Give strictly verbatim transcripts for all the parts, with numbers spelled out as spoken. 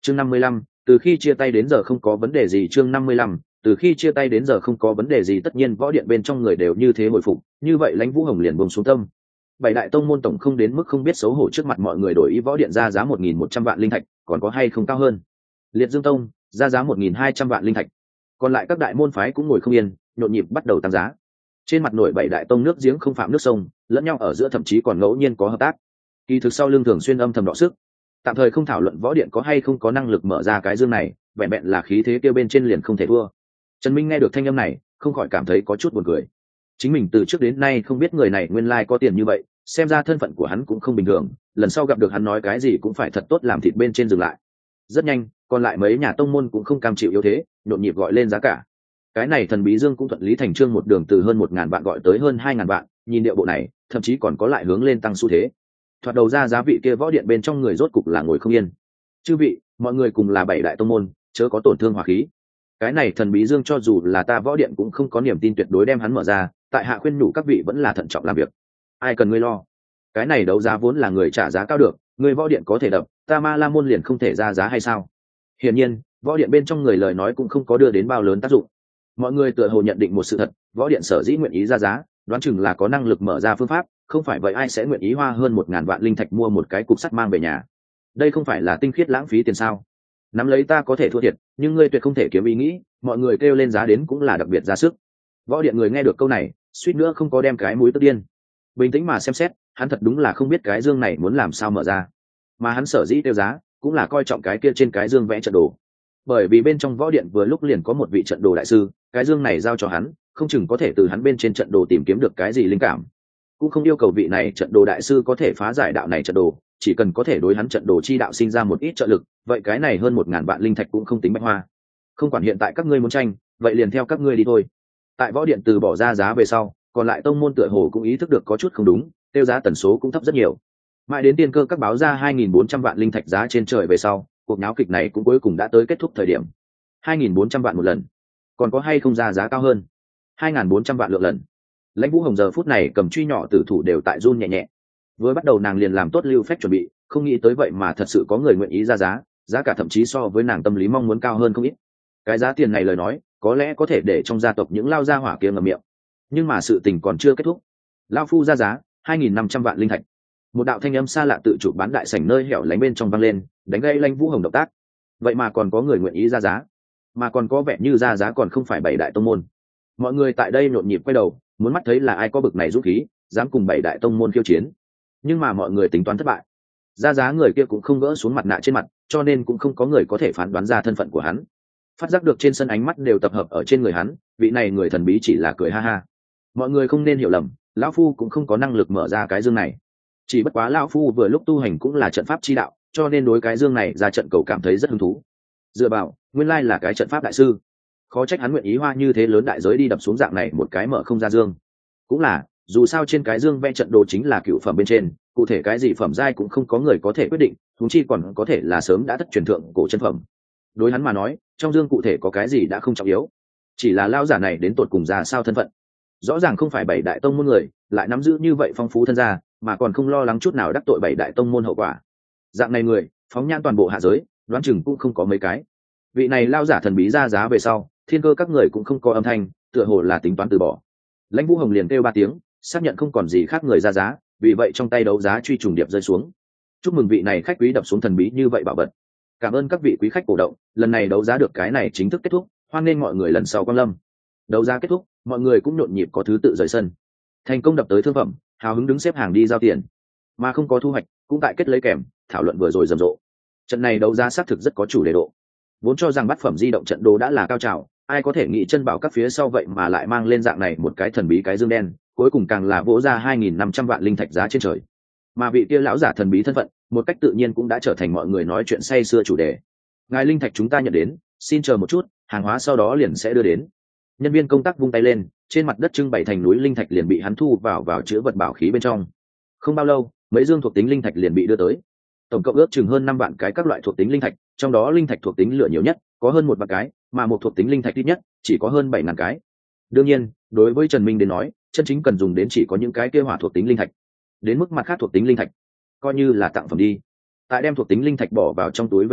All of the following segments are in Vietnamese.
chương năm mươi lăm, từ khi chia tay đến giờ không có vấn đề gì. Chương năm mươi lăm, từ khi chia tay đến giờ không có vấn đề gì. Tất nhiên võ điện bên trong người đều như thế hồi phục, như vậy Lãnh Vũ Hồng liền buông xuống tâm. Bảy đại tông môn tổng không đến mức không biết xấu hổ trước mặt mọi người đổi ý võ điện ra giá một nghìn một trăm vạn linh thạch, còn có hay không cao hơn. Liệt Dương Tông ra giá một nghìn hai trăm vạn linh thạch, còn lại các đại môn phái cũng ngồi không yên, nhộn nhịp bắt đầu tăng giá. Trên mặt nổi bảy đại tông nước giếng không phạm nước sông, lẫn nhau ở giữa thậm chí còn ngẫu nhiên có hợp tác. Kỳ thực sau lưng thường xuyên âm thầm đọ sức, tạm thời không thảo luận võ điện có hay không có năng lực mở ra cái dương này, vẹn vẹn là khí thế kêu bên trên liền không thể thua. Trần Minh nghe được thanh âm này, không khỏi cảm thấy có chút buồn cười. Chính mình từ trước đến nay không biết người này nguyên lai có tiền như vậy, xem ra thân phận của hắn cũng không bình thường, lần sau gặp được hắn nói cái gì cũng phải thật tốt làm thịt bên trên dừng lại. Rất nhanh, còn lại mấy nhà tông môn cũng không cam chịu yếu thế, nhộn nhịp gọi lên giá cả. Cái này thần bí dương cũng thuận lý thành trương một đường từ hơn một ngàn vạn gọi tới hơn hai ngàn vạn, nhìn điệu bộ này, thậm chí còn có lại hướng lên tăng xu thế. Thoạt đầu ra giá vị kia võ điện bên trong người rốt cục là ngồi không yên. Chư vị, mọi người cùng là bảy đại tông môn, chớ có tổn thương hòa khí. Cái này thần bí dương cho dù là ta võ điện cũng không có niềm tin tuyệt đối đem hắn mở ra, tại hạ khuyên nhủ các vị vẫn là thận trọng làm việc. Ai cần ngươi lo? Cái này đấu giá vốn là người trả giá cao được, người võ điện có thể đập, ta Ma La môn liền không thể ra giá hay sao? Hiển nhiên, võ điện bên trong người lời nói cũng không có đưa đến bao lớn tác dụng. Mọi người tựa hồ nhận định một sự thật, võ điện sở dĩ nguyện ý ra giá, đoán chừng là có năng lực mở ra phương pháp, không phải vậy ai sẽ nguyện ý hoa hơn một ngàn vạn linh thạch mua một cái cục sắt mang về nhà. Đây không phải là tinh khiết lãng phí tiền sao? Nắm lấy ta có thể thua thiệt, nhưng ngươi tuyệt không thể kiếm ý nghĩ. Mọi người kêu lên giá đến cũng là đặc biệt ra sức. Võ điện người nghe được câu này, suýt nữa không có đem cái mũi tức điên. Bình tĩnh mà xem xét, hắn thật đúng là không biết cái dương này muốn làm sao mở ra, mà hắn sở dĩ tiêu giá cũng là coi trọng cái kia trên cái dương vẽ trận đồ. Bởi vì bên trong võ điện vừa lúc liền có một vị trận đồ đại sư, cái dương này giao cho hắn, không chừng có thể từ hắn bên trên trận đồ tìm kiếm được cái gì linh cảm. Cũng không yêu cầu vị này trận đồ đại sư có thể phá giải đạo này trận đồ, chỉ cần có thể đối hắn trận đồ chi đạo sinh ra một ít trợ lực, vậy cái này hơn một ngàn vạn linh thạch cũng không tính bạch hoa. Không quản hiện tại các ngươi muốn tranh, vậy liền theo các ngươi đi thôi. Tại võ điện từ bỏ ra giá về sau, còn lại tông môn tựa hồ cũng ý thức được có chút không đúng, tiêu giá tần số cũng thấp rất nhiều. Mãi đến tiên cơ các báo ra hai nghìn bốn trăm vạn linh thạch giá trên trời về sau, cuộc náo kịch này cũng cuối cùng đã tới kết thúc thời điểm. hai nghìn bốn trăm vạn một lần, còn có hay không ra giá cao hơn? hai nghìn bốn trăm vạn lượng lần. Lãnh Vũ Hồng giờ phút này cầm truy nhỏ tử thủ đều tại run nhẹ nhẹ. Vừa bắt đầu nàng liền làm tốt lưu phép chuẩn bị, không nghĩ tới vậy mà thật sự có người nguyện ý ra giá, giá cả thậm chí so với nàng tâm lý mong muốn cao hơn không ít. Cái giá tiền này lời nói, có lẽ có thể để trong gia tộc những lao gia hỏa kia ngậm miệng. Nhưng mà sự tình còn chưa kết thúc. Lao phu ra giá hai nghìn năm trăm vạn linh thạch. Một đạo thanh âm xa lạ tự chủ bán đại sảnh nơi hẻo lánh bên trong vang lên, đánh gây Lãnh Vũ Hồng động tác. Vậy mà còn có người nguyện ý ra giá, mà còn có vẻ như ra giá còn không phải bảy đại tông môn. Mọi người tại đây nhộn nhịp quay đầu, muốn mắt thấy là ai có bực này dũng khí, dám cùng bảy đại tông môn khiêu chiến. Nhưng mà mọi người tính toán thất bại. Ra giá người kia cũng không gỡ xuống mặt nạ trên mặt, cho nên cũng không có người có thể phán đoán ra thân phận của hắn. Phát giác được trên sân ánh mắt đều tập hợp ở trên người hắn, vị này người thần bí chỉ là cười ha ha. Mọi người không nên hiểu lầm, lão phu cũng không có năng lực mở ra cái dương này. Chỉ bất quá lão phu vừa lúc tu hành cũng là trận pháp chi đạo, cho nên đối cái dương này ra trận cầu cảm thấy rất hứng thú. Dựa vào, nguyên lai là cái trận pháp đại sư. Khó trách hắn nguyện ý hoa như thế lớn đại giới đi đập xuống dạng này một cái mở không ra dương. Cũng là, dù sao trên cái dương vẽ trận đồ chính là cựu phẩm bên trên, cụ thể cái gì phẩm giai cũng không có người có thể quyết định, huống chi còn có thể là sớm đã thất truyền thượng cổ chân phẩm. Đối hắn mà nói, trong dương cụ thể có cái gì đã không trọng yếu, chỉ là lao giả này đến tột cùng ra sao thân phận. Rõ ràng không phải bảy đại tông môn người, lại nắm giữ như vậy phong phú thân gia, mà còn không lo lắng chút nào đắc tội bảy đại tông môn hậu quả. Dạng này người, phóng nhan toàn bộ hạ giới, đoán chừng cũng không có mấy cái. Vị này lao giả thần bí ra giá về sau, thiên cơ các người cũng không có âm thanh, tựa hồ là tính toán từ bỏ. Lãnh Vũ Hồng liền kêu ba tiếng, xác nhận không còn gì khác người ra giá, vì vậy trong tay đấu giá truy trùng điệp rơi xuống. Chúc mừng vị này khách quý đập xuống thần bí như vậy bảo vật. Cảm ơn các vị quý khách cổ động, lần này đấu giá được cái này chính thức kết thúc, hoan nghênh mọi người lần sau quan lâm. Đấu giá kết thúc, mọi người cũng nhộn nhịp có thứ tự rời sân. Thành công đập tới thương phẩm, hào hứng đứng xếp hàng đi giao tiền, mà không có thu hoạch cũng tại kết lấy kèm, thảo luận vừa rồi rầm rộ. Trận này đấu giá xác thực rất có chủ đề độ. Vốn cho rằng bát phẩm di động trận đồ đã là cao trào, ai có thể nghĩ chân bảo các phía sau vậy mà lại mang lên dạng này một cái thần bí cái dương đen, cuối cùng càng là vỗ ra hai nghìn năm trăm vạn linh thạch giá trên trời. Mà vị kia lão giả thần bí thân phận, một cách tự nhiên cũng đã trở thành mọi người nói chuyện say sưa chủ đề. Ngài linh thạch chúng ta nhận đến, xin chờ một chút, hàng hóa sau đó liền sẽ đưa đến. Nhân viên công tác vung tay lên, trên mặt đất trưng bày thành núi linh thạch liền bị hắn thu vào vào chứa vật bảo khí bên trong. Không bao lâu, mấy dương thuộc tính linh thạch liền bị đưa tới. Tổng cộng ước chừng hơn năm vạn cái các loại thuộc tính linh thạch, trong đó linh thạch thuộc tính lửa nhiều nhất, có hơn một vạn cái, mà một thuộc tính linh thạch ít nhất chỉ có hơn bảy ngàn cái. Đương nhiên, đối với Trần Minh đến nói, chân chính cần dùng đến chỉ có những cái kia hỏa thuộc tính linh thạch. Đến mức mặt khác thuộc tính linh thạch, coi như là tặng phẩm đi. Tại đem thuộc tính linh thạch bỏ vào trong túi về sau,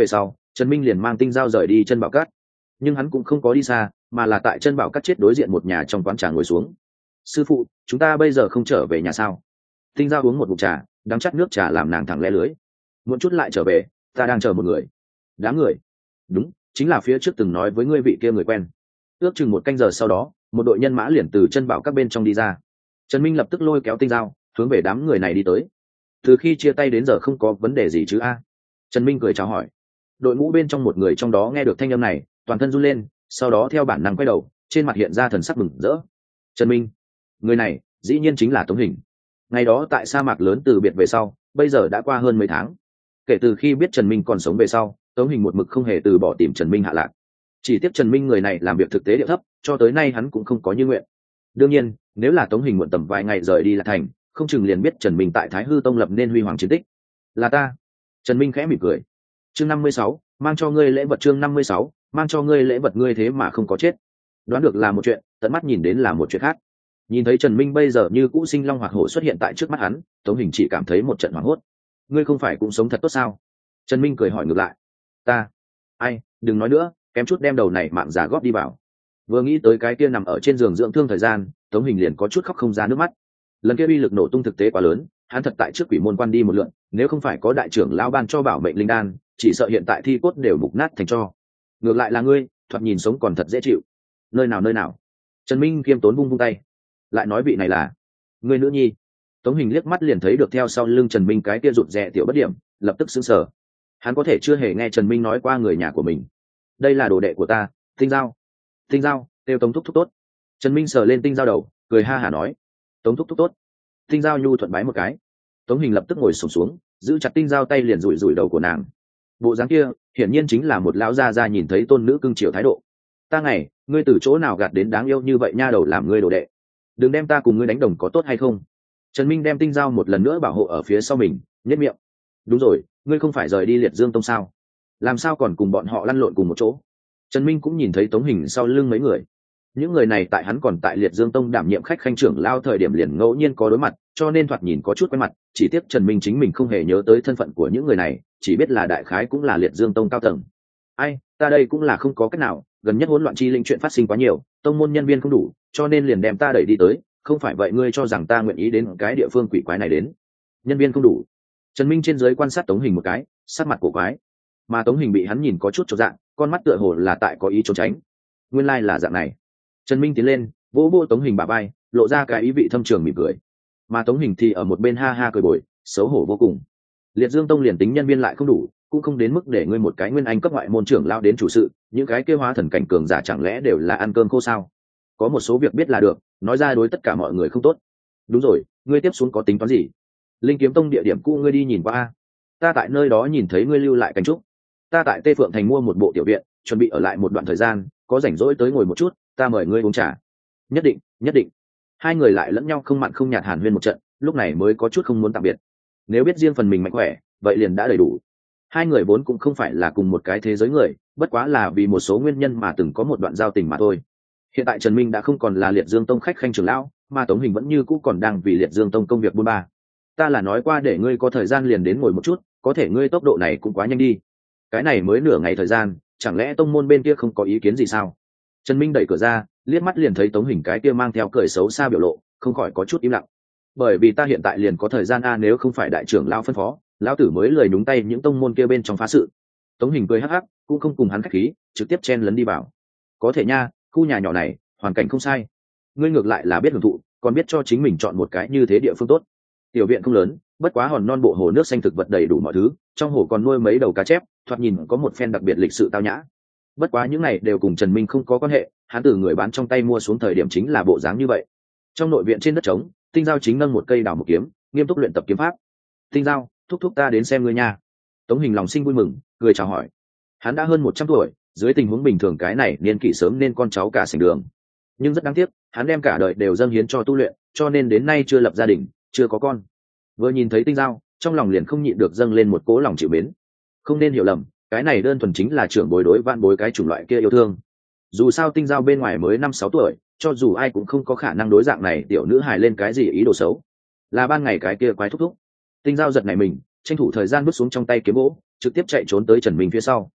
Trần Minh liền mang tinh dao rời đi chân bảo cát, nhưng hắn cũng không có đi xa, mà là tại chân bảo cát chết đối diện một nhà trong quán trà ngồi xuống. Sư phụ, chúng ta bây giờ không trở về nhà sao? Tinh dao uống một ngụm trà, đắng chắt nước trà làm nàng thẳng lẽ lưới. Muốn chút lại trở về, ta đang chờ một người. Đám người? Đúng, chính là phía trước từng nói với ngươi vị kia người quen. Ước chừng một canh giờ sau đó, một đội nhân mã liền từ chân bảo các bên trong đi ra. Trần Minh lập tức lôi kéo tinh dao hướng về đám người này đi tới. Từ khi chia tay đến giờ không có vấn đề gì chứ a? Trần Minh cười chào hỏi. Đội ngũ bên trong một người trong đó nghe được thanh âm này, toàn thân run lên, sau đó theo bản năng quay đầu, trên mặt hiện ra thần sắc mừng rỡ. Trần Minh, người này dĩ nhiên chính là Tống Hình. Ngày đó tại sa mạc lớn từ biệt về sau, bây giờ đã qua hơn mấy tháng. Kể từ khi biết Trần Minh còn sống về sau, Tống Hình một mực không hề từ bỏ tìm Trần Minh hạ lạc. Chỉ tiếc Trần Minh người này làm việc thực tế địa thấp, cho tới nay hắn cũng không có như nguyện. Đương nhiên, nếu là Tống Hình muộn tầm vài ngày rời đi Lạc Thành, không chừng liền biết Trần Minh tại Thái Hư Tông lập nên huy hoàng chiến tích. Là ta. Trần Minh khẽ mỉm cười. Chương năm mươi sáu, mang cho ngươi lễ vật. Chương năm mươi sáu, mang cho ngươi lễ vật. Ngươi thế mà không có chết. Đoán được là một chuyện, tận mắt nhìn đến là một chuyện khác. Nhìn thấy Trần Minh bây giờ như cũ sinh long hoạt hổ xuất hiện tại trước mắt hắn, Tống Hình chỉ cảm thấy một trận hoảng hốt. Ngươi không phải cũng sống thật tốt sao? Trần Minh cười hỏi ngược lại. Ta? Ai, đừng nói nữa, kém chút đem đầu này mạng già góp đi vào. Vừa nghĩ tới cái kia nằm ở trên giường dưỡng thương thời gian, Tống Hình liền có chút khóc không ra nước mắt. Lần kia uy lực nổ tung thực tế quá lớn, hắn thật tại trước quỷ môn quan đi một lượn, nếu không phải có đại trưởng lão ban cho bảo mệnh linh đan, chỉ sợ hiện tại thi cốt đều mục nát thành tro. Ngược lại là ngươi, thoạt nhìn sống còn thật dễ chịu. Nơi nào nơi nào? Trần Minh kiêm tốn vung vung tay. Lại nói vị này là ngươi nữ nhi. Tống Hình liếc mắt liền thấy được theo sau lưng Trần Minh cái kia rụt rè tiểu bất điểm, lập tức sững sờ. Hắn có thể chưa hề nghe Trần Minh nói qua người nhà của mình. Đây là đồ đệ của ta, Tinh Giao. Tinh Giao, kêu Tống thúc thúc tốt. Trần Minh sờ lên Tinh Giao đầu, cười ha hả nói. Tống thúc thúc tốt. Tinh Giao nhu thuận bái một cái. Tống Hình lập tức ngồi xổm xuống, giữ chặt Tinh Giao tay liền rủi rủi đầu của nàng. Bộ dáng kia, hiển nhiên chính là một lão gia gia nhìn thấy tôn nữ cưng chiều thái độ. Ta ngày, ngươi từ chỗ nào gạt đến đáng yêu như vậy nha đầu làm ngươi đồ đệ. Đừng đem ta cùng ngươi đánh đồng có tốt hay không? Trần Minh đem Tinh Giao một lần nữa bảo hộ ở phía sau mình, nhếch miệng. Đúng rồi, ngươi không phải rời đi Liệt Dương Tông sao? Làm sao còn cùng bọn họ lăn lộn cùng một chỗ? Trần Minh cũng nhìn thấy Tống Hình sau lưng mấy người. Những người này tại hắn còn tại Liệt Dương Tông đảm nhiệm khách khanh trưởng lao thời điểm liền ngẫu nhiên có đối mặt, cho nên thoạt nhìn có chút quen mặt, chỉ tiếc Trần Minh chính mình không hề nhớ tới thân phận của những người này, chỉ biết là đại khái cũng là Liệt Dương Tông cao tầng. Ai, ta đây cũng là không có cách nào, gần nhất hỗn loạn chi linh chuyện phát sinh quá nhiều, tông môn nhân viên không đủ, cho nên liền đem ta đẩy đi tới, không phải vậy ngươi cho rằng ta nguyện ý đến cái địa phương quỷ quái này đến? Nhân viên không đủ? Trần Minh trên dưới quan sát Tống Hình một cái, sắc mặt cổ quái, mà Tống Hình bị hắn nhìn có chút chột dạng, con mắt tựa hồ là tại có ý trốn tránh. Nguyên lai là dạng này. Trần Minh tiến lên, vỗ vỗ Tống Hình bả vai, lộ ra cái ý vị thâm trường mỉm cười. Mà Tống Hình thì ở một bên ha ha cười bồi, xấu hổ vô cùng. Liệt Dương Tông liền tính nhân viên lại không đủ, cũng không đến mức để ngươi một cái nguyên anh cấp ngoại môn trưởng lao đến chủ sự, những cái kêu hóa thần cảnh cường giả chẳng lẽ đều là ăn cơm khô sao? Có một số việc biết là được, nói ra đối tất cả mọi người không tốt. Đúng rồi, ngươi tiếp xuống có tính toán gì? Linh Kiếm Tông địa điểm cũ ngươi đi nhìn qua a. Ta tại nơi đó nhìn thấy ngươi lưu lại cảnh trúc. Ta tại Tê Phượng Thành mua một bộ tiểu viện, chuẩn bị ở lại một đoạn thời gian, có rảnh rỗi tới ngồi một chút, ta mời ngươi uống trà. Nhất định, nhất định. Hai người lại lẫn nhau không mặn không nhạt hàn huyên một trận, lúc này mới có chút không muốn tạm biệt. Nếu biết riêng phần mình mạnh khỏe, vậy liền đã đầy đủ. Hai người vốn cũng không phải là cùng một cái thế giới người, bất quá là vì một số nguyên nhân mà từng có một đoạn giao tình mà thôi. Hiện tại Trần Minh đã không còn là Liệt Dương Tông khách khanh trưởng lão, mà Tống Hình vẫn như cũ còn đang vì Liệt Dương Tông công việc buôn ba. Ta là nói qua để ngươi có thời gian liền đến ngồi một chút, có thể ngươi tốc độ này cũng quá nhanh đi. Cái này mới nửa ngày thời gian, chẳng lẽ tông môn bên kia không có ý kiến gì sao? Trần Minh đẩy cửa ra, liếc mắt liền thấy Tống Hình cái kia mang theo cười xấu xa biểu lộ, không khỏi có chút im lặng. Bởi vì ta hiện tại liền có thời gian a, nếu không phải đại trưởng lão phân phó, lão tử mới lười nhúng tay những tông môn kia bên trong phá sự. Tống Hình cười hắc hắc, cũng không cùng hắn khách khí, trực tiếp chen lấn đi vào. Có thể nha, khu nhà nhỏ này, hoàn cảnh không sai. Ngươi ngược lại là biết hưởng thụ, còn biết cho chính mình chọn một cái như thế địa phương tốt. Tiểu viện không lớn, bất quá hòn non bộ hồ nước xanh thực vật đầy đủ mọi thứ, trong hồ còn nuôi mấy đầu cá chép, thoạt nhìn có một phen đặc biệt lịch sự tao nhã. Bất quá những này đều cùng Trần Minh không có quan hệ, hắn từ người bán trong tay mua xuống thời điểm chính là bộ dáng như vậy. Trong nội viện trên đất trống, Tinh Giao chính nâng một cây đào một kiếm, nghiêm túc luyện tập kiếm pháp. Tinh Giao, thúc thúc ta đến xem ngươi nha. Tống Hình lòng sinh vui mừng, cười chào hỏi. Hắn đã hơn một trăm tuổi, dưới tình huống bình thường cái này niên kỷ sớm nên con cháu cả sành đường. Nhưng rất đáng tiếc, hắn đem cả đời đều dâng hiến cho tu luyện, cho nên đến nay chưa lập gia đình, chưa có con. Vừa nhìn thấy Tinh Giao, trong lòng liền không nhịn được dâng lên một cố lòng chịu mến. Không nên hiểu lầm, cái này đơn thuần chính là trưởng bối đối vạn bối cái chủng loại kia yêu thương. Dù sao Tinh Giao bên ngoài mới năm sáu tuổi, cho dù ai cũng không có khả năng đối dạng này tiểu nữ hài lên cái gì ý đồ xấu. Là ban ngày cái kia quái thúc thúc. Tinh Giao giật nảy mình, tranh thủ thời gian vứt xuống trong tay kiếm gỗ, trực tiếp chạy trốn tới Trần Minh phía sau.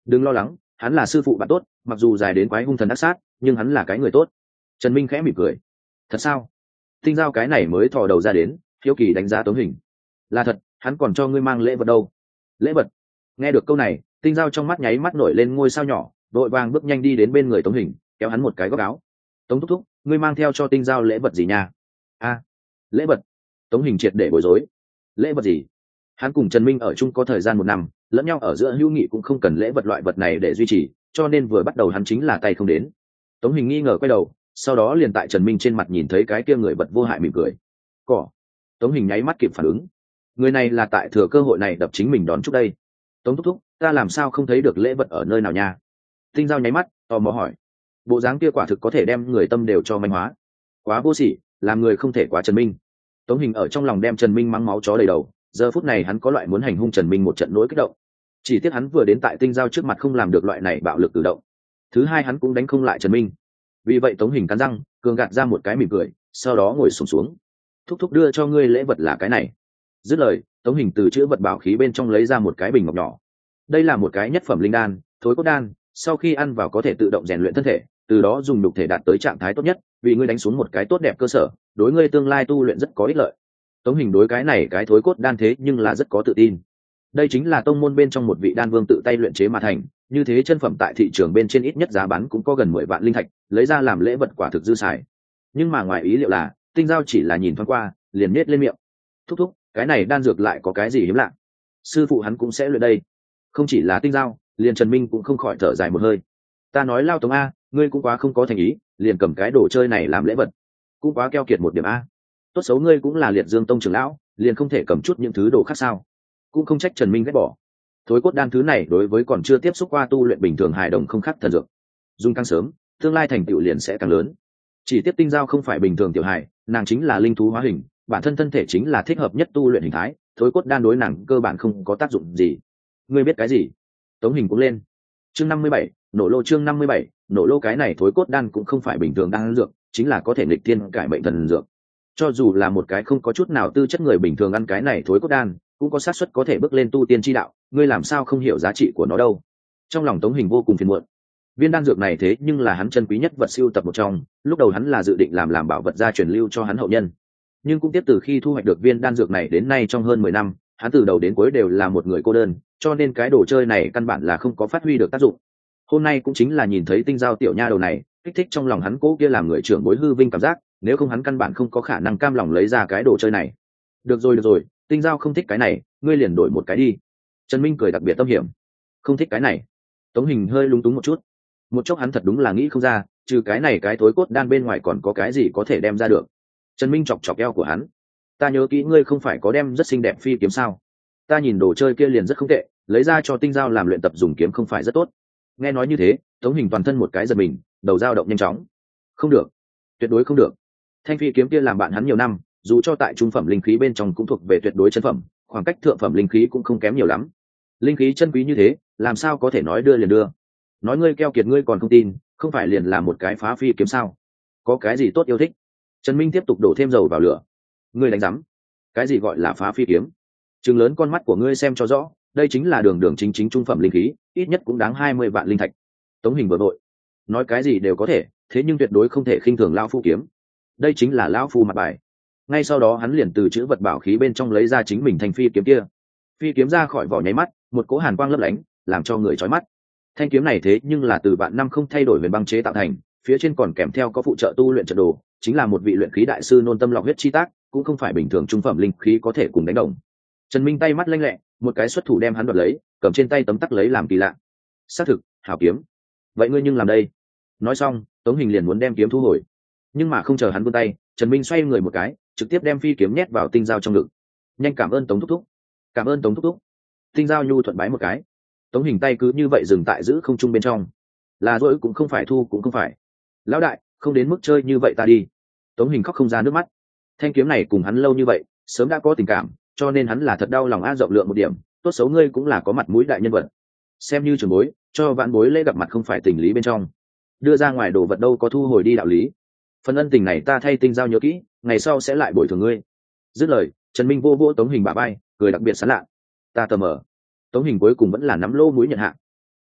đừng lo lắng, hắn là sư phụ bạn tốt, mặc dù dài đến quái hung thần ác sát, nhưng hắn là cái người tốt. Trần Minh khẽ mỉm cười. Thật sao? Tinh Giao cái này mới thò đầu ra đến, hiếu kỳ đánh giá Tống Hình. Là thật, hắn còn cho ngươi mang lễ vật đâu. Lễ vật? Nghe được câu này, Tinh Giao trong mắt nháy mắt nổi lên ngôi sao nhỏ, vội vàng bước nhanh đi đến bên người Tống Hình, kéo hắn một cái góc áo. Tống thúc thúc, ngươi mang theo cho Tinh Giao lễ vật gì nha? A, lễ vật? Tống Hình triệt để bối rối. Lễ vật gì? Hắn cùng Trần Minh ở chung có thời gian một năm, lẫn nhau ở giữa hữu nghị cũng không cần lễ vật loại vật này để duy trì, cho nên vừa bắt đầu hắn chính là tay không đến. Tống Hình nghi ngờ quay đầu, sau đó liền tại Trần Minh trên mặt nhìn thấy cái kia người vật vô hại mỉm cười. Cỏ. Tống Hình nháy mắt kịp phản ứng. Người này là tại thừa cơ hội này đập chính mình đón trước đây. Tống thúc thúc, ta làm sao không thấy được lễ vật ở nơi nào nha? Tinh Giao nháy mắt, tò mò hỏi. Bộ dáng kia quả thực có thể đem người tâm đều cho manh hóa. Quá vô sỉ, làm người không thể quá Trần Minh. Tống Hình ở trong lòng đem Trần Minh mắng máu chó đầy đầu, giờ phút này hắn có loại muốn hành hung Trần Minh một trận nỗi kích động. Chỉ tiếc hắn vừa đến tại Tinh Giao trước mặt không làm được loại này bạo lực tự động. Thứ hai hắn cũng đánh không lại Trần Minh. Vì vậy Tống Hình cắn răng, cường gạt ra một cái mỉm cười, sau đó ngồi xổm xuống, xuống. Thúc thúc đưa cho ngươi lễ vật là cái này. Dứt lời, Tống Hình từ chữ vật bảo khí bên trong lấy ra một cái bình ngọc nhỏ. Đây là một cái nhất phẩm linh đan, thối cốt đan, sau khi ăn vào có thể tự động rèn luyện thân thể, từ đó dùng đục thể đạt tới trạng thái tốt nhất, vì ngươi đánh xuống một cái tốt đẹp cơ sở, đối ngươi tương lai tu luyện rất có ích lợi. Tống Hình đối cái này cái thối cốt đan thế nhưng là rất có tự tin. Đây chính là tông môn bên trong một vị đan vương tự tay luyện chế mà thành, như thế chân phẩm tại thị trường bên trên ít nhất giá bán cũng có gần mười vạn linh thạch, lấy ra làm lễ vật quả thực dư xài. Nhưng mà ngoài ý liệu là, Tinh Giao chỉ là nhìn thoáng qua, liền nhếch lên miệng. Thúc thúc, cái này đan dược lại có cái gì hiếm lạ? Sư phụ hắn cũng sẽ luyện đây. Không chỉ là Tinh Giao, liền Trần Minh cũng không khỏi thở dài một hơi. Ta nói Lao Tống a, ngươi cũng quá không có thành ý, liền cầm cái đồ chơi này làm lễ vật, cũng quá keo kiệt một điểm a. Tốt xấu ngươi cũng là Liệt Dương tông trưởng lão, liền không thể cầm chút những thứ đồ khác sao? Cũng không trách Trần Minh ghét bỏ. Thối cốt đan thứ này đối với còn chưa tiếp xúc qua tu luyện bình thường hài đồng không khác thần dược, dùng càng sớm tương lai thành tựu liền sẽ càng lớn. Chỉ tiếp Tinh Giao không phải bình thường tiểu hài, nàng chính là linh thú hóa hình, bản thân thân thể chính là thích hợp nhất tu luyện hình thái, thối cốt đan đối nàng cơ bản không có tác dụng gì. Ngươi biết cái gì? Tống Hình cũng lên. Chương năm mươi bảy, nổ lô. Chương năm mươi bảy, nổ lô. Cái này thối cốt đan cũng không phải bình thường đan dược, chính là có thể nghịch thiên cải mệnh thần dược. Cho dù là một cái không có chút nào tư chất người bình thường ăn cái này thối cốt đan, cũng có xác suất có thể bước lên tu tiên chi đạo, ngươi làm sao không hiểu giá trị của nó đâu? Trong lòng Tống Hình vô cùng phiền muộn. Viên đan dược này thế nhưng là hắn chân quý nhất vật siêu tập một trong, lúc đầu hắn là dự định làm làm bảo vật gia truyền lưu cho hắn hậu nhân. Nhưng cũng tiếp từ khi thu hoạch được viên đan dược này đến nay trong hơn mười năm, hắn từ đầu đến cuối đều là một người cô đơn, cho nên cái đồ chơi này căn bản là không có phát huy được tác dụng. Hôm nay cũng chính là nhìn thấy Tinh Giao tiểu nha đầu này, kích thích trong lòng hắn cố kia làm người trưởng bối hư vinh cảm giác, nếu không hắn căn bản không có khả năng cam lòng lấy ra cái đồ chơi này. Được rồi được rồi, Tinh Giao không thích cái này, ngươi liền đổi một cái đi. Trần Minh cười đặc biệt tâm hiểm. Không thích cái này? Tống Hình hơi lúng túng một chút. Một chốc hắn thật đúng là nghĩ không ra, trừ cái này cái thối cốt đan bên ngoài còn có cái gì có thể đem ra được. Trần Minh chọc chọc eo của hắn. Ta nhớ kỹ ngươi không phải có đem rất xinh đẹp phi kiếm sao? Ta nhìn đồ chơi kia liền rất không tệ, lấy ra cho Tinh Giao làm luyện tập dùng kiếm không phải rất tốt. Nghe nói như thế, Tống Hình toàn thân một cái giật mình, đầu dao động nhanh chóng. Không được, tuyệt đối không được. Thanh phi kiếm kia làm bạn hắn nhiều năm, dù cho tại trung phẩm linh khí bên trong cũng thuộc về tuyệt đối chân phẩm, khoảng cách thượng phẩm linh khí cũng không kém nhiều lắm. Linh khí chân quý như thế, làm sao có thể nói đưa liền đưa? Nói ngươi keo kiệt ngươi còn không tin, không phải liền là một cái phá phi kiếm sao? Có cái gì tốt yêu thích? Trần Minh tiếp tục đổ thêm dầu vào lửa. Ngươi đánh rắm? Cái gì gọi là phá phi kiếm? Trừng lớn con mắt của ngươi xem cho rõ, đây chính là đường đường chính chính trung phẩm linh khí, ít nhất cũng đáng hai mươi vạn linh thạch. Tống Hình bừa bội. Nói cái gì đều có thể, thế nhưng tuyệt đối không thể khinh thường lão phu kiếm. Đây chính là lão phu mặt bài. Ngay sau đó hắn liền từ chữ vật bảo khí bên trong lấy ra chính mình thanh phi kiếm kia. Phi kiếm ra khỏi vỏ nháy mắt, một cỗ hàn quang lấp lánh, làm cho người chói mắt. Thanh kiếm này thế nhưng là từ vạn năm không thay đổi huyền băng chế tạo thành, phía trên còn kèm theo có phụ trợ tu luyện trận đồ, chính là một vị luyện khí đại sư nôn tâm lọc huyết chi tác, cũng không phải bình thường trung phẩm linh khí có thể cùng đánh đồng. Trần Minh tay mắt lanh lẹ, một cái xuất thủ đem hắn đoạt lấy, cầm trên tay tấm tắc lấy làm kỳ lạ. Xác thực, hảo kiếm. Vậy ngươi nhưng làm đây. Nói xong, Tống Hình liền muốn đem kiếm thu hồi, nhưng mà không chờ hắn vươn tay, Trần Minh xoay người một cái, trực tiếp đem phi kiếm nhét vào Tinh Giao trong ngực. Nhanh cảm ơn Tống thúc thúc. Cảm ơn Tống thúc thúc. Tinh Giao nhu thuận bái một cái. Tống Hình tay cứ như vậy dừng tại giữ không trung bên trong. Là dỗi cũng không phải, thu cũng không phải. Lão đại, không đến mức chơi như vậy ta đi. Tống Hình khóc không ra nước mắt. Thanh kiếm này cùng hắn lâu như vậy, sớm đã có tình cảm, cho nên hắn là thật đau lòng a, rộng lượng một điểm, tốt xấu ngươi cũng là có mặt mũi đại nhân vật, xem như trưởng bối, cho vãn bối lễ gặp mặt không phải tình lý bên trong, đưa ra ngoài đồ vật đâu có thu hồi đi đạo lý. Phần ân tình này ta thay Tinh Giao nhớ kỹ, ngày sau sẽ lại bồi thường ngươi. Dứt lời, Trần Minh vô vô Tống Hình bả vai, cười đặc biệt sán lạ. Ta tờ mờ. Tống Hình cuối cùng vẫn là nắm lô mũi nhận hạ.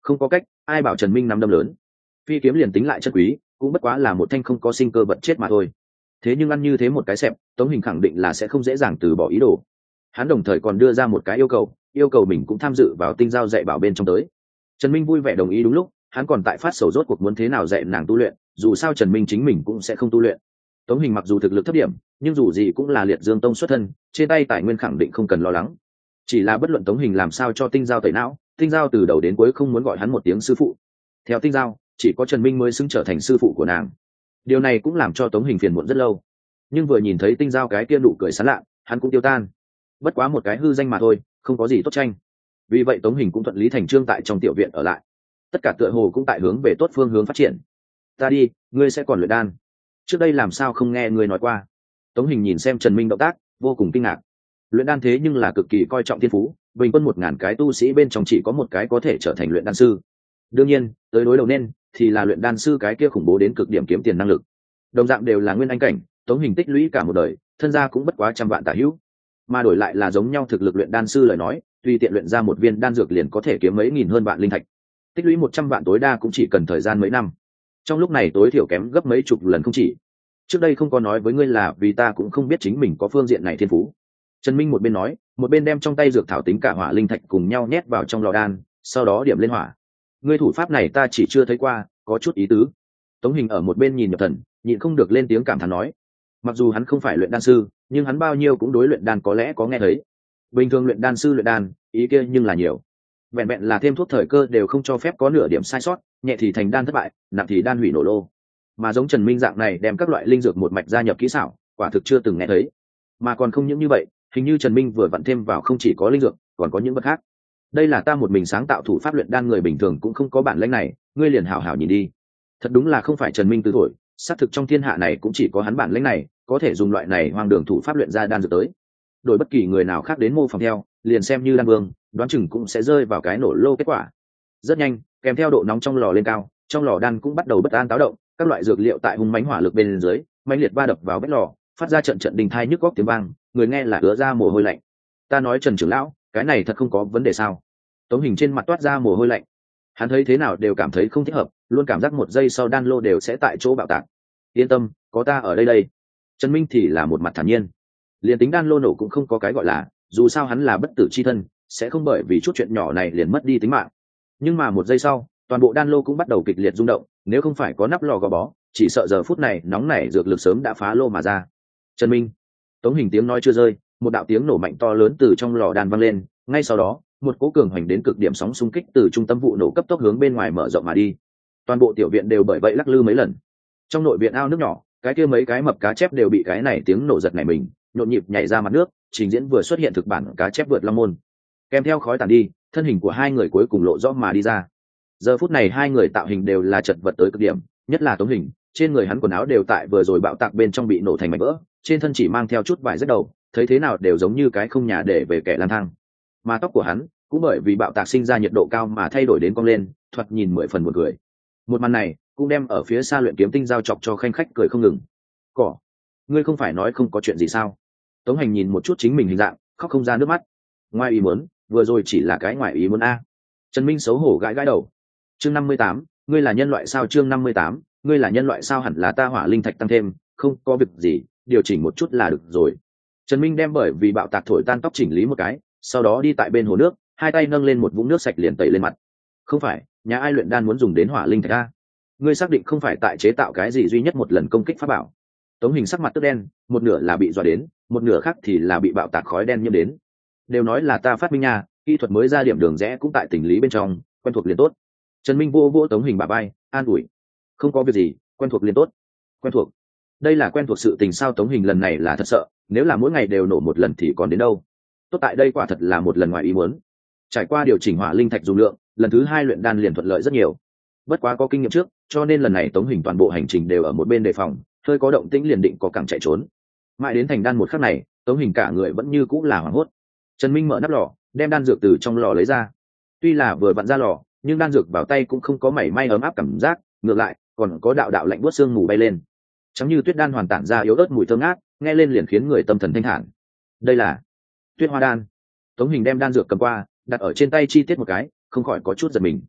Không có cách, ai bảo Trần Minh nắm đâm lớn. Phi kiếm liền tính lại chân quý, cũng bất quá là một thanh không có sinh cơ vật chết mà thôi. Thế nhưng ăn như thế một cái xẹp, Tống Hình khẳng định là sẽ không dễ dàng từ bỏ ý đồ. Hắn đồng thời còn đưa ra một cái yêu cầu, yêu cầu mình cũng tham dự vào tinh giao dạy bảo bên trong tới. Trần Minh vui vẻ đồng ý. Đúng lúc hắn còn tại phát sầu rốt cuộc muốn thế nào dạy nàng tu luyện, dù sao Trần Minh chính mình cũng sẽ không tu luyện. Tống Hình mặc dù thực lực thấp điểm, nhưng dù gì cũng là liệt dương tông xuất thân, trên tay tài nguyên khẳng định không cần lo lắng. Chỉ là bất luận Tống Hình làm sao cho tinh giao tẩy não, tinh giao từ đầu đến cuối không muốn gọi hắn một tiếng sư phụ. Theo tinh giao, chỉ có Trần Minh mới xứng trở thành sư phụ của nàng. Điều này cũng làm cho Tống Hình phiền muộn rất lâu. Nhưng vừa nhìn thấy tinh giao cái kia nụ cười sán lạ, hắn cũng tiêu tan. Bất quá một cái hư danh mà thôi, không có gì tốt tranh. Vì vậy Tống Hình cũng thuận lý thành trương tại trong tiểu viện ở lại. Tất cả tựa hồ cũng tại hướng về tốt phương hướng phát triển. Ta đi, ngươi sẽ còn luyện đan. Trước đây làm sao không nghe ngươi nói qua? Tống Hình nhìn xem Trần Minh động tác, vô cùng kinh ngạc. Luyện đan thế nhưng là cực kỳ coi trọng thiên phú, bình quân một ngàn cái tu sĩ bên trong chỉ có một cái có thể trở thành luyện đan sư. Đương nhiên, tới đối đầu nên thì là luyện đan sư cái kia khủng bố đến cực điểm kiếm tiền năng lực. Đồng dạng đều là nguyên anh cảnh, Tống Hình tích lũy cả một đời, thân gia cũng bất quá trăm vạn tả hữu. Mà đổi lại là giống nhau thực lực luyện đan sư lời nói, tùy tiện luyện ra một viên đan dược liền có thể kiếm mấy nghìn hơn vạn linh thạch. Tích lũy một trăm vạn tối đa cũng chỉ cần thời gian mấy năm. Trong lúc này tối thiểu kém gấp mấy chục lần không chỉ. Trước đây không có nói với ngươi là vì ta cũng không biết chính mình có phương diện này thiên phú. Trần Minh một bên nói, một bên đem trong tay dược thảo tính cả hỏa linh thạch cùng nhau nhét vào trong lò đan, sau đó điểm lên hỏa. Ngươi thủ pháp này ta chỉ chưa thấy qua, có chút ý tứ. Tống Hình ở một bên nhìn nhập thần, nhịn không được lên tiếng cảm thán nói. Mặc dù hắn không phải luyện đan sư, nhưng hắn bao nhiêu cũng đối luyện đan có lẽ có nghe thấy. Bình thường luyện đan sư luyện đan, ý kia nhưng là nhiều. Vẹn vẹn là thêm thuốc thời cơ đều không cho phép có nửa điểm sai sót, nhẹ thì thành đan thất bại, nặng thì đan hủy nổ lô. Mà giống Trần Minh dạng này đem các loại linh dược một mạch gia nhập kỹ xảo, quả thực chưa từng nghe thấy. Mà còn không những như vậy, hình như Trần Minh vừa vặn thêm vào không chỉ có linh dược, còn có những vật khác. Đây là ta một mình sáng tạo thủ pháp luyện đan, người bình thường cũng không có bản lĩnh này, ngươi liền hảo hảo nhìn đi. Thật đúng là không phải Trần Minh từ thổi, xác thực trong thiên hạ này cũng chỉ có hắn bản lĩnh này, có thể dùng loại này hoang đường thủ pháp luyện ra đan dược tới. Đổi bất kỳ người nào khác đến mô phỏng theo, liền xem như đan vương, đoán chừng cũng sẽ rơi vào cái nổ lô kết quả. Rất nhanh, kèm theo độ nóng trong lò lên cao, trong lò đan cũng bắt đầu bất an táo động, các loại dược liệu tại hung mãnh hỏa lực bên dưới, mãnh liệt va đập vào vách lò, phát ra trận trận đình thai nhức góc tiếng vang, người nghe là ứa ra mồ hôi lạnh. Ta nói Trần trưởng lão, cái này thật không có vấn đề sao? Tống Hình trên mặt toát ra mồ hôi lạnh. Hắn thấy thế nào đều cảm thấy không thích hợp, luôn cảm giác một giây sau đan lô đều sẽ tại chỗ bạo tạc. Yên tâm, có ta ở đây đây. Trần Minh thì là một mặt thản nhiên. Liền tính đan lô nổ cũng không có cái gọi là, dù sao hắn là bất tử chi thân, sẽ không bởi vì chút chuyện nhỏ này liền mất đi tính mạng. Nhưng mà một giây sau, toàn bộ đan lô cũng bắt đầu kịch liệt rung động, nếu không phải có nắp lò gò bó, chỉ sợ giờ phút này nóng nảy dược lực sớm đã phá lô mà ra. Trần Minh. Tống Hình tiếng nói chưa rơi, một đạo tiếng nổ mạnh to lớn từ trong lò đan vang lên, ngay sau đó, một cỗ cường hoành đến cực điểm sóng xung kích từ trung tâm vụ nổ cấp tốc hướng bên ngoài mở rộng mà đi. Toàn bộ tiểu viện đều bởi vậy lắc lư mấy lần. Trong nội viện ao nước nhỏ, cái kia mấy cái mập cá chép đều bị cái này tiếng nổ giật nảy mình, nhộn nhịp nhảy ra mặt nước, trình diễn vừa xuất hiện thực bản cá chép vượt long môn. Kèm theo khói tàn đi, thân hình của hai người cuối cùng lộ rõ mà đi ra. Giờ phút này hai người tạo hình đều là chật vật tới cực điểm, nhất là Tống Hình, trên người hắn quần áo đều tại vừa rồi bạo tạc bên trong bị nổ thành mảnh vỡ, trên thân chỉ mang theo chút vải rách đầu, thấy thế nào đều giống như cái không nhà để về kẻ lang thang. Mà tóc của hắn cũng bởi vì bạo tạc sinh ra nhiệt độ cao mà thay đổi đến cong lên, thoạt nhìn mười phần buồn cười. Một màn này cũng đem ở phía xa luyện kiếm tinh giao chọc cho khanh khách cười không ngừng. Cỏ, ngươi không phải nói không có chuyện gì sao? Tống Hành nhìn một chút chính mình hình dạng, khóc không ra nước mắt. Ngoài ý muốn, vừa rồi chỉ là cái ngoài ý muốn a. Trần Minh xấu hổ gãi gãi đầu. Chương năm mươi tám, ngươi là nhân loại sao? Chương năm mươi tám, ngươi là nhân loại sao? Hẳn là ta hỏa linh thạch tăng thêm, không có việc gì, điều chỉnh một chút là được rồi. Trần Minh đem bởi vì bạo tạc thổi tan tóc chỉnh lý một cái, sau đó đi tại bên hồ nước, hai tay nâng lên một vũng nước sạch liền tẩy lên mặt. Không phải, nhà ai luyện đan muốn dùng đến hỏa linh thạch a? Ngươi xác định không phải tại chế tạo cái gì duy nhất một lần công kích pháp bảo? Tống Hình sắc mặt tức đen, một nửa là bị dọa đến, một nửa khác thì là bị bạo tạc khói đen nhiễm đến. Đều nói là ta phát minh nha, kỹ thuật mới ra điểm đường rẽ cũng tại tình lý bên trong, quen thuộc liền tốt. Trần Minh vô vô Tống Hình bả vai, an ủi. Không có việc gì, quen thuộc liền tốt. Quen thuộc? Đây là quen thuộc sự tình sao? Tống Hình lần này là thật sợ, nếu là mỗi ngày đều nổ một lần thì còn đến đâu. Tốt tại đây quả thật là một lần ngoài ý muốn. Trải qua điều chỉnh hỏa linh thạch dung lượng, lần thứ hai luyện đan liền thuận lợi rất nhiều. Bất quá có kinh nghiệm trước, cho nên lần này Tống Hình toàn bộ hành trình đều ở một bên đề phòng, hơi có động tĩnh liền định có cẳng chạy trốn. Mãi đến thành đan một khắc này, Tống Hình cả người vẫn như cũng là hoảng hốt. Trần Minh mở nắp lò, đem đan dược từ trong lò lấy ra. Tuy là vừa vặn ra lò, nhưng đan dược vào tay cũng không có mảy may ấm áp cảm giác, ngược lại còn có đạo đạo lạnh buốt sương mù bay lên. Chẳng như tuyết đan hoàn tản ra yếu ớt mùi thơm ngát, nghe lên liền khiến người tâm thần thanh thản. Đây là Tuyết Hoa đan. Tống Hình đem đan dược cầm qua, đặt ở trên tay chi tiết một cái, không khỏi có chút giật mình.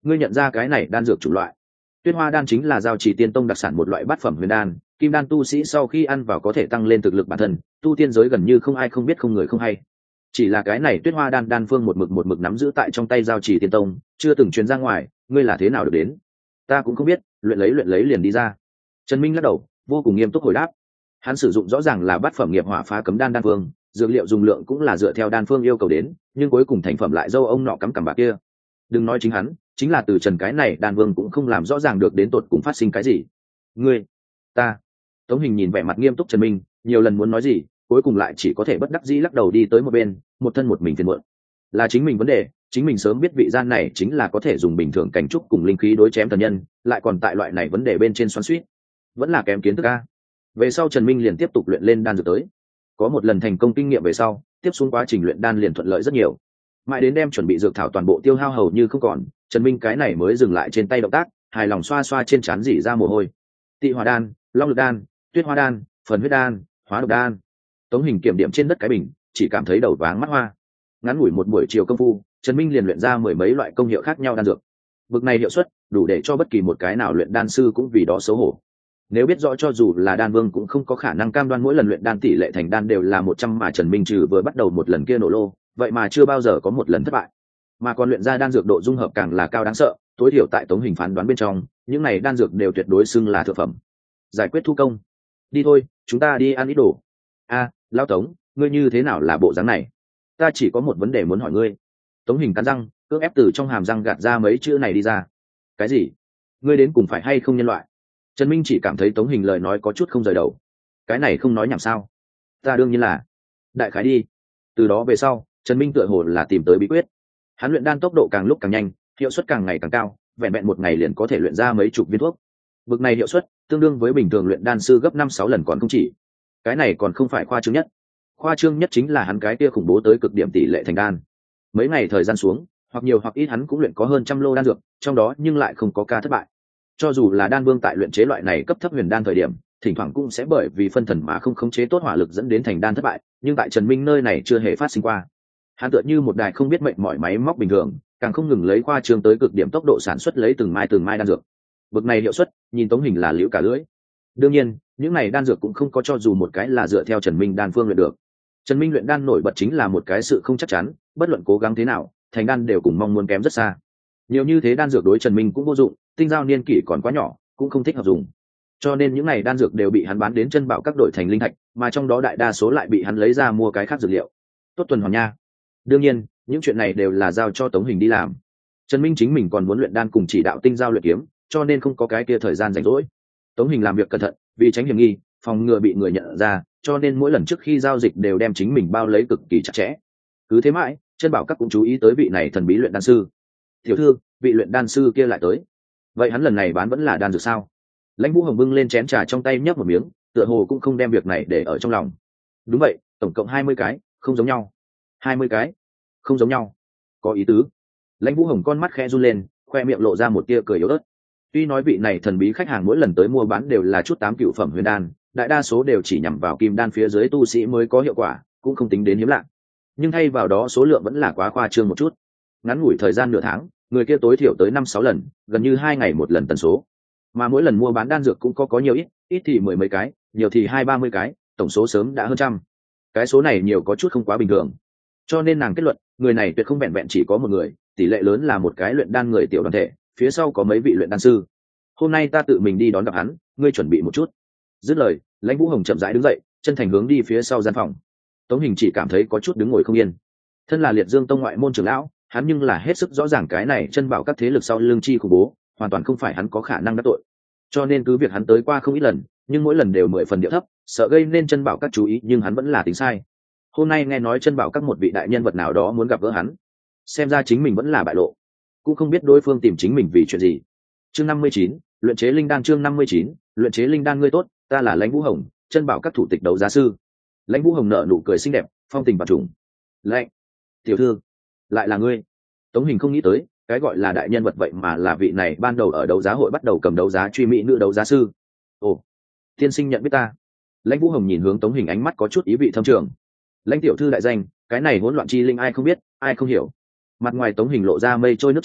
ngươi nhận ra cái này đan dược chủng loại? Tuyết hoa đan chính là giao chỉ tiên tông đặc sản một loại bát phẩm huyền đan, kim đan tu sĩ sau khi ăn vào có thể tăng lên thực lực bản thân, tu tiên giới gần như không ai không biết không người không hay. Chỉ là cái này tuyết hoa đan đan phương một mực một mực nắm giữ tại trong tay giao chỉ tiên tông, chưa từng truyền ra ngoài, ngươi là thế nào được đến? Ta cũng không biết, luyện lấy luyện lấy liền đi ra. Trần Minh lắc đầu, vô cùng nghiêm túc hồi đáp. Hắn sử dụng rõ ràng là bát phẩm nghiệp hỏa phá cấm đan đan phương, dược liệu dùng lượng cũng là dựa theo đan phương yêu cầu đến, nhưng cuối cùng thành phẩm lại dâu ông nọ cắm cằm bạc kia. Đừng nói chính hắn, chính là từ Trần cái này đan vương cũng không làm rõ ràng được đến tột cùng phát sinh cái gì. Ngươi, ta. Tống Hình nhìn vẻ mặt nghiêm túc Trần Minh, nhiều lần muốn nói gì, cuối cùng lại chỉ có thể bất đắc dĩ lắc đầu đi tới một bên, một thân một mình phiền muộn. Là chính mình vấn đề, chính mình sớm biết vị gian này chính là có thể dùng bình thường cảnh trúc cùng linh khí đối chém thần nhân, lại còn tại loại này vấn đề bên trên xoắn xuýt, vẫn là kém kiến thức a. Về sau Trần Minh liền tiếp tục luyện lên đan dược tới. Có một lần thành công kinh nghiệm về sau, tiếp xuống quá trình luyện đan liền thuận lợi rất nhiều. Mãi đến đem chuẩn bị dược thảo toàn bộ tiêu hao hầu như không còn, Trần Minh cái này mới dừng lại trên tay động tác, hài lòng xoa xoa trên trán dỉ ra mồ hôi. Tị hỏa đan, long lực đan, tuyết hoa đan, phần huyết đan, hóa độc đan. Tống Hình kiểm điểm trên đất cái bình, chỉ cảm thấy đầu váng mắt hoa. Ngắn ngủi một buổi chiều công phu, Trần Minh liền luyện ra mười mấy loại công hiệu khác nhau đan dược. Vực này hiệu suất đủ để cho bất kỳ một cái nào luyện đan sư cũng vì đó xấu hổ. Nếu biết rõ cho dù là đan vương cũng không có khả năng cam đoan mỗi lần luyện đan tỷ lệ thành đan đều là một trăm, mà Trần Minh trừ vừa bắt đầu một lần kia nổ lô, vậy mà chưa bao giờ có một lần thất bại. Mà còn luyện ra đan dược độ dung hợp càng là cao đáng sợ, tối thiểu tại Tống Hình phán đoán bên trong, những này đan dược đều tuyệt đối xưng là thượng phẩm. Giải quyết thu công. Đi thôi, chúng ta đi ăn ít đồ. A, lão Tống, ngươi như thế nào là bộ dáng này? Ta chỉ có một vấn đề muốn hỏi ngươi. Tống Hình cắn răng, cưỡng ép từ trong hàm răng gạt ra mấy chữ này đi ra. Cái gì? Ngươi đến cùng phải hay không nhân loại? Trần Minh chỉ cảm thấy Tống Hình lời nói có chút không rời đầu. Cái này không nói nhảm sao? Ta đương nhiên là. Đại khái đi. Từ đó về sau, Trần Minh tựa hồ là tìm tới bí quyết. Hắn luyện đan tốc độ càng lúc càng nhanh, hiệu suất càng ngày càng cao, vẹn vẹn một ngày liền có thể luyện ra mấy chục viên thuốc. Bực này hiệu suất tương đương với bình thường luyện đan sư gấp năm sáu lần còn không chỉ. Cái này còn không phải khoa trương nhất. Khoa trương nhất chính là hắn cái kia khủng bố tới cực điểm tỷ lệ thành đan. Mấy ngày thời gian xuống, hoặc nhiều hoặc ít hắn cũng luyện có hơn trăm lô đan dược, trong đó nhưng lại không có ca thất bại. Cho dù là đan vương tại luyện chế loại này cấp thấp huyền đan thời điểm, thỉnh thoảng cũng sẽ bởi vì phân thần mà không khống chế tốt hỏa lực dẫn đến thành đan thất bại, nhưng tại Trần Minh nơi này chưa hề phát sinh qua. Hắn tựa như một đài không biết mệnh mỏi máy móc bình thường, càng không ngừng lấy khoa trương tới cực điểm tốc độ sản xuất lấy từng mai từng mai đan dược. Bực này hiệu suất, nhìn Tống Hình là liễu cả lưỡi. Đương nhiên, những này đan dược cũng không có cho dù một cái là dựa theo Trần Minh đan phương luyện được. Trần Minh luyện đan nổi bật chính là một cái sự không chắc chắn, bất luận cố gắng thế nào, thành đan đều cùng mong muốn kém rất xa. Nhiều như thế đan dược đối Trần Minh cũng vô dụng, tinh giao niên kỷ còn quá nhỏ, cũng không thích hợp dùng. Cho nên những này đan dược đều bị hắn bán đến chân bảo các đội thành linh thạch, mà trong đó đại đa số lại bị hắn lấy ra mua cái khác dược liệu. Tốt tuần hoàn nha. Đương nhiên, những chuyện này đều là giao cho Tống Hình đi làm. Trần Minh chính mình còn muốn luyện đan cùng chỉ đạo tinh giao luyện kiếm, cho nên không có cái kia thời gian rảnh rỗi. Tống Hình làm việc cẩn thận, vì tránh hiểm nghi, phòng ngừa bị người nhận ra, cho nên mỗi lần trước khi giao dịch đều đem chính mình bao lấy cực kỳ chặt chẽ. Cứ thế mãi, chân bảo các cũng chú ý tới vị này thần bí luyện đan sư. Tiểu thư, vị luyện đan sư kia lại tới. Vậy hắn lần này bán vẫn là đan dược sao? Lãnh Vũ Hồng bưng lên chén trà trong tay nhấp một miếng, tựa hồ cũng không đem việc này để ở trong lòng. Đúng vậy, tổng cộng hai mươi cái, không giống nhau. Hai mươi cái, không giống nhau. Có ý tứ. Lãnh Vũ Hồng con mắt khẽ run lên, khoe miệng lộ ra một tia cười yếu ớt. Tuy nói vị này thần bí khách hàng mỗi lần tới mua bán đều là chút tám cựu phẩm huyền đan, đại đa số đều chỉ nhằm vào kim đan phía dưới tu sĩ mới có hiệu quả, cũng không tính đến hiếm lạ. Nhưng thay vào đó số lượng vẫn là quá khoa trương một chút. Ngắn ngủi thời gian nửa tháng, người kia tối thiểu tới năm sáu lần, gần như hai ngày một lần tần số. Mà mỗi lần mua bán đan dược cũng có có nhiều ít, ít thì mười mấy cái, nhiều thì hai ba mươi cái, tổng số sớm đã hơn trăm. Cái số này nhiều có chút không quá bình thường. Cho nên nàng kết luận, người này tuyệt không vẹn vẹn chỉ có một người, tỷ lệ lớn là một cái luyện đan người tiểu đoàn thể, phía sau có mấy vị luyện đan sư. Hôm nay ta tự mình đi đón gặp hắn, ngươi chuẩn bị một chút. Dứt lời, Lãnh Vũ Hồng chậm rãi đứng dậy, chân thành hướng đi phía sau gian phòng. Tống Hình chỉ cảm thấy có chút đứng ngồi không yên. Thân là Liệt Dương tông ngoại môn trưởng lão, hắn nhưng là hết sức rõ ràng cái này chân bảo các thế lực sau lưng chi khủng bố, hoàn toàn không phải hắn có khả năng đắc tội. Cho nên cứ việc hắn tới qua không ít lần, nhưng mỗi lần đều mười phần điệu thấp, sợ gây nên chân bảo các chú ý, nhưng hắn vẫn là tính sai. Hôm nay nghe nói chân bảo các một vị đại nhân vật nào đó muốn gặp gỡ hắn, xem ra chính mình vẫn là bại lộ, cũng không biết đối phương tìm chính mình vì chuyện gì. Chương năm mươi chín, luyện chế linh đan. Chương năm mươi chín, luyện chế linh đan. Ngươi tốt, ta là Lãnh Vũ Hồng, chân bảo các thủ tịch đấu giá sư. Lãnh Vũ Hồng nở nụ cười xinh đẹp, phong tình và trùng. Lãnh tiểu thư, lại là ngươi. Tống Hình không nghĩ tới, cái gọi là đại nhân vật vậy mà là vị này ban đầu ở đấu giá hội bắt đầu cầm đấu giá truy mỹ nữ đấu giá sư. Ồ, tiên sinh nhận biết ta. Lãnh Vũ Hồng nhìn hướng Tống Hình, ánh mắt có chút ý vị thâm trường. Lãnh tiểu thư đại danh, cái này hỗn loạn chi linh ai không biết, ai không hiểu. Mặt ngoài Tống Hình lộ ra mây trôi nước chảy,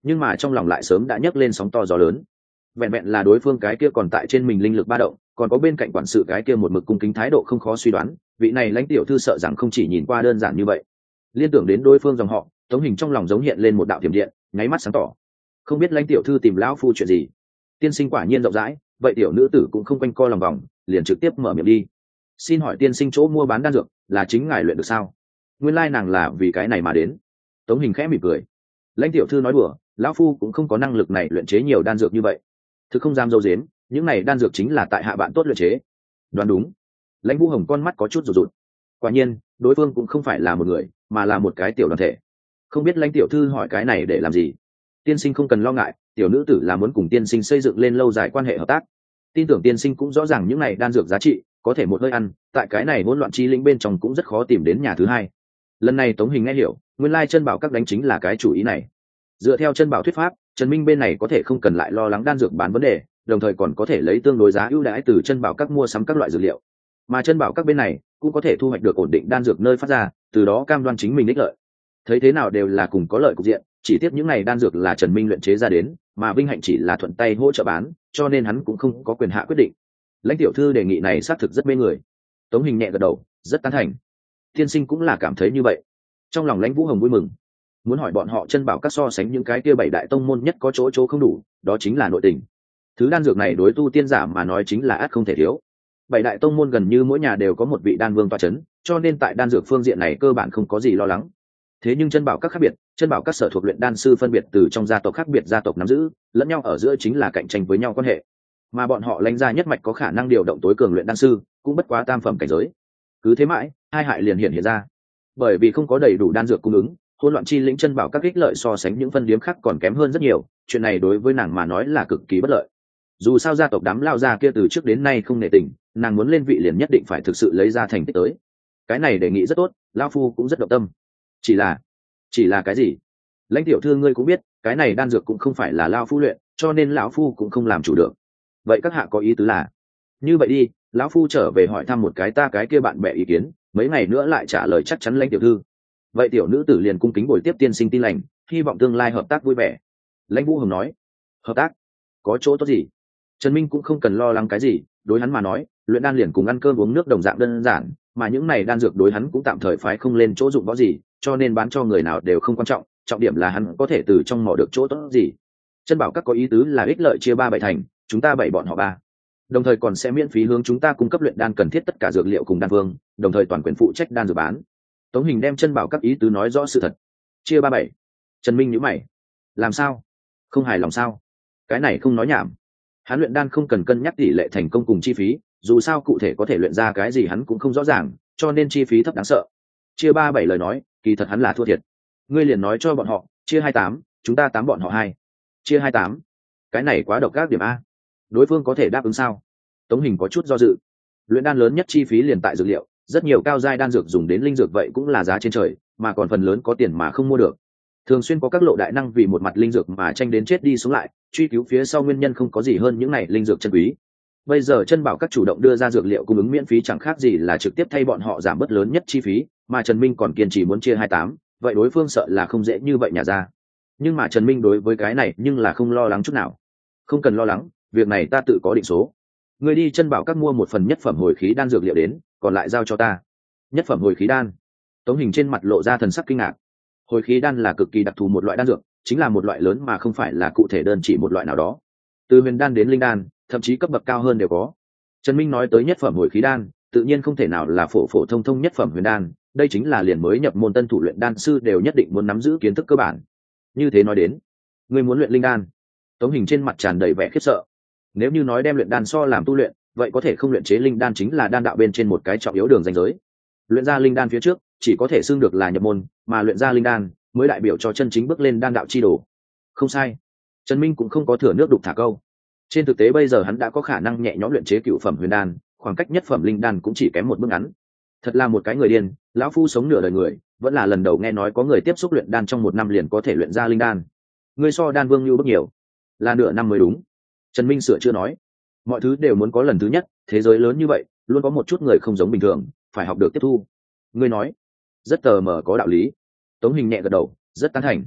nhưng mà trong lòng lại sớm đã nhấc lên sóng to gió lớn. Vẹn vẹn là đối phương cái kia còn tại trên mình linh lực ba động, còn có bên cạnh quản sự cái kia một mực cung kính thái độ không khó suy đoán, vị này lãnh tiểu thư sợ rằng không chỉ nhìn qua đơn giản như vậy. Liên tưởng đến đối phương dòng họ, Tống Hình trong lòng giống hiện lên một đạo tiềm điện, nháy mắt sáng tỏ. Không biết lãnh tiểu thư tìm lão phu chuyện gì? Tiên sinh quả nhiên rộng rãi, vậy tiểu nữ tử cũng không quanh co lòng vòng, liền trực tiếp mở miệng đi. Xin hỏi tiên sinh chỗ mua bán đan dược là chính ngài luyện được sao? Nguyên lai nàng là vì cái này mà đến. Tống Hình khẽ mỉm cười. Lãnh tiểu thư nói đùa, lão phu cũng không có năng lực này luyện chế nhiều đan dược như vậy. Thực không dám dâu dếm, những này đan dược chính là tại hạ bạn tốt luyện chế. Đoán đúng. Lãnh Vũ Hồng con mắt có chút rụt rụt. Quả nhiên, đối phương cũng không phải là một người, mà là một cái tiểu đoàn thể. Không biết lãnh tiểu thư hỏi cái này để làm gì? Tiên sinh không cần lo ngại, tiểu nữ tử là muốn cùng tiên sinh xây dựng lên lâu dài quan hệ hợp tác. Tin tưởng tiên sinh cũng rõ ràng những này đan dược giá trị, có thể một hơi ăn, tại cái này hỗn loạn chi linh bên trong cũng rất khó tìm đến nhà thứ hai. Lần này Tống Hình nghe hiểu, nguyên lai chân bảo các đánh chính là cái chủ ý này. Dựa theo chân bảo thuyết pháp, Trần Minh bên này có thể không cần lại lo lắng đan dược bán vấn đề, đồng thời còn có thể lấy tương đối giá ưu đãi từ chân bảo các mua sắm các loại dược liệu. Mà chân bảo các bên này cũng có thể thu hoạch được ổn định đan dược nơi phát ra, từ đó cam đoan chính mình ích lợi. Thấy thế nào đều là cùng có lợi cục diện, chỉ tiếc những này đan dược là Trần Minh luyện chế ra đến, mà Vinh Hạnh chỉ là thuận tay hỗ trợ bán, cho nên hắn cũng không có quyền hạ quyết định. Lãnh tiểu thư đề nghị này xác thực rất mê người. Tống Hình nhẹ gật đầu, rất tán thành. Tiên sinh cũng là cảm thấy như vậy. Trong lòng Lãnh Vũ Hồng vui mừng, muốn hỏi bọn họ chân bảo các so sánh những cái kia bảy đại tông môn nhất có chỗ chỗ không đủ, đó chính là nội tình. Thứ đan dược này đối tu tiên giả mà nói chính là ắt không thể thiếu. Bảy đại tông môn gần như mỗi nhà đều có một vị đan vương tọa chấn, cho nên tại đan dược phương diện này cơ bản không có gì lo lắng. Thế nhưng chân bảo các khác biệt, chân bảo các sở thuộc luyện đan sư phân biệt từ trong gia tộc khác biệt gia tộc nắm giữ, lẫn nhau ở giữa chính là cạnh tranh với nhau quan hệ. Mà bọn họ lãnh gia nhất mạch có khả năng điều động tối cường luyện đan sư, cũng bất quá tam phẩm cảnh giới. Cứ thế mãi, hai hại liền hiện hiện ra. Bởi vì không có đầy đủ đan dược cung ứng, hỗn loạn chi lĩnh chân bảo các ích lợi so sánh những phân điếm khác còn kém hơn rất nhiều, chuyện này đối với nàng mà nói là cực kỳ bất lợi. Dù sao gia tộc đám lao gia kia từ trước đến nay không nể tình, nàng muốn lên vị liền nhất định phải thực sự lấy ra thành tích tới. Cái này đề nghị rất tốt, lão phu cũng rất động tâm. Chỉ là, chỉ là cái gì? Lãnh tiểu thư ngươi cũng biết, cái này đan dược cũng không phải là lão phu luyện, cho nên lão phu cũng không làm chủ được. Vậy các hạ có ý tứ là, như vậy đi, lão phu trở về hỏi thăm một cái ta cái kia bạn bè ý kiến, mấy ngày nữa lại trả lời chắc chắn lãnh tiểu thư. Vậy tiểu nữ tử liền cung kính bồi tiếp tiên sinh tin lành, hy vọng tương lai hợp tác vui vẻ. Lãnh Vũ Hồng nói, hợp tác có chỗ tốt gì? Trần Minh cũng không cần lo lắng cái gì, đối hắn mà nói, luyện đan liền cùng ăn cơm uống nước đồng dạng đơn giản, mà những này đan dược đối hắn cũng tạm thời phái không lên chỗ dụng võ gì, cho nên bán cho người nào đều không quan trọng, trọng điểm là hắn có thể từ trong mò được chỗ tốt gì. Chân bảo các có ý tứ là ích lợi chia ba bảy thành, chúng ta bảy bọn họ ba, đồng thời còn sẽ miễn phí hướng chúng ta cung cấp luyện đan cần thiết tất cả dược liệu cùng đan phương, đồng thời toàn quyền phụ trách đan dược bán. Tống Hình đem chân bảo các ý tứ nói rõ sự thật. Chia ba bảy. Trần Minh nhíu mày, làm sao? Không hài lòng sao? Cái này không nói nhảm. Hắn luyện đan không cần cân nhắc tỷ lệ thành công cùng chi phí, dù sao cụ thể có thể luyện ra cái gì hắn cũng không rõ ràng, cho nên chi phí thấp đáng sợ. Chia ba bảy lời nói, kỳ thật hắn là thua thiệt. Ngươi liền nói cho bọn họ, chia hai tám, chúng ta tám bọn họ hai. Chia hai tám. Cái này quá độc ác điểm a. Đối phương có thể đáp ứng sao? Tống Hình có chút do dự. Luyện đan lớn nhất chi phí liền tại dược liệu, rất nhiều cao giai đan dược dùng đến linh dược vậy cũng là giá trên trời, mà còn phần lớn có tiền mà không mua được. Thường xuyên có các lộ đại năng vì một mặt linh dược mà tranh đến chết đi sống lại, truy cứu phía sau nguyên nhân không có gì hơn những này linh dược chân quý. Bây giờ chân bảo các chủ động đưa ra dược liệu cung ứng miễn phí chẳng khác gì là trực tiếp thay bọn họ giảm bớt lớn nhất chi phí, mà Trần Minh còn kiên trì muốn chia hai tám, vậy đối phương sợ là không dễ như vậy nhả ra. Nhưng mà Trần Minh đối với cái này nhưng là không lo lắng chút nào. Không cần lo lắng, việc này ta tự có định số. Ngươi đi chân bảo các mua một phần nhất phẩm hồi khí đan dược liệu đến, còn lại giao cho ta. Nhất phẩm hồi khí đan. Tống Hình trên mặt lộ ra thần sắc kinh ngạc. Hồi khí đan là cực kỳ đặc thù một loại đan dược, chính là một loại lớn mà không phải là cụ thể đơn chỉ một loại nào đó. Từ huyền đan đến linh đan, thậm chí cấp bậc cao hơn đều có. Trần Minh nói tới nhất phẩm hồi khí đan, tự nhiên không thể nào là phổ phổ thông thông nhất phẩm huyền đan, đây chính là liền mới nhập môn tân thủ luyện đan sư đều nhất định muốn nắm giữ kiến thức cơ bản. Như thế nói đến, ngươi muốn luyện linh đan? Tống Hình trên mặt tràn đầy vẻ khiếp sợ. Nếu như nói đem luyện đan so làm tu luyện, vậy có thể không luyện chế linh đan chính là đan đạo bên trên một cái trọng yếu đường ranh giới. Luyện ra linh đan phía trước, chỉ có thể xưng được là nhập môn, mà luyện ra linh đan mới đại biểu cho chân chính bước lên đan đạo chi đồ. Không sai. Trần Minh cũng không có thừa nước đục thả câu. Trên thực tế bây giờ hắn đã có khả năng nhẹ nhõm luyện chế cựu phẩm huyền đan, khoảng cách nhất phẩm linh đan cũng chỉ kém một bước ngắn. Thật là một cái người điên, lão phu sống nửa đời người, vẫn là lần đầu nghe nói có người tiếp xúc luyện đan trong một năm liền có thể luyện ra linh đan. Ngươi so đan vương lưu bước nhiều, là nửa năm mới đúng. Trần Minh sửa chưa nói, mọi thứ đều muốn có lần thứ nhất, thế giới lớn như vậy, luôn có một chút người không giống bình thường, phải học được tiếp thu. Ngươi nói, rất tờ mờ có đạo lý. Tống Hình nhẹ gật đầu, rất tán thành.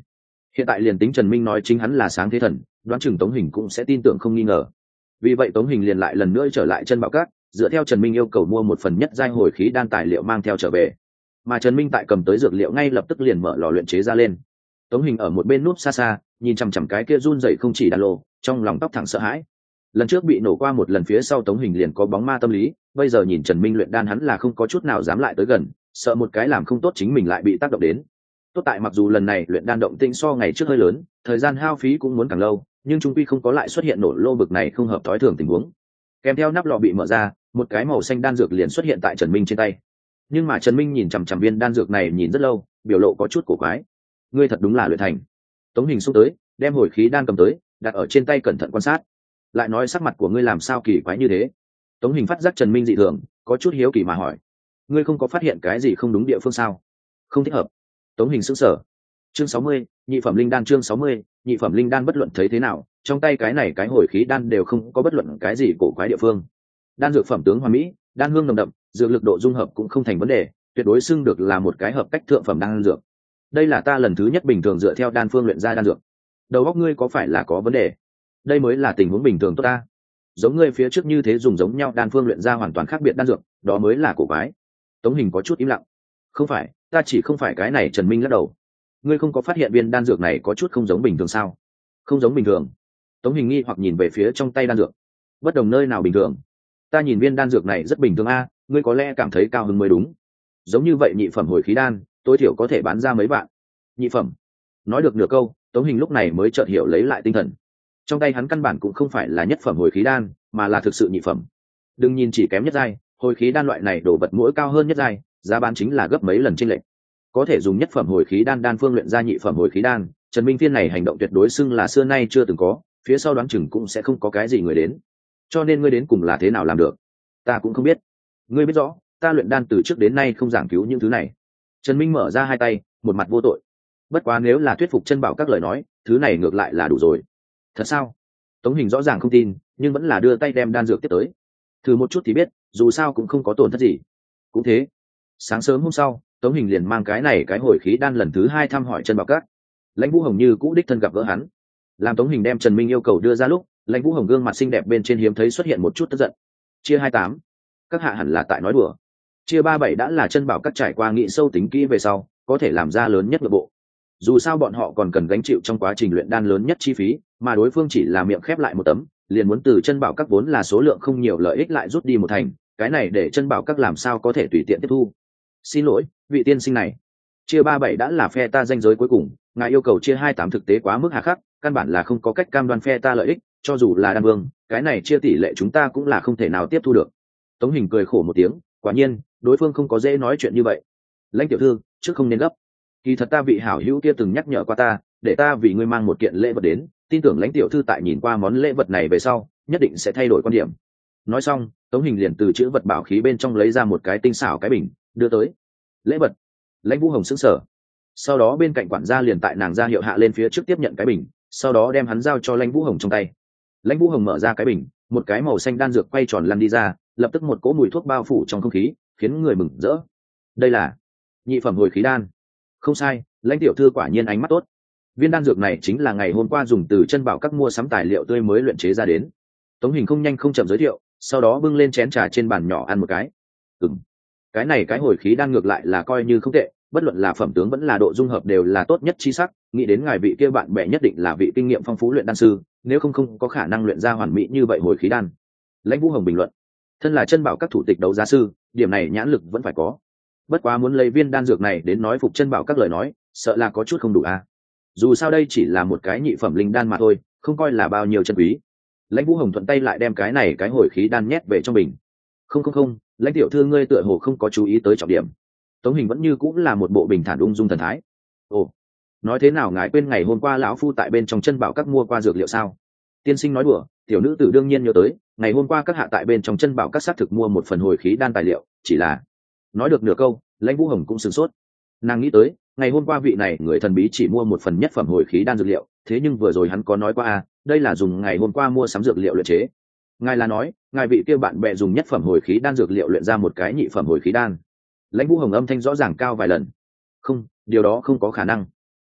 Hiện tại liền tính Trần Minh nói chính hắn là sáng thế thần, đoán chừng Tống Hình cũng sẽ tin tưởng không nghi ngờ. Vì vậy Tống Hình liền lại lần nữa trở lại chân bảo cát, dựa theo Trần Minh yêu cầu mua một phần nhất giai hồi khí đan tài liệu mang theo trở về. Mà Trần Minh tại cầm tới dược liệu ngay lập tức liền mở lò luyện chế ra lên. Tống Hình ở một bên núp xa xa, nhìn chằm chằm cái kia run rẩy không chỉ đan lô, trong lòng tóc thẳng sợ hãi. Lần trước bị nổ qua một lần phía sau Tống Hình liền có bóng ma tâm lý, bây giờ nhìn Trần Minh luyện đan hắn là không có chút nào dám lại tới gần, sợ một cái làm không tốt chính mình lại bị tác động đến. Tốt tại mặc dù lần này luyện đan động tĩnh so ngày trước hơi lớn, thời gian hao phí cũng muốn càng lâu, nhưng trung quy không có lại xuất hiện nổ lô bực này không hợp thói thường tình huống. Kèm theo nắp lò bị mở ra, một cái màu xanh đan dược liền xuất hiện tại Trần Minh trên tay. Nhưng mà Trần Minh nhìn chằm chằm viên đan dược này nhìn rất lâu, biểu lộ có chút cổ quái. Ngươi thật đúng là luyện thành. Tống Hình xông tới, đem hồi khí đan cầm tới, đặt ở trên tay cẩn thận quan sát. Lại nói sắc mặt của ngươi làm sao kỳ quái như thế? Tống Hình phát giác Trần Minh dị thường, có chút hiếu kỳ mà hỏi. Ngươi không có phát hiện cái gì không đúng địa phương sao? Không thích hợp. Tống Hình sững sờ. Chương sáu mươi, nhị phẩm linh đan chương sáu mươi, nhị phẩm linh đan bất luận thấy thế nào, trong tay cái này cái hồi khí đan đều không có bất luận cái gì cổ quái địa phương. Đan dược phẩm tướng hoàn mỹ, đan hương nồng đậm, dược lực độ dung hợp cũng không thành vấn đề, tuyệt đối xưng được là một cái hợp cách thượng phẩm đan dược. Đây là ta lần thứ nhất bình thường dựa theo đan phương luyện ra đan dược. Đầu óc ngươi có phải là có vấn đề? Đây mới là tình huống bình thường tốt ta. Giống ngươi phía trước như thế dùng giống nhau đan phương luyện ra hoàn toàn khác biệt đan dược, đó mới là cổ quái. Tống Hình có chút im lặng. Không phải, ta chỉ không phải cái này. Trần Minh lắc đầu. Ngươi không có phát hiện viên đan dược này có chút không giống bình thường sao? Không giống bình thường. Tống Hình nghi hoặc nhìn về phía trong tay đan dược. Bất đồng nơi nào bình thường? Ta nhìn viên đan dược này rất bình thường a, ngươi có lẽ cảm thấy cao hứng mới đúng. Giống như vậy nhị phẩm hồi khí đan, tối thiểu có thể bán ra mấy vạn. Nhị phẩm. Nói được nửa câu, Tống Hình lúc này mới chợt hiểu lấy lại tinh thần. Trong tay hắn căn bản cũng không phải là nhất phẩm hồi khí đan, mà là thực sự nhị phẩm. Đừng nhìn chỉ kém nhất giai, hồi khí đan loại này đổ vật mỗi cao hơn nhất giai, giá bán chính là gấp mấy lần chênh lệch. Có thể dùng nhất phẩm hồi khí đan đan phương luyện ra nhị phẩm hồi khí đan, Trần Minh Phiên này hành động tuyệt đối xưng là xưa nay chưa từng có, phía sau đoán chừng cũng sẽ không có cái gì người đến. Cho nên ngươi đến cùng là thế nào làm được? Ta cũng không biết. Ngươi biết rõ, ta luyện đan từ trước đến nay không giảng cứu những thứ này. Trần Minh mở ra hai tay, một mặt vô tội. Bất quá nếu là thuyết phục chân bảo các lời nói, thứ này ngược lại là đủ rồi. Thật sao? Tống Hình rõ ràng không tin, nhưng vẫn là đưa tay đem đan dược tiếp tới. Thử một chút thì biết, dù sao cũng không có tổn thất gì. Cũng thế. Sáng sớm hôm sau, Tống Hình liền mang cái này cái hồi khí đan lần thứ hai thăm hỏi chân bảo các. Lãnh Vũ Hồng như cũ đích thân gặp gỡ hắn. Làm Tống Hình đem Trần Minh yêu cầu đưa ra lúc, Lãnh Vũ Hồng gương mặt xinh đẹp bên trên hiếm thấy xuất hiện một chút tức giận. Chia hai tám, các hạ hẳn là tại nói đùa. Chia ba bảy đã là chân bảo các trải qua nghị sâu tính kỹ về sau, có thể làm ra lớn nhất nội bộ. Dù sao bọn họ còn cần gánh chịu trong quá trình luyện đan lớn nhất chi phí, mà đối phương chỉ là miệng khép lại một tấm, liền muốn từ chân bảo các vốn là số lượng không nhiều lợi ích lại rút đi một thành, cái này để chân bảo các làm sao có thể tùy tiện tiếp thu. Xin lỗi, vị tiên sinh này, chia ba bảy đã là phe ta danh giới cuối cùng, ngài yêu cầu chia hai tám thực tế quá mức hà khắc, căn bản là không có cách cam đoan phe ta lợi ích, cho dù là đan vương, cái này chia tỷ lệ chúng ta cũng là không thể nào tiếp thu được. Tống Hình cười khổ một tiếng, quả nhiên đối phương không có dễ nói chuyện như vậy. Lãnh tiểu thư, trước không nên gấp. Kỳ thật ta vị hảo hữu kia từng nhắc nhở qua ta, để ta vì ngươi mang một kiện lễ vật đến, tin tưởng Lãnh tiểu thư tại nhìn qua món lễ vật này về sau, nhất định sẽ thay đổi quan điểm. Nói xong, Tống Hình liền từ chữ vật bảo khí bên trong lấy ra một cái tinh xảo cái bình, đưa tới. Lễ vật. Lãnh Vũ Hồng sững sờ. Sau đó bên cạnh quản gia liền tại nàng ra hiệu hạ lên phía trước tiếp nhận cái bình, sau đó đem hắn giao cho Lãnh Vũ Hồng trong tay. Lãnh Vũ Hồng mở ra cái bình, một cái màu xanh đan dược quay tròn lăn đi ra, lập tức một cỗ mùi thuốc bao phủ trong không khí, khiến người mừng rỡ. Đây là nhị phẩm hồi khí đan. Không sai, Lãnh tiểu thư quả nhiên ánh mắt tốt. Viên đan dược này chính là ngày hôm qua dùng từ chân bảo các mua sắm tài liệu tươi mới luyện chế ra đến. Tống Hình không nhanh không chậm giới thiệu, sau đó bưng lên chén trà trên bàn nhỏ ăn một cái. Ừm, cái này cái hồi khí đan ngược lại là coi như không tệ, bất luận là phẩm tướng vẫn là độ dung hợp đều là tốt nhất chi sắc, nghĩ đến ngài vị kia bạn bè nhất định là vị kinh nghiệm phong phú luyện đan sư, nếu không không có khả năng luyện ra hoàn mỹ như vậy hồi khí đan. Lãnh Vũ Hồng bình luận, thân là chân bảo các thủ tịch đấu giá sư, điểm này nhãn lực vẫn phải có. Bất quá muốn lấy viên đan dược này đến nói phục chân bảo các lời nói, sợ là có chút không đủ à. Dù sao đây chỉ là một cái nhị phẩm linh đan mà thôi, không coi là bao nhiêu chân quý. Lãnh Vũ Hồng thuận tay lại đem cái này cái hồi khí đan nhét về trong bình. Không không không, Lãnh tiểu thư ngươi tựa hồ không có chú ý tới trọng điểm. Tống Hình vẫn như cũng là một bộ bình thản ung dung thần thái. Ồ, nói thế nào ngài quên ngày hôm qua lão phu tại bên trong chân bảo các mua qua dược liệu sao? Tiên sinh nói đùa, tiểu nữ tử đương nhiên nhớ tới, ngày hôm qua các hạ tại bên trong chân bảo các xác thực mua một phần hồi khí đan tài liệu, chỉ là nói được nửa câu, Lãnh Vũ Hồng cũng sửng sốt. Nàng nghĩ tới, ngày hôm qua vị này người thần bí chỉ mua một phần nhất phẩm hồi khí đan dược liệu, thế nhưng vừa rồi hắn có nói qua à, đây là dùng ngày hôm qua mua sắm dược liệu luyện chế. Ngài là nói, ngài vị kia bạn bè dùng nhất phẩm hồi khí đan dược liệu luyện ra một cái nhị phẩm hồi khí đan. Lãnh Vũ Hồng âm thanh rõ ràng cao vài lần. Không, điều đó không có khả năng.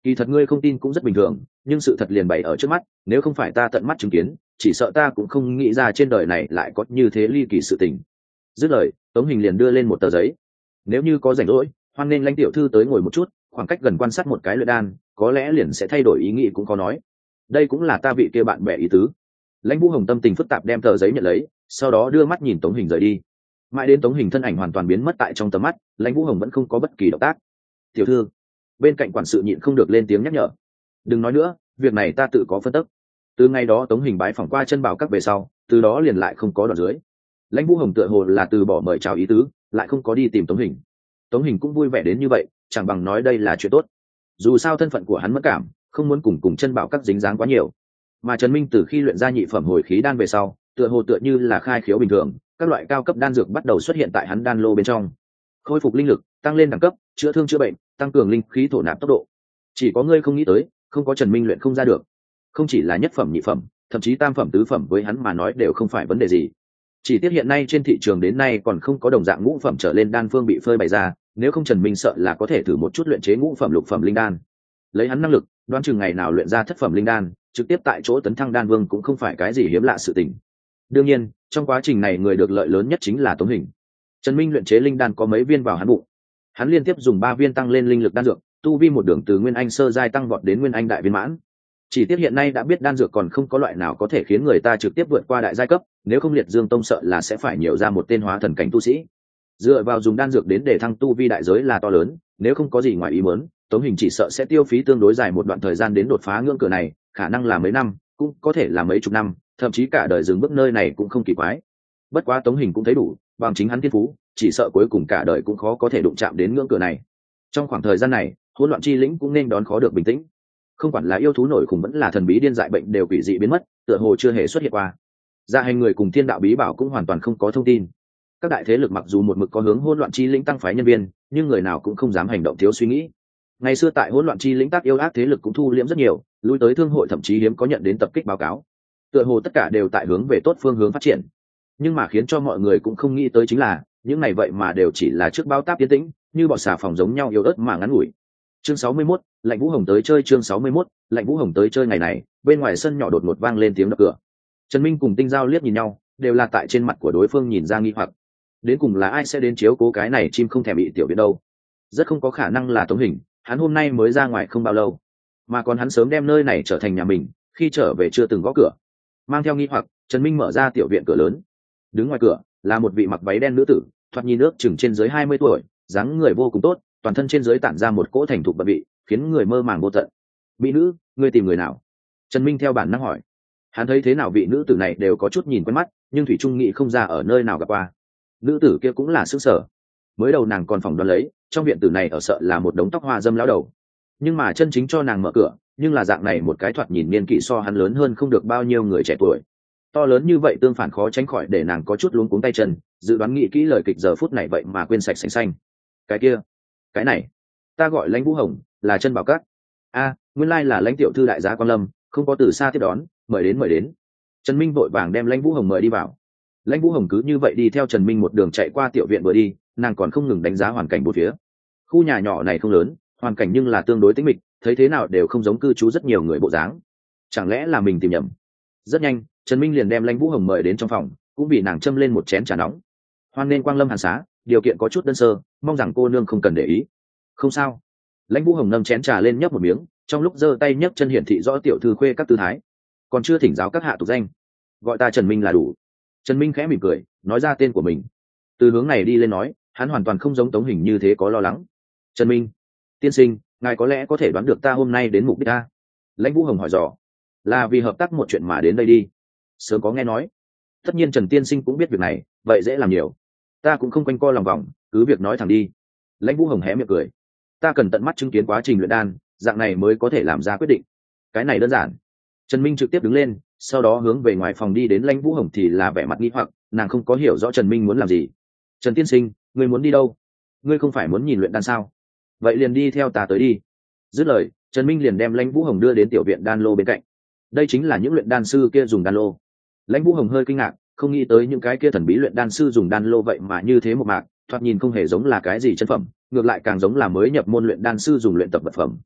Kỳ thật ngươi không tin cũng rất bình thường, nhưng sự thật liền bày ở trước mắt, nếu không phải ta tận mắt chứng kiến, chỉ sợ ta cũng không nghĩ ra trên đời này lại có như thế ly kỳ sự tình. Dứt lời, Tống Hình liền đưa lên một tờ giấy. Nếu như có rảnh rỗi, hoan nên lãnh tiểu thư tới ngồi một chút, khoảng cách gần quan sát một cái luyện đan, có lẽ liền sẽ thay đổi ý nghĩ cũng có nói. Đây cũng là ta vị kia bạn bè ý tứ. Lãnh Vũ Hồng tâm tình phức tạp đem tờ giấy nhận lấy, sau đó đưa mắt nhìn Tống Hình rời đi. Mãi đến Tống Hình thân ảnh hoàn toàn biến mất tại trong tầm mắt, Lãnh Vũ Hồng vẫn không có bất kỳ động tác. Tiểu thư, bên cạnh quản sự nhịn không được lên tiếng nhắc nhở. Đừng nói nữa, việc này ta tự có phân tích. Từ ngày đó Tống Hình bái phỏng qua chân bảo các về sau, từ đó liền lại không có đoạn dưới. Lãnh Vũ Hồng tựa hồ là từ bỏ mời chào ý tứ, lại không có đi tìm Tống Hình. Tống Hình cũng vui vẻ đến như vậy, chẳng bằng nói đây là chuyện tốt. Dù sao thân phận của hắn mất cảm, không muốn cùng cùng chân bảo các dính dáng quá nhiều. Mà Trần Minh từ khi luyện ra nhị phẩm hồi khí đan về sau, tựa hồ tựa như là khai khiếu bình thường, các loại cao cấp đan dược bắt đầu xuất hiện tại hắn đan lô bên trong. Khôi phục linh lực, tăng lên đẳng cấp, chữa thương chữa bệnh, tăng cường linh khí thổ nạp tốc độ. Chỉ có ngươi không nghĩ tới, không có Trần Minh luyện không ra được. Không chỉ là nhất phẩm nhị phẩm, thậm chí tam phẩm tứ phẩm với hắn mà nói đều không phải vấn đề gì. Chỉ tiếc hiện nay trên thị trường đến nay còn không có đồng dạng ngũ phẩm trở lên đan phương bị phơi bày ra, nếu không Trần Minh sợ là có thể thử một chút luyện chế ngũ phẩm lục phẩm linh đan. Lấy hắn năng lực, đoán chừng ngày nào luyện ra thất phẩm linh đan, trực tiếp tại chỗ tấn thăng đan vương cũng không phải cái gì hiếm lạ sự tình. Đương nhiên, trong quá trình này người được lợi lớn nhất chính là Tống Hình. Trần Minh luyện chế linh đan có mấy viên vào hắn bụng, hắn liên tiếp dùng ba viên tăng lên linh lực đan dược, tu vi một đường từ nguyên anh sơ giai tăng vọt đến nguyên anh đại viên mãn. Chỉ tiếc hiện nay đã biết đan dược còn không có loại nào có thể khiến người ta trực tiếp vượt qua đại giai cấp, nếu không Liệt Dương Tông sợ là sẽ phải nhiều ra một tên hóa thần cảnh tu sĩ. Dựa vào dùng đan dược đến để thăng tu vi đại giới là to lớn, nếu không có gì ngoài ý muốn, Tống Hình chỉ sợ sẽ tiêu phí tương đối dài một đoạn thời gian đến đột phá ngưỡng cửa này, khả năng là mấy năm, cũng có thể là mấy chục năm, thậm chí cả đời dừng bước nơi này cũng không kỳ quái. Bất quá Tống Hình cũng thấy đủ, bằng chính hắn thiên phú, chỉ sợ cuối cùng cả đời cũng khó có thể đụng chạm đến ngưỡng cửa này. Trong khoảng thời gian này, hỗn loạn chi lĩnh cũng nên đón khó được bình tĩnh. Không quản là yêu thú nổi khủng vẫn là thần bí điên dại bệnh đều quỷ dị biến mất, tựa hồ chưa hề xuất hiện qua. Dạ hành người cùng thiên đạo bí bảo cũng hoàn toàn không có thông tin. Các đại thế lực mặc dù một mực có hướng hỗn loạn chi lĩnh tăng phái nhân viên, nhưng người nào cũng không dám hành động thiếu suy nghĩ. Ngày xưa tại hỗn loạn chi lĩnh tác yêu ác thế lực cũng thu liễm rất nhiều, lui tới thương hội thậm chí hiếm có nhận đến tập kích báo cáo. Tựa hồ tất cả đều tại hướng về tốt phương hướng phát triển. Nhưng mà khiến cho mọi người cũng không nghĩ tới chính là, những này vậy mà đều chỉ là trước bao táp tiến tĩnh, như bọ xà phòng giống nhau yếu ớt mà ngắn ngủi. Chương sáu mươi mốt, Lạnh Vũ Hồng tới chơi. Chương sáu mươi mốt, Lạnh Vũ Hồng tới chơi. Ngày này, bên ngoài sân nhỏ đột ngột vang lên tiếng đập cửa. Trần Minh cùng Tinh Giao liếc nhìn nhau, đều là tại trên mặt của đối phương nhìn ra nghi hoặc. Đến cùng là ai sẽ đến chiếu cố cái này chim không thèm bị tiểu biệt đâu? Rất không có khả năng là Tống Hình, hắn hôm nay mới ra ngoài không bao lâu, mà còn hắn sớm đem nơi này trở thành nhà mình, khi trở về chưa từng gõ cửa. Mang theo nghi hoặc, Trần Minh mở ra tiểu viện cửa lớn. Đứng ngoài cửa là một vị mặc váy đen nữ tử, thoạt nhìn nước chừng trên dưới hai mươi tuổi, dáng người vô cùng tốt, toàn thân trên dưới tản ra một cỗ thành thục bận vị, khiến người mơ màng vô tận. Mỹ nữ, ngươi tìm người nào? Trần Minh theo bản năng hỏi. Hắn thấy thế nào vị nữ tử này đều có chút nhìn quen mắt, nhưng thủy trung nghĩ không ra ở nơi nào gặp qua. Nữ tử kia cũng là sức sở. Mới đầu nàng còn phỏng đoán lấy, trong viện tử này ở sợ là một đống tóc hoa dâm lão đầu. Nhưng mà chân chính cho nàng mở cửa, nhưng là dạng này một cái thoạt nhìn niên kỷ so hắn lớn hơn không được bao nhiêu người trẻ tuổi. To lớn như vậy tương phản khó tránh khỏi để nàng có chút luống cuống tay chân, dự đoán nghĩ kỹ lời kịch giờ phút này vậy mà quên sạch sành xanh. Cái kia, cái này, ta gọi Lãnh Vũ Hồng, là chân bảo các. A, nguyên lai là Lãnh tiểu thư đại giá quan lâm, không có từ xa tiếp đón, mời đến mời đến. Trần Minh vội vàng đem Lãnh Vũ Hồng mời đi vào. Lãnh Vũ Hồng cứ như vậy đi theo Trần Minh một đường chạy qua tiểu viện vừa đi, nàng còn không ngừng đánh giá hoàn cảnh bốn phía. Khu nhà nhỏ này không lớn, hoàn cảnh nhưng là tương đối tĩnh mịch, thấy thế nào đều không giống cư trú rất nhiều người bộ dáng. Chẳng lẽ là mình tìm nhầm? Rất nhanh, Trần Minh liền đem Lãnh Vũ Hồng mời đến trong phòng, cũng vì nàng châm lên một chén trà nóng. Hoan nên quang lâm hàn xá, điều kiện có chút đơn sơ, mong rằng cô nương không cần để ý. Không sao. Lãnh Vũ Hồng nâng chén trà lên nhấp một miếng, trong lúc giơ tay nhấc chân hiển thị rõ tiểu thư khuê các tư thái. Còn chưa thỉnh giáo các hạ tục danh, gọi ta Trần Minh là đủ. Trần Minh khẽ mỉm cười, nói ra tên của mình. Từ hướng này đi lên nói, hắn hoàn toàn không giống Tống Hình như thế có lo lắng. Trần Minh, tiên sinh, ngài có lẽ có thể đoán được ta hôm nay đến mục đích ta. Lãnh Vũ Hồng hỏi dò. Là vì hợp tác một chuyện mà đến đây đi. Sớm có nghe nói. Tất nhiên Trần tiên sinh cũng biết việc này, vậy dễ làm nhiều. Ta cũng không quanh co lòng vòng, cứ việc nói thẳng đi. Lãnh Vũ Hồng hé miệng cười. Ta cần tận mắt chứng kiến quá trình luyện đan, dạng này mới có thể làm ra quyết định. Cái này đơn giản. Trần Minh trực tiếp đứng lên, sau đó hướng về ngoài phòng đi đến. Lãnh Vũ Hồng thì là vẻ mặt nghi hoặc, nàng không có hiểu rõ Trần Minh muốn làm gì. Trần tiên sinh, ngươi muốn đi đâu? Ngươi không phải muốn nhìn luyện đan sao? Vậy liền đi theo ta tới đi. Dứt lời, Trần Minh liền đem Lãnh Vũ Hồng đưa đến tiểu viện đan lô bên cạnh. Đây chính là những luyện đan sư kia dùng đan lô. Lãnh Vũ Hồng hơi kinh ngạc, không nghĩ tới những cái kia thần bí luyện đan sư dùng đan lô vậy mà như thế một mạc, thoạt nhìn không hề giống là cái gì chân phẩm, ngược lại càng giống là mới nhập môn luyện đan sư dùng luyện tập vật phẩm.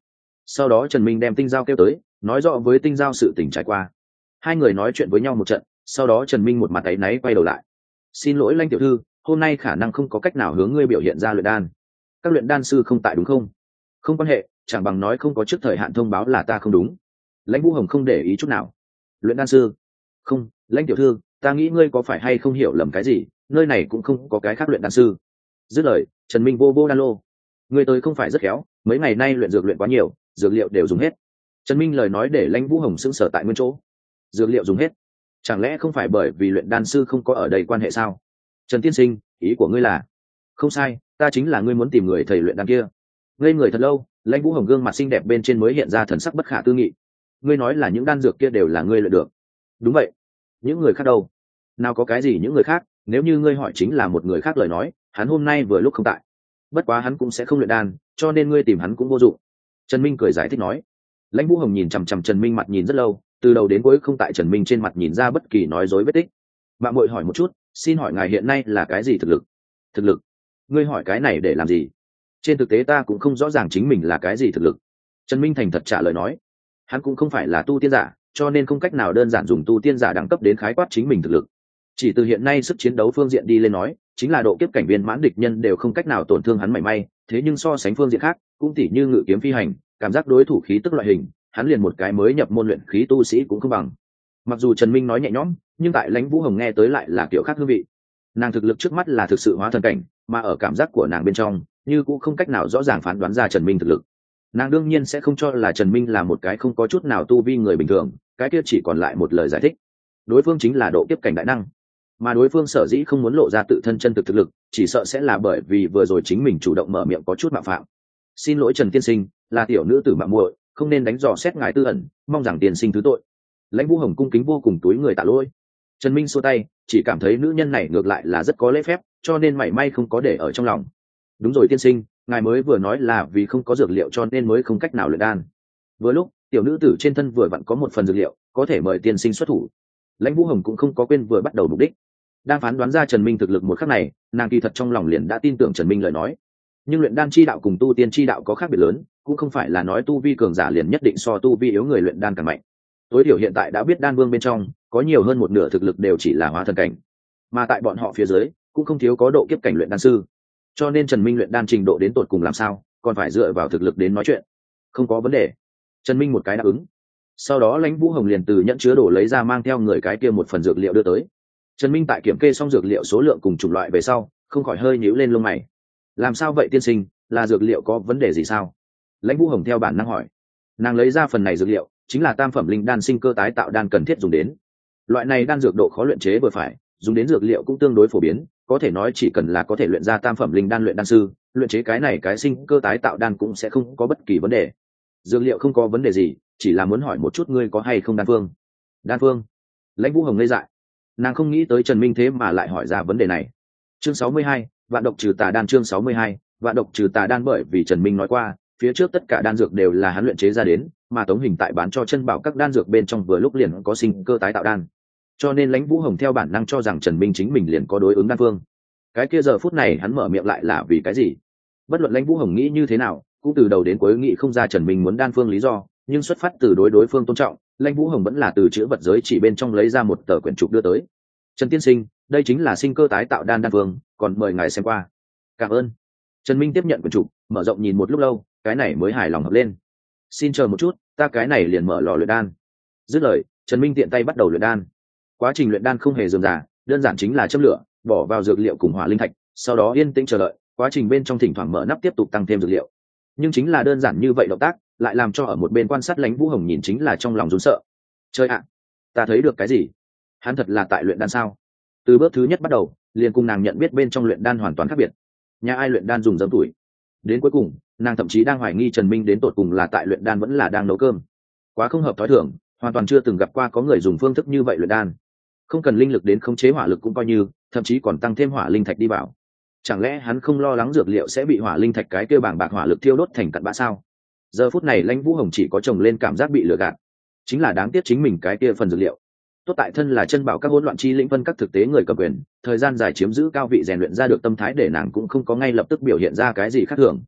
sau đó Trần Minh đem Tinh Giao kêu tới, nói rõ với Tinh Giao sự tình trải qua. Hai người nói chuyện với nhau một trận, sau đó Trần Minh một mặt áy náy quay đầu lại. Xin lỗi Lãnh tiểu thư, hôm nay khả năng không có cách nào hướng ngươi biểu hiện ra luyện đan. Các luyện đan sư không tại đúng không? Không quan hệ, chẳng bằng nói không có trước thời hạn thông báo là ta không đúng. Lãnh Vũ Hồng không để ý chút nào. Luyện đan sư? Không, Lãnh tiểu thư, ta nghĩ ngươi có phải hay không hiểu lầm cái gì, nơi này cũng không có cái khác luyện đan sư. Dứt lời, Trần Minh vô vô đan lô. Ngươi tới không phải rất khéo, mấy ngày nay luyện dược luyện quá nhiều, dược liệu đều dùng hết. Trần Minh lời nói để Lãnh Vũ Hồng sững sờ tại nguyên chỗ. Dược liệu dùng hết? Chẳng lẽ không phải bởi vì luyện đan sư không có ở đây quan hệ sao? Trần tiên sinh, ý của ngươi là? Không sai, ta chính là ngươi muốn tìm người thầy luyện đan kia. Ngây người thật lâu, Lãnh Vũ Hồng gương mặt xinh đẹp bên trên mới hiện ra thần sắc bất khả tư nghị. Ngươi nói là những đan dược kia đều là ngươi luyện được? Đúng vậy. Những người khác đâu? Nào có cái gì những người khác, nếu như ngươi hỏi chính là một người khác lời nói, hắn hôm nay vừa lúc không tại. Bất quá hắn cũng sẽ không luyện đan, cho nên ngươi tìm hắn cũng vô dụng. Trần Minh cười giải thích nói. Lãnh Vũ Hồng nhìn chằm chằm Trần Minh mặt nhìn rất lâu, từ đầu đến cuối không tại Trần Minh trên mặt nhìn ra bất kỳ nói dối vết tích. Mạng muội hỏi một chút, xin hỏi ngài hiện nay là cái gì thực lực? Thực lực? Ngươi hỏi cái này để làm gì? Trên thực tế ta cũng không rõ ràng chính mình là cái gì thực lực. Trần Minh thành thật trả lời nói. Hắn cũng không phải là tu tiên giả, cho nên không cách nào đơn giản dùng tu tiên giả đẳng cấp đến khái quát chính mình thực lực. Chỉ từ hiện nay sức chiến đấu phương diện đi lên nói, chính là độ kiếp cảnh viên mãn địch nhân đều không cách nào tổn thương hắn mảy may, thế nhưng so sánh phương diện khác, cũng tỉ như ngự kiếm phi hành, cảm giác đối thủ khí tức loại hình, hắn liền một cái mới nhập môn luyện khí tu sĩ cũng không bằng. Mặc dù Trần Minh nói nhẹ nhõm, nhưng tại Lãnh Vũ Hồng nghe tới lại là kiểu khác hương vị. Nàng thực lực trước mắt là thực sự hóa thần cảnh, mà ở cảm giác của nàng bên trong, như cũng không cách nào rõ ràng phán đoán ra Trần Minh thực lực. Nàng đương nhiên sẽ không cho là Trần Minh là một cái không có chút nào tu vi người bình thường, cái kia chỉ còn lại một lời giải thích. Đối phương chính là độ kiếp cảnh đại năng, mà đối phương sở dĩ không muốn lộ ra tự thân chân thực thực lực, chỉ sợ sẽ là bởi vì vừa rồi chính mình chủ động mở miệng có chút mạo phạm. Xin lỗi Trần tiên sinh, là tiểu nữ tử mạo muội, không nên đánh dò xét ngài tư ẩn, mong rằng tiên sinh thứ tội. Lãnh Vũ Hồng cung kính vô cùng túi người tạ lỗi. Trần Minh xua tay, chỉ cảm thấy nữ nhân này ngược lại là rất có lễ phép, cho nên mảy may không có để ở trong lòng. Đúng rồi tiên sinh, ngài mới vừa nói là vì không có dược liệu cho nên mới không cách nào luyện đan. Vừa lúc tiểu nữ tử trên thân vừa vặn có một phần dược liệu, có thể mời tiên sinh xuất thủ. Lãnh Vũ Hồng cũng không có quên vừa bắt đầu mục đích. Đang phán đoán ra Trần Minh thực lực một khắc này, nàng kỳ thật trong lòng liền đã tin tưởng Trần Minh lời nói. Nhưng luyện đan chi đạo cùng tu tiên chi đạo có khác biệt lớn, cũng không phải là nói tu vi cường giả liền nhất định so tu vi yếu người luyện đan càng mạnh. Tối thiểu hiện tại đã biết đan vương bên trong có nhiều hơn một nửa thực lực đều chỉ là hóa thần cảnh, mà tại bọn họ phía dưới cũng không thiếu có độ kiếp cảnh luyện đan sư. Cho nên Trần Minh luyện đan trình độ đến tột cùng làm sao, còn phải dựa vào thực lực đến nói chuyện. Không có vấn đề. Trần Minh một cái đáp ứng. Sau đó Lãnh Vũ Hồng liền từ nhẫn chứa đồ lấy ra mang theo người cái kia một phần dược liệu đưa tới. Trần Minh tại kiểm kê xong dược liệu số lượng cùng chủng loại về sau, không khỏi hơi nhíu lên lông mày. Làm sao vậy tiên sinh, là dược liệu có vấn đề gì sao? Lãnh Vũ Hồng theo bản năng hỏi. Nàng lấy ra phần này dược liệu, chính là tam phẩm linh đan sinh cơ tái tạo đan cần thiết dùng đến. Loại này đan dược độ khó luyện chế vừa phải, dùng đến dược liệu cũng tương đối phổ biến, có thể nói chỉ cần là có thể luyện ra tam phẩm linh đan luyện đan sư, luyện chế cái này cái sinh cơ tái tạo đan cũng sẽ không có bất kỳ vấn đề. Dược liệu không có vấn đề gì, chỉ là muốn hỏi một chút ngươi có hay không đan phương. Đan phương? Lãnh Vũ Hồng ngây dại. Nàng không nghĩ tới Trần Minh thế mà lại hỏi ra vấn đề này. Chương sáu mươi hai, vạn độc trừ tà đan. Chương sáu mươi hai, vạn độc trừ tà đan. Bởi vì Trần Minh nói qua, phía trước tất cả đan dược đều là hắn luyện chế ra đến, mà Tống Hình tại bán cho chân bảo các đan dược bên trong vừa lúc liền có sinh cơ tái tạo đan, cho nên Lãnh Vũ Hồng theo bản năng cho rằng Trần Minh chính mình liền có đối ứng đan phương. Cái kia giờ phút này hắn mở miệng lại là vì cái gì? Bất luận Lãnh Vũ Hồng nghĩ như thế nào, cũng từ đầu đến cuối nghĩ không ra Trần Minh muốn đan phương lý do, nhưng xuất phát từ đối đối phương tôn trọng, Lãnh Vũ Hồng vẫn là từ chữ vật giới chỉ bên trong lấy ra một tờ quyển trục đưa tới. Trần tiên sinh, đây chính là sinh cơ tái tạo đan đan phương, còn mời ngài xem qua. Cảm ơn. Trần Minh tiếp nhận quyển trục, mở rộng nhìn một lúc lâu, cái này mới hài lòng hợp lên. Xin chờ một chút, ta cái này liền mở lò luyện đan. Dứt lời, Trần Minh tiện tay bắt đầu luyện đan. Quá trình luyện đan không hề rườm rà, đơn giản chính là châm lửa, bỏ vào dược liệu cùng hỏa linh thạch, sau đó yên tĩnh chờ đợi. Quá trình bên trong thỉnh thoảng mở nắp tiếp tục tăng thêm dược liệu. Nhưng chính là đơn giản như vậy động tác, lại làm cho ở một bên quan sát Lãnh Vũ Hồng nhìn chính là trong lòng run sợ. Chơi ạ, ta thấy được cái gì? Hắn thật là tại luyện đan sao? Từ bước thứ nhất bắt đầu, liền cùng nàng nhận biết bên trong luyện đan hoàn toàn khác biệt. Nhà ai luyện đan dùng dấm tuổi? Đến cuối cùng, nàng thậm chí đang hoài nghi Trần Minh đến tột cùng là tại luyện đan vẫn là đang nấu cơm. Quá không hợp thói thường, hoàn toàn chưa từng gặp qua có người dùng phương thức như vậy luyện đan. Không cần linh lực đến khống chế hỏa lực cũng coi như, thậm chí còn tăng thêm hỏa linh thạch đi vào. Chẳng lẽ hắn không lo lắng dược liệu sẽ bị hỏa linh thạch cái kia bảng bạc hỏa lực thiêu đốt thành cặn bã sao? Giờ phút này Lãnh Vũ Hồng chỉ có chồng lên cảm giác bị lừa gạt, chính là đáng tiếc chính mình cái kia phần dược liệu. Tốt tại thân là chân bảo các hỗn loạn chi lĩnh vân các thực tế người cầm quyền, thời gian dài chiếm giữ cao vị rèn luyện ra được tâm thái để nàng cũng không có ngay lập tức biểu hiện ra cái gì khác thường.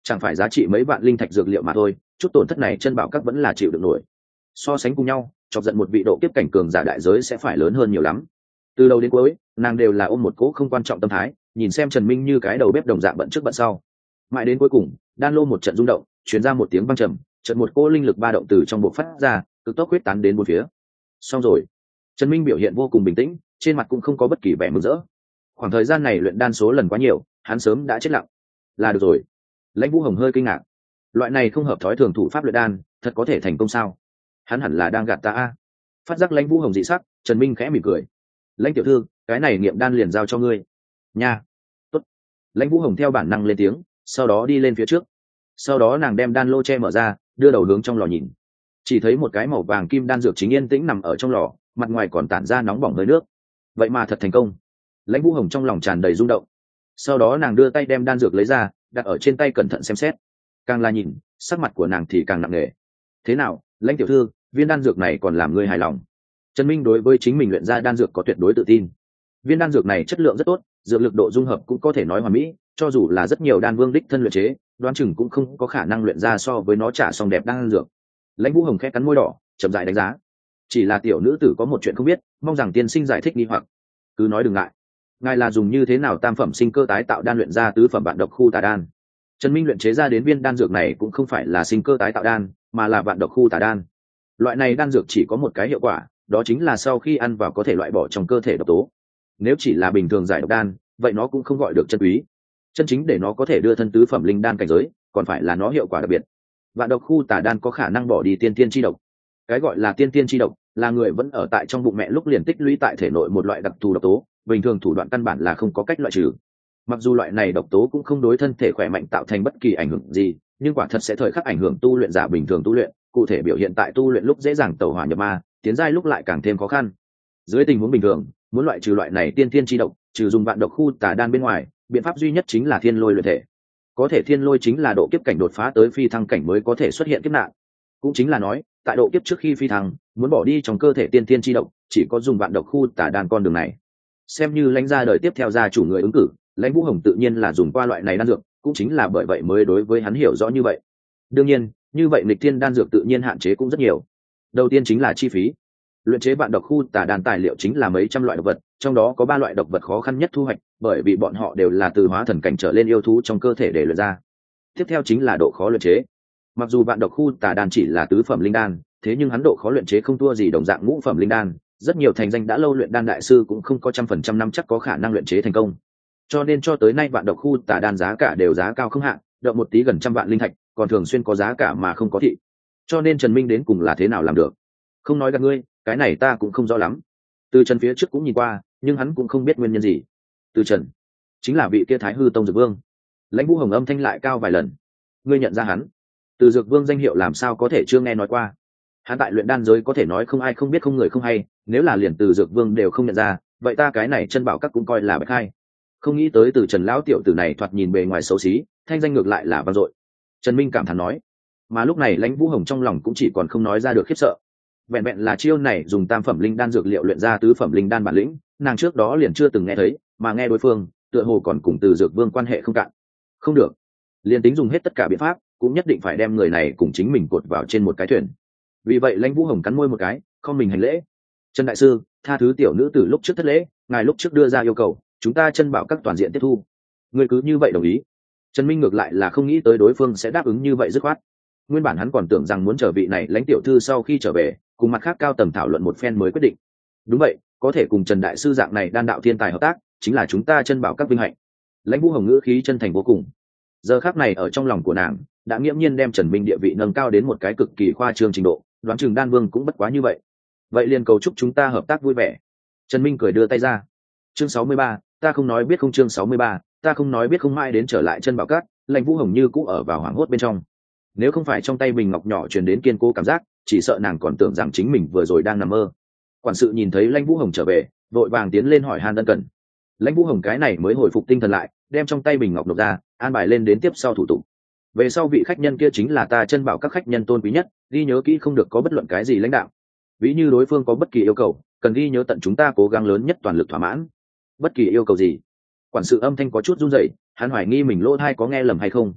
chẳng phải giá trị mấy vạn linh thạch dược liệu mà thôi, chút tổn thất này chân bảo các vẫn là chịu được nổi. So sánh cùng nhau, chọc giận một vị độ kiếp cảnh cường giả đại giới sẽ phải lớn hơn nhiều lắm. Từ đầu đến cuối, nàng đều là ôm một cố không quan trọng tâm thái, nhìn xem Trần Minh như cái đầu bếp đồng dạng bận trước bận sau. Mãi đến cuối cùng, đan lô một trận rung động, truyền ra một tiếng vang trầm, chợt một cỗ linh lực ba động từ trong bộ phát ra, cực tốc huyết tán đến bốn phía. Xong rồi. Trần Minh biểu hiện vô cùng bình tĩnh, trên mặt cũng không có bất kỳ vẻ mừng rỡ. Khoảng thời gian này luyện đan số lần quá nhiều, hắn sớm đã chết lặng. Là được rồi. Lãnh Vũ Hồng hơi kinh ngạc. Loại này không hợp thói thường thủ pháp luyện đan, thật có thể thành công sao? Hắn hẳn là đang gạt ta a. Phát giác Lãnh Vũ Hồng dị sắc, Trần Minh khẽ mỉm cười. Lãnh tiểu thư, cái này nghiệm đan liền giao cho ngươi. Nha. Tốt. Lãnh Vũ Hồng theo bản năng lên tiếng, sau đó đi lên phía trước. Sau đó nàng đem đan lô che mở ra, đưa đầu hướng trong lò nhìn. Chỉ thấy một cái màu vàng kim đan dược chính yên tĩnh nằm ở trong lò, mặt ngoài còn tản ra nóng bỏng hơi nước. Vậy mà thật thành công. Lãnh Vũ Hồng trong lòng tràn đầy rung động. Sau đó nàng đưa tay đem đan dược lấy ra, đặt ở trên tay cẩn thận xem xét. Càng là nhìn, sắc mặt của nàng thì càng nặng nề. Thế nào, Lãnh tiểu thư, viên đan dược này còn làm ngươi hài lòng? Trần Minh đối với chính mình luyện ra đan dược có tuyệt đối tự tin. Viên đan dược này chất lượng rất tốt, dược lực độ dung hợp cũng có thể nói hoàn mỹ, cho dù là rất nhiều đan vương đích thân luyện chế, đoán chừng cũng không có khả năng luyện ra so với nó trả xong đẹp đan dược. Lãnh Vũ Hồng khẽ cắn môi đỏ, chậm rãi đánh giá. Chỉ là tiểu nữ tử có một chuyện không biết, mong rằng tiên sinh giải thích nghi hoặc. Cứ nói đừng ngại. Ngài là dùng như thế nào tam phẩm sinh cơ tái tạo đan luyện ra tứ phẩm vạn độc khu tà đan? Trần Minh luyện chế ra đến viên đan dược này cũng không phải là sinh cơ tái tạo đan, mà là vạn độc khu tà đan. Loại này đan dược chỉ có một cái hiệu quả, đó chính là sau khi ăn vào có thể loại bỏ trong cơ thể độc tố. Nếu chỉ là bình thường giải độc đan, vậy nó cũng không gọi được chân quý. Chân chính để nó có thể đưa thân tứ phẩm linh đan cảnh giới, còn phải là nó hiệu quả đặc biệt. Vạn độc khu tà đan có khả năng bỏ đi tiên tiên chi độc. Cái gọi là tiên tiên chi độc, là người vẫn ở tại trong bụng mẹ lúc liền tích lũy tại thể nội một loại đặc thù độc tố, bình thường thủ đoạn căn bản là không có cách loại trừ. Mặc dù loại này độc tố cũng không đối thân thể khỏe mạnh tạo thành bất kỳ ảnh hưởng gì, nhưng quả thật sẽ thời khắc ảnh hưởng tu luyện giả bình thường tu luyện, cụ thể biểu hiện tại tu luyện lúc dễ dàng tẩu hỏa nhập ma, tiến giai lúc lại càng thêm khó khăn. Dưới tình huống bình thường, muốn loại trừ loại này tiên tiên chi độc, trừ dùng vạn độc khu tà đan bên ngoài, biện pháp duy nhất chính là thiên lôi luyện thể. Có thể thiên lôi chính là độ kiếp cảnh đột phá tới phi thăng cảnh mới có thể xuất hiện kiếp nạn. Cũng chính là nói, tại độ kiếp trước khi phi thăng, muốn bỏ đi trong cơ thể tiên tiên chi độc, chỉ có dùng vạn độc khu tà đan con đường này. Xem như lãnh gia đời tiếp theo gia chủ người ứng cử, lãnh Vũ Hồng tự nhiên là dùng qua loại này đan dược, cũng chính là bởi vậy mới đối với hắn hiểu rõ như vậy. Đương nhiên, như vậy nghịch thiên đan dược tự nhiên hạn chế cũng rất nhiều. Đầu tiên chính là chi phí. Luyện chế vạn độc khu tà đan tài liệu chính là mấy trăm loại độc vật, trong đó có ba loại độc vật khó khăn nhất thu hoạch, bởi vì bọn họ đều là từ hóa thần cảnh trở lên yêu thú trong cơ thể để luyện ra. Tiếp theo chính là độ khó luyện chế. Mặc dù vạn độc khu tà đan chỉ là tứ phẩm linh đan, thế nhưng hắn độ khó luyện chế không thua gì đồng dạng ngũ phẩm linh đan, rất nhiều thành danh đã lâu luyện đan đại sư cũng không có trăm phần trăm năm chắc có khả năng luyện chế thành công. Cho nên cho tới nay vạn độc khu tà đan giá cả đều giá cao không hạn, động một tí gần trăm vạn linh thạch, còn thường xuyên có giá cả mà không có thị. Cho nên Trần Minh đến cùng là thế nào làm được? Không nói gạt ngươi, cái này ta cũng không rõ lắm. Từ Trần phía trước cũng nhìn qua, nhưng hắn cũng không biết nguyên nhân gì. Từ Trần chính là vị kia Thái Hư Tông Dược Vương. Lãnh Vũ Hồng âm thanh lại cao vài lần. Ngươi nhận ra hắn? Từ Dược Vương danh hiệu làm sao có thể chưa nghe nói qua? Hắn tại luyện đan giới có thể nói không ai không biết không người không hay, nếu là liền Từ Dược Vương đều không nhận ra, vậy ta cái này chân bảo các cũng coi là bạch khai. Không nghĩ tới Từ Trần lão tiểu tử này thoạt nhìn bề ngoài xấu xí, thanh danh ngược lại là vang dội. Trần Minh cảm thán nói. Mà lúc này Lãnh Vũ Hồng trong lòng cũng chỉ còn không nói ra được khiếp sợ. Vẹn vẹn là chiêu này dùng tam phẩm linh đan dược liệu luyện ra tứ phẩm linh đan bản lĩnh, nàng trước đó liền chưa từng nghe thấy, mà nghe đối phương, tựa hồ còn cùng Từ Dược Vương quan hệ không cạn. Không được, liền tính dùng hết tất cả biện pháp, cũng nhất định phải đem người này cùng chính mình cột vào trên một cái thuyền. Vì vậy Lãnh Vũ Hồng cắn môi một cái, không mình hành lễ. Trần đại sư, tha thứ tiểu nữ từ lúc trước thất lễ, ngài lúc trước đưa ra yêu cầu, chúng ta chân bảo các toàn diện tiếp thu. Người cứ như vậy đồng ý. Trần Minh ngược lại là không nghĩ tới đối phương sẽ đáp ứng như vậy dứt khoát. Nguyên bản hắn còn tưởng rằng muốn chờ vị này Lãnh tiểu thư sau khi trở về, cùng mặt khác cao tầng thảo luận một phen mới quyết định. Đúng vậy, có thể cùng Trần đại sư dạng này đan đạo thiên tài hợp tác, chính là chúng ta chân bảo các vinh hạnh. Lãnh Vũ Hồng ngữ khí chân thành vô cùng. Giờ khắc này ở trong lòng của nàng, đã nghiễm nhiên đem Trần Minh địa vị nâng cao đến một cái cực kỳ khoa trương trình độ, đoán chừng đan vương cũng bất quá như vậy. Vậy liền cầu chúc chúng ta hợp tác vui vẻ. Trần Minh cười đưa tay ra. Chương sáu mươi ba, ta không nói biết không chương sáu mươi ba, ta không nói biết không mãi đến trở lại chân bảo cát, Lãnh Vũ Hồng như cũ ở vào hoảng hốt bên trong. Nếu không phải trong tay bình ngọc nhỏ truyền đến kiên cố cảm giác, chỉ sợ nàng còn tưởng rằng chính mình vừa rồi đang nằm mơ. Quản sự nhìn thấy Lãnh Vũ Hồng trở về, vội vàng tiến lên hỏi han ân cần. Lãnh Vũ Hồng cái này mới hồi phục tinh thần lại, đem trong tay bình ngọc nộp ra, an bài lên đến tiếp sau thủ tục. Về sau vị khách nhân kia chính là ta chân bảo các khách nhân tôn quý nhất, ghi nhớ kỹ không được có bất luận cái gì lãnh đạo. Ví như đối phương có bất kỳ yêu cầu, cần ghi nhớ tận chúng ta cố gắng lớn nhất toàn lực thỏa mãn. Bất kỳ yêu cầu gì? Quản sự âm thanh có chút run rẩy, hắn hoài nghi mình lỗ tai có nghe lầm hay không.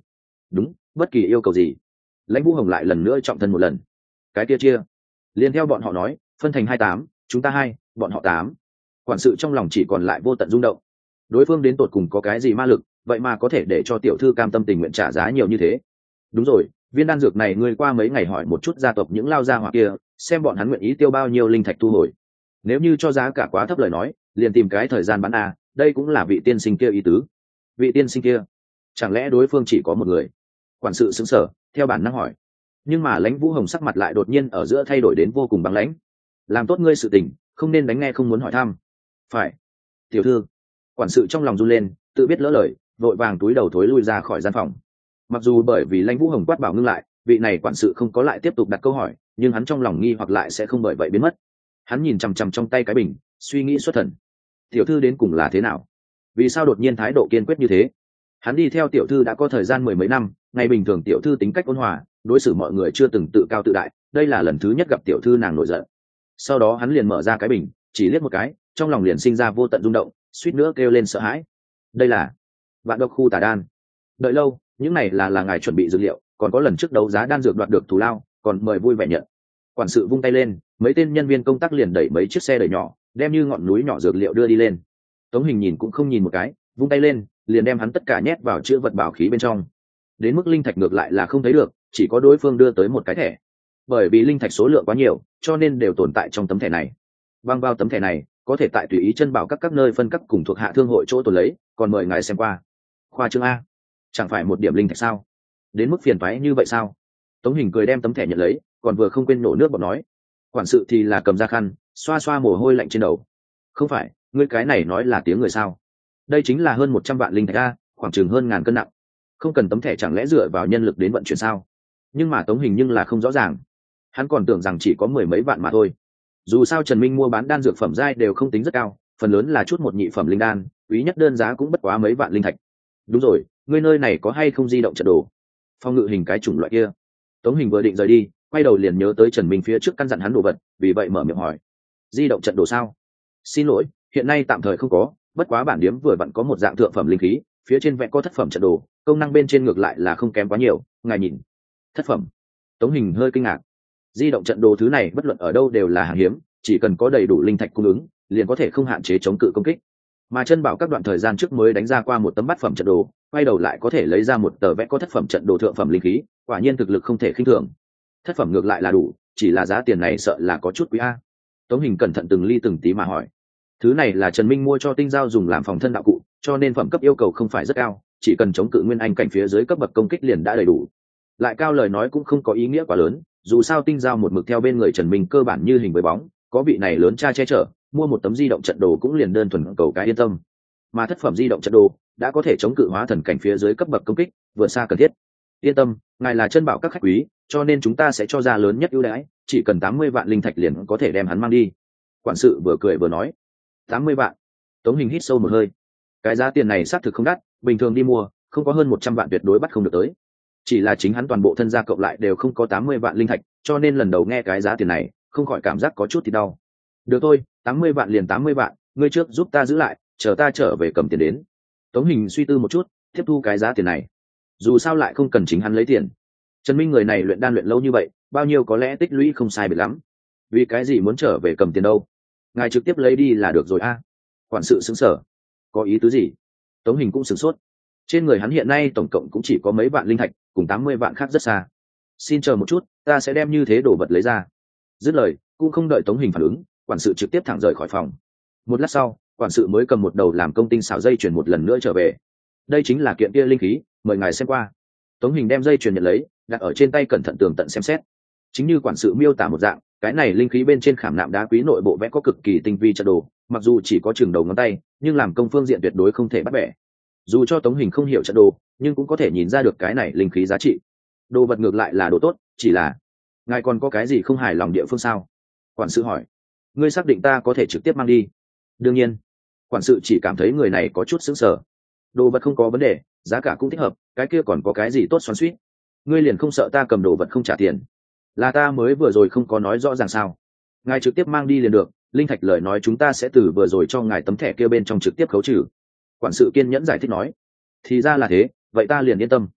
đúng, bất kỳ yêu cầu gì. Lãnh Vũ Hồng lại lần nữa trọng thân một lần. Cái kia chia liền theo bọn họ nói, phân thành hai tám, chúng ta hai, bọn họ tám. Quản sự trong lòng chỉ còn lại vô tận rung động. Đối phương đến tột cùng có cái gì ma lực, vậy mà có thể để cho tiểu thư cam tâm tình nguyện trả giá nhiều như thế. Đúng rồi, viên đan dược này ngươi qua mấy ngày hỏi một chút gia tộc những lao gia hỏa kia, xem bọn hắn nguyện ý tiêu bao nhiêu linh thạch thu hồi. Nếu như cho giá cả quá thấp lời nói, liền tìm cái thời gian bán a, đây cũng là vị tiên sinh kia ý tứ. Vị tiên sinh kia, chẳng lẽ đối phương chỉ có một người? Quản sự sững sờ, theo bản năng hỏi. Nhưng mà Lãnh Vũ Hồng sắc mặt lại đột nhiên ở giữa thay đổi đến vô cùng băng lãnh. Làm tốt ngươi sự tình, không nên đánh nghe không muốn hỏi thăm. Phải. Tiểu thư. Quản sự trong lòng run lên, tự biết lỡ lời, vội vàng túi đầu thối lui ra khỏi gian phòng. Mặc dù bởi vì Lãnh Vũ Hồng quát bảo ngưng lại, vị này quản sự không có lại tiếp tục đặt câu hỏi, nhưng hắn trong lòng nghi hoặc lại sẽ không bởi vậy biến mất. Hắn nhìn chằm chằm trong tay cái bình, suy nghĩ xuất thần. Tiểu thư đến cùng là thế nào? Vì sao đột nhiên thái độ kiên quyết như thế? Hắn đi theo tiểu thư đã có thời gian mười mấy năm, ngày bình thường tiểu thư tính cách ôn hòa, đối xử mọi người chưa từng tự cao tự đại, đây là lần thứ nhất gặp tiểu thư nàng nổi giận. Sau đó hắn liền mở ra cái bình, chỉ liếc một cái, trong lòng liền sinh ra vô tận rung động, suýt nữa kêu lên sợ hãi. Đây là vạn độc khu tà đan. Đợi lâu, những này là là ngài chuẩn bị dược liệu, còn có lần trước đấu giá đan dược đoạt được thù lao, còn mời vui vẻ nhận. Quản sự vung tay lên, mấy tên nhân viên công tác liền đẩy mấy chiếc xe đẩy nhỏ, đem như ngọn núi nhỏ dược liệu đưa đi lên. Tống Hình nhìn cũng không nhìn một cái, vung tay lên, liền đem hắn tất cả nhét vào chữ vật bảo khí bên trong. Đến mức linh thạch ngược lại là không thấy được, chỉ có đối phương đưa tới một cái thẻ. Bởi vì linh thạch số lượng quá nhiều, cho nên đều tồn tại trong tấm thẻ này. Băng vào tấm thẻ này, có thể tại tùy ý chân bảo các các nơi phân cấp cùng thuộc hạ thương hội chỗ tồn lấy, còn mời ngài xem qua. Khoa trương a, chẳng phải một điểm linh thạch sao? Đến mức phiền toái như vậy sao? Tống Hình cười đem tấm thẻ nhận lấy, còn vừa không quên nổ nước bọt nói. Quản sự thì là cầm ra khăn, xoa xoa mồ hôi lạnh trên đầu. Không phải, ngươi cái này nói là tiếng người sao? Đây chính là hơn một trăm vạn linh thạch a, khoảng chừng hơn ngàn cân nặng. Không cần tấm thẻ chẳng lẽ dựa vào nhân lực đến vận chuyển sao? Nhưng mà Tống Hình nhưng là không rõ ràng. Hắn còn tưởng rằng chỉ có mười mấy vạn mà thôi. Dù sao Trần Minh mua bán đan dược phẩm giai đều không tính rất cao, phần lớn là chút một nhị phẩm linh đan, quý nhất đơn giá cũng bất quá mấy vạn linh thạch. Đúng rồi, ngươi nơi này có hay không di động trận đồ? Phong ngự hình cái chủng loại kia. Tống Hình vừa định rời đi, quay đầu liền nhớ tới Trần Minh phía trước căn dặn hắn đồ vật, vì vậy mở miệng hỏi. Di động trận đồ sao? Xin lỗi, hiện nay tạm thời không có, bất quá bản điếm vừa vặn có một dạng thượng phẩm linh khí, phía trên vẽ có thất phẩm trận đồ, công năng bên trên ngược lại là không kém quá nhiều, ngài nhìn. Thất phẩm. Tống Hình hơi kinh ngạc. Di động trận đồ thứ này bất luận ở đâu đều là hàng hiếm, chỉ cần có đầy đủ linh thạch cung ứng, liền có thể không hạn chế chống cự công kích. Mà chân bảo các đoạn thời gian trước mới đánh ra qua một tấm bát phẩm trận đồ, quay đầu lại có thể lấy ra một tờ vẽ có thất phẩm trận đồ thượng phẩm linh khí, quả nhiên thực lực không thể khinh thường. Thất phẩm ngược lại là đủ, chỉ là giá tiền này sợ là có chút quý a. Tống Hình cẩn thận từng ly từng tí mà hỏi. Thứ này là Trần Minh mua cho Tinh Giao dùng làm phòng thân đạo cụ, cho nên phẩm cấp yêu cầu không phải rất cao, chỉ cần chống cự nguyên anh cảnh phía dưới cấp bậc công kích liền đã đầy đủ. Lại cao lời nói cũng không có ý nghĩa quá lớn, dù sao Tinh Giao một mực theo bên người Trần Minh cơ bản như hình với bóng, có vị này lớn cha che chở, mua một tấm di động trận đồ cũng liền đơn thuần cầu cái yên tâm. Mà thất phẩm di động trận đồ đã có thể chống cự hóa thần cảnh phía dưới cấp bậc công kích, vượt xa cần thiết. Yên tâm, ngài là chân bảo các khách quý, cho nên chúng ta sẽ cho ra lớn nhất ưu đãi, chỉ cần tám mươi vạn linh thạch liền có thể đem hắn mang đi. Quản sự vừa cười vừa nói. tám mươi vạn. Tống Hình hít sâu một hơi. Cái giá tiền này xác thực không đắt, bình thường đi mua, không có hơn một trăm vạn tuyệt đối bắt không được tới. Chỉ là chính hắn toàn bộ thân gia cộng lại đều không có tám mươi vạn linh thạch, cho nên lần đầu nghe cái giá tiền này, không khỏi cảm giác có chút thì đau. Được thôi, tám mươi vạn liền tám mươi vạn, ngươi trước giúp ta giữ lại, chờ ta trở về cầm tiền đến. Tống Hình suy tư một chút, tiếp thu cái giá tiền này. Dù sao lại không cần chính hắn lấy tiền. Trần Minh người này luyện đan luyện lâu như vậy, bao nhiêu có lẽ tích lũy không sai biệt lắm. Vì cái gì muốn trở về cầm tiền đâu? Ngài trực tiếp lấy đi là được rồi a. Quản sự sững sờ. Có ý tứ gì? Tống Hình cũng sửng sốt. Trên người hắn hiện nay tổng cộng cũng chỉ có mấy vạn linh thạch, cùng tám mươi vạn khác rất xa. Xin chờ một chút, ta sẽ đem như thế đồ vật lấy ra. Dứt lời, cũng không đợi Tống Hình phản ứng, quản sự trực tiếp thẳng rời khỏi phòng. Một lát sau, quản sự mới cầm một đầu làm công tinh xảo dây chuyền một lần nữa trở về. Đây chính là kiện kia linh khí, mời ngài xem qua. Tống Hình đem dây chuyền nhận lấy, đặt ở trên tay cẩn thận tường tận xem xét. Chính như quản sự miêu tả một dạng, cái này linh khí bên trên khảm nạm đá quý nội bộ vẽ có cực kỳ tinh vi trận đồ, mặc dù chỉ có chừng đầu ngón tay, nhưng làm công phương diện tuyệt đối không thể bắt bẻ. Dù cho Tống Hình không hiểu trận đồ, nhưng cũng có thể nhìn ra được cái này linh khí giá trị. Đồ vật ngược lại là đồ tốt, chỉ là ngài còn có cái gì không hài lòng địa phương sao? Quản sự hỏi. Ngươi xác định ta có thể trực tiếp mang đi? Đương nhiên. Quản sự chỉ cảm thấy người này có chút sững sờ. Đồ vật không có vấn đề, giá cả cũng thích hợp, cái kia còn có cái gì tốt xoắn xuýt? Ngươi liền không sợ ta cầm đồ vật không trả tiền? Là ta mới vừa rồi không có nói rõ ràng sao? Ngài trực tiếp mang đi liền được, linh thạch lời nói chúng ta sẽ từ vừa rồi cho ngài tấm thẻ kia bên trong trực tiếp khấu trừ. Quản sự kiên nhẫn giải thích nói. Thì ra là thế, vậy ta liền yên tâm.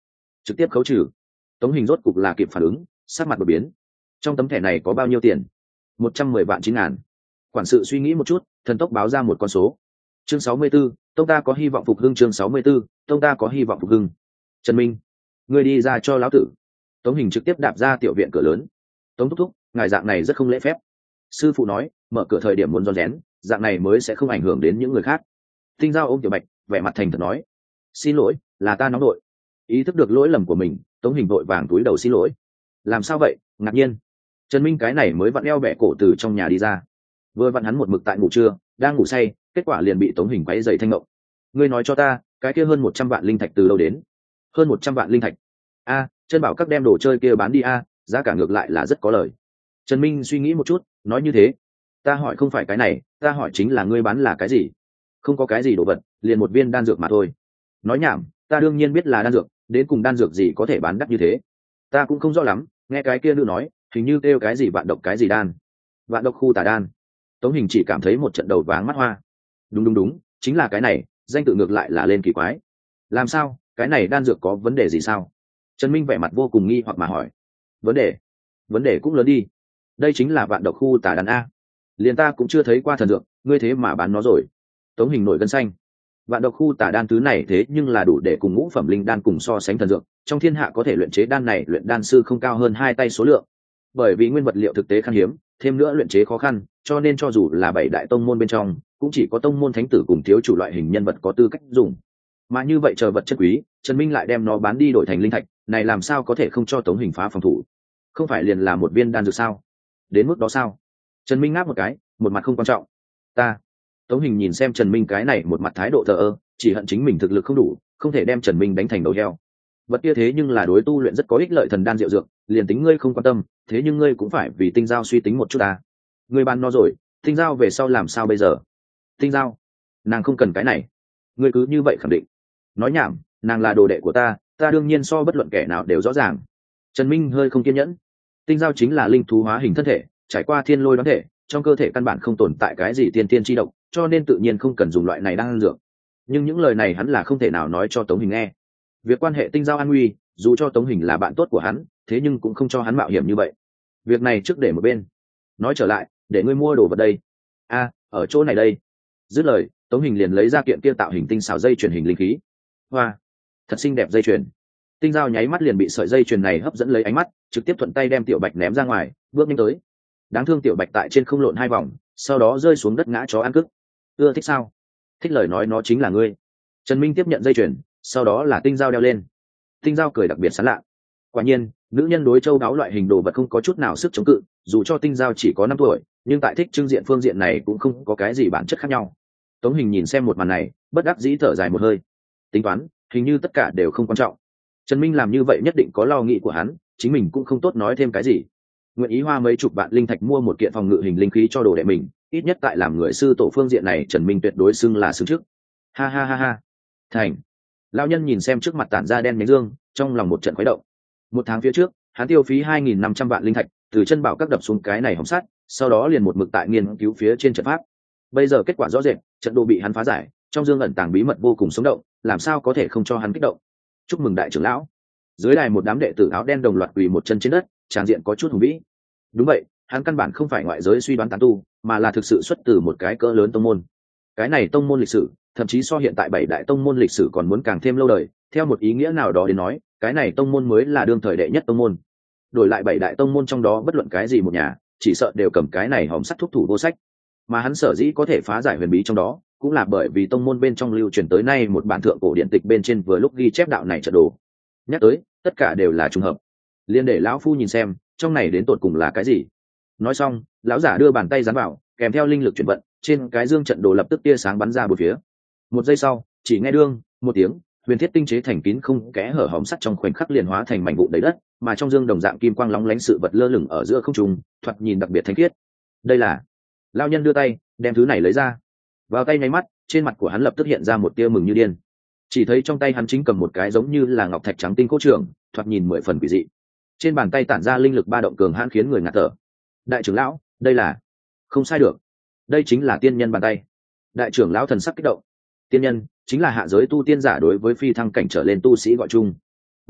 trực tiếp khấu trừ. Tống Hình rốt cục là kịp phản ứng, sắc mặt đột biến. Trong tấm thẻ này có bao nhiêu tiền? Một trăm mười vạn chín ngàn. Quản sự suy nghĩ một chút, thần tốc báo ra một con số. Chương sáu mươi 64, tông ta có hy vọng phục hưng. Chương sáu mươi 64, tông ta có hy vọng phục hưng. Trần Minh, ngươi đi ra cho lão tử. Tống Hình trực tiếp đạp ra tiểu viện cửa lớn. Tống thúc thúc, ngài dạng này rất không lễ phép. Sư phụ nói, mở cửa thời điểm muốn rón rén, dạng này mới sẽ không ảnh hưởng đến những người khác. Tinh Giao ôm Tiểu Bạch, vẻ mặt thành thật nói, xin lỗi, là ta nóng nội. Ý thức được lỗi lầm của mình, Tống Hình vội vàng túi đầu xin lỗi. Làm sao vậy? Ngạc nhiên. Trần Minh cái này mới vặn eo bẻ cổ từ trong nhà đi ra. Vừa vặn hắn một mực tại ngủ trưa, đang ngủ say, kết quả liền bị Tống Hình quấy dậy thanh ngộng. Ngươi nói cho ta, cái kia hơn một trăm vạn linh thạch từ đâu đến? Hơn một trăm vạn linh thạch? A, Trân bảo các đem đồ chơi kia bán đi a, giá cả ngược lại là rất có lời. Trần Minh suy nghĩ một chút, nói như thế. Ta hỏi không phải cái này, ta hỏi chính là ngươi bán là cái gì? Không có cái gì đồ vật, liền một viên đan dược mà thôi. Nói nhảm, ta đương nhiên biết là đan dược, đến cùng đan dược gì có thể bán đắt như thế? Ta cũng không rõ lắm, nghe cái kia nữ nói, hình như kêu cái gì vạn độc cái gì đan. Vạn độc khu tà đan. Tống Hình chỉ cảm thấy một trận đầu váng mắt hoa. Đúng đúng đúng, chính là cái này, danh tự ngược lại là lên kỳ quái. Làm sao, cái này đan dược có vấn đề gì sao? Trần Minh vẻ mặt vô cùng nghi hoặc mà hỏi. Vấn đề? Vấn đề cũng lớn đi. Đây chính là vạn độc khu tà đan a. Liền ta cũng chưa thấy qua thần dược, ngươi thế mà bán nó rồi. Tống Hình nổi gân xanh. Vạn độc khu tà đan thứ này thế nhưng là đủ để cùng ngũ phẩm linh đan cùng so sánh thần dược, trong thiên hạ có thể luyện chế đan này luyện đan sư không cao hơn hai tay số lượng. Bởi vì nguyên vật liệu thực tế khan hiếm, thêm nữa luyện chế khó khăn, cho nên cho dù là bảy đại tông môn bên trong, cũng chỉ có tông môn thánh tử cùng thiếu chủ loại hình nhân vật có tư cách dùng. Mà như vậy chờ vật chất quý, Trần Minh lại đem nó bán đi đổi thành linh thạch, này làm sao có thể không cho Tống Hình phá phòng thủ? Không phải liền là một viên đan dược sao? Đến mức đó sao? Trần Minh ngáp một cái, một mặt không quan trọng. Ta. Tống Hình nhìn xem Trần Minh cái này một mặt thái độ thờ ơ, chỉ hận chính mình thực lực không đủ, không thể đem Trần Minh đánh thành đầu heo. Vật kia thế nhưng là đối tu luyện rất có ích lợi thần đan diệu dược, liền tính ngươi không quan tâm, thế nhưng ngươi cũng phải vì Tinh Giao suy tính một chút ta. Ngươi bán nó rồi, Tinh Giao về sau làm sao bây giờ? Tinh Giao, nàng không cần cái này. Ngươi cứ như vậy khẳng định. Nói nhảm, nàng là đồ đệ của ta, ta đương nhiên so bất luận kẻ nào đều rõ ràng. Trần Minh hơi không kiên nhẫn. Tinh Giao chính là linh thú hóa hình thân thể, trải qua thiên lôi đoán thể, trong cơ thể căn bản không tồn tại cái gì tiên tiên chi độc, cho nên tự nhiên không cần dùng loại này đan dược. Nhưng những lời này hắn là không thể nào nói cho Tống Hình nghe. Việc quan hệ Tinh Giao an nguy, dù cho Tống Hình là bạn tốt của hắn, thế nhưng cũng không cho hắn mạo hiểm như vậy. Việc này trước để một bên. Nói trở lại, để ngươi mua đồ vật đây. A, ở chỗ này đây. Dứt lời, Tống Hình liền lấy ra kiện kia tạo hình tinh xảo dây truyền hình linh khí. Hoa, thật xinh đẹp dây chuyền. Tinh Giao nháy mắt liền bị sợi dây chuyền này hấp dẫn lấy ánh mắt, trực tiếp thuận tay đem Tiểu Bạch ném ra ngoài, bước nhanh tới. Đáng thương Tiểu Bạch tại trên không lộn hai vòng, sau đó rơi xuống đất ngã chó ăn cức. Ưa thích sao? Thích lời nói nó chính là ngươi. Trần Minh tiếp nhận dây chuyền, sau đó là Tinh Giao đeo lên. Tinh Giao cười đặc biệt sán lạ. Quả nhiên, nữ nhân đối châu đáo loại hình đồ vật không có chút nào sức chống cự, dù cho Tinh Giao chỉ có năm tuổi, nhưng tại thích trưng diện phương diện này cũng không có cái gì bản chất khác nhau. Tống Hình nhìn xem một màn này, bất đắc dĩ thở dài một hơi. Tính toán, hình như tất cả đều không quan trọng. Trần Minh làm như vậy nhất định có lo nghĩ của hắn, chính mình cũng không tốt nói thêm cái gì. Nguyện ý hoa mấy chục vạn linh thạch mua một kiện phòng ngự hình linh khí cho đồ đệ mình, ít nhất tại làm người sư tổ phương diện này Trần Minh tuyệt đối xưng là xứng trước. Ha ha ha ha. Thành. Lão nhân nhìn xem trước mặt tản ra đen nhánh dương, trong lòng một trận khuấy động. Một tháng phía trước, hắn tiêu phí hai nghìn năm trăm vạn linh thạch, từ chân bảo các đập xuống cái này hỏng sát, sau đó liền một mực tại nghiên cứu phía trên trận pháp. Bây giờ kết quả rõ rệt, trận đồ bị hắn phá giải, trong dương ẩn tàng bí mật vô cùng sống động, làm sao có thể không cho hắn kích động. Chúc mừng đại trưởng lão. Dưới đài một đám đệ tử áo đen đồng loạt quỳ một chân trên đất, tràng diện có chút hùng vĩ. Đúng vậy, hắn căn bản không phải ngoại giới suy đoán tán tu, mà là thực sự xuất từ một cái cỡ lớn tông môn. Cái này tông môn lịch sử, thậm chí so hiện tại bảy đại tông môn lịch sử còn muốn càng thêm lâu đời, theo một ý nghĩa nào đó đến nói, cái này tông môn mới là đương thời đệ nhất tông môn. Đổi lại bảy đại tông môn trong đó bất luận cái gì một nhà, chỉ sợ đều cầm cái này hòm sắt thúc thủ vô sách. Mà hắn sở dĩ có thể phá giải huyền bí trong đó, cũng là bởi vì tông môn bên trong lưu truyền tới nay một bản thượng cổ điện tịch bên trên vừa lúc ghi chép đạo này trận đồ. Nhắc tới, tất cả đều là trùng hợp. Liên để lão phu nhìn xem, trong này đến tột cùng là cái gì. Nói xong, lão giả đưa bàn tay dán vào, kèm theo linh lực chuyển vận, trên cái dương trận đồ lập tức tia sáng bắn ra bốn phía. Một giây sau, chỉ nghe đương một tiếng, huyền thiết tinh chế thành kín không kẽ hở hòm sắt trong khoảnh khắc liền hóa thành mảnh vụn đầy đất, mà trong dương đồng dạng kim quang lóng lánh sự vật lơ lửng ở giữa không trung, thoạt nhìn đặc biệt thanh khiết. Đây là. Lão nhân đưa tay, đem thứ này lấy ra. Vào tay nháy mắt, trên mặt của hắn lập tức hiện ra một tia mừng như điên. Chỉ thấy trong tay hắn chính cầm một cái giống như là ngọc thạch trắng tinh cốt trường, thoạt nhìn mười phần quỷ dị. Trên bàn tay tản ra linh lực ba động cường hãn khiến người ngạt thở. Đại trưởng lão, đây là. Không sai được, đây chính là tiên nhân bàn tay. Đại trưởng lão thần sắc kích động. Tiên nhân chính là hạ giới tu tiên giả đối với phi thăng cảnh trở lên tu sĩ gọi chung.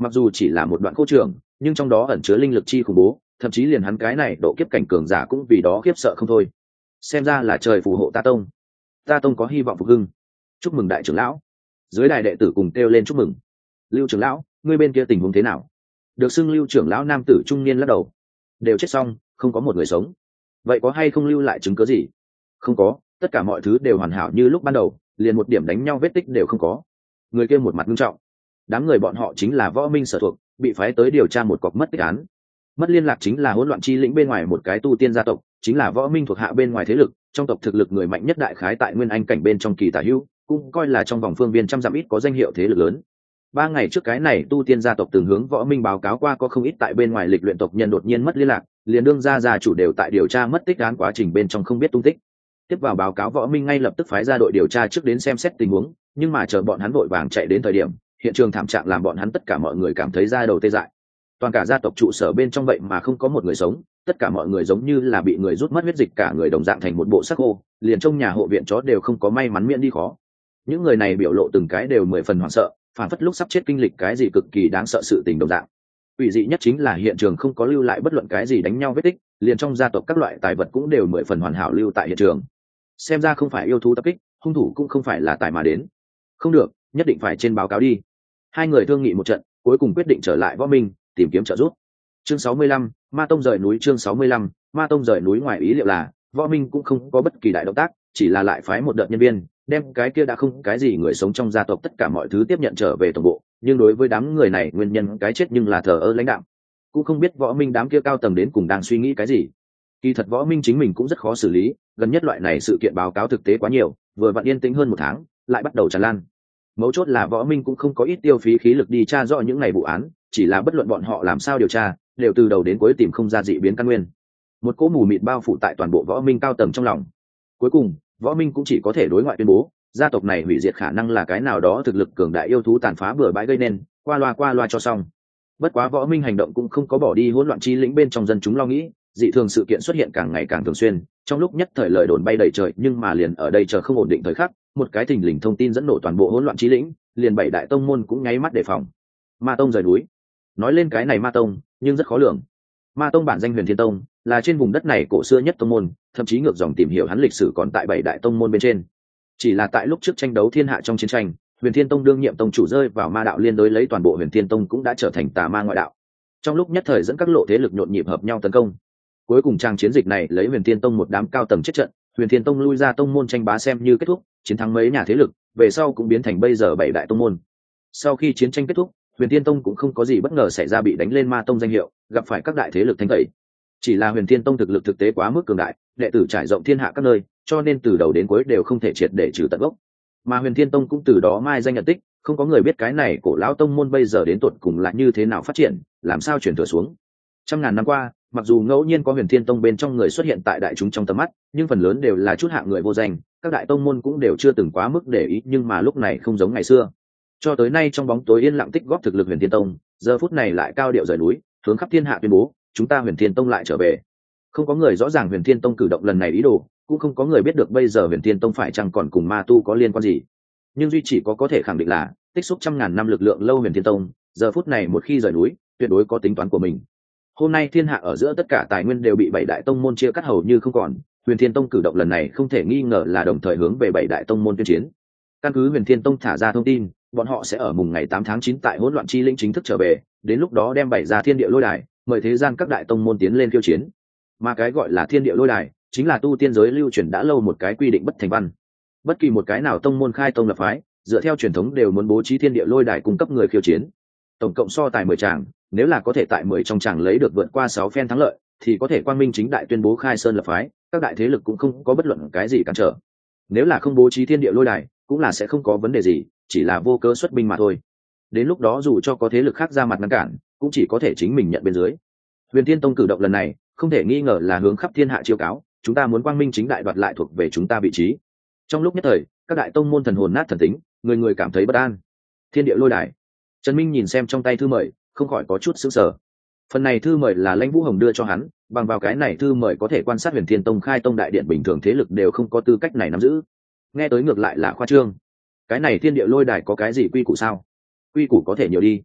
Mặc dù chỉ là một đoạn câu trường, nhưng trong đó ẩn chứa linh lực chi khủng bố, thậm chí liền hắn cái này độ kiếp cảnh cường giả cũng vì đó khiếp sợ không thôi. Xem ra là trời phù hộ ta tông, ta tông có hy vọng phục hưng. Chúc mừng đại trưởng lão. Dưới đài đệ tử cùng kêu lên chúc mừng. Lưu trưởng lão, ngươi bên kia tình huống thế nào? Được xưng Lưu trưởng lão nam tử trung niên lắc đầu. Đều chết xong, không có một người sống. Vậy có hay không lưu lại chứng cứ gì? Không có, tất cả mọi thứ đều hoàn hảo như lúc ban đầu, liền một điểm đánh nhau vết tích đều không có. Người kia một mặt nghiêm trọng. Đám người bọn họ chính là võ minh sở thuộc, bị phái tới điều tra một cọc mất tích án. Mất liên lạc chính là hỗn loạn chi lĩnh bên ngoài một cái tu tiên gia tộc, chính là võ minh thuộc hạ bên ngoài thế lực, trong tộc thực lực người mạnh nhất đại khái tại nguyên anh cảnh bên trong kỳ tả hữu, cũng coi là trong vòng phương viên trăm dặm ít có danh hiệu thế lực lớn. Ba ngày trước cái này tu tiên gia tộc từng hướng võ minh báo cáo qua có không ít tại bên ngoài lịch luyện tộc nhân đột nhiên mất liên lạc, liền đương gia gia chủ đều tại điều tra mất tích án quá trình bên trong không biết tung tích. Tiếp vào báo cáo võ minh ngay lập tức phái ra đội điều tra trước đến xem xét tình huống, nhưng mà chờ bọn hắn vội vàng chạy đến thời điểm, hiện trường thảm trạng làm bọn hắn tất cả mọi người cảm thấy da đầu tê dại. Toàn cả gia tộc trụ sở bên trong vậy mà không có một người sống, tất cả mọi người giống như là bị người rút mất huyết dịch, cả người đồng dạng thành một bộ xác khô, liền trong nhà hộ viện chó đều không có may mắn miễn đi khó. Những người này biểu lộ từng cái đều mười phần hoảng sợ, phản phất lúc sắp chết kinh lịch cái gì cực kỳ đáng sợ sự tình đồng dạng. Ủy dị nhất chính là hiện trường không có lưu lại bất luận cái gì đánh nhau vết tích, liền trong gia tộc các loại tài vật cũng đều mười phần hoàn hảo lưu tại hiện trường. Xem ra không phải yêu thú tập kích, hung thủ cũng không phải là tài mà đến. Không được, nhất định phải trên báo cáo đi. Hai người thương nghị một trận, cuối cùng quyết định trở lại võ minh tìm kiếm trợ giúp. Chương sáu mươi lăm, Ma Tông rời núi. Chương sáu mươi lăm, Ma Tông rời núi. Ngoài ý liệu là võ minh cũng không có bất kỳ đại động tác, chỉ là lại phái một đợt nhân viên đem cái kia đã không cái gì người sống trong gia tộc tất cả mọi thứ tiếp nhận trở về tổng bộ, nhưng đối với đám người này nguyên nhân cái chết nhưng là thờ ơ lãnh đạo, cũng không biết võ minh đám kia cao tầng đến cùng đang suy nghĩ cái gì. Kỳ thật võ minh chính mình cũng rất khó xử lý, gần nhất loại này sự kiện báo cáo thực tế quá nhiều, vừa vặn yên tĩnh hơn một tháng lại bắt đầu tràn lan. Mấu chốt là võ minh cũng không có ít tiêu phí khí lực đi tra rõ những ngày vụ án, chỉ là bất luận bọn họ làm sao điều tra đều từ đầu đến cuối tìm không ra dị biến căn nguyên. Một cỗ mù mịt bao phủ tại toàn bộ võ minh cao tầng trong lòng. Cuối cùng võ minh cũng chỉ có thể đối ngoại tuyên bố gia tộc này hủy diệt khả năng là cái nào đó thực lực cường đại yêu thú tàn phá bừa bãi gây nên, qua loa qua loa cho xong. Bất quá võ minh hành động cũng không có bỏ đi hỗn loạn chi lĩnh bên trong dân chúng lo nghĩ, dị thường sự kiện xuất hiện càng ngày càng thường xuyên, trong lúc nhất thời lời đồn bay đầy trời, nhưng mà liền ở đây chờ không ổn định thời khắc, một cái thình lình thông tin dẫn nổ toàn bộ hỗn loạn chi lĩnh, liền bảy đại tông môn cũng nháy mắt đề phòng. Ma Tông rời núi. Nói lên cái này Ma Tông, nhưng rất khó lường. Ma Tông bản danh Huyền Thiên Tông, là trên vùng đất này cổ xưa nhất tông môn, thậm chí ngược dòng tìm hiểu hắn lịch sử còn tại bảy đại tông môn bên trên. Chỉ là tại lúc trước tranh đấu thiên hạ trong chiến tranh, Huyền Thiên Tông đương nhiệm tông chủ rơi vào ma đạo liên đối lấy toàn bộ Huyền Thiên Tông cũng đã trở thành tà ma ngoại đạo. Trong lúc nhất thời dẫn các lộ thế lực nhộn nhịp hợp nhau tấn công. Cuối cùng trang chiến dịch này lấy Huyền Thiên Tông một đám cao tầng chết trận, Huyền Thiên Tông lui ra tông môn tranh bá xem như kết thúc, chiến thắng mấy nhà thế lực, về sau cũng biến thành bây giờ bảy đại tông môn. Sau khi chiến tranh kết thúc, Huyền Thiên Tông cũng không có gì bất ngờ xảy ra bị đánh lên Ma Tông danh hiệu, gặp phải các đại thế lực thanh tẩy. Chỉ là Huyền Thiên Tông thực lực thực tế quá mức cường đại, đệ tử trải rộng thiên hạ các nơi, cho nên từ đầu đến cuối đều không thể triệt để trừ tận gốc. Mà Huyền Thiên Tông cũng từ đó mai danh nhận tích, không có người biết cái này cổ lão tông môn bây giờ đến tột cùng là như thế nào phát triển, làm sao truyền thừa xuống. Trăm ngàn năm qua, mặc dù ngẫu nhiên có Huyền Thiên Tông bên trong người xuất hiện tại đại chúng trong tầm mắt, nhưng phần lớn đều là chút hạng người vô danh, các đại tông môn cũng đều chưa từng quá mức để ý, nhưng mà lúc này không giống ngày xưa. Cho tới nay trong bóng tối yên lặng tích góp thực lực Huyền Thiên Tông, giờ phút này lại cao điệu rời núi, hướng khắp thiên hạ tuyên bố, chúng ta Huyền Thiên Tông lại trở về. Không có người rõ ràng Huyền Thiên Tông cử động lần này ý đồ, cũng không có người biết được bây giờ Huyền Thiên Tông phải chăng còn cùng ma tu có liên quan gì. Nhưng duy chỉ có có thể khẳng định là tích xúc trăm ngàn năm lực lượng lâu Huyền Thiên Tông, giờ phút này một khi rời núi, tuyệt đối có tính toán của mình. Hôm nay thiên hạ ở giữa tất cả tài nguyên đều bị bảy đại tông môn chia cắt hầu như không còn, Huyền Thiên Tông cử động lần này không thể nghi ngờ là đồng thời hướng về bảy đại tông môn tuyên chiến. Căn cứ Huyền Thiên Tông thả ra thông tin, bọn họ sẽ ở mùng ngày tám tháng chín tại hỗn loạn chi lĩnh chính thức trở về, đến lúc đó đem bày ra thiên địa lôi đài, mời thế gian các đại tông môn tiến lên khiêu chiến. Mà cái gọi là thiên địa lôi đài chính là tu tiên giới lưu truyền đã lâu một cái quy định bất thành văn. Bất kỳ một cái nào tông môn khai tông lập phái, dựa theo truyền thống đều muốn bố trí thiên địa lôi đài cung cấp người khiêu chiến. Tổng cộng so tài mười tràng, nếu là có thể tại mười trong tràng lấy được vượt qua sáu phen thắng lợi, thì có thể quang minh chính đại tuyên bố khai sơn lập phái, các đại thế lực cũng không có bất luận cái gì cản trở. Nếu là không bố trí thiên địa lôi đài, cũng là sẽ không có vấn đề gì, chỉ là vô cớ xuất binh mà thôi. Đến lúc đó dù cho có thế lực khác ra mặt ngăn cản, cũng chỉ có thể chính mình nhận bên dưới. Huyền Thiên Tông cử động lần này, không thể nghi ngờ là hướng khắp thiên hạ chiêu cáo, chúng ta muốn quang minh chính đại đoạt lại thuộc về chúng ta vị trí. Trong lúc nhất thời, các đại tông môn thần hồn nát thần tính, người người cảm thấy bất an. Thiên địa lôi đài. Trần Minh nhìn xem trong tay thư mời, không khỏi có chút sững sờ. Phần này thư mời là Lãnh Vũ Hồng đưa cho hắn, bằng vào cái này thư mời có thể quan sát Huyền Thiên Tông khai tông đại điện, bình thường thế lực đều không có tư cách này nắm giữ. Nghe tới ngược lại là khoa trương. Cái này thiên địa lôi đài có cái gì quy củ sao? Quy củ có thể nhiều đi.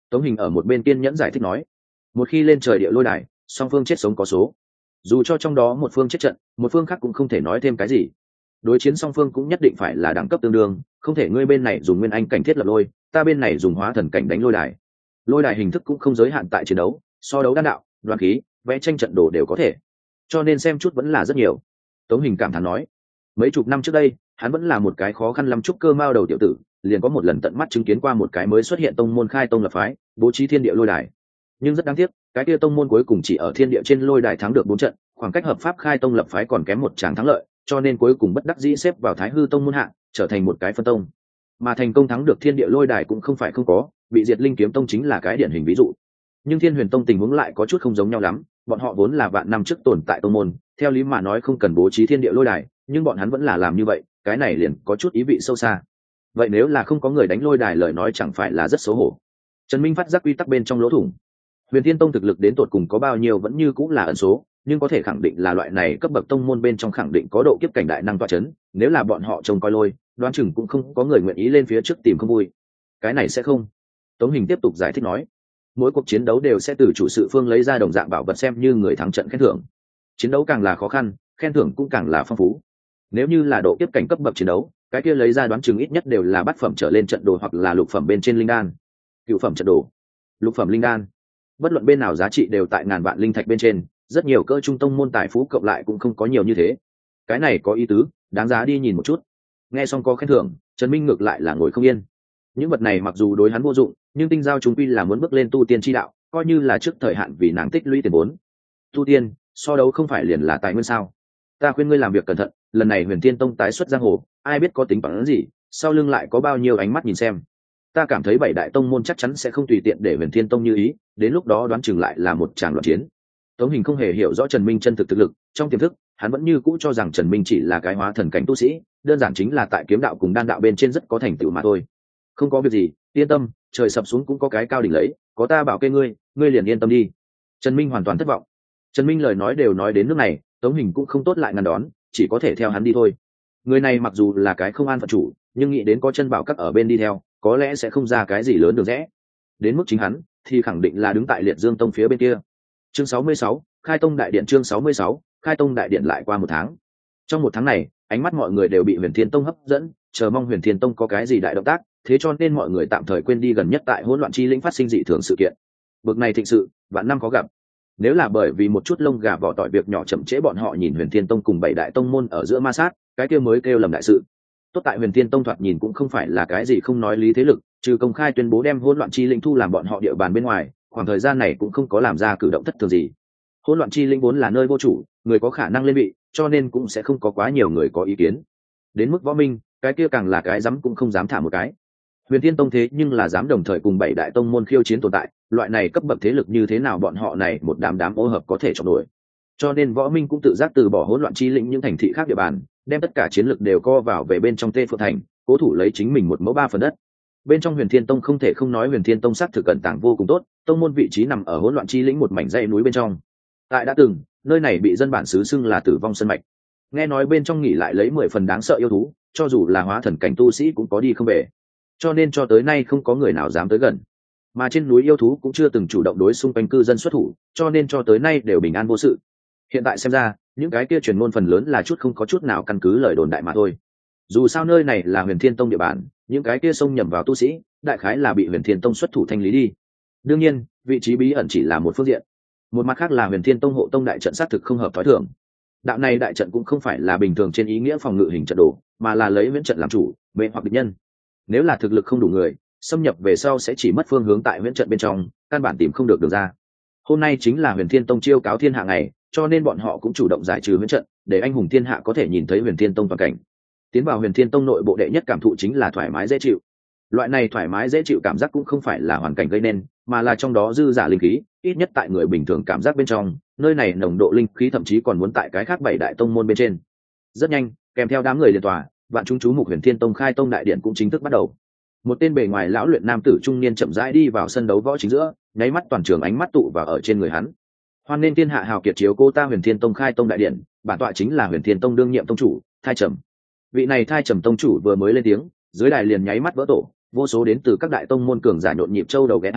Tống Hình ở một bên kiên nhẫn giải thích nói, một khi lên trời địa lôi đài, song phương chết sống có số, dù cho trong đó một phương chết trận, một phương khác cũng không thể nói thêm cái gì. Đối chiến song phương cũng nhất định phải là đẳng cấp tương đương, không thể ngươi bên này dùng nguyên anh cảnh thiết lập lôi, ta bên này dùng hóa thần cảnh đánh lôi đài. Lôi đài hình thức cũng không giới hạn tại chiến đấu, so đấu đan đạo, đoán khí, vẽ tranh trận đồ đều có thể, cho nên xem chút vẫn là rất nhiều. Tống Hình cảm thán nói, mấy chục năm trước đây hắn vẫn là một cái khó khăn lắm trúc cơ mao đầu tiểu tử, liền có một lần tận mắt chứng kiến qua một cái mới xuất hiện tông môn khai tông lập phái, bố trí thiên địa lôi đài. Nhưng rất đáng tiếc, cái kia tông môn cuối cùng chỉ ở thiên địa trên lôi đài thắng được bốn trận, khoảng cách hợp pháp khai tông lập phái còn kém một tràng thắng lợi, cho nên cuối cùng bất đắc dĩ xếp vào Thái Hư tông môn hạ, trở thành một cái phân tông. Mà thành công thắng được thiên địa lôi đài cũng không phải không có, bị diệt Linh Kiếm tông chính là cái điển hình ví dụ. Nhưng Thiên Huyền tông tình huống lại có chút không giống nhau lắm, bọn họ vốn là vạn năm trước tồn tại tông môn, theo lý mà nói không cần bố trí thiên địa lôi đài, nhưng bọn hắn vẫn là làm như vậy, cái này liền có chút ý vị sâu xa. Vậy nếu là không có người đánh lôi đài, lời nói chẳng phải là rất xấu hổ. Trần Minh phát giác quy tắc bên trong lỗ thủng. Huyền Thiên tông thực lực đến tột cùng có bao nhiêu vẫn như cũng là ẩn số, nhưng có thể khẳng định là loại này cấp bậc tông môn bên trong khẳng định có độ kiếp cảnh đại năng tọa chấn, nếu là bọn họ trông coi lôi, đoán chừng cũng không có người nguyện ý lên phía trước tìm không vui. Cái này sẽ không. Tống Hình tiếp tục giải thích nói, mỗi cuộc chiến đấu đều sẽ từ chủ sự phương lấy ra đồng dạng bảo vật xem như người thắng trận khen thưởng. Chiến đấu càng là khó khăn, khen thưởng cũng càng là phong phú. Nếu như là độ kiếp cảnh cấp bậc chiến đấu, cái kia lấy ra đoán chừng ít nhất đều là bát phẩm trở lên trận đồ hoặc là lục phẩm bên trên linh đan. Cửu phẩm trận đồ, lục phẩm linh đan, bất luận bên nào giá trị đều tại ngàn vạn linh thạch bên trên, rất nhiều cơ trung tông môn tài phú cộng lại cũng không có nhiều như thế. Cái này có ý tứ, đáng giá đi nhìn một chút. Nghe xong có khen thưởng, Trần Minh ngược lại là ngồi không yên. Những vật này mặc dù đối hắn vô dụng, nhưng tinh giao chúng quy là muốn bước lên tu tiên chi đạo, coi như là trước thời hạn vì nàng tích lũy tiền vốn. Tu tiên, so đấu không phải liền là tài nguyên sao? Ta khuyên ngươi làm việc cẩn thận, lần này Huyền Thiên tông tái xuất giang hồ, ai biết có tính bằng gì, sau lưng lại có bao nhiêu ánh mắt nhìn xem. Ta cảm thấy bảy đại tông môn chắc chắn sẽ không tùy tiện để Huyền Thiên tông như ý, đến lúc đó đoán chừng lại là một tràng loạn chiến. Tống Hình không hề hiểu rõ Trần Minh chân thực thực lực, trong tiềm thức, hắn vẫn như cũ cho rằng Trần Minh chỉ là cái hóa thần cảnh tu sĩ, đơn giản chính là tại kiếm đạo cùng đan đạo bên trên rất có thành tựu mà thôi. Không có việc gì, yên tâm, trời sập xuống cũng có cái cao đỉnh lấy, có ta bảo kê ngươi, ngươi liền yên tâm đi. Trần Minh hoàn toàn thất vọng. Trần Minh lời nói đều nói đến nước này, Tống Hình cũng không tốt lại ngăn đón, chỉ có thể theo hắn đi thôi. Người này mặc dù là cái không an phận chủ, nhưng nghĩ đến có chân bảo các ở bên đi theo, có lẽ sẽ không ra cái gì lớn được rẽ. Đến mức chính hắn, thì khẳng định là đứng tại Liệt Dương tông phía bên kia. Chương sáu mươi sáu, Khai tông đại điện. Chương sáu mươi sáu, Khai tông đại điện. Lại qua một tháng. Trong một tháng này, ánh mắt mọi người đều bị Huyền Thiên tông hấp dẫn, chờ mong Huyền Thiên tông có cái gì đại động tác, thế cho nên mọi người tạm thời quên đi gần nhất tại hỗn loạn chi lĩnh phát sinh dị thường sự kiện. Bực này thịnh sự, vạn năm có gặp. Nếu là bởi vì một chút lông gà vỏ tỏi việc nhỏ chậm trễ bọn họ nhìn Huyền Thiên tông cùng bảy đại tông môn ở giữa ma sát, cái kia mới kêu lầm đại sự. Tốt tại Huyền Thiên tông thoạt nhìn cũng không phải là cái gì không nói lý thế lực, trừ công khai tuyên bố đem hỗn loạn chi lĩnh thu làm bọn họ địa bàn bên ngoài, khoảng thời gian này cũng không có làm ra cử động thất thường gì. Hỗn loạn chi lĩnh vốn là nơi vô chủ, người có khả năng lên vị, cho nên cũng sẽ không có quá nhiều người có ý kiến. Đến mức Võ Minh, cái kia càng là cái dám cũng không dám thả một cái. Huyền Thiên tông thế nhưng là dám đồng thời cùng bảy đại tông môn khiêu chiến tồn tại, loại này cấp bậc thế lực như thế nào bọn họ này một đám đám ô hợp có thể chọn đuổi. Cho nên Võ Minh cũng tự giác từ bỏ hỗn loạn chi lĩnh những thành thị khác địa bàn, đem tất cả chiến lực đều co vào về bên trong Tê Phượng thành, cố thủ lấy chính mình một mẫu ba phần đất. Bên trong Huyền Thiên tông không thể không nói Huyền Thiên tông xác thực cẩn tàng vô cùng tốt, tông môn vị trí nằm ở hỗn loạn chi lĩnh một mảnh dãy núi bên trong. Tại đã từng, nơi này bị dân bản xứ xưng là Tử vong sơn mạch. Nghe nói bên trong nghỉ lại lấy mười phần đáng sợ yêu thú, cho dù là hóa thần cảnh tu sĩ cũng có đi không về. Cho nên cho tới nay không có người nào dám tới gần. Mà trên núi yêu thú cũng chưa từng chủ động đối xung quanh cư dân xuất thủ, cho nên cho tới nay đều bình an vô sự. Hiện tại xem ra, những cái kia truyền ngôn phần lớn là chút không có chút nào căn cứ lời đồn đại mà thôi. Dù sao nơi này là Huyền Thiên tông địa bàn, những cái kia xông nhầm vào tu sĩ, đại khái là bị Huyền Thiên tông xuất thủ thanh lý đi. Đương nhiên, vị trí bí ẩn chỉ là một phương diện. Một mặt khác là Huyền Thiên tông hộ tông đại trận sát thực không hợp thói thường. Đạo này đại trận cũng không phải là bình thường trên ý nghĩa phòng ngự hình trận đồ, mà là lấy huyễn trận làm chủ, mê hoặc địch nhân. Nếu là thực lực không đủ người, xâm nhập về sau sẽ chỉ mất phương hướng tại huyễn trận bên trong, căn bản tìm không được đường ra. Hôm nay chính là Huyền Thiên tông chiêu cáo thiên hạ ngày, cho nên bọn họ cũng chủ động giải trừ huyễn trận, để anh hùng thiên hạ có thể nhìn thấy Huyền Thiên tông toàn cảnh. Tiến vào Huyền Thiên tông nội bộ đệ nhất cảm thụ chính là thoải mái dễ chịu. Loại này thoải mái dễ chịu cảm giác cũng không phải là hoàn cảnh gây nên, mà là trong đó dư giả linh khí, ít nhất tại người bình thường cảm giác bên trong, nơi này nồng độ linh khí thậm chí còn muốn tại cái khác bảy đại tông môn bên trên. Rất nhanh, kèm theo đám người liên tòa, vạn chúng chú mục Huyền Thiên tông khai tông đại điện cũng chính thức bắt đầu. Một tên bề ngoài lão luyện nam tử trung niên chậm rãi đi vào sân đấu võ chính giữa, nháy mắt toàn trường ánh mắt tụ vào ở trên người hắn. Hoan nên thiên hạ hào kiệt chiếu cô ta Huyền Thiên tông khai tông đại điện, bản tọa chính là Huyền Thiên tông đương nhiệm tông chủ, Thai Trầm. Vị này Thai Trầm tông chủ vừa mới lên tiếng, dưới đài liền nháy mắt vỡ tổ, vô số đến từ các đại tông môn cường giả nhộn nhịp châu đầu ghé hai,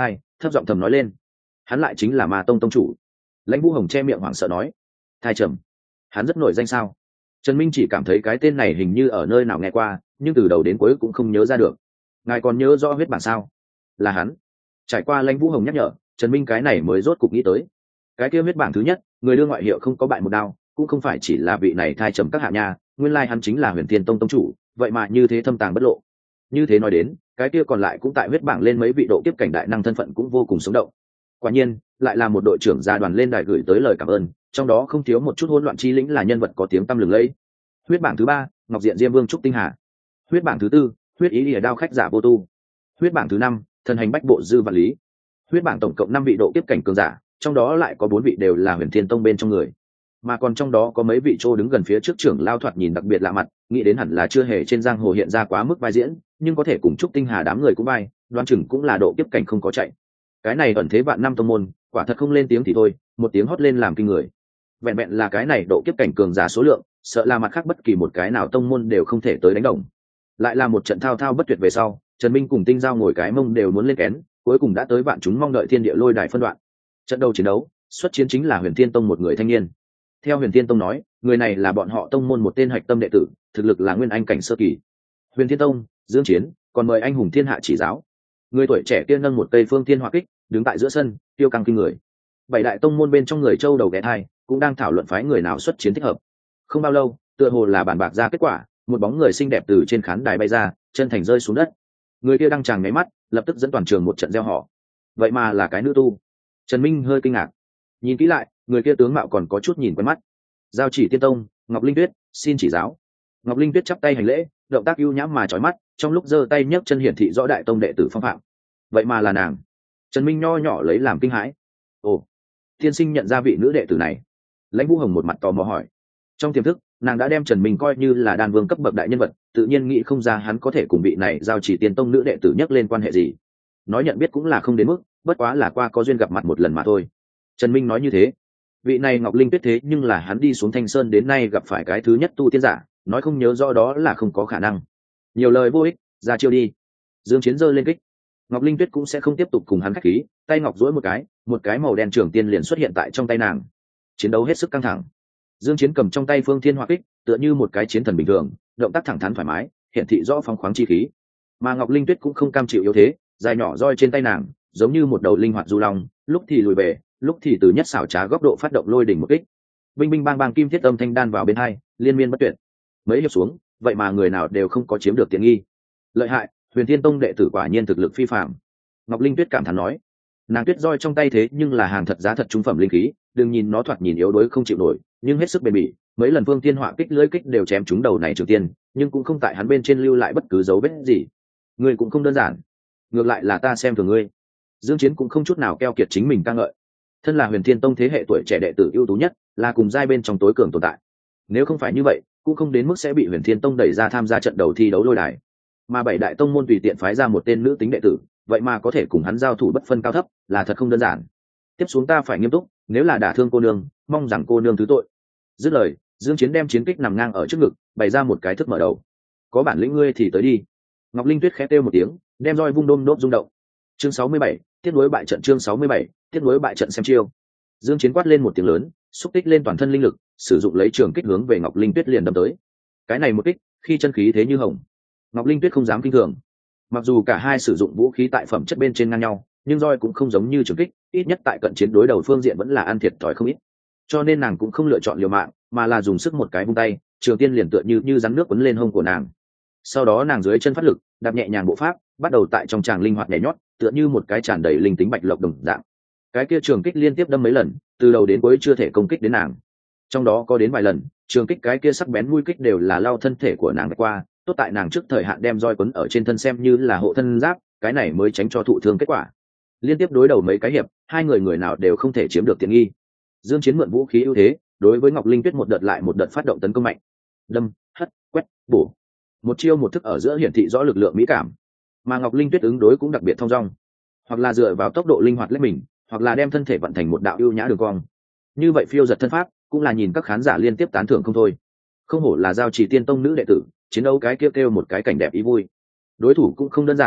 thấp giọng thầm nói lên. Hắn lại chính là Ma Tông tông chủ. Lãnh Vũ Hồng che miệng hoảng sợ nói. Thai trầm. Hắn rất nổi danh sao? Trần Minh chỉ cảm thấy cái tên này hình như ở nơi nào nghe qua, nhưng từ đầu đến cuối cũng không nhớ ra được. Ngài còn nhớ rõ huyết bảng sao? Là hắn. Trải qua Lãnh Vũ Hồng nhắc nhở, Trần Minh cái này mới rốt cục nghĩ tới. Cái kia huyết bảng thứ nhất, người đưa ngoại hiệu không có bại một đao, cũng không phải chỉ là vị này thai trầm các hạ nha, nguyên lai hắn chính là Huyền Thiên Tông tông chủ, vậy mà như thế thâm tàng bất lộ. Như thế nói đến, cái kia còn lại cũng tại huyết bảng lên mấy vị độ kiếp cảnh đại năng thân phận cũng vô cùng sống động. Quả nhiên, lại là một đội trưởng gia đoàn lên đài gửi tới lời cảm ơn, trong đó không thiếu một chút hỗn loạn chi lĩnh là nhân vật có tiếng tăm lừng lẫy. Huyết bảng thứ ba, Ngọc Diện Diêm Vương Trúc Tinh Hà. Huyết bảng thứ tư, Huyết Ý Lìa Đao khách giả vô tu. Huyết bảng thứ năm, Thần hành bách bộ dư vạn lý. Huyết bảng tổng cộng năm vị độ kiếp cảnh cường giả, trong đó lại có bốn vị đều là Huyền Thiên Tông bên trong người, mà còn trong đó có mấy vị trô đứng gần phía trước trưởng lao thoạt nhìn đặc biệt lạ mặt, nghĩ đến hẳn là chưa hề trên giang hồ hiện ra quá mức vai diễn, nhưng có thể cùng Trúc Tinh Hà đám người cũng vai, đoán chừng cũng là độ kiếp cảnh không có chạy. Cái này ẩn thế vạn năm tông môn, quả thật không lên tiếng thì thôi, một tiếng hót lên làm kinh người. Vẹn vẹn là cái này độ kiếp cảnh cường giả số lượng, sợ là mặt khác bất kỳ một cái nào tông môn đều không thể tới đánh đồng. Lại là một trận thao thao bất tuyệt về sau, Trần Minh cùng Tinh Giao ngồi cái mông đều muốn lên kén, cuối cùng đã tới vạn chúng mong đợi thiên địa lôi đài phân đoạn. Trận đầu chiến đấu, xuất chiến chính là Huyền Thiên Tông một người thanh niên. Theo Huyền Thiên Tông nói, người này là bọn họ tông môn một tên hạch tâm đệ tử, thực lực là nguyên anh cảnh sơ kỳ. Huyền Thiên Tông, Dương Chiến, còn mời anh hùng thiên hạ chỉ giáo. Người tuổi trẻ kia nâng một cây phương thiên hỏa kích, đứng tại giữa sân, tiêu căng kinh người. Bảy đại tông môn bên trong người châu đầu ghé thai, cũng đang thảo luận phái người nào xuất chiến thích hợp. Không bao lâu, tựa hồ là bàn bạc ra kết quả, một bóng người xinh đẹp từ trên khán đài bay ra, chân thành rơi xuống đất. Người kia đang tràng ngáy mắt, lập tức dẫn toàn trường một trận reo hò. Vậy mà là cái nữ tu. Trần Minh hơi kinh ngạc. Nhìn kỹ lại, người kia tướng mạo còn có chút nhìn quen mắt. Giao Chỉ Tiên Tông, Ngọc Linh Tuyết, xin chỉ giáo. Ngọc Linh Tuyết chắp tay hành lễ, động tác ưu nhãm mà chói mắt, trong lúc giơ tay nhấc chân hiển thị rõ đại tông đệ tử phong phạm. Vậy mà là nàng. Trần Minh nho nhỏ lấy làm kinh hãi. Ồ, tiên sinh nhận ra vị nữ đệ tử này. Lãnh Vũ Hồng một mặt tò mò hỏi. Trong tiềm thức, nàng đã đem Trần Minh coi như là đan vương cấp bậc đại nhân vật, tự nhiên nghĩ không ra hắn có thể cùng vị này Giao Chỉ Tiên Tông nữ đệ tử nhắc lên quan hệ gì. Nói nhận biết cũng là không đến mức, bất quá là qua có duyên gặp mặt một lần mà thôi. Trần Minh nói như thế. Vị này Ngọc Linh Tuyết thế nhưng là hắn đi xuống Thanh Sơn đến nay gặp phải cái thứ nhất tu tiên giả, nói không nhớ rõ đó là không có khả năng. Nhiều lời vô ích, ra chiêu đi. Dương Chiến giơ lên kích. Ngọc Linh Tuyết cũng sẽ không tiếp tục cùng hắn khách khí, tay ngọc duỗi một cái, một cái màu đen trường tiên liền xuất hiện tại trong tay nàng. Chiến đấu hết sức căng thẳng. Dương Chiến cầm trong tay Phương Thiên Hỏa Kích, tựa như một cái chiến thần bình thường, động tác thẳng thắn thoải mái, hiện thị rõ phóng khoáng chi khí. Mà Ngọc Linh Tuyết cũng không cam chịu yếu thế, dài nhỏ roi trên tay nàng, giống như một đầu linh hoạt du long, lúc thì lùi về, lúc thì từ nhất xảo trá góc độ phát động lôi đỉnh một kích. Binh binh bang bang kim thiết âm thanh đan vào bên hai, liên miên bất tuyệt. Mấy hiệp xuống, vậy mà người nào đều không có chiếm được tiện nghi. Lợi hại, Huyền Thiên Tông đệ tử quả nhiên thực lực phi phàm. Ngọc Linh Tuyết cảm thán nói. Nàng tuyết roi trong tay thế nhưng là hàng thật giá thật trung phẩm linh khí, đừng nhìn nó thoạt nhìn yếu đuối không chịu nổi, nhưng hết sức bền bỉ. Mấy lần Phương Thiên Hỏa Kích lưỡi kích đều chém trúng đầu này Trường Tiên, nhưng cũng không tại hắn bên trên lưu lại bất cứ dấu vết gì. Ngươi cũng không đơn giản, ngược lại là ta xem thường ngươi. Dương Chiến cũng không chút nào keo kiệt chính mình ca ngợi. Thân là Huyền Thiên Tông thế hệ tuổi trẻ đệ tử ưu tú nhất, là cùng giai bên trong tối cường tồn tại. Nếu không phải như vậy, cũng không đến mức sẽ bị Huyền Thiên Tông đẩy ra tham gia trận đầu thi đấu lôi đài. Mà bảy đại tông môn tùy tiện phái ra một tên nữ tính đệ tử, vậy mà có thể cùng hắn giao thủ bất phân cao thấp, là thật không đơn giản. Tiếp xuống ta phải nghiêm túc, nếu là đả thương cô nương, mong rằng cô nương thứ tội. Dứt lời, Dương Chiến đem chiến kích nằm ngang ở trước ngực, bày ra một cái thức mở đầu. Có bản lĩnh ngươi thì tới đi. Ngọc Linh Tuyết khẽ kêu một tiếng, đem roi vung đôm nốt rung động. Chương sáu mươi bảy, tiếp nối bại trận. Chương sáu mươi bảy, tiếp nối bại trận xem chiêu. Dương Chiến quát lên một tiếng lớn, xúc tích lên toàn thân linh lực, sử dụng lấy trường kích hướng về Ngọc Linh Tuyết liền đâm tới. Cái này một kích, khi chân khí thế như hồng. Ngọc Linh Tuyết không dám kinh thường. Mặc dù cả hai sử dụng vũ khí tại phẩm chất bên trên ngang nhau, nhưng roi cũng không giống như trường kích, ít nhất tại cận chiến đối đầu phương diện vẫn là ăn thiệt thòi không ít. Cho nên nàng cũng không lựa chọn liều mạng, mà là dùng sức một cái vung tay, trường tiên liền tựa như như rắn nước quấn lên hông của nàng. Sau đó nàng dưới chân phát lực, đạp nhẹ nhàng bộ pháp, bắt đầu tại trong tràng linh hoạt nhảy nhót, tựa như một cái tràn đầy linh tính bạch lộc đồng dạng. Cái kia trường kích liên tiếp đâm mấy lần, từ đầu đến cuối chưa thể công kích đến nàng. Trong đó có đến vài lần, trường kích cái kia sắc bén mũi kích đều là lao thân thể của nàng qua, tốt tại nàng trước thời hạn đem roi quấn ở trên thân xem như là hộ thân giáp, cái này mới tránh cho thụ thương kết quả. Liên tiếp đối đầu mấy cái hiệp, hai người người nào đều không thể chiếm được tiện nghi. Dương Chiến mượn vũ khí ưu thế, đối với Ngọc Linh Tuyết một đợt lại một đợt phát động tấn công mạnh. Đâm, hất, quét, bổ. Một chiêu một thức ở giữa hiển thị rõ lực lượng mỹ cảm. Mà Ngọc Linh Tuyết ứng đối cũng đặc biệt thông dong, hoặc là dựa vào tốc độ linh hoạt lách mình, hoặc là đem thân thể vận thành một đạo ưu nhã đường cong. Như vậy phiêu giật thân pháp, cũng là nhìn các khán giả liên tiếp tán thưởng không thôi. Không hổ là Giao Chỉ Tiên Tông nữ đệ tử, chiến đấu cái kia kêu, kêu một cái cảnh đẹp ý vui. Đối thủ cũng không đơn giản,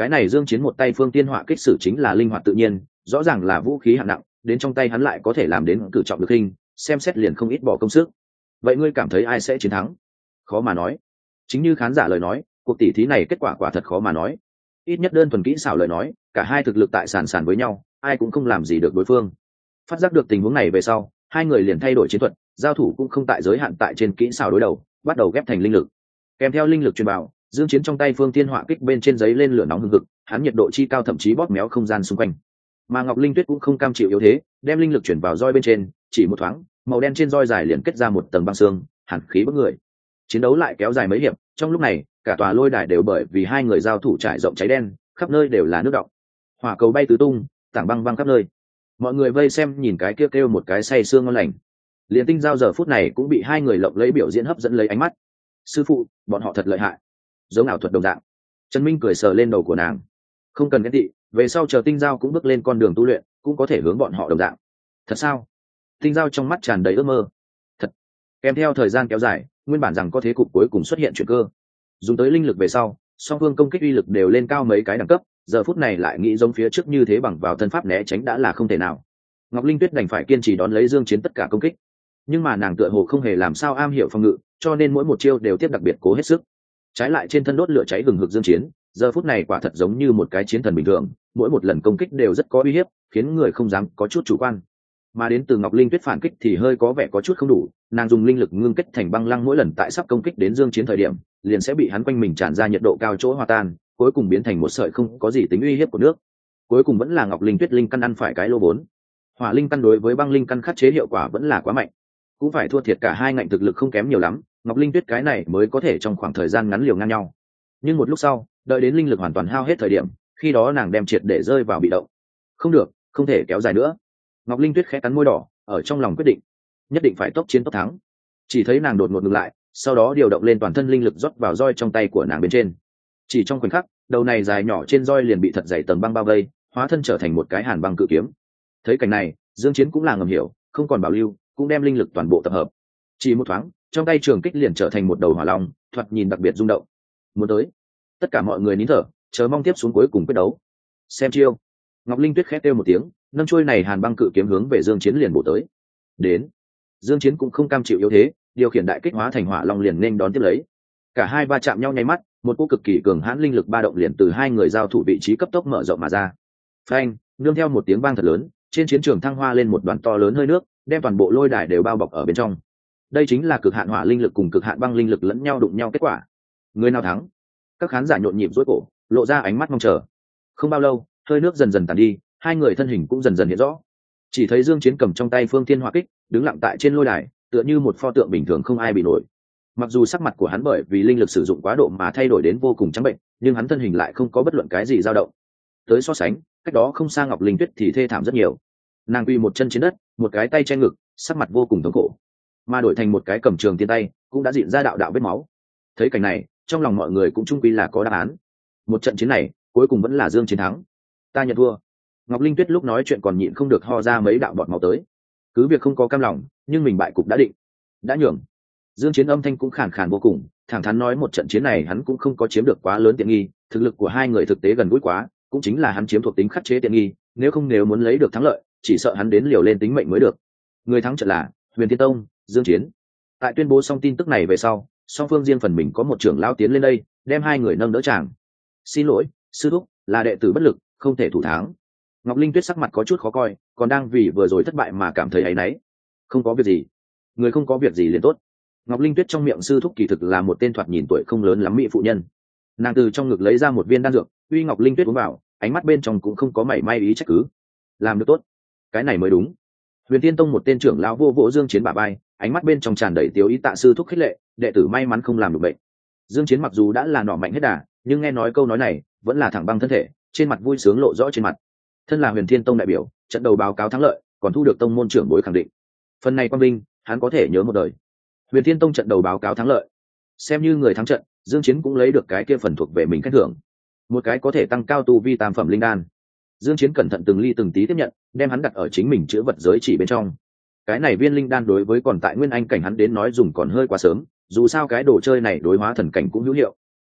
Cái này Dương Chiến một tay phương tiên họa kích sử chính là linh hoạt tự nhiên, rõ ràng là vũ khí hạng nặng, đến trong tay hắn lại có thể làm đến cử trọng lực hình, xem xét liền không ít bỏ công sức. Vậy ngươi cảm thấy ai sẽ chiến thắng? Khó mà nói. Chính như khán giả lời nói, cuộc tỷ thí này kết quả quả thật khó mà nói. Ít nhất đơn thuần kỹ xảo lời nói, cả hai thực lực tại sàn sàn với nhau, ai cũng không làm gì được đối phương. Phát giác được tình huống này về sau, hai người liền thay đổi chiến thuật, giao thủ cũng không tại giới hạn tại trên kỹ xảo đối đầu, bắt đầu ghép thành linh lực. Kèm theo linh lực truyền vào, Dương Chiến trong tay phương tiên họa kích bên trên giấy lên lửa nóng hừng hực, hắn nhiệt độ chi cao thậm chí bóp méo không gian xung quanh. Mà Ngọc Linh Tuyết cũng không cam chịu yếu thế, đem linh lực chuyển vào roi bên trên, chỉ một thoáng, màu đen trên roi dài liền kết ra một tầng băng xương, hàn khí bức người. Chiến đấu lại kéo dài mấy hiệp, trong lúc này, cả tòa lôi đài đều bởi vì hai người giao thủ trải rộng cháy đen, khắp nơi đều là nước đọng. Hỏa cầu bay tứ tung, tảng băng băng khắp nơi. Mọi người vây xem nhìn cái kia kêu, kêu một cái say sương ngon lành. Liên Tinh Giao giờ phút này cũng bị hai người lộng lấy biểu diễn hấp dẫn lấy ánh mắt. Sư phụ, bọn họ thật lợi hại, giống ảo thuật đồng dạng. Trần Minh cười sờ lên đầu của nàng. Không cần ghen tị, về sau chờ Tinh Giao cũng bước lên con đường tu luyện, cũng có thể hướng bọn họ đồng dạng. Thật sao? Tinh Giao trong mắt tràn đầy ước mơ. Thật. Kèm theo thời gian kéo dài, nguyên bản rằng có thế cục cuối cùng xuất hiện chuyện cơ. Dùng tới linh lực về sau, song phương công kích uy lực đều lên cao mấy cái đẳng cấp, giờ phút này lại nghĩ giống phía trước như thế bằng vào thân pháp né tránh đã là không thể nào. Ngọc Linh Tuyết đành phải kiên trì đón lấy Dương Chiến tất cả công kích, nhưng mà nàng tựa hồ không hề làm sao am hiểu phòng ngự, cho nên mỗi một chiêu đều tiếp đặc biệt cố hết sức. Trái lại trên thân đốt lửa cháy hừng hực Dương Chiến, giờ phút này quả thật giống như một cái chiến thần bình thường, mỗi một lần công kích đều rất có uy hiếp, khiến người không dám có chút chủ quan. Mà đến từ Ngọc Linh Tuyết phản kích thì hơi có vẻ có chút không đủ, nàng dùng linh lực ngưng kết thành băng lăng, mỗi lần tại sắp công kích đến Dương Chiến thời điểm, liền sẽ bị hắn quanh mình tràn ra nhiệt độ cao chỗ hòa tan, cuối cùng biến thành một sợi không có gì tính uy hiếp của nước. Cuối cùng vẫn là Ngọc Linh Tuyết linh căn ăn phải cái lô vốn. Hỏa linh căn đối với băng linh căn khắc chế hiệu quả vẫn là quá mạnh, cũng phải thua thiệt cả hai ngạnh thực lực không kém nhiều lắm, Ngọc Linh Tuyết cái này mới có thể trong khoảng thời gian ngắn liều ngang nhau. Nhưng một lúc sau, đợi đến linh lực hoàn toàn hao hết thời điểm, khi đó nàng đem triệt để rơi vào bị động. Không được, không thể kéo dài nữa. Ngọc Linh Tuyết khẽ cắn môi đỏ, ở trong lòng quyết định, nhất định phải tốc chiến tốc thắng. Chỉ thấy nàng đột ngột ngừng lại, sau đó điều động lên toàn thân linh lực rót vào roi trong tay của nàng bên trên. Chỉ trong khoảnh khắc, đầu này dài nhỏ trên roi liền bị thật dày tầng băng bao vây, hóa thân trở thành một cái hàn băng cự kiếm. Thấy cảnh này, Dương Chiến cũng là ngầm hiểu, không còn bảo lưu, cũng đem linh lực toàn bộ tập hợp. Chỉ một thoáng, trong tay trường kích liền trở thành một đầu hỏa long, thoạt nhìn đặc biệt rung động. Muốn tới, tất cả mọi người nín thở, chờ mong tiếp xuống cuối cùng quyết đấu. Xem chiêu. Ngọc Linh Tuyết khét kêu một tiếng, nâng chuôi này hàn băng cự kiếm hướng về Dương Chiến liền bổ tới. Đến. Dương Chiến cũng không cam chịu yếu thế, điều khiển đại kích hóa thành hỏa long liền nên đón tiếp lấy. Cả hai va chạm nhau nháy mắt, một cỗ cực kỳ cường hãn linh lực ba động liền từ hai người giao thủ vị trí cấp tốc mở rộng mà ra. Phanh, nương theo một tiếng vang thật lớn, trên chiến trường thăng hoa lên một đoàn to lớn hơi nước, đem toàn bộ lôi đài đều bao bọc ở bên trong. Đây chính là cực hạn hỏa linh lực cùng cực hạn băng linh lực lẫn nhau đụng nhau kết quả. Người nào thắng? Các khán giả nhộn nhịp rối cổ, lộ ra ánh mắt mong chờ. Không bao lâu, hơi nước dần dần tàn đi, hai người thân hình cũng dần dần hiện rõ. Chỉ thấy Dương Chiến cầm trong tay phương thiên hỏa kích, đứng lặng tại trên lôi đài, tựa như một pho tượng bình thường không ai bị nổi. Mặc dù sắc mặt của hắn bởi vì linh lực sử dụng quá độ mà thay đổi đến vô cùng trắng bệnh, nhưng hắn thân hình lại không có bất luận cái gì dao động. Tới so sánh, cách đó không xa Ngọc Linh Tuyết thì thê thảm rất nhiều. Nàng quỳ một chân trên đất, một cái tay che ngực, sắc mặt vô cùng thống khổ. Mà đổi thành một cái cầm trường tiên tay, cũng đã dịn ra đạo đạo vết máu. Thấy cảnh này, trong lòng mọi người cũng chung quy là có đáp án. Một trận chiến này, cuối cùng vẫn là Dương chiến thắng. Ta nhận thua. Ngọc Linh Tuyết lúc nói chuyện còn nhịn không được ho ra mấy đạo bọt máu tới. Cứ việc không có cam lòng, nhưng mình bại cục đã định, đã nhường. Dương Chiến âm thanh cũng khàn khàn vô cùng, thẳng thắn nói một trận chiến này hắn cũng không có chiếm được quá lớn tiện nghi, thực lực của hai người thực tế gần gũi quá, cũng chính là hắn chiếm thuộc tính khắc chế tiện nghi, nếu không nếu muốn lấy được thắng lợi, chỉ sợ hắn đến liều lên tính mệnh mới được. Người thắng trận là Huyền Thiên Tông, Dương Chiến. Tại tuyên bố xong tin tức này về sau, song phương riêng phần mình có một trưởng lão tiến lên đây, đem hai người nâng đỡ chàng. Xin lỗi, sư thúc, là đệ tử bất lực, không thể thủ thắng. Ngọc Linh Tuyết sắc mặt có chút khó coi, còn đang vì vừa rồi thất bại mà cảm thấy áy náy. Không có việc gì, người không có việc gì liền tốt. Ngọc Linh Tuyết trong miệng sư thúc kỳ thực là một tên thoạt nhìn tuổi không lớn lắm mỹ phụ nhân. Nàng từ trong ngực lấy ra một viên đan dược, uy Ngọc Linh Tuyết uống vào, ánh mắt bên trong cũng không có mảy may ý trách cứ. Làm được tốt, cái này mới đúng. Huyền Thiên Tông một tên trưởng lão vô vỗ Dương Chiến bả vai, ánh mắt bên trong tràn đầy tiêu ý tạ sư thúc khích lệ, đệ tử may mắn không làm được bệnh. Dương Chiến mặc dù đã là nỏ mạnh hết đà, nhưng nghe nói câu nói này, vẫn là thẳng băng thân thể, trên mặt vui sướng lộ rõ trên mặt. Thân là Huyền Thiên Tông đại biểu, trận đầu báo cáo thắng lợi, còn thu được tông môn trưởng bối khẳng định. Phần này quan vinh, hắn có thể nhớ một đời. Huyền Thiên Tông trận đầu báo cáo thắng lợi, xem như người thắng trận, Dương Chiến cũng lấy được cái kia phần thuộc về mình khen thưởng, một cái có thể tăng cao tu vi tam phẩm linh đan. Dương Chiến cẩn thận từng ly từng tí tiếp nhận, đem hắn đặt ở chính mình chứa vật giới chỉ bên trong. Cái này viên linh đan đối với còn tại nguyên anh cảnh hắn đến nói dùng còn hơi quá sớm, dù sao cái đồ chơi này đối hóa thần cảnh cũng hữu hiệu.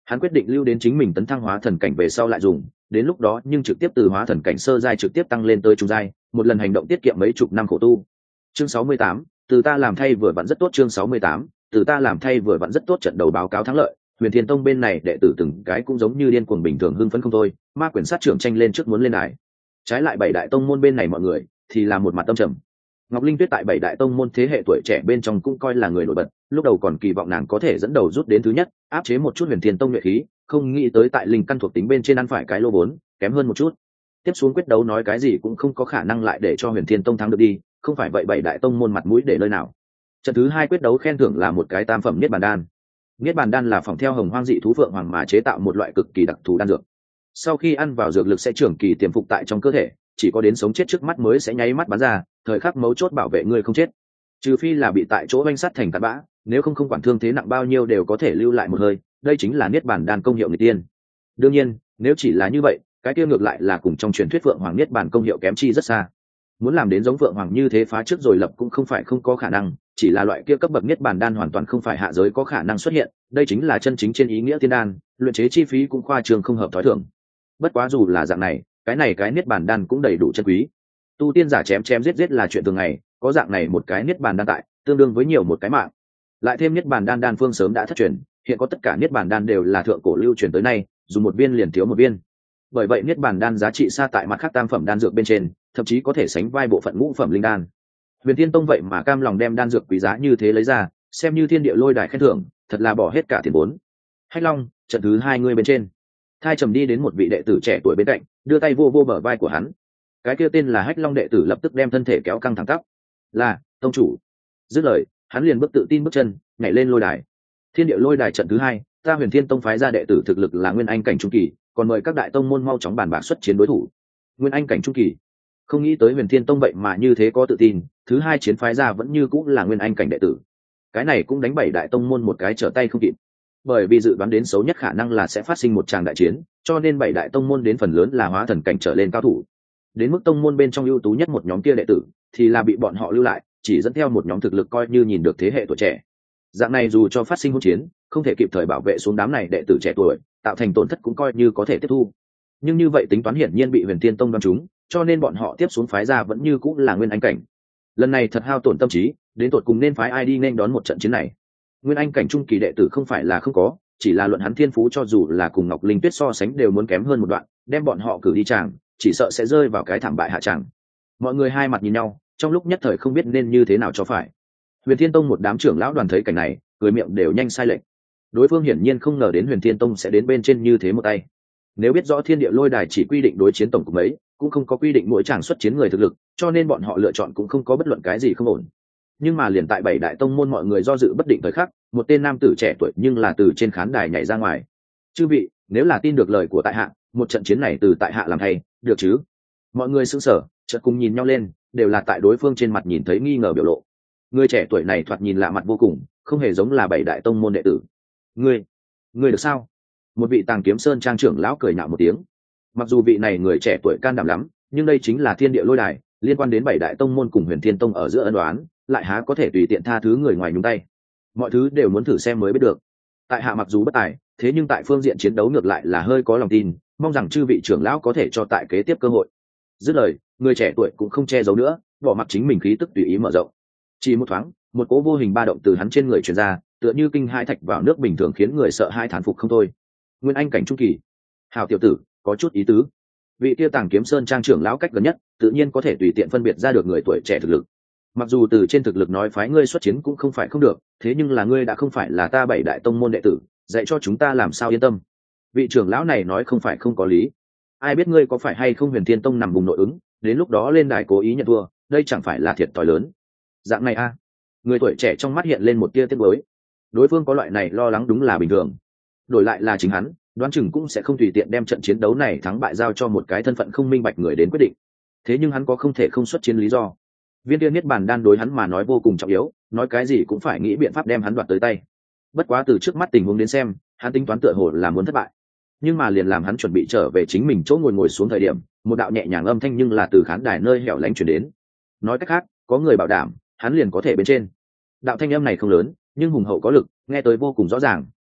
Hắn quyết định lưu đến chính mình tấn thăng hóa thần cảnh về sau lại dùng, đến lúc đó nhưng trực tiếp từ hóa thần cảnh sơ giai trực tiếp tăng lên tới trung giai, một lần hành động tiết kiệm mấy chục năm khổ tu. Chương sáu mươi tám, từ ta làm thay vừa vặn rất tốt. Chương sáu mươi tám, từ ta làm thay vừa vặn rất tốt. Trận đầu báo cáo thắng lợi, Huyền Thiên Tông bên này đệ tử từng cái cũng giống như điên cuồng bình thường hưng phấn không thôi, ma quyền sát trưởng tranh lên trước muốn lên đài. Trái lại bảy đại tông môn bên này mọi người thì là một mặt tâm trầm. Ngọc Linh Tuyết tại bảy đại tông môn thế hệ tuổi trẻ bên trong cũng coi là người nổi bật, lúc đầu còn kỳ vọng nàng có thể dẫn đầu rút đến thứ nhất, áp chế một chút Huyền Thiên Tông nhuệ khí, không nghĩ tới tại linh căn thuộc tính bên trên ăn phải cái lô bốn, kém hơn một chút. Tiếp xuống quyết đấu nói cái gì cũng không có khả năng lại để cho Huyền Thiên Tông thắng được đi, không phải vậy bảy đại tông môn mặt mũi để nơi nào. Trận thứ hai quyết đấu khen thưởng là một cái tam phẩm niết bàn đan. Niết bàn đan là phòng theo hồng hoang dị thú phượng hoàng mà chế tạo một loại cực kỳ đặc thù đan dược. Sau khi ăn vào dược lực sẽ trưởng kỳ tiềm phục tại trong cơ thể, chỉ có đến sống chết trước mắt mới sẽ nháy mắt bắn ra, thời khắc mấu chốt bảo vệ người không chết. Trừ phi là bị tại chỗ oanh sát thành cát bã, nếu không không quản thương thế nặng bao nhiêu đều có thể lưu lại một hơi, đây chính là niết bàn đan công hiệu người tiên. Đương nhiên, nếu chỉ là như vậy, cái kia ngược lại là cùng trong truyền thuyết phượng hoàng niết bàn công hiệu kém chi rất xa. Muốn làm đến giống phượng hoàng như thế phá trước rồi lập cũng không phải không có khả năng, chỉ là loại kia cấp bậc niết bàn đan hoàn toàn không phải hạ giới có khả năng xuất hiện, đây chính là chân chính trên ý nghĩa tiên đan, luyện chế chi phí cũng khoa trương không hợp thói thường. Bất quá dù là dạng này, cái này cái niết bàn đan cũng đầy đủ chân quý. Tu tiên giả chém chém giết giết là chuyện thường ngày, có dạng này một cái niết bàn đan tại, tương đương với nhiều một cái mạng. Lại thêm niết bàn đan đan phương sớm đã thất truyền, hiện có tất cả niết bàn đan đều là thượng cổ lưu truyền tới nay, dùng một viên liền thiếu một viên. Bởi vậy niết bàn đan giá trị xa tại mặt khác tam phẩm đan dược bên trên, thậm chí có thể sánh vai bộ phận ngũ phẩm linh đan. Huyền Thiên Tông vậy mà cam lòng đem đan dược quý giá như thế lấy ra, xem như thiên địa lôi đài khen thưởng, thật là bỏ hết cả tiền vốn. Hách Long, trận thứ hai người bên trên. Thai Trầm đi đến một vị đệ tử trẻ tuổi bên cạnh, đưa tay vô vô bờ vai của hắn. Cái kia tên là Hách Long đệ tử lập tức đem thân thể kéo căng thẳng tắp. Là, tông chủ. Dứt lời, hắn liền bước tự tin bước chân, nhảy lên lôi đài. Thiên địa lôi đài trận thứ hai, ta Huyền Thiên Tông phái ra đệ tử thực lực là nguyên anh cảnh trung kỳ, còn mời các đại tông môn mau chóng bàn bạc xuất chiến đối thủ. Nguyên anh cảnh trung kỳ. Không nghĩ tới Huyền Thiên Tông vậy mà như thế có tự tin, thứ hai chiến phái ra vẫn như cũng là nguyên anh cảnh đệ tử. Cái này cũng đánh bảy đại tông môn một cái trở tay không kịp. Bởi vì dự đoán đến xấu nhất khả năng là sẽ phát sinh một tràng đại chiến, cho nên bảy đại tông môn đến phần lớn là hóa thần cảnh trở lên cao thủ. Đến mức tông môn bên trong ưu tú nhất một nhóm kia đệ tử, thì là bị bọn họ lưu lại, chỉ dẫn theo một nhóm thực lực coi như nhìn được thế hệ tuổi trẻ. Dạng này dù cho phát sinh hỗn chiến, không thể kịp thời bảo vệ xuống đám này đệ tử trẻ tuổi, tạo thành tổn thất cũng coi như có thể tiếp thu. Nhưng như vậy tính toán hiển nhiên bị Huyền Thiên Tông đoán trúng, cho nên bọn họ tiếp xuống phái ra vẫn như cũng là nguyên anh cảnh. Lần này thật hao tổn tâm trí, đến tột cùng nên phái ai đi nên đón một trận chiến này. Nguyên anh cảnh trung kỳ đệ tử không phải là không có, chỉ là luận hắn thiên phú cho dù là cùng Ngọc Linh Tuyết so sánh đều muốn kém hơn một đoạn, đem bọn họ cử đi chàng, chỉ sợ sẽ rơi vào cái thảm bại hạ tràng. Mọi người hai mặt nhìn nhau, trong lúc nhất thời không biết nên như thế nào cho phải. Huyền Thiên Tông một đám trưởng lão đoàn thấy cảnh này, cười miệng đều nhanh sai lệch. Đối phương hiển nhiên không ngờ đến Huyền Thiên Tông sẽ đến bên trên như thế một tay. Nếu biết rõ thiên địa lôi đài chỉ quy định đối chiến tổng cục mấy, cũng không có quy định mỗi chàng xuất chiến người thực lực, cho nên bọn họ lựa chọn cũng không có bất luận cái gì không ổn. Nhưng mà liền tại bảy đại tông môn mọi người do dự bất định thời khắc, một tên nam tử trẻ tuổi nhưng là từ trên khán đài nhảy ra ngoài. Chư vị, nếu là tin được lời của tại hạ, một trận chiến này từ tại hạ làm thay, được chứ? Mọi người sững sờ, chợt cùng nhìn nhau lên, đều là tại đối phương trên mặt nhìn thấy nghi ngờ biểu lộ. Người trẻ tuổi này thoạt nhìn lạ mặt vô cùng, không hề giống là bảy đại tông môn đệ tử. Ngươi, ngươi được sao? Một vị Tàng Kiếm Sơn trang trưởng lão cười nhạo một tiếng. Mặc dù vị này người trẻ tuổi can đảm lắm, nhưng đây chính là thiên địa lôi đài, liên quan đến bảy đại tông môn cùng Huyền Thiên Tông ở giữa ân oán, lại há có thể tùy tiện tha thứ người ngoài nhúng tay. Mọi thứ đều muốn thử xem mới biết được. Tại hạ mặc dù bất tài, thế nhưng tại phương diện chiến đấu ngược lại là hơi có lòng tin, mong rằng chư vị trưởng lão có thể cho tại kế tiếp cơ hội. Dứt lời, người trẻ tuổi cũng không che giấu nữa, bỏ mặc chính mình khí tức tùy ý mở rộng. Chỉ một thoáng, một cỗ vô hình ba động từ hắn trên người truyền ra, tựa như kinh hai thạch vào nước bình thường khiến người sợ hai thán phục không thôi. Nguyên anh cảnh trung kỳ. Hảo tiểu tử, có chút ý tứ. Vị tiêu Tàng Kiếm Sơn trang trưởng lão cách gần nhất, tự nhiên có thể tùy tiện phân biệt ra được người tuổi trẻ thực lực. Mặc dù từ trên thực lực nói phái ngươi xuất chiến cũng không phải không được, thế nhưng là ngươi đã không phải là ta bảy đại tông môn đệ tử, dạy cho chúng ta làm sao yên tâm. Vị trưởng lão này nói không phải không có lý. Ai biết ngươi có phải hay không Huyền Thiên Tông nằm vùng nội ứng, đến lúc đó lên đài cố ý nhận thua, đây chẳng phải là thiệt thòi lớn. Dạng này a à? Người tuổi trẻ trong mắt hiện lên một tia tiếc nuối. Đối phương có loại này lo lắng đúng là bình thường. Đổi lại là chính hắn, đoán chừng cũng sẽ không tùy tiện đem trận chiến đấu này thắng bại giao cho một cái thân phận không minh bạch người đến quyết định. Thế nhưng hắn có không thể không xuất chiến lý do. Viên tiên niết bàn đan đối hắn mà nói vô cùng trọng yếu, nói cái gì cũng phải nghĩ biện pháp đem hắn đoạt tới tay. Bất quá từ trước mắt tình huống đến xem, hắn tính toán tựa hồ là muốn thất bại. Nhưng mà liền làm hắn chuẩn bị trở về chính mình chỗ ngồi ngồi xuống thời điểm, một đạo nhẹ nhàng âm thanh nhưng là từ khán đài nơi hẻo lánh truyền đến. Nói cách khác, có người bảo đảm, hắn liền có thể bên trên. Đạo thanh âm này không lớn, nhưng hùng hậu có lực, nghe tới vô cùng rõ ràng.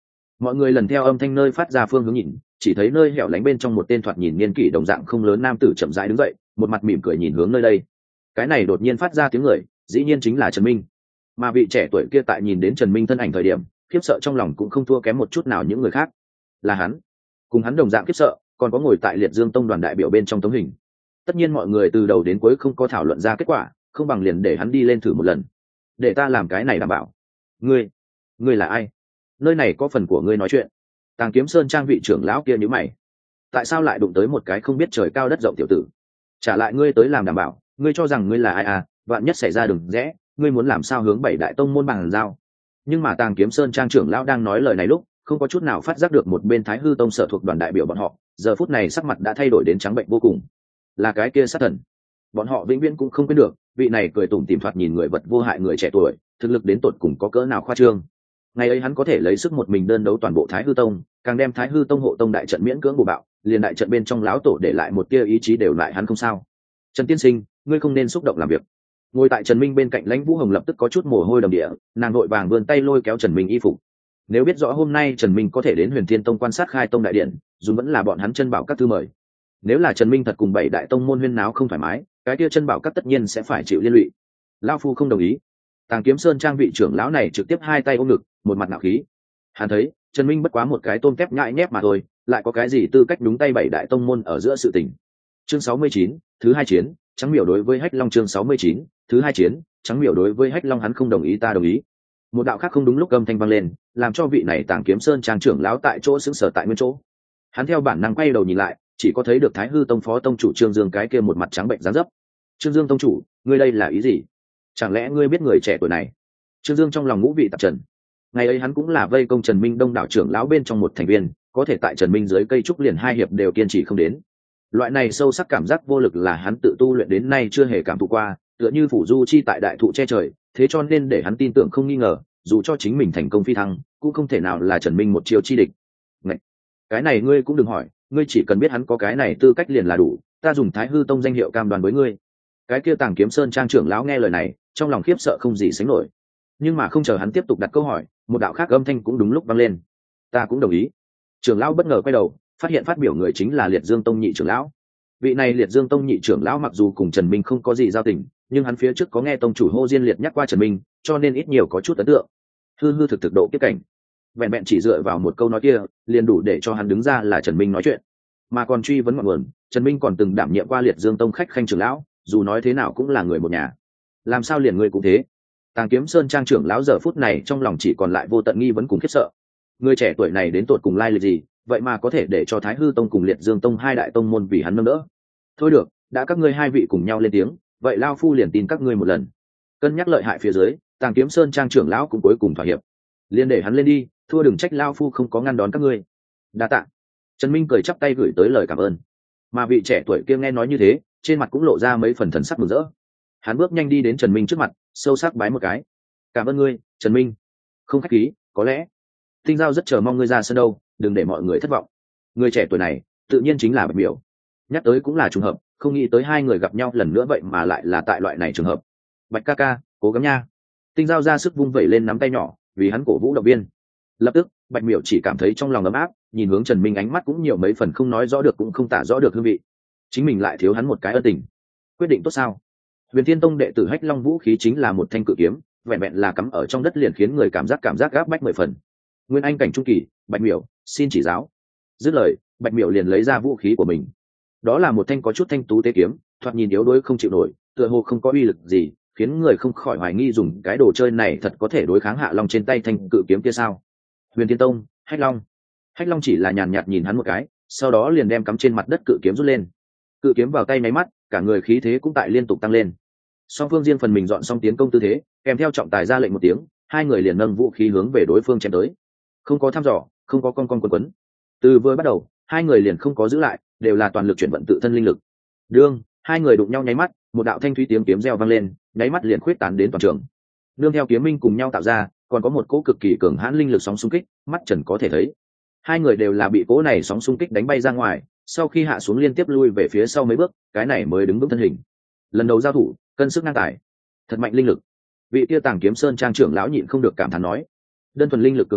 Mọi người lần theo âm thanh nơi phát ra phương hướng nhìn, chỉ thấy nơi hẻo lánh bên trong một tên thoạt nhìn niên kỷ đồng dạng không lớn nam tử chậm rãi đứng dậy, một mặt mỉm cười nhìn hướng nơi đây. Cái này đột nhiên phát ra tiếng người, dĩ nhiên chính là Trần Minh. Mà vị trẻ tuổi kia tại nhìn đến Trần Minh thân ảnh thời điểm, khiếp sợ trong lòng cũng không thua kém một chút nào những người khác. Là hắn. Cùng hắn đồng dạng khiếp sợ, còn có ngồi tại Liệt Dương Tông đoàn đại biểu bên trong tấm hình. Tất nhiên mọi người từ đầu đến cuối không có thảo luận ra kết quả, không bằng liền để hắn đi lên thử một lần. Để ta làm cái này đảm bảo. Ngươi, ngươi là ai? Nơi này có phần của ngươi nói chuyện. Tàng Kiếm Sơn trang vị trưởng lão kia nhíu mày. Tại sao lại đụng tới một cái không biết trời cao đất rộng tiểu tử? Trả lại ngươi tới làm đảm bảo, ngươi cho rằng ngươi là ai à? Vạn nhất xảy ra đừng rẽ, ngươi muốn làm sao hướng bảy đại tông môn bằng giao? Nhưng mà Tàng Kiếm Sơn trang trưởng lão đang nói lời này lúc, không có chút nào phát giác được một bên Thái Hư Tông sở thuộc đoàn đại biểu bọn họ, giờ phút này sắc mặt đã thay đổi đến trắng bệnh vô cùng. Là cái kia sát thần. Bọn họ vĩnh viễn cũng không quên được, vị này cười tủm tỉm thoạt nhìn người vật vô hại người trẻ tuổi, thực lực đến tột cùng có cỡ nào khoa trương. Ngày ấy hắn có thể lấy sức một mình đơn đấu toàn bộ Thái Hư Tông, càng đem Thái Hư Tông hộ tông đại trận miễn cưỡng bổ bạo, liền đại trận bên trong lão tổ để lại một tia ý chí đều lại hắn không sao. Trần tiên sinh, ngươi không nên xúc động làm việc. Ngồi tại Trần Minh bên cạnh Lãnh Vũ Hồng lập tức có chút mồ hôi đầm địa, nàng vội vàng vươn tay lôi kéo Trần Minh y phục. Nếu biết rõ hôm nay Trần Minh có thể đến Huyền Thiên Tông quan sát khai tông đại điện, dù vẫn là bọn hắn chân bảo các thư mời. Nếu là Trần Minh thật cùng bảy đại tông môn huyên náo không thoải mái, cái kia chân bảo các tất nhiên sẽ phải chịu liên lụy. Lão phu không đồng ý. Tàng Kiếm Sơn trang vị trưởng lão này trực tiếp hai tay ôm ngực, một mặt ngạo khí. Hắn thấy Trần Minh bất quá một cái tôm tép nhãi nhép mà thôi, lại có cái gì tư cách đúng tay bảy đại tông môn ở giữa sự tình. Chương sáu mươi chín, thứ hai chiến, trắng miểu đối với Hách Long. Chương sáu mươi chín, thứ hai chiến, trắng miểu đối với Hách Long. Hắn không đồng ý ta đồng ý. Một đạo khác không đúng lúc âm thanh vang lên, làm cho vị này Tàng Kiếm Sơn trang trưởng lão tại chỗ sững sờ tại nguyên chỗ. Hắn theo bản năng quay đầu nhìn lại, chỉ có thấy được Thái Hư Tông phó tông chủ Trương Dương cái kia một mặt trắng bệnh dáng dấp. Trương Dương tông chủ, ngươi đây là ý gì? Chẳng lẽ ngươi biết người trẻ tuổi này? Trương Dương trong lòng ngũ vị tạp trần. Ngày ấy hắn cũng là vây công Trần Minh đông đảo trưởng lão bên trong một thành viên, có thể tại Trần Minh dưới cây trúc liền hai hiệp đều kiên trì không đến. Loại này sâu sắc cảm giác vô lực là hắn tự tu luyện đến nay chưa hề cảm thụ qua, tựa như phủ du chi tại đại thụ che trời, thế cho nên để hắn tin tưởng không nghi ngờ, dù cho chính mình thành công phi thăng, cũng không thể nào là Trần Minh một chiêu chi địch. Ngậy! Cái này ngươi cũng đừng hỏi, ngươi chỉ cần biết hắn có cái này tư cách liền là đủ, ta dùng Thái Hư Tông danh hiệu cam đoan với ngươi. Cái kia Tàng Kiếm Sơn trang trưởng lão nghe lời này, trong lòng khiếp sợ không gì sánh nổi. Nhưng mà không chờ hắn tiếp tục đặt câu hỏi, một đạo khác âm thanh cũng đúng lúc vang lên. Ta cũng đồng ý. Trưởng lão bất ngờ quay đầu, phát hiện phát biểu người chính là Liệt Dương Tông nhị trưởng lão. Vị này Liệt Dương Tông nhị trưởng lão mặc dù cùng Trần Minh không có gì giao tình, nhưng hắn phía trước có nghe tông chủ Hô Diên Liệt nhắc qua Trần Minh, cho nên ít nhiều có chút ấn tượng. Hư hư thực thực độ kiếp cảnh. Vẹn vẹn chỉ dựa vào một câu nói kia, liền đủ để cho hắn đứng ra là Trần Minh nói chuyện. Mà còn truy vấn ngọn nguồn, Trần Minh còn từng đảm nhiệm qua Liệt Dương Tông khách khanh trưởng lão, dù nói thế nào cũng là người một nhà. Làm sao liền ngươi cũng thế? Tàng Kiếm Sơn trang trưởng lão giờ phút này trong lòng chỉ còn lại vô tận nghi vấn cùng khiếp sợ. Người trẻ tuổi này đến tột cùng lai lịch gì, vậy mà có thể để cho Thái Hư Tông cùng Liệt Dương Tông hai đại tông môn vì hắn nâng đỡ? Thôi được, đã các ngươi hai vị cùng nhau lên tiếng, vậy lao phu liền tin các ngươi một lần. Cân nhắc lợi hại phía dưới, Tàng Kiếm Sơn trang trưởng lão cũng cuối cùng thỏa hiệp. Liên để hắn lên đi, thua đừng trách lao phu không có ngăn đón các ngươi. Đa tạ. Trần Minh cười chắp tay gửi tới lời cảm ơn. Mà vị trẻ tuổi kia nghe nói như thế, trên mặt cũng lộ ra mấy phần thần sắc mừng rỡ. Hắn bước nhanh đi đến Trần Minh trước mặt, sâu sắc bái một cái. Cảm ơn ngươi, Trần Minh. Không khách khí, có lẽ Tinh Giao rất chờ mong ngươi ra sân đâu, đừng để mọi người thất vọng. Người trẻ tuổi này, tự nhiên chính là Bạch Miểu. Nhắc tới cũng là trùng hợp, không nghĩ tới hai người gặp nhau lần nữa vậy mà lại là tại loại này trường hợp. Bạch ca ca, cố gắng nha. Tinh Giao ra sức vung vẩy lên nắm tay nhỏ, vì hắn cổ vũ động viên. Lập tức, Bạch Miểu chỉ cảm thấy trong lòng ấm áp, nhìn hướng Trần Minh ánh mắt cũng nhiều mấy phần không nói rõ được cũng không tả rõ được hương vị. Chính mình lại thiếu hắn một cái ân tình. Quyết định tốt sao? Huyền Thiên Tông đệ tử Hách Long vũ khí chính là một thanh cự kiếm, vẹn vẹn là cắm ở trong đất liền khiến người cảm giác cảm giác gáp bách mười phần. Nguyên Anh cảnh trung kỳ, Bạch Miểu, xin chỉ giáo. Dứt lời, Bạch Miểu liền lấy ra vũ khí của mình. Đó là một thanh có chút thanh tú tế kiếm, thoạt nhìn yếu đuối không chịu nổi, tựa hồ không có uy lực gì, khiến người không khỏi hoài nghi dùng cái đồ chơi này thật có thể đối kháng Hạ Long trên tay thanh cự kiếm kia sao? Huyền Thiên Tông, Hách Long. Hách Long chỉ là nhàn nhạt nhìn hắn một cái, sau đó liền đem cắm trên mặt đất cự kiếm rút lên. Cự kiếm vào tay máy mắt, cả người khí thế cũng tại liên tục tăng lên. Song phương riêng phần mình dọn xong tiến công tư thế, kèm theo trọng tài ra lệnh một tiếng, hai người liền nâng vũ khí hướng về đối phương chém tới. Không có thăm dò, không có con con quấn quấn. Từ vừa bắt đầu, hai người liền không có giữ lại, đều là toàn lực chuyển vận tự thân linh lực. Đương, hai người đụng nhau nháy mắt, một đạo thanh thúy tiếng kiếm reo vang lên, nháy mắt liền khuyết tán đến toàn trường. Nương theo kiếm minh cùng nhau tạo ra, còn có một cỗ cực kỳ cường hãn linh lực sóng xung kích, mắt trần có thể thấy. Hai người đều là bị cỗ này sóng xung kích đánh bay ra ngoài, sau khi hạ xuống liên tiếp lui về phía sau mấy bước, cái này mới đứng vững thân hình. Lần đầu giao thủ, cân sức ngang tài, thật mạnh linh lực. Vị kia Tàng Kiếm Sơn trang trưởng lão nhịn không được cảm thán nói, đơn thuần linh lực cường độ,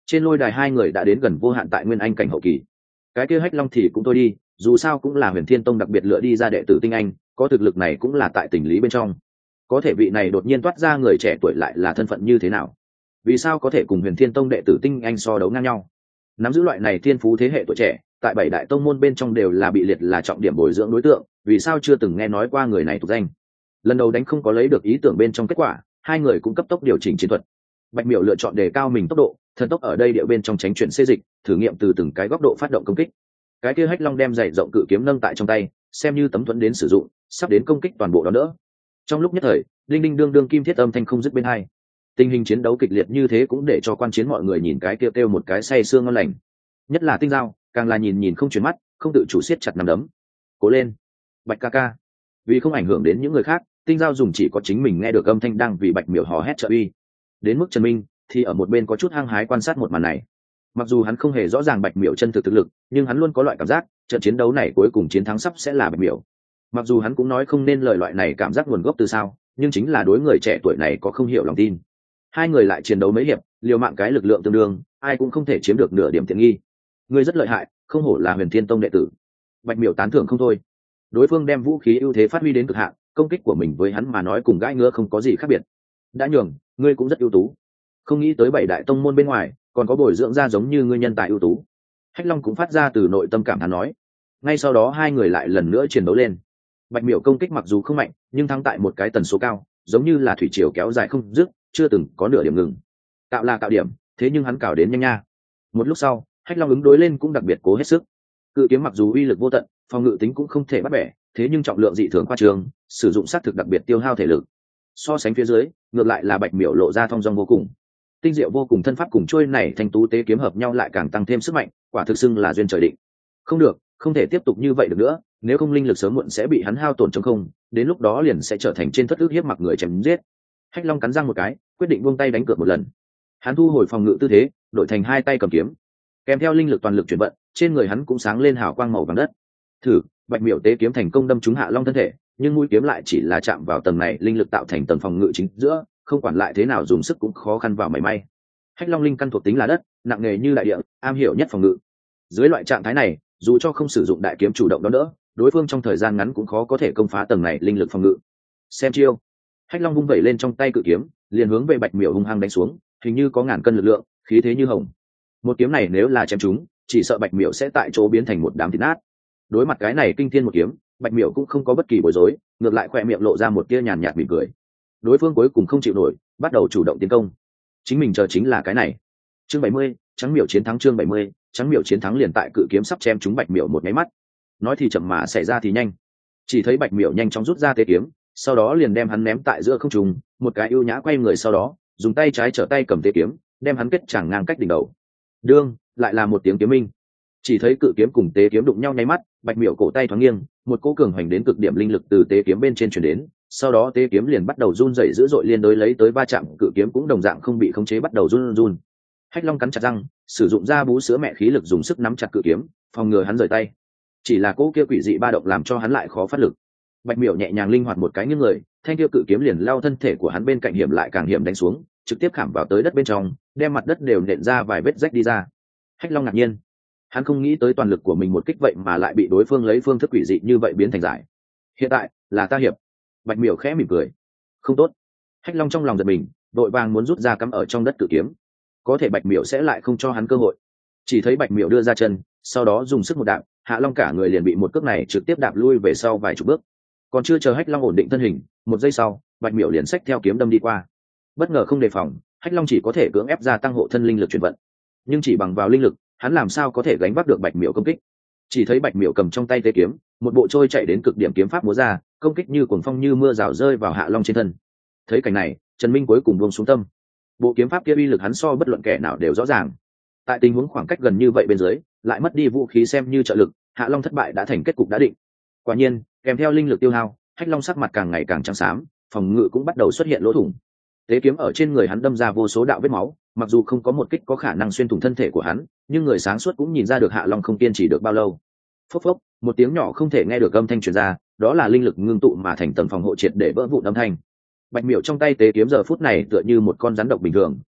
trên lôi đài hai người đã đến gần vô hạn tại nguyên anh cảnh hậu kỳ. Cái kia Hách Long thì cũng thôi đi, dù sao cũng là Huyền Thiên Tông đặc biệt lựa đi ra đệ tử tinh anh, có thực lực này cũng là tại tình lý bên trong. Có thể vị này đột nhiên toát ra người trẻ tuổi lại là thân phận như thế nào? Vì sao có thể cùng Huyền Thiên Tông đệ tử tinh anh so đấu ngang nhau? Nắm giữ loại này thiên phú thế hệ tuổi trẻ, tại bảy đại tông môn bên trong đều là bị liệt là trọng điểm bồi dưỡng đối tượng, vì sao chưa từng nghe nói qua người này tục danh? Lần đầu đánh không có lấy được ý tưởng bên trong kết quả, hai người cũng cấp tốc điều chỉnh chiến thuật. Bạch Miểu lựa chọn đề cao mình tốc độ, thần tốc ở đây địa bên trong tránh chuyển xê dịch, thử nghiệm từ từng cái góc độ phát động công kích. Cái kia Hách Long đem dày rộng cự kiếm nâng tại trong tay, xem như tấm thuẫn đến sử dụng, sắp đến công kích toàn bộ đó đỡ. Trong lúc nhất thời, đinh đinh đương đương kim thiết âm thanh không dứt bên hai. Tình hình chiến đấu kịch liệt như thế cũng để cho quan chiến mọi người nhìn cái kia kêu một cái say sương ngon lành. Nhất là Tinh Giao, càng là nhìn nhìn không chuyển mắt, không tự chủ siết chặt nắm đấm. Cố lên, Bạch ca ca. Vì không ảnh hưởng đến những người khác, Tinh Giao dùng chỉ có chính mình nghe được âm thanh đang vì Bạch Miểu hò hét trợ uy. Đến mức Trần Minh thì ở một bên có chút hăng hái quan sát một màn này. Mặc dù hắn không hề rõ ràng Bạch Miểu chân thực thực lực, nhưng hắn luôn có loại cảm giác trận chiến đấu này cuối cùng chiến thắng sắp sẽ là Bạch Miểu. Mặc dù hắn cũng nói không nên lời loại này cảm giác nguồn gốc từ sao, nhưng chính là đối người trẻ tuổi này có không hiểu lòng tin. Hai người lại chiến đấu mấy hiệp, liều mạng cái lực lượng tương đương, ai cũng không thể chiếm được nửa điểm tiện nghi. Ngươi rất lợi hại, không hổ là Huyền Thiên Tông đệ tử. Bạch Miểu tán thưởng không thôi. Đối phương đem vũ khí ưu thế phát huy đến cực hạn, công kích của mình với hắn mà nói cùng gãi ngứa không có gì khác biệt. Đã nhường, ngươi cũng rất ưu tú. Không nghĩ tới bảy đại tông môn bên ngoài còn có bồi dưỡng ra giống như ngươi nhân tài ưu tú. Hách Long cũng phát ra từ nội tâm cảm thán nói. Ngay sau đó hai người lại lần nữa chiến đấu lên. Bạch Miểu công kích mặc dù không mạnh, nhưng thắng tại một cái tần số cao, giống như là thủy triều kéo dài không dứt, chưa từng có nửa điểm ngừng. Cạo là cạo điểm, thế nhưng hắn cào đến nhanh nha. Một lúc sau, Hách Long ứng đối lên cũng đặc biệt cố hết sức. Cự kiếm mặc dù uy lực vô tận, phòng ngự tính cũng không thể bắt bẻ, thế nhưng trọng lượng dị thường qua trường, sử dụng sát thực đặc biệt tiêu hao thể lực. So sánh phía dưới, ngược lại là Bạch Miểu lộ ra thong dong vô cùng. Tinh diệu vô cùng thân pháp cùng trôi này thanh tú tế kiếm hợp nhau lại càng tăng thêm sức mạnh, quả thực xưng là duyên trời định. Không được, không thể tiếp tục như vậy được nữa, nếu không linh lực sớm muộn sẽ bị hắn hao tổn trống không, đến lúc đó liền sẽ trở thành trên thất ước hiếp mặc người chém giết. Hách Long cắn răng một cái, quyết định buông tay đánh cược một lần. Hắn thu hồi phòng ngự tư thế, đổi thành hai tay cầm kiếm, kèm theo linh lực toàn lực chuyển vận, trên người hắn cũng sáng lên hào quang màu vàng đất. Thử, Bạch Miểu tế kiếm thành công đâm trúng Hạ Long thân thể, nhưng mũi kiếm lại chỉ là chạm vào tầng này linh lực tạo thành tầng phòng ngự chính giữa, không quản lại thế nào dùng sức cũng khó khăn vào mảy may. Hách Long linh căn thuộc tính là đất, nặng nề như đại địa, am hiểu nhất phòng ngự. Dưới loại trạng thái này, dù cho không sử dụng đại kiếm chủ động đón đỡ, đối phương trong thời gian ngắn cũng khó có thể công phá tầng này linh lực phòng ngự. Xem chiêu. Hách Long vung vẩy lên trong tay cự kiếm, liền hướng về Bạch Miểu hung hăng đánh xuống, hình như có ngàn cân lực lượng, khí thế như hồng. Một kiếm này nếu là chém trúng, chỉ sợ Bạch Miểu sẽ tại chỗ biến thành một đám thịt nát. Đối mặt cái này kinh thiên một kiếm, Bạch Miểu cũng không có bất kỳ bối rối, ngược lại khỏe miệng lộ ra một tia nhàn nhạt mỉm cười. Đối phương cuối cùng không chịu nổi, bắt đầu chủ động tiến công. Chính mình chờ chính là cái này. Chương bảy mươi, Trắng Miểu chiến thắng chương bảy mươi, Trắng Miểu chiến thắng liền tại cự kiếm sắp chém trúng Bạch Miểu một cái mắt. Nói thì chậm mà xảy ra thì nhanh. Chỉ thấy Bạch Miểu nhanh chóng rút ra tế kiếm, sau đó liền đem hắn ném tại giữa không trung, một cái ưu nhã quay người sau đó, dùng tay trái trở tay cầm tế kiếm, đem hắn kết chẳng ngang cách đỉnh đầu. Đương, lại là một tiếng kiếm minh. Chỉ thấy cự kiếm cùng tế kiếm đụng nhau nháy mắt, Bạch Miểu cổ tay thoáng nghiêng, một cỗ cường hoành đến cực điểm linh lực từ tế kiếm bên trên truyền đến, sau đó tế kiếm liền bắt đầu run rẩy dữ dội liên đối lấy tới va chạm, cự kiếm cũng đồng dạng không bị khống chế bắt đầu run run. Hách Long cắn chặt răng, sử dụng ra bú sữa mẹ khí lực dùng sức nắm chặt cự kiếm, phòng ngừa hắn rời tay. Chỉ là cỗ kia quỷ dị ba động làm cho hắn lại khó phát lực. Bạch Miểu nhẹ nhàng linh hoạt một cái nghiêng người, thanh kia cự kiếm liền lao thân thể của hắn bên cạnh hiểm lại càng hiểm đánh xuống, trực tiếp khảm vào tới đất bên trong, đem mặt đất đều nện ra vài vết rách đi ra. Hách Long ngạc nhiên, hắn không nghĩ tới toàn lực của mình một kích vậy mà lại bị đối phương lấy phương thức quỷ dị như vậy biến thành giải. Hiện tại là ta hiệp. Bạch Miểu khẽ mỉm cười. Không tốt. Hách Long trong lòng giật mình, đội vàng muốn rút ra cắm ở trong đất cự kiếm, có thể Bạch Miểu sẽ lại không cho hắn cơ hội. Chỉ thấy Bạch Miểu đưa ra chân, sau đó dùng sức một đạp, Hạ Long cả người liền bị một cước này trực tiếp đạp lui về sau vài chục bước. Còn chưa chờ Hách Long ổn định thân hình, một giây sau, Bạch Miểu liền xách theo kiếm đâm đi qua. Bất ngờ không đề phòng, Hách Long chỉ có thể cưỡng ép gia tăng hộ thân linh lực chuyển vận, nhưng chỉ bằng vào linh lực, hắn làm sao có thể gánh vác được Bạch Miểu công kích. Chỉ thấy Bạch Miểu cầm trong tay tế kiếm, một bộ trôi chạy đến cực điểm kiếm pháp múa ra, công kích như cuồng phong như mưa rào rơi vào Hạ Long trên thân. Thấy cảnh này, Trần Minh cuối cùng buông xuống tâm. Bộ kiếm pháp kia uy lực hắn so bất luận kẻ nào đều rõ ràng. Tại tình huống khoảng cách gần như vậy bên dưới, lại mất đi vũ khí xem như trợ lực, Hạ Long thất bại đã thành kết cục đã định. Quả nhiên, kèm theo linh lực tiêu hao, Hách Long sắc mặt càng ngày càng trắng xám, phòng ngự cũng bắt đầu xuất hiện lỗ thủng. Tế kiếm ở trên người hắn đâm ra vô số đạo vết máu, mặc dù không có một kích có khả năng xuyên thủng thân thể của hắn, nhưng người sáng suốt cũng nhìn ra được Hạ Long không kiên trì được bao lâu. Phốc phốc, một tiếng nhỏ không thể nghe được âm thanh truyền ra, đó là linh lực ngưng tụ mà thành tầng phòng hộ triệt để vỡ vụn âm thanh. Bạch Miểu trong tay tế kiếm giờ phút này tựa như một con rắn độc bình thường,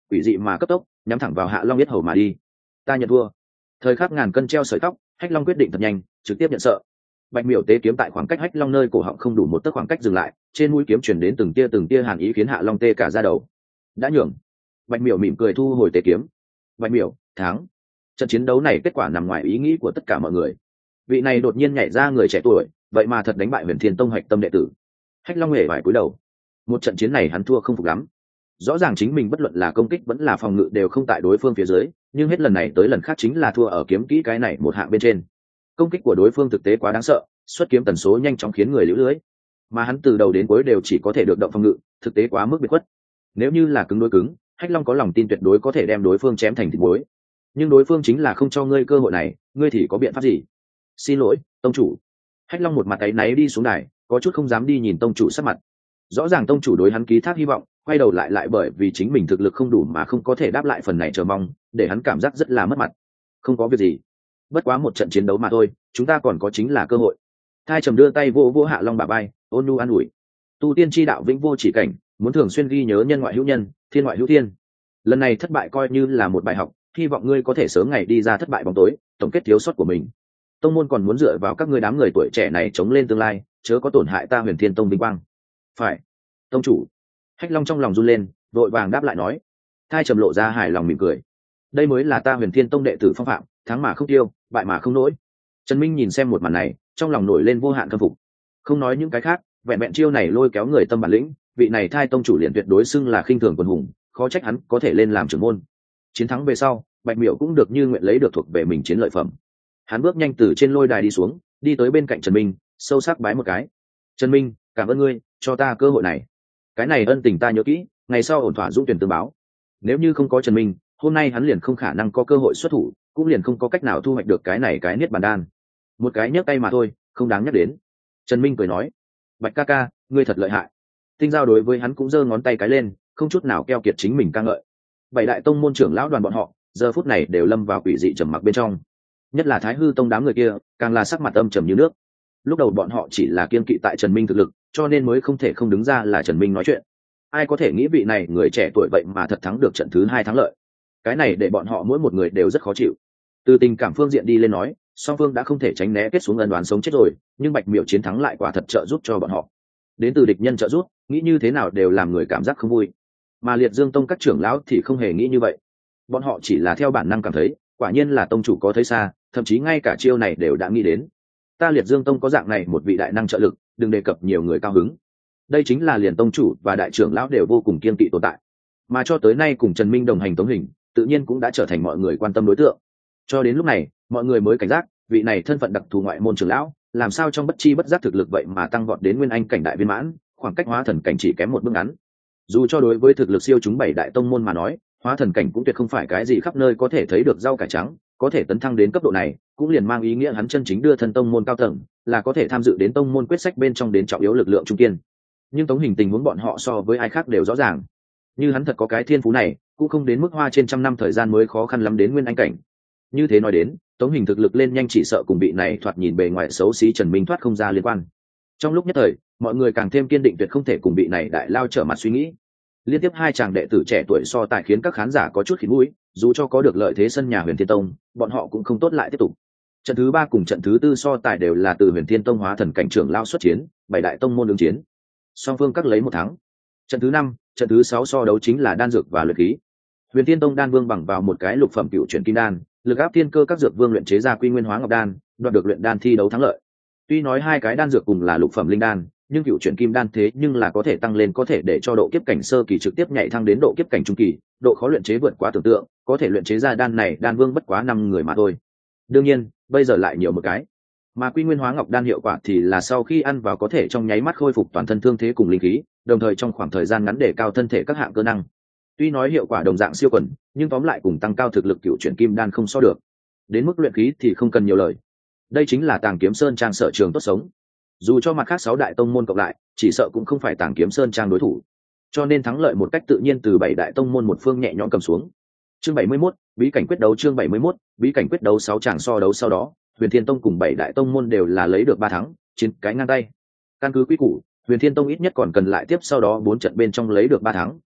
quỷ dị mà cấp tốc nhắm thẳng vào Hạ Long Yết Hầu mà đi. Ta nhận thua. Thời khắc ngàn cân treo sợi tóc, Hách Long quyết định thật nhanh, trực tiếp nhận sợ. Bạch Miểu tế kiếm tại khoảng cách Hách Long nơi cổ họng không đủ một tấc khoảng cách dừng lại, trên mũi kiếm truyền đến từng tia từng tia hàn ý khiến Hạ Long tê cả da đầu. Đã nhường. Bạch Miểu mỉm cười thu hồi tế kiếm. Bạch Miểu thắng. Trận chiến đấu này kết quả nằm ngoài ý nghĩ của tất cả mọi người. Vị này đột nhiên nhảy ra người trẻ tuổi, vậy mà thật đánh bại Huyền Thiên Tông hạch tâm đệ tử. Hách Long hề vải cúi đầu. Một trận chiến này hắn thua không phục lắm. Rõ ràng chính mình bất luận là công kích vẫn là phòng ngự đều không tại đối phương phía dưới, nhưng hết lần này tới lần khác chính là thua ở kiếm kỹ cái này một hạng bên trên. Công kích của đối phương thực tế quá đáng sợ, xuất kiếm tần số nhanh chóng khiến người liễu lưới, mà hắn từ đầu đến cuối đều chỉ có thể được động phòng ngự, thực tế quá mức biệt khuất. Nếu như là cứng đối cứng, Hách Long có lòng tin tuyệt đối có thể đem đối phương chém thành thịt muối, nhưng đối phương chính là không cho ngươi cơ hội này, ngươi thì có biện pháp gì? Xin lỗi, tông chủ. Hách Long một mặt áy náy đi xuống đài, có chút không dám đi nhìn tông chủ sắc mặt. Rõ ràng tông chủ đối hắn ký thác hy vọng, quay đầu lại lại bởi vì chính mình thực lực không đủ mà không có thể đáp lại phần này chờ mong, để hắn cảm giác rất là mất mặt. Không có việc gì, bất quá một trận chiến đấu mà thôi, chúng ta còn có chính là cơ hội. Thai Trầm đưa tay vô vô Hạ Long bả vai, ôn nhu an ủi. Tu tiên chi đạo vĩnh vô chỉ cảnh, muốn thường xuyên ghi nhớ nhân ngoại hữu nhân, thiên ngoại hữu thiên. Lần này thất bại coi như là một bài học, hy vọng ngươi có thể sớm ngày đi ra thất bại bóng tối, tổng kết thiếu sót của mình. Tông môn còn muốn dựa vào các ngươi đám người tuổi trẻ này chống lên tương lai, chớ có tổn hại ta Huyền Thiên Tông vinh quang. Phải, tông chủ. Hách Long trong lòng run lên, vội vàng đáp lại nói. Thai Trầm lộ ra hài lòng mỉm cười. Đây mới là ta Huyền Thiên Tông đệ tử phong phạm, thắng mà không tiêu, bại mà không nỗi. Trần Minh nhìn xem một màn này, trong lòng nổi lên vô hạn khâm phục. Không nói những cái khác, vẹn vẹn chiêu này lôi kéo người tâm bản lĩnh, vị này Thai tông chủ liền tuyệt đối xưng là khinh thường quần hùng, khó trách hắn có thể lên làm trưởng môn. Chiến thắng về sau, Bạch Miểu cũng được như nguyện lấy được thuộc về mình chiến lợi phẩm. Hắn bước nhanh từ trên lôi đài đi xuống, đi tới bên cạnh Trần Minh, sâu sắc bái một cái. Trần Minh, cảm ơn ngươi cho ta cơ hội này. Cái này ân tình ta nhớ kỹ, ngày sau ổn thỏa dũng tuyển tương báo. Nếu như không có Trần Minh, hôm nay hắn liền không khả năng có cơ hội xuất thủ, cũng liền không có cách nào thu hoạch được cái này cái niết bàn đan. Một cái nhấc tay mà thôi, không đáng nhắc đến. Trần Minh cười nói. Bạch ca ca, ngươi thật lợi hại. Tinh Giao đối với hắn cũng giơ ngón tay cái lên, không chút nào keo kiệt chính mình ca ngợi. Bảy đại tông môn trưởng lão đoàn bọn họ giờ phút này đều lâm vào quỷ dị trầm mặc bên trong, nhất là Thái Hư Tông đám người kia càng là sắc mặt âm trầm như nước. Lúc đầu bọn họ chỉ là kiên kỵ tại Trần Minh thực lực, cho nên mới không thể không đứng ra là Trần Minh nói chuyện. Ai có thể nghĩ vị này người trẻ tuổi vậy mà thật thắng được trận thứ hai thắng lợi. Cái này để bọn họ mỗi một người đều rất khó chịu. Từ tình cảm phương diện đi lên nói, song phương đã không thể tránh né kết xuống ân đoán sống chết rồi, nhưng Bạch Miểu chiến thắng lại quả thật trợ giúp cho bọn họ. Đến từ địch nhân trợ giúp, nghĩ như thế nào đều làm người cảm giác không vui. Mà Liệt Dương Tông các trưởng lão thì không hề nghĩ như vậy. Bọn họ chỉ là theo bản năng cảm thấy, quả nhiên là tông chủ có thấy xa, thậm chí ngay cả chiêu này đều đã nghĩ đến. Ta Liệt Dương Tông có dạng này một vị đại năng trợ lực, đừng đề cập nhiều người cao hứng. Đây chính là liền tông chủ và đại trưởng lão đều vô cùng kiên kỵ tồn tại. Mà cho tới nay cùng Trần Minh đồng hành Tống Hình, tự nhiên cũng đã trở thành mọi người quan tâm đối tượng. Cho đến lúc này, mọi người mới cảnh giác, vị này thân phận đặc thù ngoại môn trưởng lão, làm sao trong bất chi bất giác thực lực vậy mà tăng vọt đến nguyên anh cảnh đại viên mãn, khoảng cách hóa thần cảnh chỉ kém một bước ngắn. Dù cho đối với thực lực siêu chúng bảy đại tông môn mà nói, hóa thần cảnh cũng tuyệt không phải cái gì khắp nơi có thể thấy được rau cải trắng, có thể tấn thăng đến cấp độ này, cũng liền mang ý nghĩa hắn chân chính đưa thân tông môn cao tầng, là có thể tham dự đến tông môn quyết sách bên trong đến trọng yếu lực lượng trung kiên. Nhưng Tống Hình tình huống bọn họ so với ai khác đều rõ ràng. Như hắn thật có cái thiên phú này, cũng không đến mức hoa trên trăm năm thời gian mới khó khăn lắm đến nguyên anh cảnh. Như thế nói đến, Tống Hình thực lực lên nhanh chỉ sợ cùng bị này thoạt nhìn bề ngoài xấu xí Trần Minh thoát không ra liên quan. Trong lúc nhất thời, mọi người càng thêm kiên định tuyệt không thể cùng bị này đại lao trở mặt suy nghĩ. Liên tiếp hai chàng đệ tử trẻ tuổi so tài khiến các khán giả có chút khỉ mũi, dù cho có được lợi thế sân nhà Huyền Thiên Tông, bọn họ cũng không tốt lại tiếp tục. Trận thứ ba cùng trận thứ tư so tài đều là từ Huyền Thiên Tông hóa thần cảnh trưởng lao xuất chiến, bảy đại tông môn ứng chiến. Song phương các lấy một thắng. Trận thứ năm, trận thứ sáu so đấu chính là đan dược và luyện khí. Huyền Thiên Tông đan vương bằng vào một cái lục phẩm cựu chuyển kim đan, lực áp thiên cơ các dược vương luyện chế ra Quy Nguyên Hóa Ngọc đan, đoạt được luyện đan thi đấu thắng lợi. Tuy nói hai cái đan dược cùng là lục phẩm linh đan, nhưng cựu chuyển kim đan thế nhưng là có thể tăng lên, có thể để cho độ kiếp cảnh sơ kỳ trực tiếp nhảy thăng đến độ kiếp cảnh trung kỳ, độ khó luyện chế vượt quá tưởng tượng, có thể luyện chế ra đan này đan vương bất quá năm người mà thôi. Đương nhiên, bây giờ lại nhiều một cái. Mà Quy Nguyên Hóa Ngọc đan hiệu quả thì là sau khi ăn vào có thể trong nháy mắt khôi phục toàn thân thương thế cùng linh khí, đồng thời trong khoảng thời gian ngắn để cao thân thể các hạng cơ năng. Tuy nói hiệu quả đồng dạng siêu quần, nhưng tóm lại cùng tăng cao thực lực cựu chuyển kim đan không so được. Đến mức luyện khí thì không cần nhiều lời. Đây chính là Tàng Kiếm Sơn trang sở trường tốt sống. Dù cho mặt khác sáu đại tông môn cộng lại, chỉ sợ cũng không phải Tàng Kiếm Sơn trang đối thủ. Cho nên thắng lợi một cách tự nhiên từ bảy đại tông môn một phương nhẹ nhõm cầm xuống. Chương bảy mươi mốt, bí cảnh quyết đấu. Chương bảy mươi mốt, bí cảnh quyết đấu. Sáu chàng so đấu sau đó, Huyền Thiên Tông cùng bảy đại tông môn đều là lấy được ba thắng, chiến cái ngang tay. Căn cứ quy củ, Huyền Thiên Tông ít nhất còn cần lại tiếp sau đó bốn trận bên trong lấy được ba thắng,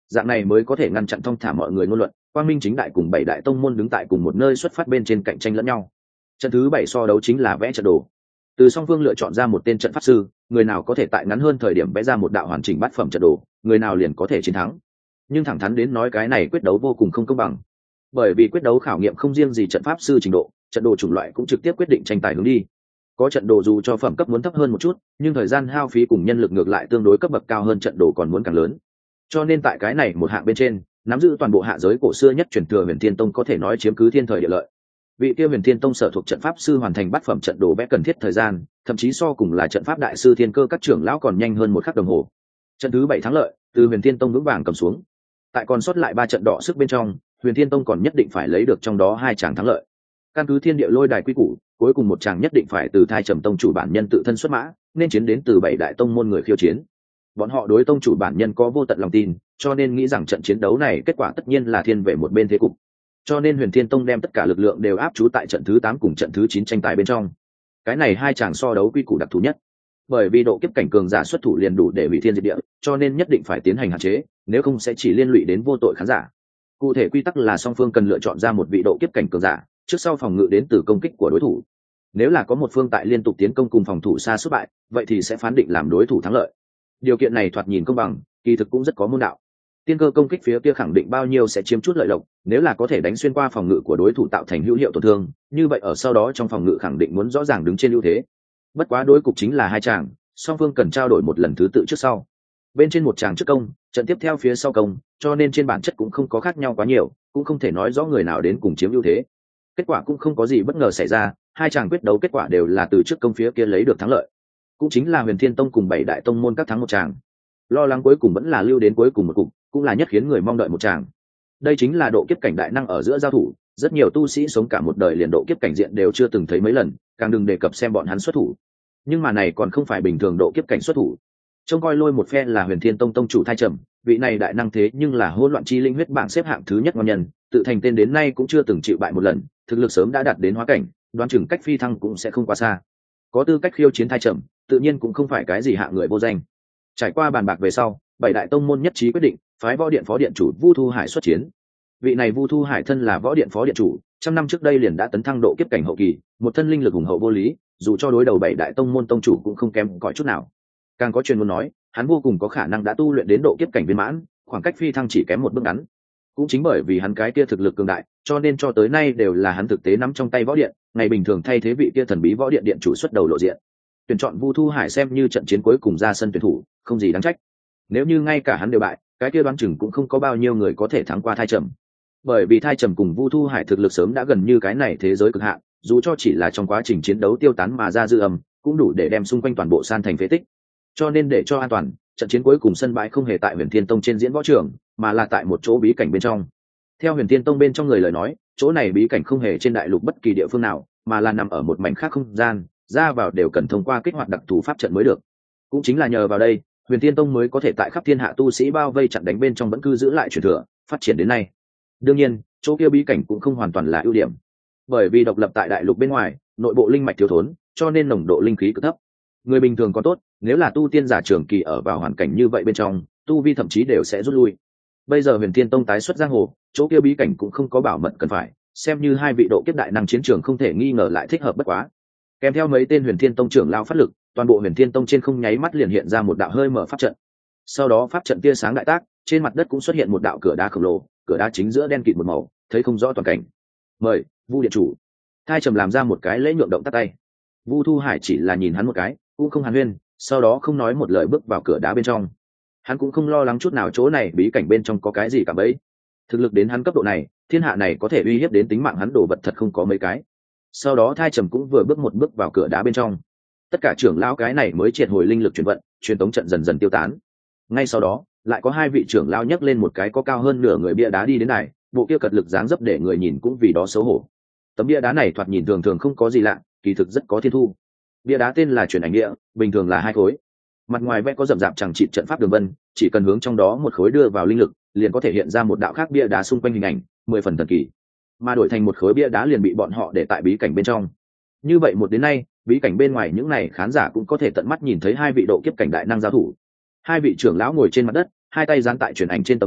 dạng này mới có thể ngăn chặn thong thả mọi người ngôn luận, quang minh chính đại cùng bảy đại tông môn đứng tại cùng một nơi xuất phát bên trên cạnh tranh lẫn nhau. Trận thứ bảy so đấu chính là vẽ trận đồ. Từ song phương lựa chọn ra một tên trận pháp sư, người nào có thể tại ngắn hơn thời điểm vẽ ra một đạo hoàn chỉnh bát phẩm trận đồ, người nào liền có thể chiến thắng. Nhưng thẳng thắn đến nói cái này quyết đấu vô cùng không công bằng, bởi vì quyết đấu khảo nghiệm không riêng gì trận pháp sư trình độ, trận đồ chủng loại cũng trực tiếp quyết định tranh tài hướng đi. Có trận đồ dù cho phẩm cấp muốn thấp hơn một chút, nhưng thời gian hao phí cùng nhân lực ngược lại tương đối cấp bậc cao hơn trận đồ còn muốn càng lớn. Cho nên tại cái này một hạng bên trên, nắm giữ toàn bộ hạ giới cổ xưa nhất truyền thừa Huyền Thiên Tông có thể nói chiếm cứ thiên thời địa lợi. Vị kia Huyền Thiên Tông sở thuộc trận pháp sư hoàn thành bát phẩm trận đồ vẽ cần thiết thời gian, thậm chí so cùng là trận pháp đại sư Thiên Cơ các trưởng lão còn nhanh hơn một khắc đồng hồ. Trận thứ bảy thắng lợi, từ Huyền Thiên Tông vững vàng cầm xuống. Tại còn sót lại ba trận đỏ sức bên trong, Huyền Thiên Tông còn nhất định phải lấy được trong đó hai tràng thắng lợi. Căn cứ thiên địa lôi đài quy củ, cuối cùng một tràng nhất định phải từ Thai Trầm tông chủ bản nhân tự thân xuất mã, nên chiến đến từ bảy đại tông môn người khiêu chiến. Bọn họ đối tông chủ bản nhân có vô tận lòng tin, cho nên nghĩ rằng trận chiến đấu này kết quả tất nhiên là thiên về một bên thế cục. Cho nên Huyền Thiên Tông đem tất cả lực lượng đều áp trú tại trận thứ tám cùng trận thứ chín tranh tài bên trong. Cái này hai chàng so đấu quy củ đặc thù nhất, bởi vì độ kiếp cảnh cường giả xuất thủ liền đủ để hủy thiên diệt địa, cho nên nhất định phải tiến hành hạn chế, nếu không sẽ chỉ liên lụy đến vô tội khán giả. Cụ thể quy tắc là song phương cần lựa chọn ra một vị độ kiếp cảnh cường giả, trước sau phòng ngự đến từ công kích của đối thủ. Nếu là có một phương tại liên tục tiến công cùng phòng thủ xa xuất bại, vậy thì sẽ phán định làm đối thủ thắng lợi. Điều kiện này thoạt nhìn công bằng, kỳ thực cũng rất có môn đạo. Tiên cơ công kích phía kia khẳng định bao nhiêu sẽ chiếm chút lợi lộc, nếu là có thể đánh xuyên qua phòng ngự của đối thủ tạo thành hữu hiệu tổn thương, như vậy ở sau đó trong phòng ngự khẳng định muốn rõ ràng đứng trên ưu thế. Bất quá đối cục chính là hai chàng, song phương cần trao đổi một lần thứ tự trước sau. Bên trên một chàng trước công, trận tiếp theo phía sau công, cho nên trên bản chất cũng không có khác nhau quá nhiều, cũng không thể nói rõ người nào đến cùng chiếm ưu thế. Kết quả cũng không có gì bất ngờ xảy ra, hai chàng quyết đấu kết quả đều là từ trước công phía kia lấy được thắng lợi. Cũng chính là Huyền Thiên Tông cùng bảy đại tông môn các thắng một chàng. Lo lắng cuối cùng vẫn là lưu đến cuối cùng một cục, cũng là nhất khiến người mong đợi một chàng. Đây chính là độ kiếp cảnh đại năng ở giữa giao thủ, rất nhiều tu sĩ sống cả một đời liền độ kiếp cảnh diện đều chưa từng thấy mấy lần, càng đừng đề cập xem bọn hắn xuất thủ. Nhưng mà này còn không phải bình thường độ kiếp cảnh xuất thủ. Trông coi lôi một phe là Huyền Thiên Tông tông chủ Thai Trầm, vị này đại năng thế nhưng là hỗn loạn chi linh huyết bảng xếp hạng thứ nhất ngon nhân, tự thành tên đến nay cũng chưa từng chịu bại một lần, thực lực sớm đã đạt đến hóa cảnh, đoán chừng cách phi thăng cũng sẽ không quá xa. Có tư cách khiêu chiến Thai Trầm, tự nhiên cũng không phải cái gì hạ người vô danh. Trải qua bàn bạc về sau, bảy đại tông môn nhất trí quyết định phái võ điện phó điện chủ Vu Thu Hải xuất chiến. Vị này Vu Thu Hải thân là võ điện phó điện chủ, trăm năm trước đây liền đã tấn thăng độ kiếp cảnh hậu kỳ, một thân linh lực hùng hậu vô lý, dù cho đối đầu bảy đại tông môn tông chủ cũng không kém cỏi chút nào. Càng có truyền muốn nói, hắn vô cùng có khả năng đã tu luyện đến độ kiếp cảnh viên mãn, khoảng cách phi thăng chỉ kém một bước ngắn. Cũng chính bởi vì hắn cái kia thực lực cường đại, cho nên cho tới nay đều là hắn thực tế nắm trong tay võ điện, ngày bình thường thay thế vị kia thần bí võ điện điện chủ xuất đầu lộ diện. Tuyển chọn Vu Thu Hải xem như trận chiến cuối cùng ra sân tuyển thủ, không gì đáng trách. Nếu như ngay cả hắn đều bại, cái kia đoán chừng cũng không có bao nhiêu người có thể thắng qua Thai Trầm. Bởi vì Thai Trầm cùng Vu Thu Hải thực lực sớm đã gần như cái này thế giới cực hạn, dù cho chỉ là trong quá trình chiến đấu tiêu tán mà ra dư âm, cũng đủ để đem xung quanh toàn bộ san thành phế tích. Cho nên để cho an toàn, trận chiến cuối cùng sân bãi không hề tại Huyền Thiên Tông trên diễn võ trường, mà là tại một chỗ bí cảnh bên trong. Theo Huyền Thiên Tông bên trong người lời nói, chỗ này bí cảnh không hề trên đại lục bất kỳ địa phương nào, mà là nằm ở một mảnh khác không gian, ra vào đều cần thông qua kích hoạt đặc thù pháp trận mới được. Cũng chính là nhờ vào đây, Huyền Thiên Tông mới có thể tại khắp thiên hạ tu sĩ bao vây chặn đánh bên trong vẫn cư giữ lại truyền thừa, phát triển đến nay. Đương nhiên, chỗ kia bí cảnh cũng không hoàn toàn là ưu điểm, bởi vì độc lập tại đại lục bên ngoài, nội bộ linh mạch thiếu thốn, cho nên nồng độ linh khí cực thấp. Người bình thường có tốt, nếu là tu tiên giả trường kỳ ở vào hoàn cảnh như vậy bên trong, tu vi thậm chí đều sẽ rút lui. Bây giờ Huyền Thiên Tông tái xuất giang hồ, chỗ kia bí cảnh cũng không có bảo mật cần phải, xem như hai vị độ kiếp đại năng chiến trường không thể nghi ngờ lại thích hợp bất quá. Kèm theo mấy tên Huyền Thiên Tông trưởng lao phát lực, toàn bộ Huyền Thiên Tông trên không nháy mắt liền hiện ra một đạo hơi mở pháp trận. Sau đó pháp trận tia sáng đại tác, trên mặt đất cũng xuất hiện một đạo cửa đá khổng lồ, cửa đá chính giữa đen kịt một màu, thấy không rõ toàn cảnh. Mời, Vu điện chủ. Thai Trầm làm ra một cái lễ nhượng động tắt tay. Vu Thu Hải chỉ là nhìn hắn một cái, cũng không hàn huyên, sau đó không nói một lời bước vào cửa đá bên trong. Hắn cũng không lo lắng chút nào chỗ này bí cảnh bên trong có cái gì cả bấy. Thực lực đến hắn cấp độ này, thiên hạ này có thể uy hiếp đến tính mạng hắn đồ vật thật không có mấy cái. Sau đó Thai Trầm cũng vừa bước một bước vào cửa đá bên trong. Tất cả trưởng lão cái này mới triệt hồi linh lực chuyển vận, truyền tống trận dần dần tiêu tán. Ngay sau đó, lại có hai vị trưởng lão nhấc lên một cái có cao hơn nửa người bia đá đi đến này, bộ kia cật lực dáng dấp để người nhìn cũng vì đó xấu hổ. Tấm bia đá này thoạt nhìn thường thường không có gì lạ, kỳ thực rất có thiên thu. Bia đá tên là Truyền Ảnh Địa, bình thường là hai khối. Mặt ngoài vẽ có rậm rạp chẳng chịt trận pháp đường vân, chỉ cần hướng trong đó một khối đưa vào linh lực, liền có thể hiện ra một đạo khác bia đá xung quanh hình ảnh, mười phần thần kỳ. Mà đổi thành một khối bia đá liền bị bọn họ để tại bí cảnh bên trong. Như vậy một đến nay, bí cảnh bên ngoài những này khán giả cũng có thể tận mắt nhìn thấy hai vị độ kiếp cảnh đại năng giao thủ. Hai vị trưởng lão ngồi trên mặt đất, hai tay dán tại truyền ảnh trên tấm bia,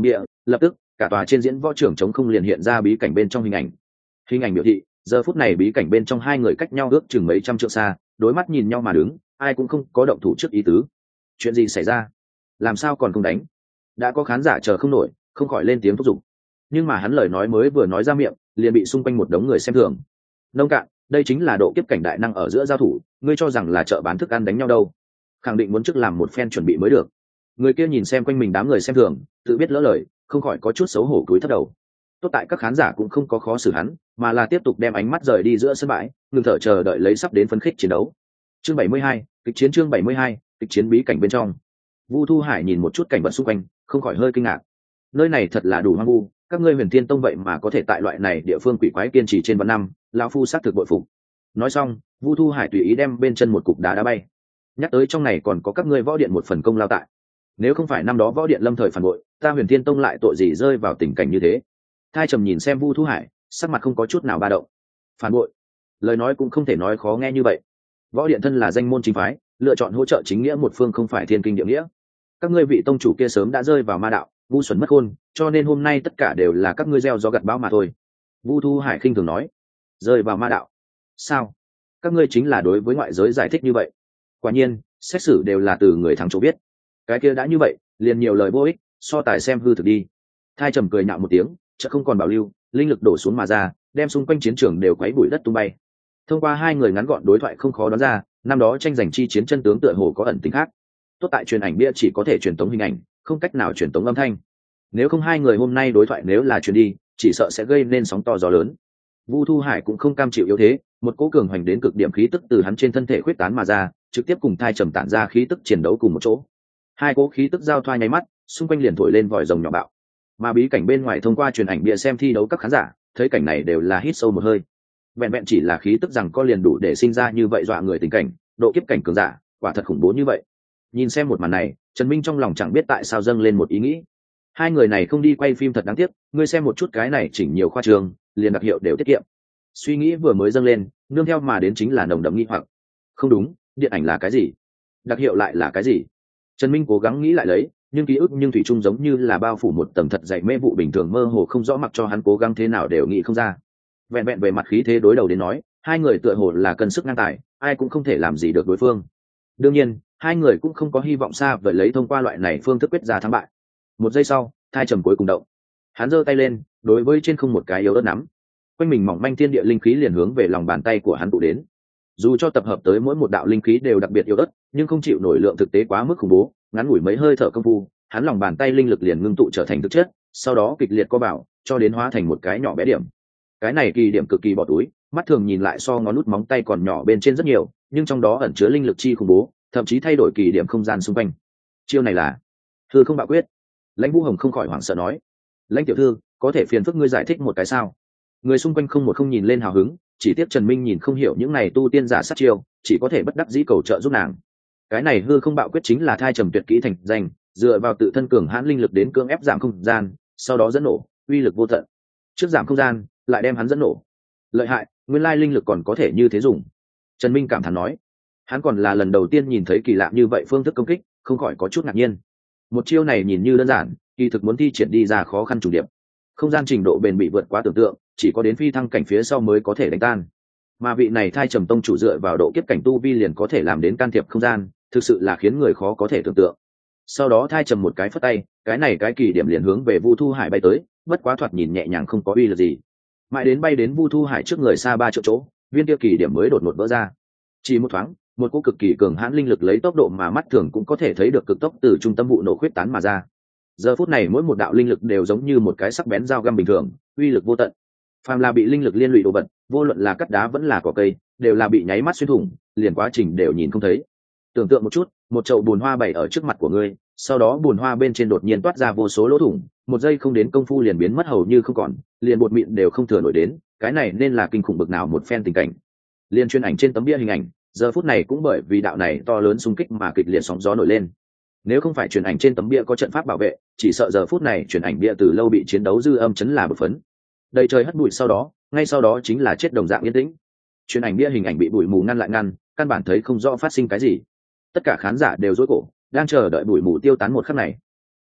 lập tức cả tòa trên diễn võ trường trống không liền hiện ra bí cảnh bên trong hình ảnh. Hình ảnh biểu thị giờ phút này bí cảnh bên trong hai người cách nhau ước chừng mấy trăm trượng xa, đối mắt nhìn nhau mà đứng, ai cũng không có động thủ trước ý tứ. Chuyện gì xảy ra? Làm sao còn không đánh? Đã có khán giả chờ không nổi, không khỏi lên tiếng thúc giục. Nhưng mà hắn lời nói mới vừa nói ra miệng, liền bị xung quanh một đống người xem thường. Nông cạn, đây chính là độ kiếp cảnh đại năng ở giữa giao thủ, ngươi cho rằng là chợ bán thức ăn đánh nhau đâu? Khẳng định muốn trước làm một phen chuẩn bị mới được. Người kia nhìn xem quanh mình đám người xem thường, tự biết lỡ lời, không khỏi có chút xấu hổ cúi thấp đầu. Tốt tại các khán giả cũng không có khó xử hắn, mà là tiếp tục đem ánh mắt rời đi giữa sân bãi, ngừng thở chờ đợi lấy sắp đến phấn khích chiến đấu. Chương bảy mươi hai, kịch chiến chương bảy mươi hai, kịch chiến bí cảnh bên trong. Vu Thu Hải nhìn một chút cảnh vật xung quanh, không khỏi hơi kinh ngạc. Nơi này thật là đủ hoang vu, các ngươi Huyền Thiên Tông vậy mà có thể tại loại này địa phương quỷ quái kiên trì trên vạn năm, lão phu xác thực bội phục. Nói xong, Vu Thu Hải tùy ý đem bên chân một cục đá đá bay. Nhắc tới trong này còn có các ngươi võ điện một phần công lao tại. Nếu không phải năm đó võ điện lâm thời phản bội, ta Huyền Thiên Tông lại tội gì rơi vào tình cảnh như thế? Thai Trầm nhìn xem Vu Thu Hải, sắc mặt không có chút nào ba động. Phản bội? Lời nói cũng không thể nói khó nghe như vậy. Võ điện thân là danh môn chính phái, lựa chọn hỗ trợ chính nghĩa một phương không phải thiên kinh địa nghĩa. Các ngươi vị tông chủ kia sớm đã rơi vào ma đạo, ngu xuẩn mất khôn, cho nên hôm nay tất cả đều là các ngươi gieo gió gặt bão mà thôi. Vu Thu Hải khinh thường nói. Rơi vào ma đạo? Sao? Các ngươi chính là đối với ngoại giới giải thích như vậy? Quả nhiên, xét xử đều là từ người thắng chỗ biết. Cái kia đã như vậy, liền nhiều lời vô ích, so tài xem hư thực đi. Thai Trầm cười nhạo một tiếng, chợt không còn bảo lưu, linh lực đổ xuống mà ra, đem xung quanh chiến trường đều quấy bụi đất tung bay. Thông qua hai người ngắn gọn đối thoại không khó đoán ra, năm đó tranh giành chi chiến chân tướng tựa hồ có ẩn tính khác. Tốt tại truyền ảnh bia chỉ có thể truyền tống hình ảnh, không cách nào truyền tống âm thanh. Nếu không hai người hôm nay đối thoại nếu là truyền đi, chỉ sợ sẽ gây nên sóng to gió lớn. Vu Thu Hải cũng không cam chịu yếu thế, một cỗ cường hoành đến cực điểm khí tức từ hắn trên thân thể khuếch tán mà ra, trực tiếp cùng Thai Trầm tản ra khí tức chiến đấu cùng một chỗ. Hai cỗ khí tức giao thoa nháy mắt, xung quanh liền thổi lên vòi rồng nhỏ bạo. Mà bí cảnh bên ngoài thông qua truyền ảnh bia xem thi đấu các khán giả, thấy cảnh này đều là hít sâu một hơi. Vẹn vẹn chỉ là khí tức rằng có liền đủ để sinh ra như vậy dọa người tình cảnh, độ kiếp cảnh cường giả, quả thật khủng bố như vậy. Nhìn xem một màn này, Trần Minh trong lòng chẳng biết tại sao dâng lên một ý nghĩ. Hai người này không đi quay phim thật đáng tiếc, ngươi xem một chút cái này chỉnh nhiều khoa trường, liền đặc hiệu đều tiết kiệm. Suy nghĩ vừa mới dâng lên, nương theo mà đến chính là nồng đậm nghi hoặc. Không đúng, điện ảnh là cái gì? Đặc hiệu lại là cái gì? Trần Minh cố gắng nghĩ lại lấy, nhưng ký ức nhưng thủy chung giống như là bao phủ một tầng thật dày mê vụ bình thường mơ hồ không rõ, mặc cho hắn cố gắng thế nào đều nghĩ không ra. Vẹn vẹn về mặt khí thế đối đầu đến nói, hai người tựa hồ là cân sức ngang tài, ai cũng không thể làm gì được đối phương. Đương nhiên, hai người cũng không có hy vọng xa vời lấy thông qua loại này phương thức quyết ra thắng bại. Một giây sau, Thai Trầm cuối cùng động. Hắn giơ tay lên, đối với trên không một cái yếu ớt nắm. Quanh mình mỏng manh thiên địa linh khí liền hướng về lòng bàn tay của hắn tụ đến. Dù cho tập hợp tới mỗi một đạo linh khí đều đặc biệt yếu ớt, nhưng không chịu nổi lượng thực tế quá mức khủng bố, ngắn ngủi mấy hơi thở công phu, hắn lòng bàn tay linh lực liền ngưng tụ trở thành thực chất, sau đó kịch liệt co bảo, cho đến hóa thành một cái nhỏ bé điểm. Cái này kỳ điểm cực kỳ bỏ túi, mắt thường nhìn lại so ngón út móng tay còn nhỏ bên trên rất nhiều, nhưng trong đó ẩn chứa linh lực chi khủng bố, thậm chí thay đổi kỳ điểm không gian xung quanh. Chiêu này là hư không bạo quyết. Lãnh Vũ Hồng không khỏi hoảng sợ nói. Lãnh tiểu thư, có thể phiền phức ngươi giải thích một cái sao? Người xung quanh không một không nhìn lên hào hứng, chỉ tiếc Trần Minh nhìn không hiểu những này tu tiên giả sát chiêu, chỉ có thể bất đắc dĩ cầu trợ giúp nàng. Cái này hư không bạo quyết chính là Thai Trầm tuyệt kỹ thành danh, dựa vào tự thân cường hãn linh lực đến cưỡng ép giảm không gian, sau đó dẫn nổ, uy lực vô tận. Trước giảm không gian, lại đem hắn dẫn nổ. Lợi hại, nguyên lai linh lực còn có thể như thế dùng. Trần Minh cảm thán nói. Hắn còn là lần đầu tiên nhìn thấy kỳ lạ như vậy phương thức công kích, không khỏi có chút ngạc nhiên. Một chiêu này nhìn như đơn giản, kỳ thực muốn thi triển đi ra khó khăn trùng điệp. Không gian trình độ bền bị vượt quá tưởng tượng, chỉ có đến phi thăng cảnh phía sau mới có thể đánh tan. Mà vị này Thai Trầm tông chủ dựa vào độ kiếp cảnh tu vi liền có thể làm đến can thiệp không gian, thực sự là khiến người khó có thể tưởng tượng. Sau đó Thai Trầm một cái phất tay, cái này cái kỳ điểm liền hướng về Vu Thu Hải bay tới, bất quá thoạt nhìn nhẹ nhàng không có uy lực gì. Mãi đến bay đến Vu Thu Hải trước người xa ba triệu chỗ, viên tiêu kỳ điểm mới đột ngột vỡ ra. Chỉ một thoáng, một cỗ cực kỳ cường hãn linh lực lấy tốc độ mà mắt thường cũng có thể thấy được cực tốc từ trung tâm vụ nổ khuyết tán mà ra. Giờ phút này mỗi một đạo linh lực đều giống như một cái sắc bén dao găm bình thường, uy lực vô tận. Phàm là bị linh lực liên lụy đồ vật, vô luận là cắt đá vẫn là cỏ cây, đều là bị nháy mắt xuyên thủng, liền quá trình đều nhìn không thấy. Tưởng tượng một chút, một chậu bùn hoa bày ở trước mặt của ngươi, sau đó bùn hoa bên trên đột nhiên toát ra vô số lỗ thủng, một giây không đến công phu liền biến mất hầu như không còn, liền bột mịn đều không thừa nổi đến, cái này nên là kinh khủng bực nào một phen tình cảnh. Liên chuyên ảnh trên tấm bia hình ảnh, giờ phút này cũng bởi vì đạo này to lớn xung kích mà kịch liệt sóng gió nổi lên. Nếu không phải truyền ảnh trên tấm bia có trận pháp bảo vệ, chỉ sợ giờ phút này truyền ảnh bia từ lâu bị chiến đấu dư âm chấn là bột phấn. Đầy trời hất bụi, sau đó, ngay sau đó chính là chết đồng dạng yên tĩnh. Truyền ảnh bia hình ảnh bị bụi mù ngăn lại ngăn, căn bản thấy không rõ phát sinh cái gì. Tất cả khán giả đều rối cổ, đang chờ đợi bụi mù tiêu tán một khắc này.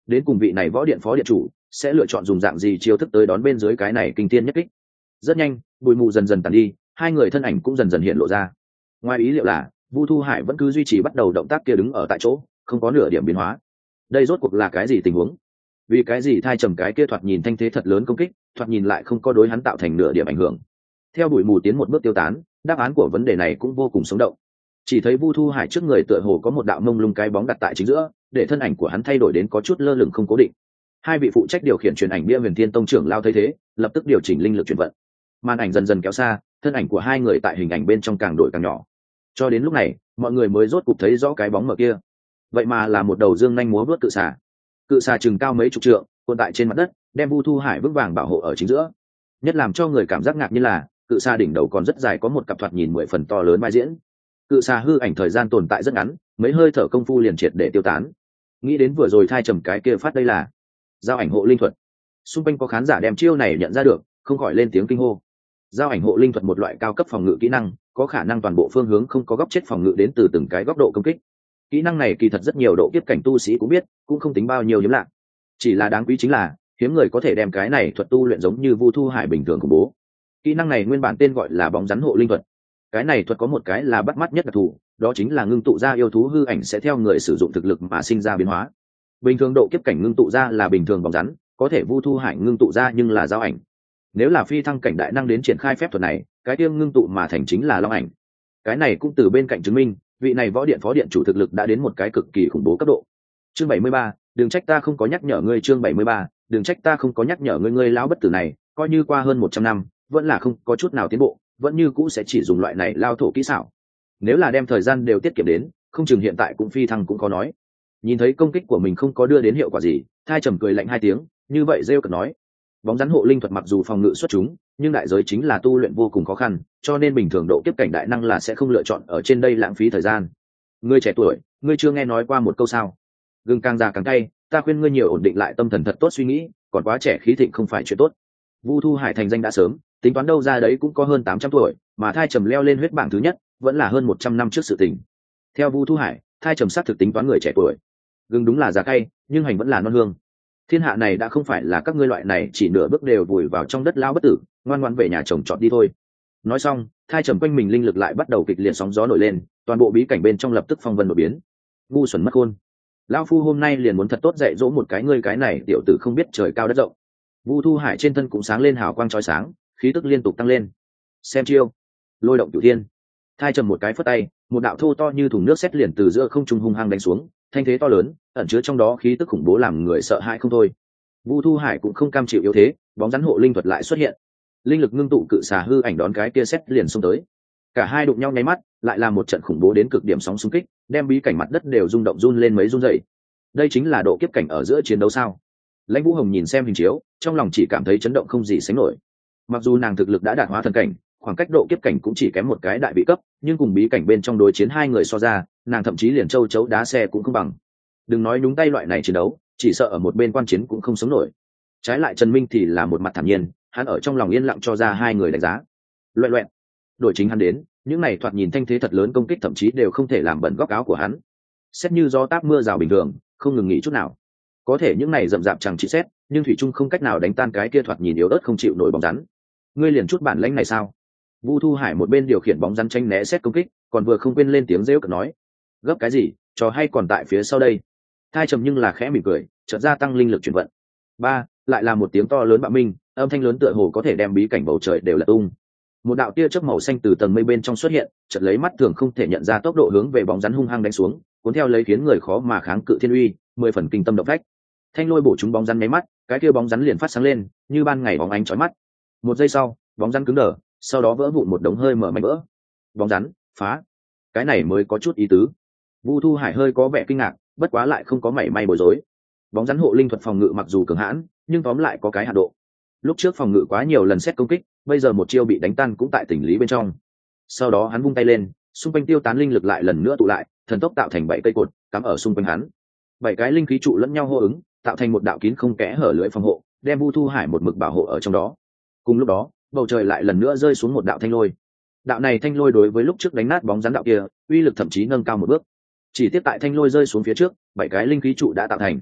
đến cùng vị này võ điện phó điện chủ sẽ lựa chọn dùng dạng gì chiêu thức tới đón bên dưới cái này kinh thiên nhất kích. Rất nhanh bụi mù dần dần tàn đi, hai người thân ảnh cũng dần dần hiện lộ ra. Ngoài ý liệu là Vu Thu Hải vẫn cứ duy trì bắt đầu động tác kia, đứng ở tại chỗ không có nửa điểm biến hóa. Đây rốt cuộc là cái gì tình huống? Vì cái gì thai trầm cái kia thoạt nhìn thanh thế thật lớn công kích, thoạt nhìn lại không có đối hắn tạo thành nửa điểm ảnh hưởng? Theo bụi mù tiến một bước tiêu tán, đáp án của vấn đề này cũng vô cùng sống động. Chỉ thấy Vu Thu Hải trước người tựa hồ có một đạo mông lung cái bóng đặt tại chính giữa, để thân ảnh của hắn thay đổi đến có chút lơ lửng không cố định. Hai vị phụ trách điều khiển truyền ảnh bia Huyền Thiên Tông trưởng lao thấy thế, lập tức điều chỉnh linh lực chuyển vận. Màn ảnh dần dần kéo xa, thân ảnh của hai người tại hình ảnh bên trong càng đổi càng nhỏ. Cho đến lúc này, mọi người mới rốt cục thấy rõ cái bóng mờ kia. Vậy mà là một đầu dương nhanh múa vớt cự xà. Cự xà chừng cao mấy chục trượng, cuộn tại trên mặt đất, đem Vu Thu Hải vững vàng bảo hộ ở chính giữa. Nhất làm cho người cảm giác ngạc nhiên là, cự xà đỉnh đầu còn rất dài, có một cặp thoạt nhìn mười phần to lớn vai diễn. Cự xà hư ảnh thời gian tồn tại rất ngắn, mấy hơi thở công phu liền triệt để tiêu tán. Nghĩ đến vừa rồi thai trầm cái kia phát đây là giao ảnh hộ linh thuật. Xung quanh có khán giả đem chiêu này nhận ra được, không khỏi lên tiếng kinh hô. Giao ảnh hộ linh thuật một loại cao cấp phòng ngự kỹ năng, có khả năng toàn bộ phương hướng không có góc chết phòng ngự đến từ từng cái góc độ công kích. Kỹ năng này kỳ thật rất nhiều độ kiếp cảnh tu sĩ cũng biết, cũng không tính bao nhiêu hiếm lạ. Chỉ là đáng quý chính là hiếm người có thể đem cái này thuật tu luyện giống như Vu Thu Hải bình thường khủng bố. Kỹ năng này nguyên bản tên gọi là bóng rắn hộ linh thuật. Cái này thuật có một cái là bắt mắt nhất đặc thù, đó chính là ngưng tụ ra yêu thú hư ảnh sẽ theo người sử dụng thực lực mà sinh ra biến hóa. Bình thường độ kiếp cảnh ngưng tụ ra là bình thường bóng rắn, có thể Vu Thu Hải ngưng tụ ra nhưng là giao ảnh. Nếu là phi thăng cảnh đại năng đến triển khai phép thuật này, cái tiêu ngưng tụ mà thành chính là long ảnh. Cái này cũng từ bên cạnh chứng minh vị này võ điện phó điện chủ thực lực đã đến một cái cực kỳ khủng bố cấp độ. Chương bảy mươi ba, đừng trách ta không có nhắc nhở ngươi. Chương bảy mươi ba, đừng trách ta không có nhắc nhở ngươi. Ngươi lão bất tử này coi như qua hơn một trăm năm vẫn là không có chút nào tiến bộ, vẫn như cũ sẽ chỉ dùng loại này lao thổ kỹ xảo. Nếu là đem thời gian đều tiết kiệm đến, không chừng hiện tại cũng phi thăng cũng có nói. Nhìn thấy công kích của mình không có đưa đến hiệu quả gì, thai trầm cười lạnh hai tiếng, như vậy rêu cợt nói: bóng rắn hộ linh thuật mặc dù phòng ngự xuất chúng, nhưng đại giới chính là tu luyện vô cùng khó khăn, cho nên bình thường độ kiếp cảnh đại năng là sẽ không lựa chọn ở trên đây lãng phí thời gian. Ngươi trẻ tuổi, ngươi chưa nghe nói qua một câu sao: gừng càng già càng cay. Ta khuyên ngươi nhiều ổn định lại tâm thần thật tốt suy nghĩ, còn quá trẻ khí thịnh không phải chuyện tốt. Vu Thu Hải thành danh đã sớm, tính toán đâu ra đấy cũng có hơn tám trăm tuổi, mà thai trầm leo lên huyết bảng thứ nhất vẫn là hơn một trăm năm trước sự tình. Theo Vu Thu Hải, thai trầm xác thực tính toán người trẻ tuổi. Gừng đúng là già cay, nhưng hành vẫn là non hương. Thiên hạ này đã không phải là các ngươi loại này chỉ nửa bước đều vùi vào trong đất lao bất tử, ngoan ngoãn về nhà trồng trọt đi thôi. Nói xong, thai trầm quanh mình linh lực lại bắt đầu kịch liệt sóng gió nổi lên, toàn bộ bí cảnh bên trong lập tức phong vân nổi biến. Ngu xuẩn mất khôn, lão phu hôm nay liền muốn thật tốt dạy dỗ một cái ngươi cái này tiểu tử không biết trời cao đất rộng. Vu Thu Hải trên thân cũng sáng lên hào quang chói sáng, khí tức liên tục tăng lên. Xem chiêu, lôi động cửu thiên. Thai trầm một cái phất tay, một đạo thô to như thùng nước sét liền từ giữa không trung hung hăng đánh xuống, thanh thế to lớn, ẩn chứa trong đó khí tức khủng bố làm người sợ hãi không thôi. Vu Thu Hải cũng không cam chịu yếu thế, bóng rắn hộ linh thuật lại xuất hiện. Linh lực ngưng tụ cự xà hư ảnh đón cái kia sét liền xông tới. Cả hai đụng nhau nháy mắt, lại là một trận khủng bố đến cực điểm sóng xung kích, đem bí cảnh mặt đất đều rung động run lên mấy run rẩy. Đây chính là độ kiếp cảnh ở giữa chiến đấu sao? Lãnh Vũ Hồng nhìn xem hình chiếu, trong lòng chỉ cảm thấy chấn động không gì sánh nổi. Mặc dù nàng thực lực đã đạt hóa thần cảnh, khoảng cách độ kiếp cảnh cũng chỉ kém một cái đại vị cấp, nhưng cùng bí cảnh bên trong đối chiến hai người so ra, nàng thậm chí liền châu chấu đá xe cũng không bằng. Đừng nói nhúng tay loại này chiến đấu, chỉ sợ ở một bên quan chiến cũng không sống nổi. Trái lại Trần Minh thì là một mặt thản nhiên, hắn ở trong lòng yên lặng cho ra hai người đánh giá. Loẹt loẹt, đổi chính hắn đến, những này thoạt nhìn thanh thế thật lớn công kích thậm chí đều không thể làm bẩn góc áo của hắn. Xét như gió táp mưa rào bình thường, không ngừng nghỉ chút nào. Có thể những này rậm rạp chẳng chỉ xét, nhưng thủy trung không cách nào đánh tan cái kia thoạt nhìn yếu ớt không chịu nổi bóng rắn. Ngươi liền chút bản lãnh này sao? Vu Thu Hải một bên điều khiển bóng rắn tranh né xét công kích, còn vừa không quên lên tiếng rêu cợt nói: gấp cái gì, trò hay còn tại phía sau đây. Thai trầm nhưng là khẽ mỉm cười, chợt gia tăng linh lực chuyển vận. Ba, lại là một tiếng to lớn bạo minh, âm thanh lớn tựa hồ có thể đem bí cảnh bầu trời đều lật tung. Một đạo tia chớp màu xanh từ tầng mây bên trong xuất hiện, chợt lấy mắt thường không thể nhận ra tốc độ hướng về bóng rắn hung hăng đánh xuống, cuốn theo lấy khiến người khó mà kháng cự thiên uy, mười phần kinh tâm động phách. Thanh lôi bổ trúng bóng rắn nháy mắt, cái kia bóng rắn liền phát sáng lên, như ban ngày bóng ánh chói mắt. Một giây sau, bóng rắn cứng đờ, sau đó vỡ vụn một đống hơi mở mảnh vỡ. Bóng rắn phá, cái này mới có chút ý tứ. Vu Thu Hải hơi có vẻ kinh ngạc, bất quá lại không có mảy may bối rối. Bóng rắn hộ linh thuật phòng ngự mặc dù cường hãn, nhưng tóm lại có cái hạn độ. Lúc trước phòng ngự quá nhiều lần xét công kích, bây giờ một chiêu bị đánh tan cũng tại tình lý bên trong. Sau đó hắn vung tay lên, xung quanh tiêu tán linh lực lại lần nữa tụ lại, thần tốc tạo thành bảy cây cột cắm ở xung quanh hắn. Bảy cái linh khí trụ lẫn nhau hô ứng, tạo thành một đạo kín không kẽ hở lưỡi phòng hộ, đem Vu Thu Hải một mực bảo hộ ở trong đó. Cùng lúc đó, bầu trời lại lần nữa rơi xuống một đạo thanh lôi. Đạo này thanh lôi đối với lúc trước đánh nát bóng rắn đạo kia, uy lực thậm chí nâng cao một bước. Chỉ tiếp tại thanh lôi rơi xuống phía trước, bảy cái linh khí trụ đã tạo thành.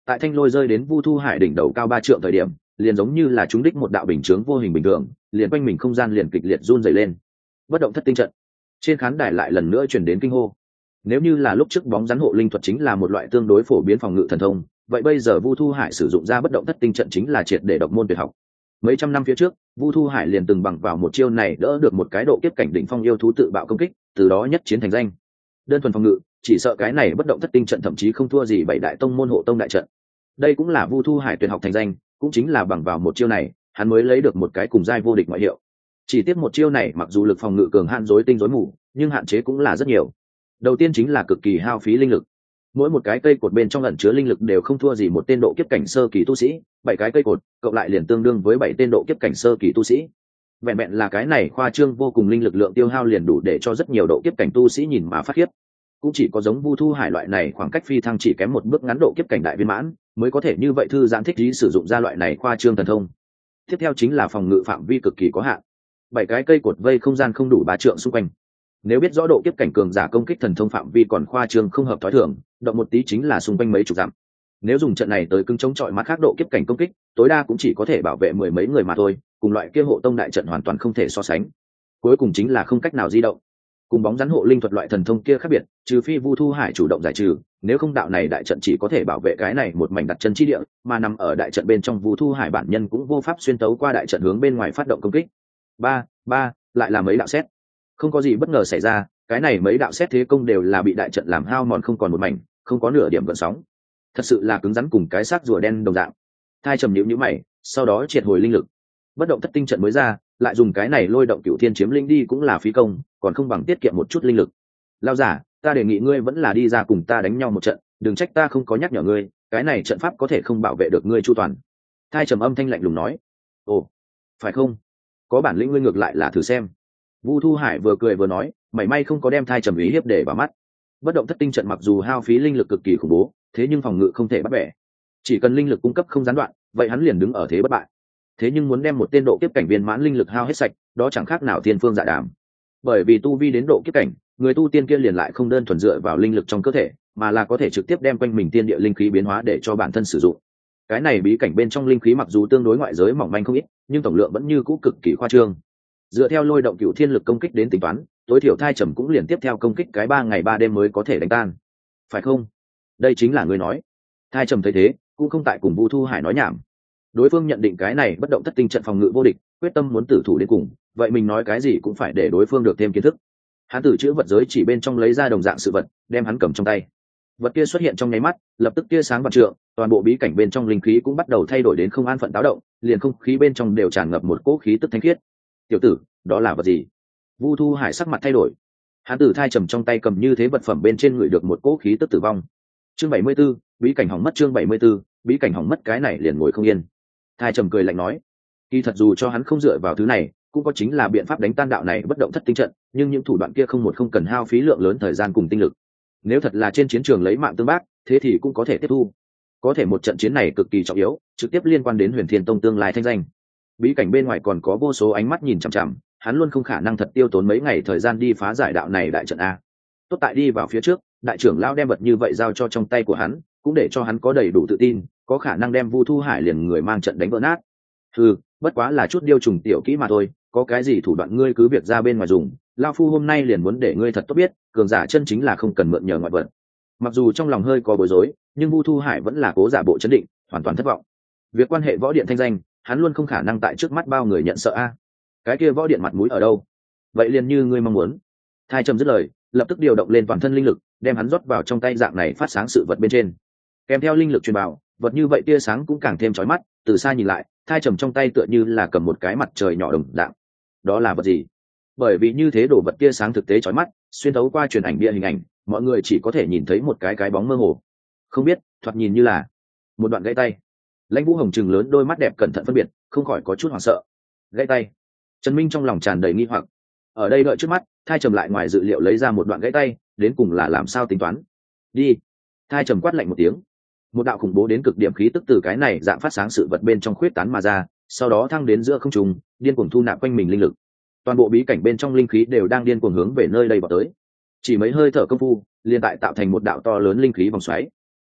Tại thanh lôi rơi đến Vu Thu Hải đỉnh đầu cao ba trượng thời điểm, liền giống như là trúng đích một đạo bình chướng vô hình bình thường, liền quanh mình không gian liền kịch liệt run rẩy lên. Bất động thất tinh trận. Trên khán đài lại lần nữa truyền đến kinh hô. Nếu như là lúc trước bóng rắn hộ linh thuật chính là một loại tương đối phổ biến phòng ngự thần thông, vậy bây giờ Vu Thu Hải sử dụng ra bất động thất tinh trận chính là triệt để độc môn tuyệt học. Mấy trăm năm phía trước, Vu Thu Hải liền từng bằng vào một chiêu này đỡ được một cái độ kiếp cảnh đỉnh phong yêu thú tự bạo công kích, từ đó nhất chiến thành danh. Đơn thuần phòng ngự, chỉ sợ cái này bất động thất tinh trận thậm chí không thua gì bảy đại tông môn hộ tông đại trận. Đây cũng là Vu Thu Hải tuyệt học thành danh, cũng chính là bằng vào một chiêu này, hắn mới lấy được một cái cùng giai vô địch ngoại hiệu. Chỉ tiếc một chiêu này mặc dù lực phòng ngự cường hạn rối tinh rối mù, nhưng hạn chế cũng là rất nhiều. Đầu tiên chính là cực kỳ hao phí linh lực. Mỗi một cái cây cột bên trong ẩn chứa linh lực đều không thua gì một tên độ kiếp cảnh sơ kỳ tu sĩ, bảy cái cây cột cộng lại liền tương đương với bảy tên độ kiếp cảnh sơ kỳ tu sĩ. Vẹn vẹn là cái này khoa trương vô cùng linh lực lượng tiêu hao liền đủ để cho rất nhiều độ kiếp cảnh tu sĩ nhìn mà phát khiếp. Cũng chỉ có giống Vu Thu Hải loại này khoảng cách phi thăng chỉ kém một bước ngắn độ kiếp cảnh đại viên mãn, mới có thể như vậy thư giãn thích trí sử dụng ra loại này khoa trương thần thông. Tiếp theo chính là phòng ngự phạm vi cực kỳ có hạn. Bảy cái cây cột vây không gian không đủ ba trượng xung quanh. Nếu biết rõ độ kiếp cảnh cường giả công kích thần thông phạm vi còn khoa trương không hợp thói thường, động một tí chính là xung quanh mấy chục dặm. Nếu dùng trận này tới cứng chống chọi mặt khác độ kiếp cảnh công kích, tối đa cũng chỉ có thể bảo vệ mười mấy người mà thôi, cùng loại kia hộ tông đại trận hoàn toàn không thể so sánh. Cuối cùng chính là không cách nào di động. Cùng bóng rắn hộ linh thuật loại thần thông kia khác biệt, trừ phi Vu Thu Hải chủ động giải trừ, nếu không đạo này đại trận chỉ có thể bảo vệ cái này một mảnh đặt chân chi địa, mà nằm ở đại trận bên trong Vu Thu Hải bản nhân cũng vô pháp xuyên tấu qua đại trận hướng bên ngoài phát động công kích. Ba, ba, lại là mấy đạo xét. Không có gì bất ngờ xảy ra, cái này mấy đạo xét thế công đều là bị đại trận làm hao mòn không còn một mảnh, không có nửa điểm gợn sóng. Thật sự là cứng rắn cùng cái xác rùa đen đồng dạng. Thai trầm nhíu nhíu mày, sau đó triệt hồi linh lực. Bất động thất tinh trận mới ra, lại dùng cái này lôi động cửu thiên chiếm linh đi cũng là phí công, còn không bằng tiết kiệm một chút linh lực. Lao giả, ta đề nghị ngươi vẫn là đi ra cùng ta đánh nhau một trận, đừng trách ta không có nhắc nhở ngươi, cái này trận pháp có thể không bảo vệ được ngươi chu toàn. Thai trầm âm thanh lạnh lùng nói. Ồ, phải không? Có bản lĩnh ngươi ngược lại là thử xem. Vu Thu Hải vừa cười vừa nói, mảy may không có đem thai trầm ý hiếp để vào mắt. Bất động thất tinh trận mặc dù hao phí linh lực cực kỳ khủng bố, thế nhưng phòng ngự không thể bắt bẻ. Chỉ cần linh lực cung cấp không gián đoạn, vậy hắn liền đứng ở thế bất bại. Thế nhưng muốn đem một tên độ kiếp cảnh viên mãn linh lực hao hết sạch, đó chẳng khác nào thiên phương dạ đàm. Bởi vì tu vi đến độ kiếp cảnh, người tu tiên kia liền lại không đơn thuần dựa vào linh lực trong cơ thể, mà là có thể trực tiếp đem quanh mình tiên địa linh khí biến hóa để cho bản thân sử dụng. Cái này bí cảnh bên trong linh khí mặc dù tương đối ngoại giới mỏng manh không ít, nhưng tổng lượng vẫn như cũ cực kỳ khoa trương. Dựa theo lôi động cửu thiên lực công kích đến tính toán, tối thiểu thai trầm cũng liền tiếp theo công kích cái ba ngày ba đêm mới có thể đánh tan. Phải không? Đây chính là ngươi nói. Thai trầm thấy thế, cũng không tại cùng Vu Thu Hải nói nhảm. Đối phương nhận định cái này bất động thất tinh trận phòng ngự vô địch, quyết tâm muốn tử thủ đến cùng, vậy mình nói cái gì cũng phải để đối phương được thêm kiến thức. Hắn từ chữ vật giới chỉ bên trong lấy ra đồng dạng sự vật, đem hắn cầm trong tay. Vật kia xuất hiện trong nháy mắt, lập tức tia sáng vạn trượng, toàn bộ bí cảnh bên trong linh khí cũng bắt đầu thay đổi đến không an phận táo động, liền không khí bên trong đều tràn ngập một cỗ khí tức thanh khiết. Tiểu tử, đó là vật gì? Vu Thu Hải sắc mặt thay đổi. Hắn từ thai trầm trong tay cầm như thế vật phẩm bên trên người được một cỗ khí tức tử vong. Chương bảy mươi 74, bí cảnh hỏng mất. Chương bảy mươi 74, bí cảnh hỏng mất. Cái này liền ngồi không yên. Thai trầm cười lạnh nói, kỳ thật dù cho hắn không dựa vào thứ này, cũng có chính là biện pháp đánh tan đạo này bất động thất tinh trận, nhưng những thủ đoạn kia không một không cần hao phí lượng lớn thời gian cùng tinh lực. Nếu thật là trên chiến trường lấy mạng tương bác, thế thì cũng có thể tiếp thu. Có thể một trận chiến này cực kỳ trọng yếu, trực tiếp liên quan đến Huyền Thiên Tông tương lai thanh danh. Bí cảnh bên ngoài còn có vô số ánh mắt nhìn chằm chằm, hắn luôn không khả năng thật tiêu tốn mấy ngày thời gian đi phá giải đạo này đại trận a. Tốt tại đi vào phía trước, đại trưởng lão đem vật như vậy giao cho trong tay của hắn, cũng để cho hắn có đầy đủ tự tin, có khả năng đem Vu Thu Hải liền người mang trận đánh vỡ nát. Ừ, bất quá là chút điêu trùng tiểu kỹ mà thôi, có cái gì thủ đoạn ngươi cứ việc ra bên ngoài dùng, lão phu hôm nay liền muốn để ngươi thật tốt biết, cường giả chân chính là không cần mượn nhờ ngoại vật. Mặc dù trong lòng hơi có bối rối, nhưng Vu Thu Hải vẫn là cố giả bộ chấn định, hoàn toàn thất vọng. Việc quan hệ võ điện thanh danh, hắn luôn không khả năng tại trước mắt bao người nhận sợ a. Cái kia võ điện mặt mũi ở đâu? Vậy liền như ngươi mong muốn. Thai trầm dứt lời, lập tức điều động lên toàn thân linh lực, đem hắn rót vào trong tay dạng này phát sáng sự vật bên trên. Kèm theo linh lực truyền vào, vật như vậy tia sáng cũng càng thêm chói mắt, từ xa nhìn lại, thai trầm trong tay tựa như là cầm một cái mặt trời nhỏ đồng dạng. Đó là vật gì? Bởi vì như thế đồ vật tia sáng thực tế chói mắt, xuyên thấu qua truyền ảnh bia hình ảnh, mọi người chỉ có thể nhìn thấy một cái cái bóng mơ hồ. Không biết, thoạt nhìn như là một đoạn gãy tay. Lãnh Vũ Hồng trừng lớn đôi mắt đẹp cẩn thận phân biệt, không khỏi có chút hoảng sợ. Gãy tay? Trần Minh trong lòng tràn đầy nghi hoặc. Ở đây đợi trước mắt, thai trầm lại ngoài dự liệu lấy ra một đoạn gãy tay, đến cùng là làm sao tính toán? Đi. Thai trầm quát lạnh một tiếng. Một đạo khủng bố đến cực điểm khí tức từ cái này dạng phát sáng sự vật bên trong khuyết tán mà ra, sau đó thăng đến giữa không trung, điên cuồng thu nạp quanh mình linh lực. Toàn bộ bí cảnh bên trong linh khí đều đang điên cuồng hướng về nơi đây vào tới. Chỉ mấy hơi thở công phu, liền tại tạo thành một đạo to lớn linh khí vòng xoáy.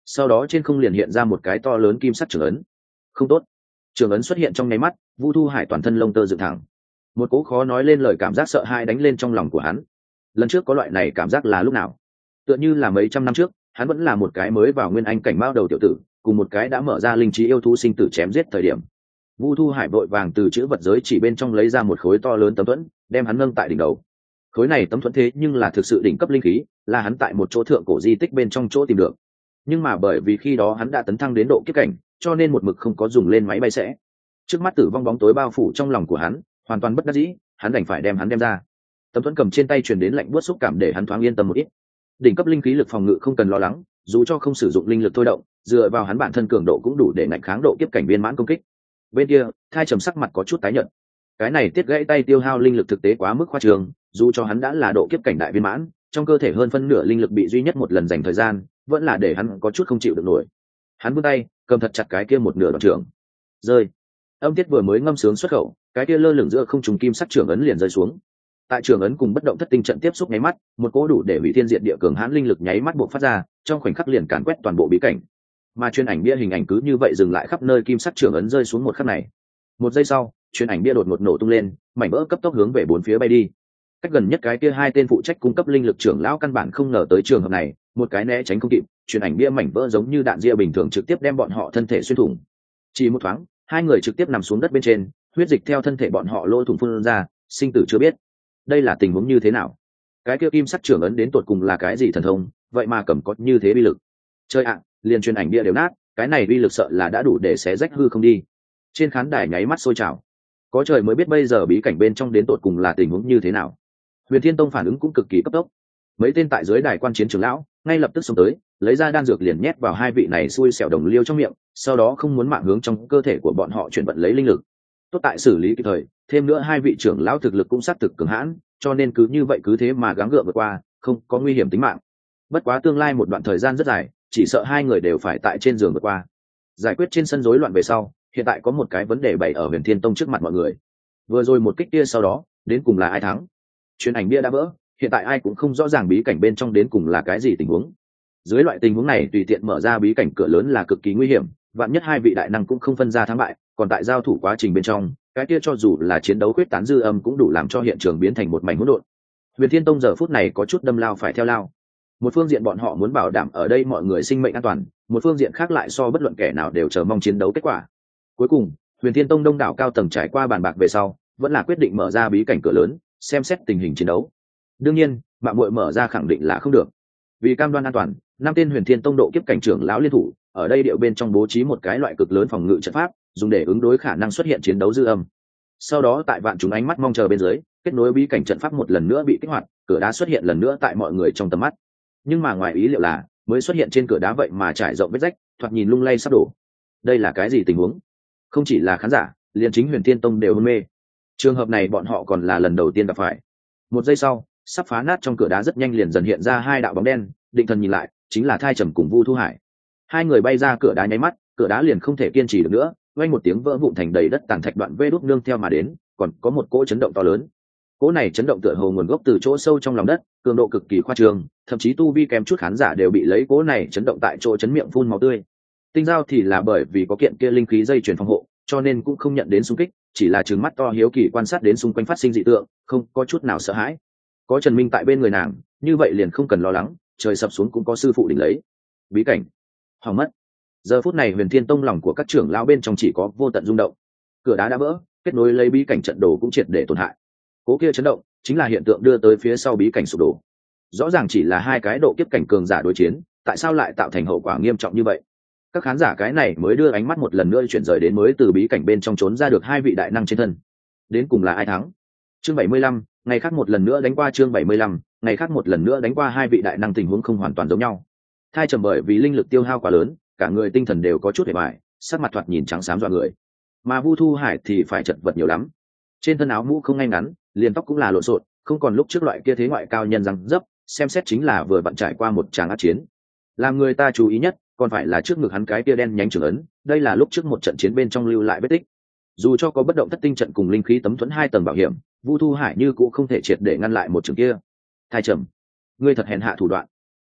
sau đó trên không liền hiện ra một cái to lớn kim sắc trưởng ấn. Không tốt. Trưởng ấn xuất hiện trong nháy mắt, Vu Thu Hải toàn thân lông tơ dựng thẳng, một cỗ khó nói lên lời cảm giác sợ hãi đánh lên trong lòng của hắn. Lần trước có loại này cảm giác là lúc nào? Tựa như là mấy trăm năm trước, hắn vẫn là một cái mới vào nguyên anh cảnh mao đầu tiểu tử, cùng một cái đã mở ra linh trí yêu thú sinh tử chém giết thời điểm. Vu Thu Hải vội vàng từ chữ vật giới chỉ bên trong lấy ra một khối to lớn tấm thuẫn, đem hắn nâng tại đỉnh đầu. Khối này tấm thuẫn thế nhưng là thực sự đỉnh cấp linh khí, là hắn tại một chỗ thượng cổ di tích bên trong chỗ tìm được. Nhưng mà bởi vì khi đó hắn đã tấn thăng đến độ kiếp cảnh, cho nên một mực không có dùng lên máy bay sẽ. Trước mắt tử vong bóng tối bao phủ trong lòng của hắn, hoàn toàn bất đắc dĩ, hắn đành phải đem hắn đem ra. Tấm thuẫn cầm trên tay truyền đến lạnh buốt xúc cảm để hắn thoáng yên tâm một ít. Đỉnh cấp linh khí lực phòng ngự không cần lo lắng, dù cho không sử dụng linh lực thôi động, dựa vào hắn bản thân cường độ cũng đủ để ngăn kháng độ kiếp cảnh viên mãn công kích. Bên kia, Thai Trầm sắc mặt có chút tái nhợt. Cái này tiết gãy tay tiêu hao linh lực thực tế quá mức khoa trương, dù cho hắn đã là độ kiếp cảnh đại viên mãn, trong cơ thể hơn phân nửa linh lực bị duy nhất một lần dành thời gian, vẫn là để hắn có chút không chịu được nổi. Hắn vươn tay, cầm thật chặt cái kia một nửa đoạn trưởng. Rơi. Âm tiết vừa mới ngâm sướng xuất khẩu, cái kia lơ lửng giữa không trùng kim sắc trưởng ấn liền rơi xuống. Tại trường ấn cùng bất động thất tinh trận tiếp xúc nháy mắt, một cỗ đủ để hủy thiên diệt địa cường hãn linh lực nháy mắt bộc phát ra, trong khoảnh khắc liền càn quét toàn bộ bí cảnh. Mà chuyên ảnh bia hình ảnh cứ như vậy dừng lại khắp nơi kim sắc trường ấn rơi xuống một khắc này. Một giây sau, chuyên ảnh bia đột ngột nổ tung lên, mảnh vỡ cấp tốc hướng về bốn phía bay đi. Cách gần nhất cái kia hai tên phụ trách cung cấp linh lực trưởng lão căn bản không ngờ tới trường hợp này, một cái né tránh không kịp, chuyên ảnh bia mảnh vỡ giống như đạn ria bình thường trực tiếp đem bọn họ thân thể xuyên thủng. Chỉ một thoáng, hai người trực tiếp nằm xuống đất bên trên, huyết dịch theo thân thể bọn họ lỗ thủng phun ra, sinh tử chưa biết. Đây là tình huống như thế nào? Cái kia kim sắc trưởng ấn đến tột cùng là cái gì thần thông, vậy mà cầm có như thế uy lực? Chơi ạ, liền truyền ảnh bia đều nát, cái này uy lực sợ là đã đủ để xé rách hư không đi. Trên khán đài nháy mắt sôi trào. Có trời mới biết bây giờ bí cảnh bên trong đến tột cùng là tình huống như thế nào. Huyền Thiên Tông phản ứng cũng cực kỳ cấp tốc. Mấy tên tại dưới đài quan chiến trưởng lão ngay lập tức xông tới, lấy ra đan dược liền nhét vào hai vị này xui xẻo đồng liêu trong miệng, sau đó không muốn mạng hướng trong cơ thể của bọn họ chuyển vận lấy linh lực. Tốt tại xử lý kịp thời, thêm nữa hai vị trưởng lão thực lực cũng sát thực cường hãn, cho nên cứ như vậy cứ thế mà gắng gượng vượt qua, không có nguy hiểm tính mạng. Bất quá tương lai một đoạn thời gian rất dài, chỉ sợ hai người đều phải tại trên giường vượt qua. Giải quyết trên sân rối loạn về sau, hiện tại có một cái vấn đề bày ở Huyền Thiên Tông trước mặt mọi người. Vừa rồi một kích kia sau đó, đến cùng là ai thắng? Chuyến ảnh bia đã vỡ, hiện tại ai cũng không rõ ràng bí cảnh bên trong đến cùng là cái gì tình huống. Dưới loại tình huống này tùy tiện mở ra bí cảnh cửa lớn là cực kỳ nguy hiểm, vạn nhất hai vị đại năng cũng không phân ra thắng bại, còn tại giao thủ quá trình bên trong, cái kia cho dù là chiến đấu quyết tán dư âm cũng đủ làm cho hiện trường biến thành một mảnh hỗn độn. Huyền Thiên Tông giờ phút này có chút đâm lao phải theo lao. Một phương diện bọn họ muốn bảo đảm ở đây mọi người sinh mệnh an toàn, một phương diện khác lại so bất luận kẻ nào đều chờ mong chiến đấu kết quả. Cuối cùng, Huyền Thiên Tông đông đảo cao tầng trải qua bàn bạc về sau, vẫn là quyết định mở ra bí cảnh cửa lớn, xem xét tình hình chiến đấu. Đương nhiên, mạng muội mở ra khẳng định là không được. Vì cam đoan an toàn, năm tên Huyền Thiên Tông độ kiếp cảnh trưởng lão liên thủ, ở đây điệu bên trong bố trí một cái loại cực lớn phòng ngự trận pháp, dùng để ứng đối khả năng xuất hiện chiến đấu dư âm. Sau đó tại vạn chúng ánh mắt mong chờ bên dưới, kết nối bí cảnh trận pháp một lần nữa bị kích hoạt, cửa đá xuất hiện lần nữa tại mọi người trong tầm mắt. Nhưng mà ngoài ý liệu là, mới xuất hiện trên cửa đá vậy mà trải rộng vết rách, thoạt nhìn lung lay sắp đổ. Đây là cái gì tình huống? Không chỉ là khán giả, liền chính Huyền Thiên Tông đều hôn mê. Trường hợp này bọn họ còn là lần đầu tiên gặp phải. Một giây sau, sắp phá nát trong cửa đá rất nhanh liền dần hiện ra hai đạo bóng đen, định thần nhìn lại, chính là Thai Trầm cùng Vu Thu Hải. Hai người bay ra cửa đá nháy mắt, cửa đá liền không thể kiên trì được nữa, vang một tiếng vỡ vụn thành đầy đất tàn thạch đoạn vê đúc nương theo mà đến, còn có một cỗ chấn động to lớn. Cỗ này chấn động tựa hồ nguồn gốc từ chỗ sâu trong lòng đất, cường độ cực kỳ khoa trương, thậm chí tu vi kém chút khán giả đều bị lấy cỗ này chấn động tại chỗ chấn miệng phun máu tươi. Tinh Giao thì là bởi vì có kiện kia linh khí dây chuyền phòng hộ, cho nên cũng không nhận đến xung kích, chỉ là trừng mắt to hiếu kỳ quan sát đến xung quanh phát sinh dị tượng, không có chút nào sợ hãi. Có Trần Minh tại bên người nàng, như vậy liền không cần lo lắng, trời sập xuống cũng có sư phụ đỉnh lấy. Bí cảnh hỏng mất. Giờ phút này Huyền Thiên Tông lòng của các trưởng lão bên trong chỉ có vô tận rung động. Cửa đá đã vỡ, kết nối lấy bí cảnh trận đồ cũng triệt để tổn hại. Cố kia chấn động chính là hiện tượng đưa tới phía sau bí cảnh sụp đổ. Rõ ràng chỉ là hai cái độ kiếp cảnh cường giả đối chiến, tại sao lại tạo thành hậu quả nghiêm trọng như vậy? Các khán giả cái này mới đưa ánh mắt một lần nữa chuyển rời đến mới từ bí cảnh bên trong trốn ra được hai vị đại năng trên thân. Đến cùng là ai thắng? Chương bảy mươi lăm, ngày khác một lần nữa đánh qua chương bảy mươi lăm, ngày khác một lần nữa đánh qua hai vị đại năng tình huống không hoàn toàn giống nhau. Thai Trầm bởi vì linh lực tiêu hao quá lớn, cả người tinh thần đều có chút hề bại, sắc mặt thoạt nhìn trắng xám dọa người. Mà Vu Thu Hải thì phải chật vật nhiều lắm. Trên thân áo mũ không ngay ngắn, liền tóc cũng là lộn xộn, không còn lúc trước loại kia thế ngoại cao nhân răng dấp, xem xét chính là vừa vặn trải qua một tràng ác chiến. Làm người ta chú ý nhất, còn phải là trước ngực hắn cái kia đen nhánh trưởng ấn, đây là lúc trước một trận chiến bên trong lưu lại vết tích. Dù cho có bất động thất tinh trận cùng linh khí tấm thuẫn hai tầng bảo hiểm, Vu Thu Hải như cũng không thể triệt để ngăn lại một trường kia. Thai Trầm, ngươi thật hèn hạ thủ đoạn.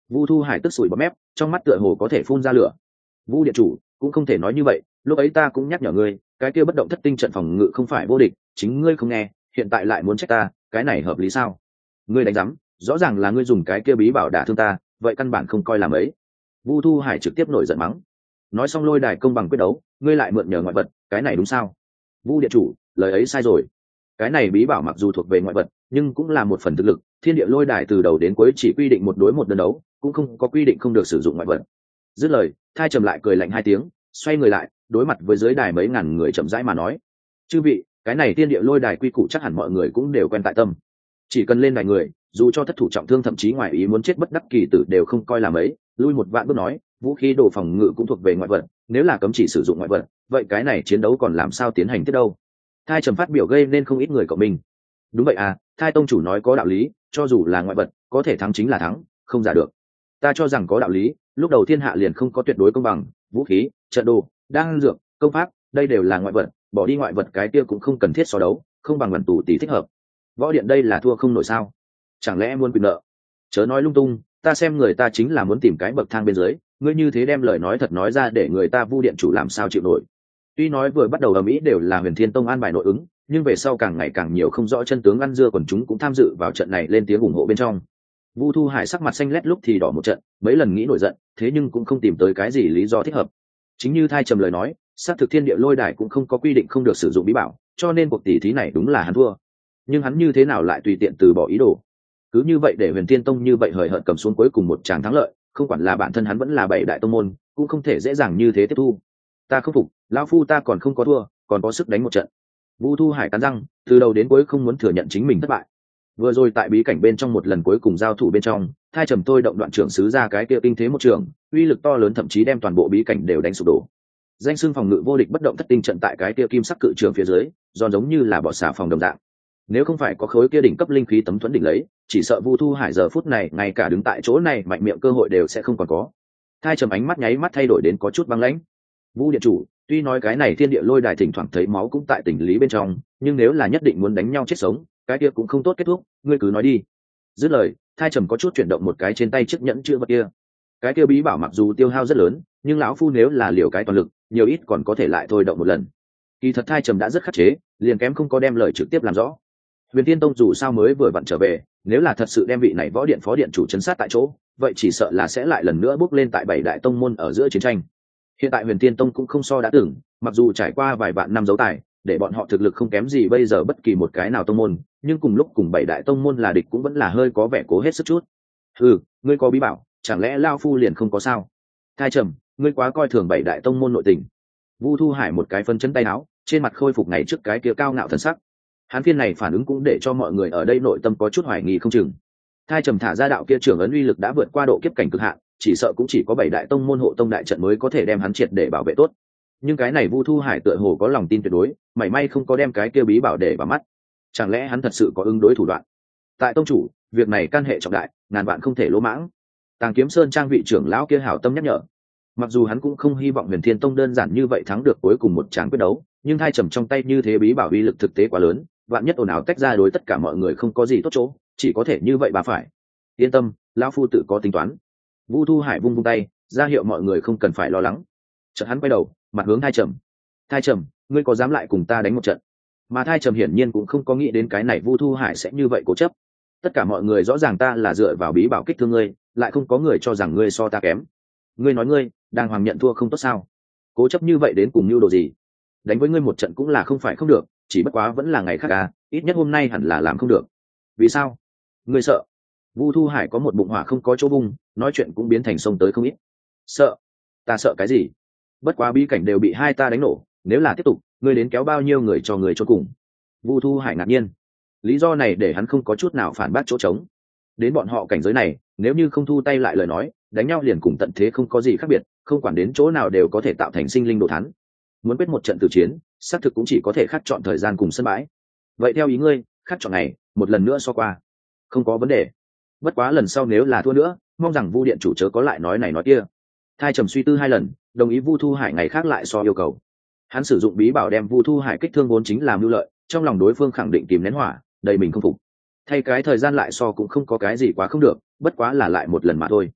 Vu Thu Hải tức sủi bọt mép, trong mắt tựa hồ có thể phun ra lửa. Vu điện chủ cũng không thể nói như vậy, lúc ấy ta cũng nhắc nhở ngươi, cái kia bất động thất tinh trận phòng ngự không phải vô địch, chính ngươi không nghe, hiện tại lại muốn trách ta, cái này hợp lý sao? Ngươi đánh rắm, rõ ràng là ngươi dùng cái kia bí bảo đả thương ta, vậy căn bản không coi là mấy. Vu Thu Hải trực tiếp nổi giận mắng. Nói xong lôi đài công bằng quyết đấu, ngươi lại mượn nhờ ngoại vật, cái này đúng sao? Vu điện chủ, lời ấy sai rồi. Cái này bí bảo mặc dù thuộc về ngoại vật, nhưng cũng là một phần thực lực, thiên địa lôi đài từ đầu đến cuối chỉ quy định một đối một đơn đấu, cũng không có quy định không được sử dụng ngoại vật. Dứt lời, Thai trầm lại cười lạnh hai tiếng, xoay người lại, đối mặt với dưới đài mấy ngàn người chậm rãi mà nói: chư vị, cái này thiên địa lôi đài quy củ chắc hẳn mọi người cũng đều quen tại tâm. Chỉ cần lên đài người, dù cho thất thủ trọng thương thậm chí ngoài ý muốn chết bất đắc kỳ tử đều không coi là mấy, lui một vạn bước nói, vũ khí đồ phòng ngự cũng thuộc về ngoại vật, nếu là cấm chỉ sử dụng ngoại vật, vậy cái này chiến đấu còn làm sao tiến hành tiếp đâu? Thai trầm phát biểu gây nên không ít người cộng mình. Đúng vậy à, Thai tông chủ nói có đạo lý, cho dù là ngoại vật, có thể thắng chính là thắng, không giả được. Ta cho rằng có đạo lý, lúc đầu thiên hạ liền không có tuyệt đối công bằng, vũ khí, trận đồ, đan dược, công pháp, đây đều là ngoại vật, bỏ đi ngoại vật cái kia cũng không cần thiết so đấu, không bằng lần tù tỷ thích hợp. Võ điện đây là thua không nổi sao? Chẳng lẽ muốn quyền nợ? Chớ nói lung tung, ta xem người ta chính là muốn tìm cái bậc thang bên dưới, ngươi như thế đem lời nói thật nói ra để người ta Vu điện chủ làm sao chịu nổi. Tuy nói vừa bắt đầu ầm ĩ đều là Huyền Thiên Tông an bài nội ứng, nhưng về sau càng ngày càng nhiều không rõ chân tướng ăn dưa quần chúng cũng tham dự vào trận này lên tiếng ủng hộ bên trong. Vu Thu Hải sắc mặt xanh lét lúc thì đỏ một trận, mấy lần nghĩ nổi giận, thế nhưng cũng không tìm tới cái gì lý do thích hợp. Chính như Thai trầm lời nói, xác thực thiên địa lôi đài cũng không có quy định không được sử dụng bí bảo, cho nên cuộc tỷ thí này đúng là hắn thua. Nhưng hắn như thế nào lại tùy tiện từ bỏ ý đồ? Cứ như vậy để Huyền Thiên Tông như vậy hời hợt cầm xuống cuối cùng một tràng thắng lợi, không quản là bản thân hắn vẫn là bảy đại tông môn, cũng không thể dễ dàng như thế tiếp thu. Ta không phục, lão phu ta còn không có thua, còn có sức đánh một trận. Vu Thu Hải cắn răng, từ đầu đến cuối không muốn thừa nhận chính mình thất bại. Vừa rồi tại bí cảnh bên trong một lần cuối cùng giao thủ bên trong, Thai trầm tôi động đoạn trưởng sứ ra cái kia kinh thế một trường, uy lực to lớn thậm chí đem toàn bộ bí cảnh đều đánh sụp đổ. Danh xưng phòng ngự vô địch bất động thất tinh trận tại cái kia kim sắc cự trường phía dưới, giòn giống như là bọ xà phòng đồng dạng. Nếu không phải có khối kia đỉnh cấp linh khí tấm thuẫn đỉnh lấy, chỉ sợ Vu Thu Hải giờ phút này ngay cả đứng tại chỗ này mạnh miệng cơ hội đều sẽ không còn có. Thai trầm ánh mắt nháy mắt thay đổi đến có chút băng lãnh. Vu điện chủ, tuy nói cái này thiên địa lôi đài thỉnh thoảng thấy máu cũng tại tình lý bên trong, nhưng nếu là nhất định muốn đánh nhau chết sống, cái kia cũng không tốt kết thúc, ngươi cứ nói đi. Dứt lời, Thai trầm có chút chuyển động một cái trên tay chiếc nhẫn chữ vật kia. Cái kia bí bảo mặc dù tiêu hao rất lớn, nhưng lão phu nếu là liều cái toàn lực, nhiều ít còn có thể lại thôi động một lần. Kỳ thật Thai trầm đã rất khắc chế, liền kém không có đem lời trực tiếp làm rõ. Huyền Thiên Tông dù sao mới vừa vặn trở về, nếu là thật sự đem vị này võ điện phó điện chủ trấn sát tại chỗ, vậy chỉ sợ là sẽ lại lần nữa bước lên tại bảy đại tông môn ở giữa chiến tranh. Hiện tại Huyền Thiên Tông cũng không so đã từng, mặc dù trải qua vài vạn năm dấu tài, để bọn họ thực lực không kém gì bây giờ bất kỳ một cái nào tông môn, nhưng cùng lúc cùng bảy đại tông môn là địch cũng vẫn là hơi có vẻ cố hết sức chút. Ừ, ngươi có bí bảo, chẳng lẽ lao phu liền không có sao? Thai trầm, ngươi quá coi thường bảy đại tông môn nội tình. Vu Thu Hải một cái phân chấn tay áo, trên mặt khôi phục ngày trước cái kia cao ngạo thần sắc. Hắn phiên này phản ứng cũng để cho mọi người ở đây nội tâm có chút hoài nghi không chừng. Thai trầm thả ra đạo kia trưởng ấn uy lực đã vượt qua độ kiếp cảnh cực hạn, chỉ sợ cũng chỉ có bảy đại tông môn hộ tông đại trận mới có thể đem hắn triệt để bảo vệ tốt. Nhưng cái này Vu Thu Hải tựa hồ có lòng tin tuyệt đối, mảy may không có đem cái kia bí bảo để vào mắt. Chẳng lẽ hắn thật sự có ứng đối thủ đoạn? Tại tông chủ, việc này can hệ trọng đại, ngàn vạn không thể lỗ mãng. Tàng Kiếm Sơn trang vị trưởng lão kia hảo tâm nhắc nhở. Mặc dù hắn cũng không hy vọng Huyền Thiên Tông đơn giản như vậy thắng được cuối cùng một tràng quyết đấu, nhưng Thai trầm trong tay như thế bí bảo uy lực thực tế quá lớn, vạn nhất ồn ào tách ra đối tất cả mọi người không có gì tốt chỗ, chỉ có thể như vậy bà phải. Yên tâm, lão phu tự có tính toán. Vu Thu Hải vung vung tay, ra hiệu mọi người không cần phải lo lắng. Chợt hắn quay đầu, mặt hướng Thai trầm. Thai trầm, ngươi có dám lại cùng ta đánh một trận? Mà Thai trầm hiển nhiên cũng không có nghĩ đến cái này Vu Thu Hải sẽ như vậy cố chấp. Tất cả mọi người rõ ràng ta là dựa vào bí bảo kích thương ngươi, lại không có người cho rằng ngươi so ta kém. Ngươi nói ngươi đang hoàng nhận thua không tốt sao? Cố chấp như vậy đến cùng mưu đồ gì? Đánh với ngươi một trận cũng là không phải không được, chỉ bất quá vẫn là ngày khác à, ít nhất hôm nay hẳn là làm không được. Vì sao? Ngươi sợ? Vu Thu Hải có một bụng hỏa không có chỗ bung, nói chuyện cũng biến thành sông tới không ít. Sợ? Ta sợ cái gì? Bất quá bí cảnh đều bị hai ta đánh nổ, nếu là tiếp tục, ngươi đến kéo bao nhiêu người cho người cho cùng? Vu Thu Hải ngạc nhiên. Lý do này để hắn không có chút nào phản bác chỗ trống. Đến bọn họ cảnh giới này, nếu như không thu tay lại lời nói, đánh nhau liền cùng tận thế không có gì khác biệt, không quản đến chỗ nào đều có thể tạo thành sinh linh đồ thán. Muốn quyết một trận tử chiến, xác thực cũng chỉ có thể khắc chọn thời gian cùng sân bãi. Vậy theo ý ngươi, khắc chọn này, một lần nữa so qua, không có vấn đề. Bất quá lần sau nếu là thua nữa, mong rằng Vu điện chủ chớ có lại nói này nói kia. Thai trầm suy tư hai lần, đồng ý Vu Thu Hải ngày khác lại so yêu cầu. Hắn sử dụng bí bảo đem Vu Thu Hải kích thương vốn chính là mưu lợi, trong lòng đối phương khẳng định kìm nén hỏa, đầy mình không phục. Thay cái thời gian lại so cũng không có cái gì quá không được, bất quá là lại một lần mà thôi.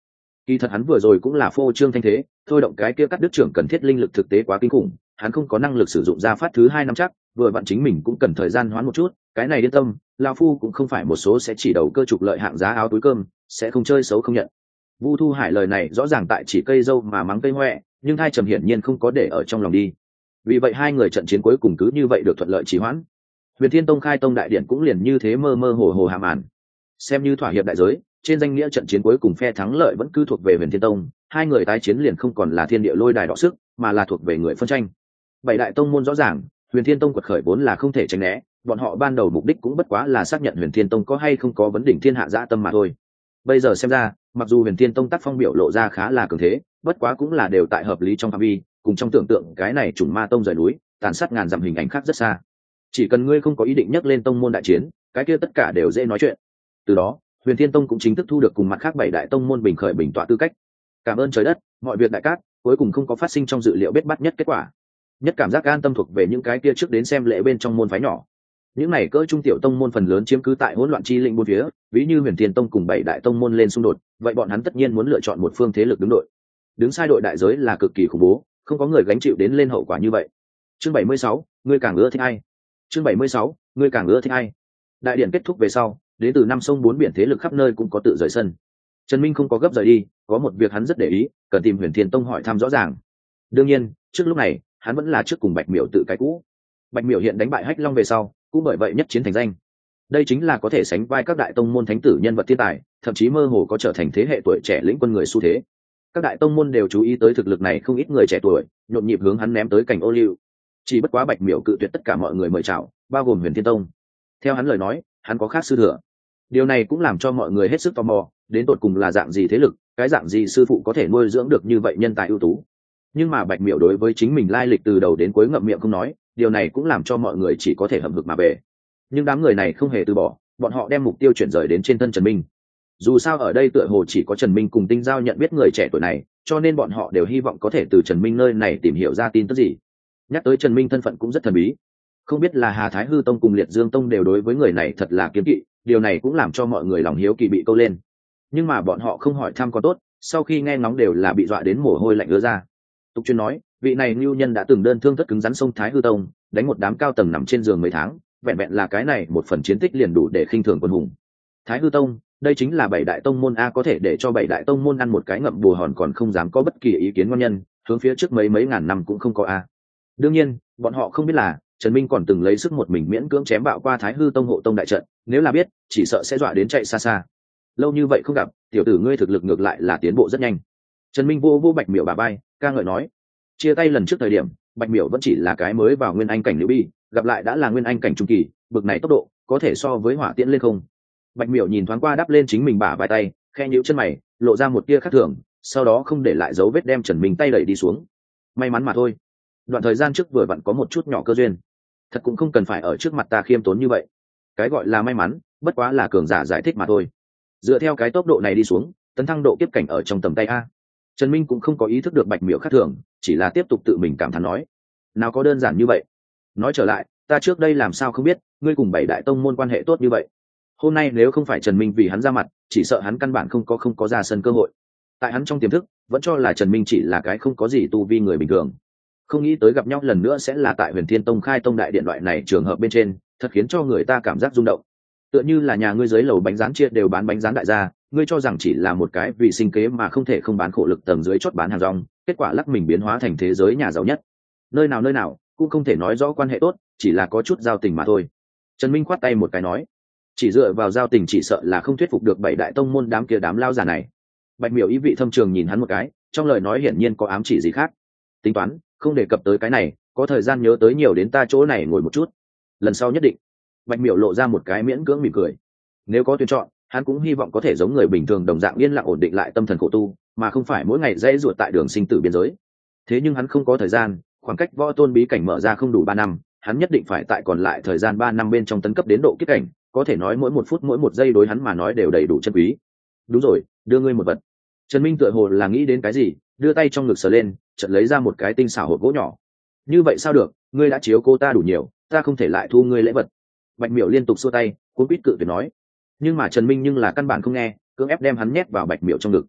Kỳ thật hắn vừa rồi cũng là phô trương thanh thế, thôi động cái kia cắt đứt trưởng cần thiết linh lực thực tế quá kinh khủng, hắn không có năng lực sử dụng ra phát thứ hai năm chắc, vừa vặn chính mình cũng cần thời gian hoán một chút, cái này yên tâm, lão phu cũng không phải một số sẽ chỉ đầu cơ trục lợi hạng giá áo túi cơm, sẽ không chơi xấu không nhận. Vu Thu Hải lời này rõ ràng tại chỉ cây dâu mà mắng cây hoẹ, nhưng hai trầm hiển nhiên không có để ở trong lòng đi. Vì vậy hai người trận chiến cuối cùng cứ như vậy được thuận lợi trì hoãn. Huyền Thiên Tông khai tông đại điện cũng liền như thế mơ mơ hồ hồ hạ màn. Xem như thỏa hiệp đại giới, trên danh nghĩa trận chiến cuối cùng phe thắng lợi vẫn cứ thuộc về Huyền Thiên Tông, hai người tái chiến liền không còn là thiên địa lôi đài đọ sức, mà là thuộc về người phân tranh. Bảy đại tông môn rõ ràng, Huyền Thiên Tông quật khởi vốn là không thể tránh né, bọn họ ban đầu mục đích cũng bất quá là xác nhận Huyền Thiên Tông có hay không có vấn đỉnh thiên hạ dã tâm mà thôi. Bây giờ xem ra, mặc dù Huyền Thiên Tông tác phong biểu lộ ra khá là cường thế, bất quá cũng là đều tại hợp lý trong phạm vi, cùng trong tưởng tượng cái này chủng ma tông rời núi, tàn sát ngàn dặm hình ảnh khác rất xa. Chỉ cần ngươi không có ý định nhắc lên tông môn đại chiến, cái kia tất cả đều dễ nói chuyện. Từ đó, Huyền Thiên Tông cũng chính thức thu được cùng mặt khác bảy đại tông môn bình khởi bình tọa tư cách. Cảm ơn trời đất, mọi việc đại cát, cuối cùng không có phát sinh trong dự liệu biết bắt nhất kết quả. Nhất cảm giác an tâm thuộc về những cái kia trước đến xem lễ bên trong môn phái nhỏ. Những này cỡ trung tiểu tông môn phần lớn chiếm cứ tại hỗn loạn chi lĩnh bốn phía, ví như Huyền Thiên Tông cùng bảy đại tông môn lên xung đột, vậy bọn hắn tất nhiên muốn lựa chọn một phương thế lực đứng đội. Đứng sai đội đại giới là cực kỳ khủng bố, không có người gánh chịu đến lên hậu quả như vậy. Chương bảy mươi sáu, ngươi càng ưa thích ai? Chương bảy mươi sáu, ngươi càng ưa thích ai? Đại điện kết thúc về sau, đến từ năm sông bốn biển thế lực khắp nơi cũng có tự rời sân. Trần Minh không có gấp rời đi, có một việc hắn rất để ý, cần tìm Huyền Thiên Tông hỏi thăm rõ ràng. Đương nhiên, trước lúc này, hắn vẫn là trước cùng Bạch Miểu tự cái cũ. Bạch Miểu hiện đánh bại Hách Long về sau, cũng bởi vậy nhất chiến thành danh. Đây chính là có thể sánh vai các đại tông môn thánh tử nhân vật thiên tài, thậm chí mơ hồ có trở thành thế hệ tuổi trẻ lĩnh quân người xu thế. Các đại tông môn đều chú ý tới thực lực này, không ít người trẻ tuổi nhộn nhịp hướng hắn ném tới cảnh ô liu. Chỉ bất quá Bạch Miểu cự tuyệt tất cả mọi người mời chào, bao gồm Huyền Thiên Tông. Theo hắn lời nói, hắn có khác sư thừa. Điều này cũng làm cho mọi người hết sức tò mò, đến tột cùng là dạng gì thế lực, cái dạng gì sư phụ có thể nuôi dưỡng được như vậy nhân tài ưu tú. Nhưng mà Bạch Miểu đối với chính mình lai lịch từ đầu đến cuối ngậm miệng không nói, điều này cũng làm cho mọi người chỉ có thể hậm hực mà về. Nhưng đám người này không hề từ bỏ, bọn họ đem mục tiêu chuyển rời đến trên thân Trần Minh. Dù sao ở đây tựa hồ chỉ có Trần Minh cùng Tinh Giao nhận biết người trẻ tuổi này, cho nên bọn họ đều hy vọng có thể từ Trần Minh nơi này tìm hiểu ra tin tức gì. Nhắc tới Trần Minh thân phận cũng rất thần bí, không biết là Hà Thái Hư Tông cùng Liệt Dương Tông đều đối với người này thật là kiếm kỵ, điều này cũng làm cho mọi người lòng hiếu kỳ bị câu lên. Nhưng mà bọn họ không hỏi thăm có tốt, sau khi nghe ngóng đều là bị dọa đến mồ hôi lạnh ứa ra. Tục chuyên nói, vị này Nưu Nhân đã từng đơn thương thất cứng rắn sông Thái Hư Tông, đánh một đám cao tầng nằm trên giường mấy tháng, vẹn vẹn là cái này một phần chiến tích liền đủ để khinh thường quân hùng. Thái Hư Tông, đây chính là bảy đại tông môn a, có thể để cho bảy đại tông môn ăn một cái ngậm bù hòn còn không dám có bất kỳ ý kiến ngon nhân, hướng phía trước mấy mấy ngàn năm cũng không có a. Đương nhiên, bọn họ không biết là Trần Minh còn từng lấy sức một mình miễn cưỡng chém bạo qua Thái Hư Tông hộ tông đại trận, nếu là biết, chỉ sợ sẽ dọa đến chạy xa xa. Lâu như vậy không gặp, tiểu tử ngươi thực lực ngược lại là tiến bộ rất nhanh. Trần Minh vô vô Bạch Miểu bà bay, ca ngợi nói. Chia tay lần trước thời điểm, Bạch Miểu vẫn chỉ là cái mới vào nguyên anh cảnh liễu bi, gặp lại đã là nguyên anh cảnh trung kỳ, bực này tốc độ có thể so với hỏa tiễn lên không. Bạch Miểu nhìn thoáng qua đắp lên chính mình bả vai tay, khe nhíu chân mày, lộ ra một tia khác thường, sau đó không để lại dấu vết đem Trần Minh tay đẩy đi xuống. May mắn mà thôi. Đoạn thời gian trước vừa vặn có một chút nhỏ cơ duyên, thật cũng không cần phải ở trước mặt ta khiêm tốn như vậy. Cái gọi là may mắn, bất quá là cường giả giải thích mà thôi. Dựa theo cái tốc độ này đi xuống, tấn thăng độ kiếp cảnh ở trong tầm tay a. Trần Minh cũng không có ý thức được Bạch Miểu khác thường, chỉ là tiếp tục tự mình cảm thán nói, nào có đơn giản như vậy. Nói trở lại, ta trước đây làm sao không biết, ngươi cùng bảy đại tông môn quan hệ tốt như vậy. Hôm nay nếu không phải Trần Minh vì hắn ra mặt, chỉ sợ hắn căn bản không có không có ra sân cơ hội. Tại hắn trong tiềm thức, vẫn cho là Trần Minh chỉ là cái không có gì tu vi người bình thường. Không nghĩ tới gặp nhau lần nữa sẽ là tại Huyền Thiên Tông khai tông đại điện loại này trường hợp bên trên, thật khiến cho người ta cảm giác rung động. Tựa như là nhà ngươi dưới lầu bánh rán chia đều bán bánh rán đại gia, ngươi cho rằng chỉ là một cái vì sinh kế mà không thể không bán khổ lực tầng dưới chốt bán hàng rong, kết quả lắc mình biến hóa thành thế giới nhà giàu nhất. Nơi nào nơi nào cũng không thể nói rõ quan hệ tốt, chỉ là có chút giao tình mà thôi. Trần Minh khoát tay một cái nói, chỉ dựa vào giao tình chỉ sợ là không thuyết phục được bảy đại tông môn đám kia đám lao giả này. Bạch Miểu ý vị thâm trường nhìn hắn một cái, trong lời nói hiển nhiên có ám chỉ gì khác. Tính toán, không đề cập tới cái này, có thời gian nhớ tới nhiều đến ta chỗ này ngồi một chút. Lần sau nhất định. Bạch Miểu lộ ra một cái miễn cưỡng mỉm cười. Nếu có tuyển chọn, hắn cũng hy vọng có thể giống người bình thường đồng dạng yên lặng ổn định lại tâm thần khổ tu, mà không phải mỗi ngày dãy ruột tại đường sinh tử biên giới. Thế nhưng hắn không có thời gian, khoảng cách võ tôn bí cảnh mở ra không đủ ba năm, hắn nhất định phải tại còn lại thời gian ba năm bên trong tấn cấp đến độ kiếp cảnh, có thể nói mỗi một phút mỗi một giây đối hắn mà nói đều đầy đủ chân quý. Đúng rồi, đưa ngươi một vật. Trần Minh tựa hồ là nghĩ đến cái gì, đưa tay trong ngực sờ lên, chợt lấy ra một cái tinh xảo hộp gỗ nhỏ. Như vậy sao được, ngươi đã chiếu cô ta đủ nhiều, ta không thể lại thu ngươi lễ vật. Bạch Miểu liên tục xua tay, cuống quýt cự tuyệt nói. Nhưng mà Trần Minh nhưng là căn bản không nghe, cưỡng ép đem hắn nhét vào Bạch Miểu trong ngực.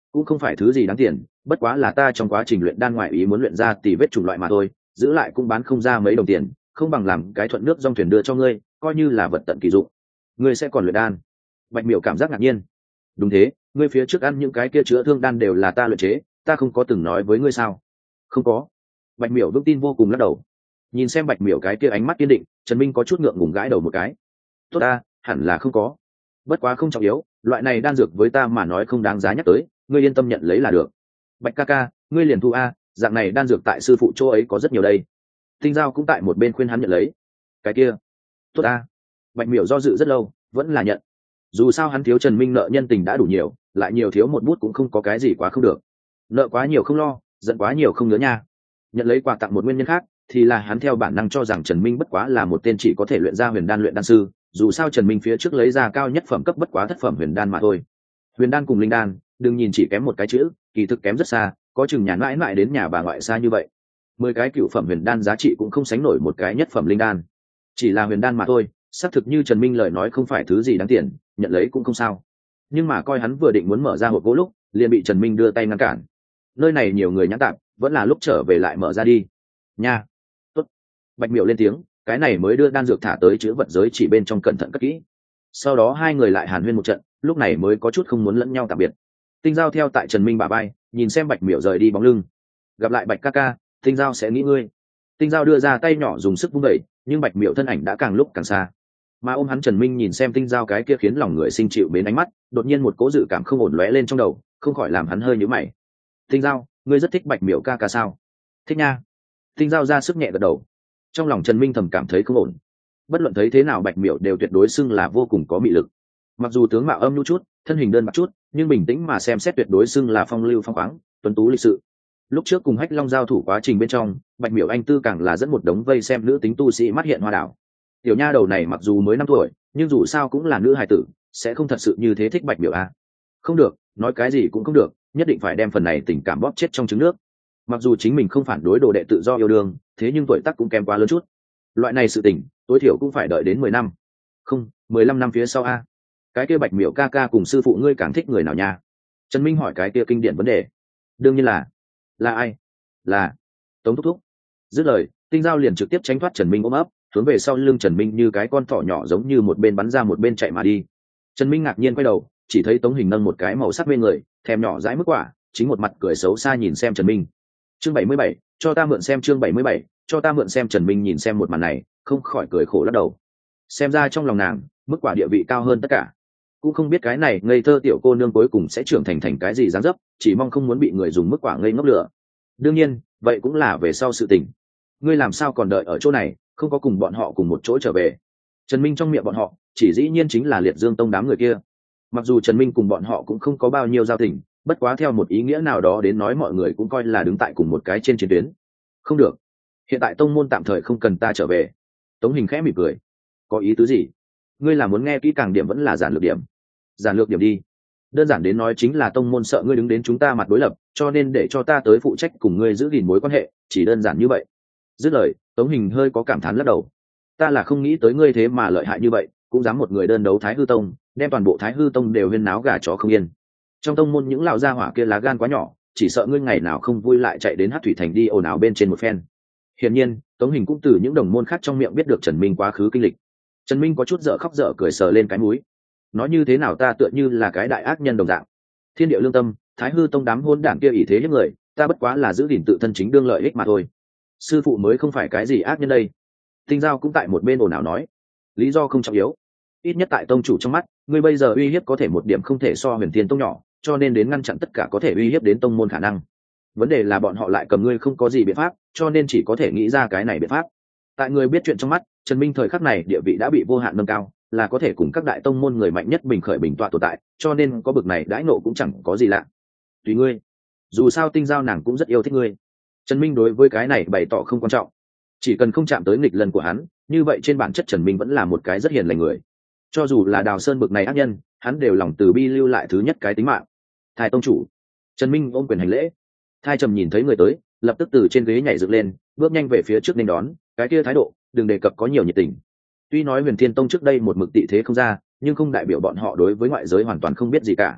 cũng không phải thứ gì đáng tiền, bất quá là ta trong quá trình luyện đan ngoại ý muốn luyện ra tỷ vết chủng loại mà thôi, giữ lại cũng bán không ra mấy đồng tiền, không bằng làm cái thuận nước dòng thuyền đưa cho ngươi, coi như là vật tận kỳ dụng. Ngươi sẽ còn luyện đan? Bạch Miểu cảm giác ngạc nhiên. Đúng thế, ngươi phía trước ăn những cái kia chữa thương đan đều là ta luyện chế, ta không có từng nói với ngươi sao? Không có. Bạch Miểu vững tin vô cùng lắc đầu. Nhìn xem Bạch Miểu cái kia ánh mắt kiên định, Trần Minh có chút ngượng ngùng gãi đầu một cái. Tốt ta, hẳn là không có. Bất quá không trọng yếu, loại này đan dược với ta mà nói không đáng giá nhắc tới, ngươi yên tâm nhận lấy là được. Bạch ca ca, ngươi liền thu a, dạng này đan dược tại sư phụ chỗ ấy có rất nhiều đây. Tinh Giao cũng tại một bên khuyên hắn nhận lấy. Cái kia, tốt a. Bạch Miểu do dự rất lâu, vẫn là nhận. Dù sao hắn thiếu Trần Minh nợ nhân tình đã đủ nhiều, lại nhiều thiếu một bút cũng không có cái gì quá không được. Nợ quá nhiều không lo, giận quá nhiều không nhớ nha. Nhận lấy quà tặng một nguyên nhân khác, thì là hắn theo bản năng cho rằng Trần Minh bất quá là một tên chỉ có thể luyện ra huyền đan luyện đan sư, dù sao Trần Minh phía trước lấy ra cao nhất phẩm cấp bất quá thất phẩm huyền đan mà thôi. Huyền đan cùng linh đan, đừng nhìn chỉ kém một cái chữ, kỳ thực kém rất xa, có chừng nhà mãi mãi đến nhà bà ngoại xa như vậy. Mười cái cựu phẩm huyền đan giá trị cũng không sánh nổi một cái nhất phẩm linh đan. Chỉ là huyền đan mà thôi, xác thực như Trần Minh lời nói không phải thứ gì đáng tiền, nhận lấy cũng không sao. Nhưng mà coi hắn vừa định muốn mở ra hộp gỗ lúc, liền bị Trần Minh đưa tay ngăn cản. Nơi này nhiều người nhãn tạm, vẫn là lúc trở về lại mở ra đi. Nha. Tốt. Bạch Miểu lên tiếng, cái này mới đưa đan dược thả tới chữ vật giới chỉ bên trong cẩn thận cất kỹ. Sau đó hai người lại hàn huyên một trận, lúc này mới có chút không muốn lẫn nhau tạm biệt. Tinh Giao theo tại Trần Minh bả vai, nhìn xem Bạch Miểu rời đi bóng lưng. Gặp lại Bạch ca ca, Tinh Giao sẽ nghĩ ngươi. Tinh Giao đưa ra tay nhỏ dùng sức vung đẩy, nhưng Bạch Miểu thân ảnh đã càng lúc càng xa. Mà ôm hắn Trần Minh nhìn xem Tinh Giao cái kia khiến lòng người sinh chịu mến ánh mắt, đột nhiên một cố dự cảm không ổn lóe lên trong đầu, không khỏi làm hắn hơi nhíu mày. Tinh Giao, ngươi rất thích Bạch Miểu ca ca sao? Thích nha. Tinh Giao ra sức nhẹ gật đầu. Trong lòng Trần Minh thầm cảm thấy không ổn. Bất luận thấy thế nào Bạch Miểu đều tuyệt đối xưng là vô cùng có mị lực. Mặc dù tướng mạo âm nhu chút, thân hình đơn bạc chút, nhưng bình tĩnh mà xem xét tuyệt đối xưng là phong lưu phong khoáng, tuấn tú lịch sự. Lúc trước cùng Hách Long giao thủ quá trình bên trong, Bạch Miểu anh tư càng là dẫn một đống vây xem nữ tính tu sĩ mắt hiện hoa đảo. Tiểu nha đầu này mặc dù mới năm tuổi, nhưng dù sao cũng là nữ hài tử, sẽ không thật sự như thế thích Bạch Miểu à? Không được, nói cái gì cũng không được, nhất định phải đem phần này tình cảm bóp chết trong trứng nước. Mặc dù chính mình không phản đối đồ đệ tự do yêu đương, thế nhưng tuổi tác cũng kém quá lớn chút. Loại này sự tình, tối thiểu cũng phải đợi đến mười năm, không, mười lăm năm phía sau a. Cái kia Bạch Miểu ca ca cùng sư phụ ngươi càng thích người nào nha? Trần Minh hỏi cái kia kinh điển vấn đề. Đương nhiên là, là ai? Là Tống thúc thúc. Dứt lời, Tinh Giao liền trực tiếp tránh thoát Trần Minh ôm ấp, hướng về sau lưng Trần Minh như cái con thỏ nhỏ giống như một bên bắn ra một bên chạy mà đi. Trần Minh ngạc nhiên quay đầu, chỉ thấy Tống Hình nâng một cái màu sắc mê người, thèm nhỏ dãi mức quả, chính một mặt cười xấu xa nhìn xem Trần Minh. Chương bảy mươi bảy, cho ta mượn xem chương bảy mươi bảy, cho ta mượn xem Trần Minh nhìn xem một màn này, không khỏi cười khổ lắc đầu. Xem ra trong lòng nàng, mức quả địa vị cao hơn tất cả. Cũng không biết cái này ngây thơ tiểu cô nương cuối cùng sẽ trưởng thành thành cái gì dáng dấp, chỉ mong không muốn bị người dùng mức quả ngây ngốc lửa. Đương nhiên, vậy cũng là về sau sự tình. Ngươi làm sao còn đợi ở chỗ này, không có cùng bọn họ cùng một chỗ trở về? Trần Minh trong miệng bọn họ, chỉ dĩ nhiên chính là Liệt Dương Tông đám người kia. Mặc dù Trần Minh cùng bọn họ cũng không có bao nhiêu giao tình, bất quá theo một ý nghĩa nào đó đến nói mọi người cũng coi là đứng tại cùng một cái trên chiến tuyến. Không được, hiện tại tông môn tạm thời không cần ta trở về. Tống Hình khẽ mỉm cười. Có ý tứ gì? Ngươi là muốn nghe kỹ càng điểm vẫn là giản lược điểm? Giản lược điểm đi. Đơn giản đến nói chính là tông môn sợ ngươi đứng đến chúng ta mặt đối lập, cho nên để cho ta tới phụ trách cùng ngươi giữ gìn mối quan hệ, chỉ đơn giản như vậy. Dứt lời, Tống Hình hơi có cảm thán lắc đầu. Ta là không nghĩ tới ngươi thế mà lợi hại như vậy, cũng dám một người đơn đấu Thái Hư Tông, đem toàn bộ Thái Hư Tông đều huyên náo gà chó không yên. Trong tông môn những lão gia hỏa kia lá gan quá nhỏ, chỉ sợ ngươi ngày nào không vui lại chạy đến Hắc Thủy Thành đi ồn ào bên trên một phen. Hiển nhiên, Tống Hình cũng từ những đồng môn khác trong miệng biết được Trần Minh quá khứ kinh lịch. Trần Minh có chút dở khóc dở cười sờ lên cái mũi. Nói như thế nào ta tựa như là cái đại ác nhân đồng dạng. Thiên địa lương tâm, Thái Hư Tông đám hôn đảng kia ỷ thế hiếp người, ta bất quá là giữ gìn tự thân chính đương lợi ích mà thôi. Sư phụ mới không phải cái gì ác nhân đây. Tinh Giao cũng tại một bên ồn ào nói, lý do không trọng yếu, ít nhất tại tông chủ trong mắt, ngươi bây giờ uy hiếp có thể một điểm không thể so Huyền Thiên Tông nhỏ, cho nên đến ngăn chặn tất cả có thể uy hiếp đến tông môn khả năng. Vấn đề là bọn họ lại cầm ngươi không có gì biện pháp, cho nên chỉ có thể nghĩ ra cái này biện pháp. Tại người biết chuyện trong mắt, Trần Minh thời khắc này địa vị đã bị vô hạn nâng cao, là có thể cùng các đại tông môn người mạnh nhất bình khởi bình tọa tồn tại, cho nên có bực này đãi nộ cũng chẳng có gì lạ. Tùy ngươi, dù sao Tinh Giao nàng cũng rất yêu thích ngươi. Trần Minh đối với cái này bày tỏ không quan trọng, chỉ cần không chạm tới nghịch lần của hắn, như vậy trên bản chất Trần Minh vẫn là một cái rất hiền lành người. Cho dù là Đào Sơn bực này ác nhân, hắn đều lòng từ bi lưu lại thứ nhất cái tính mạng. Thái tông chủ. Trần Minh ôm quyền hành lễ. Thái Trầm nhìn thấy người tới, lập tức từ trên ghế nhảy dựng lên, bước nhanh về phía trước nên đón, cái kia thái độ, đừng đề cập có nhiều nhiệt tình. Tuy nói Huyền Thiên Tông trước đây một mực tị thế không ra, nhưng không đại biểu bọn họ đối với ngoại giới hoàn toàn không biết gì cả.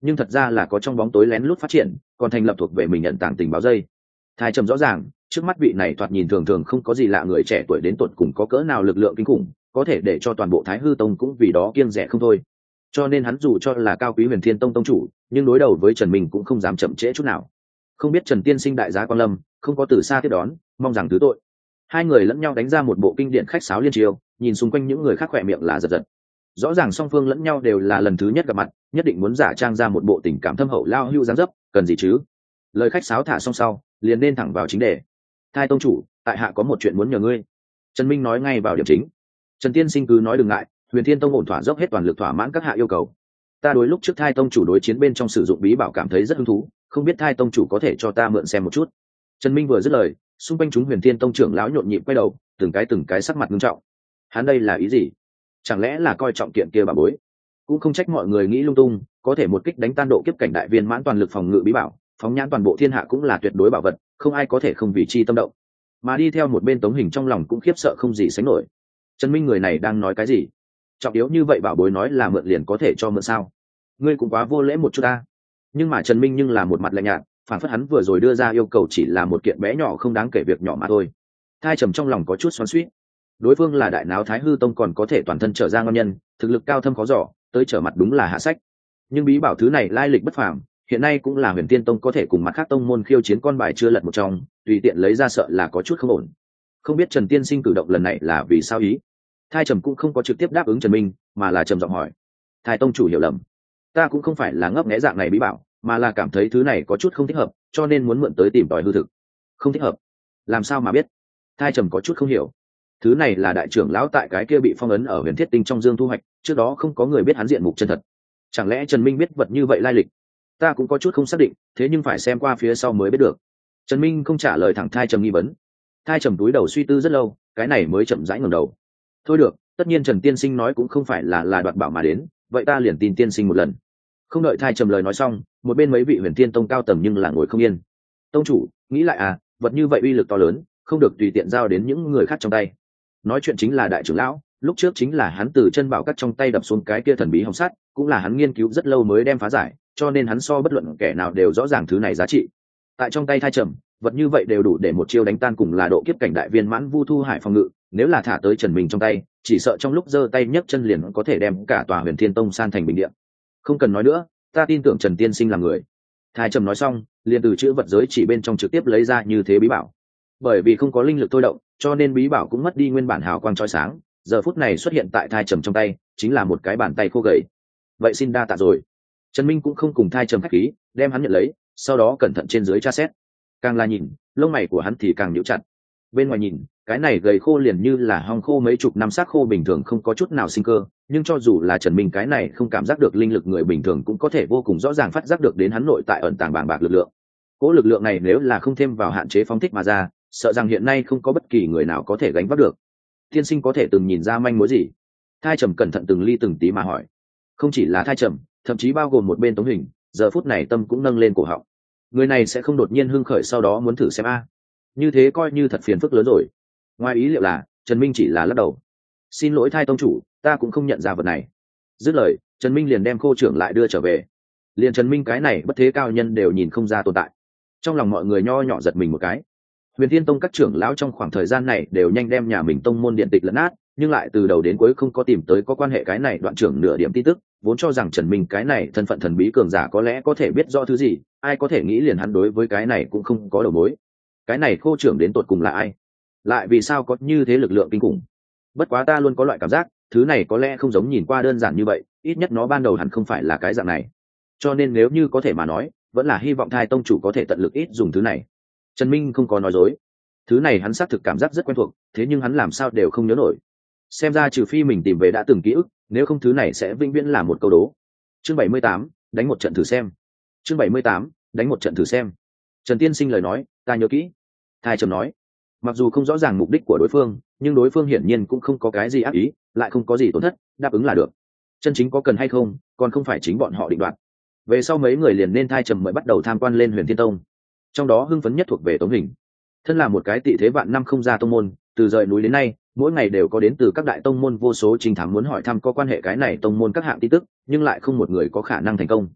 nhưng thật ra là có trong bóng tối lén lút phát triển, còn thành lập thuộc về mình nhận tàng tình báo dây. Thái trầm rõ ràng trước mắt vị này thoạt nhìn thường thường không có gì lạ người trẻ tuổi đến tột cùng có cỡ nào lực lượng kinh khủng, có thể để cho toàn bộ Thái Hư Tông cũng vì đó kiêng rẻ không thôi. Cho nên hắn dù cho là cao quý Huyền Thiên Tông tông chủ, nhưng đối đầu với Trần Minh cũng không dám chậm trễ chút nào. Không biết Trần tiên sinh đại giá quan lâm, không có từ xa tiếp đón, mong rằng thứ tội. Hai người lẫn nhau đánh ra một bộ kinh điển khách sáo liên triều, nhìn xung quanh những người khác khỏe miệng là giật giật. Rõ ràng song phương lẫn nhau đều là lần thứ nhất gặp mặt, nhất định muốn giả trang ra một bộ tình cảm thâm hậu lao hưu dáng dấp, cần gì chứ? Lời khách sáo thả xong sau, liền nên thẳng vào chính đề. Thái tông chủ, tại hạ có một chuyện muốn nhờ ngươi. Trần Minh nói ngay vào điểm chính. Trần tiên sinh cứ nói đừng ngại, Huyền Thiên Tông ổn thỏa dốc hết toàn lực thỏa mãn các hạ yêu cầu. Ta đối lúc trước Thái tông chủ đối chiến bên trong sử dụng bí bảo cảm thấy rất hứng thú, không biết Thái tông chủ có thể cho ta mượn xem một chút. Trần Minh vừa dứt lời, xung quanh chúng Huyền Thiên Tông trưởng lão nhộn nhịp quay đầu, từng cái từng cái sắc mặt nghiêm trọng. Hắn đây là ý gì? Chẳng lẽ là coi trọng kiện kia bà bối? Cũng không trách mọi người nghĩ lung tung, có thể một kích đánh tan độ kiếp cảnh đại viên mãn toàn lực phòng ngự bí bảo, phóng nhãn toàn bộ thiên hạ cũng là tuyệt đối bảo vật, không ai có thể không vì chi tâm động. Mà đi theo một bên Tống Hình trong lòng cũng khiếp sợ không gì sánh nổi. Trần Minh người này đang nói cái gì? Trọng yếu như vậy bảo bối nói là mượn liền có thể cho mượn sao? Ngươi cũng quá vô lễ một chút ta. Nhưng mà Trần Minh nhưng là một mặt lạnh nhạt, phản phất hắn vừa rồi đưa ra yêu cầu chỉ là một kiện bé nhỏ không đáng kể việc nhỏ mà thôi. Thái trầm trong lòng có chút xoắn xuýt. Đối phương là đại náo Thái Hư Tông còn có thể toàn thân trở ra ngon nhân, thực lực cao thâm khó dò, tới trở mặt đúng là hạ sách. Nhưng bí bảo thứ này lai lịch bất phàm, hiện nay cũng là Huyền Tiên Tông có thể cùng mặt khác tông môn khiêu chiến con bài chưa lật một trong, tùy tiện lấy ra sợ là có chút không ổn. Không biết Trần tiên sinh cử động lần này là vì sao ý? Thái trầm cũng không có trực tiếp đáp ứng Trần Minh, mà là trầm giọng hỏi. Thái tông chủ hiểu lầm, ta cũng không phải là ngấp nghé dạng này bí bảo, mà là cảm thấy thứ này có chút không thích hợp, cho nên muốn mượn tới tìm tòi hư thực. Không thích hợp? Làm sao mà biết? Thái trầm có chút không hiểu. Thứ này là đại trưởng lão tại cái kia bị phong ấn ở Huyền Thiết Tinh trong dương thu hoạch, trước đó không có người biết hắn diện mục chân thật. Chẳng lẽ Trần Minh biết vật như vậy lai lịch? Ta cũng có chút không xác định, thế nhưng phải xem qua phía sau mới biết được. Trần Minh không trả lời thẳng Thái trầm nghi vấn. Thái trầm túi đầu suy tư rất lâu, cái này mới chậm rãi ngẩng đầu. Thôi được, tất nhiên Trần tiên sinh nói cũng không phải là là đoạt bảo mà đến, vậy ta liền tin tiên sinh một lần. Không đợi Thái trầm lời nói xong, một bên mấy vị Huyền Thiên Tông cao tầng nhưng là ngồi không yên. Tông chủ, nghĩ lại à, vật như vậy uy lực to lớn, không được tùy tiện giao đến những người khác trong tay. Nói chuyện chính là đại trưởng lão, lúc trước chính là hắn từ chân bảo cắt trong tay đập xuống cái kia thần bí hồng sắt, cũng là hắn nghiên cứu rất lâu mới đem phá giải, cho nên hắn so bất luận kẻ nào đều rõ ràng thứ này giá trị. Tại trong tay Thái trầm, vật như vậy đều đủ để một chiêu đánh tan cùng là độ kiếp cảnh đại viên mãn Vu Thu Hải phòng ngự, nếu là thả tới Trần Minh trong tay, chỉ sợ trong lúc giơ tay nhấc chân liền có thể đem cả tòa Huyền Thiên Tông san thành bình địa. Không cần nói nữa, ta tin tưởng Trần tiên sinh là người. Thái trầm nói xong, liền từ chữ vật giới chỉ bên trong trực tiếp lấy ra như thế bí bảo. Bởi vì không có linh lực thôi động, cho nên bí bảo cũng mất đi nguyên bản hào quang chói sáng, giờ phút này xuất hiện tại Thái trầm trong tay, chính là một cái bàn tay khô gầy. Vậy xin đa tạ rồi. Trần Minh cũng không cùng Thái trầm khách khí, đem hắn nhận lấy, sau đó cẩn thận trên dưới tra xét. Càng là nhìn, lông mày của hắn thì càng nhíu chặt. Bên ngoài nhìn, cái này gầy khô liền như là hong khô mấy chục năm xác khô bình thường không có chút nào sinh cơ, nhưng cho dù là Trần Minh cái này không cảm giác được linh lực người bình thường cũng có thể vô cùng rõ ràng phát giác được đến hắn nội tại ẩn tàng bàng bạc lực lượng. Cố lực lượng này nếu là không thêm vào hạn chế phóng thích mà ra, sợ rằng hiện nay không có bất kỳ người nào có thể gánh vác được. Tiên sinh có thể từng nhìn ra manh mối gì? Thái trầm cẩn thận từng ly từng tí mà hỏi. Không chỉ là Thái trầm, thậm chí bao gồm một bên Tống Hình, giờ phút này tâm cũng nâng lên cổ họng. Người này sẽ không đột nhiên hưng khởi sau đó muốn thử xem a? Như thế coi như thật phiền phức lớn rồi. Ngoài ý liệu là Trần Minh chỉ là lắc đầu. Xin lỗi Thái tông chủ, ta cũng không nhận ra vật này. Dứt lời, Trần Minh liền đem khô trưởng lại đưa trở về. Liền Trần Minh cái này bất thế cao nhân đều nhìn không ra tồn tại. Trong lòng mọi người nho nhỏ giật mình một cái. Huyền Thiên Tông các trưởng lão trong khoảng thời gian này đều nhanh đem nhà mình tông môn điện tịch lẫn nát, nhưng lại từ đầu đến cuối không có tìm tới có quan hệ cái này đoạn trưởng nửa điểm tin tức, vốn cho rằng Trần Minh cái này thân phận thần bí cường giả có lẽ có thể biết rõ thứ gì, ai có thể nghĩ liền hắn đối với cái này cũng không có đầu mối. Cái này khô trưởng đến tột cùng là ai? Lại vì sao có như thế lực lượng kinh khủng? Bất quá ta luôn có loại cảm giác, thứ này có lẽ không giống nhìn qua đơn giản như vậy, ít nhất nó ban đầu hẳn không phải là cái dạng này. Cho nên nếu như có thể mà nói, vẫn là hy vọng Thái tông chủ có thể tận lực ít dùng thứ này. Trần Minh không có nói dối. Thứ này hắn xác thực cảm giác rất quen thuộc, thế nhưng hắn làm sao đều không nhớ nổi. Xem ra trừ phi mình tìm về đã từng ký ức, nếu không thứ này sẽ vĩnh viễn là một câu đố. Chương bảy mươi tám, đánh một trận thử xem. Chương bảy mươi tám, đánh một trận thử xem. Trần tiên sinh lời nói, ta nhớ kỹ. Thái trầm nói. Mặc dù không rõ ràng mục đích của đối phương, nhưng đối phương hiển nhiên cũng không có cái gì ác ý, lại không có gì tổn thất, đáp ứng là được. Chân chính có cần hay không, còn không phải chính bọn họ định đoạt. Về sau mấy người liền nên Thái trầm mới bắt đầu tham quan lên Huyền Thiên Tông. Trong đó hưng phấn nhất thuộc về Tống Hình. Thân là một cái tị thế vạn năm không ra tông môn, từ rời núi đến nay, mỗi ngày đều có đến từ các đại tông môn vô số trình thám muốn hỏi thăm có quan hệ cái này tông môn các hạng tin tức, nhưng lại không một người có khả năng thành công.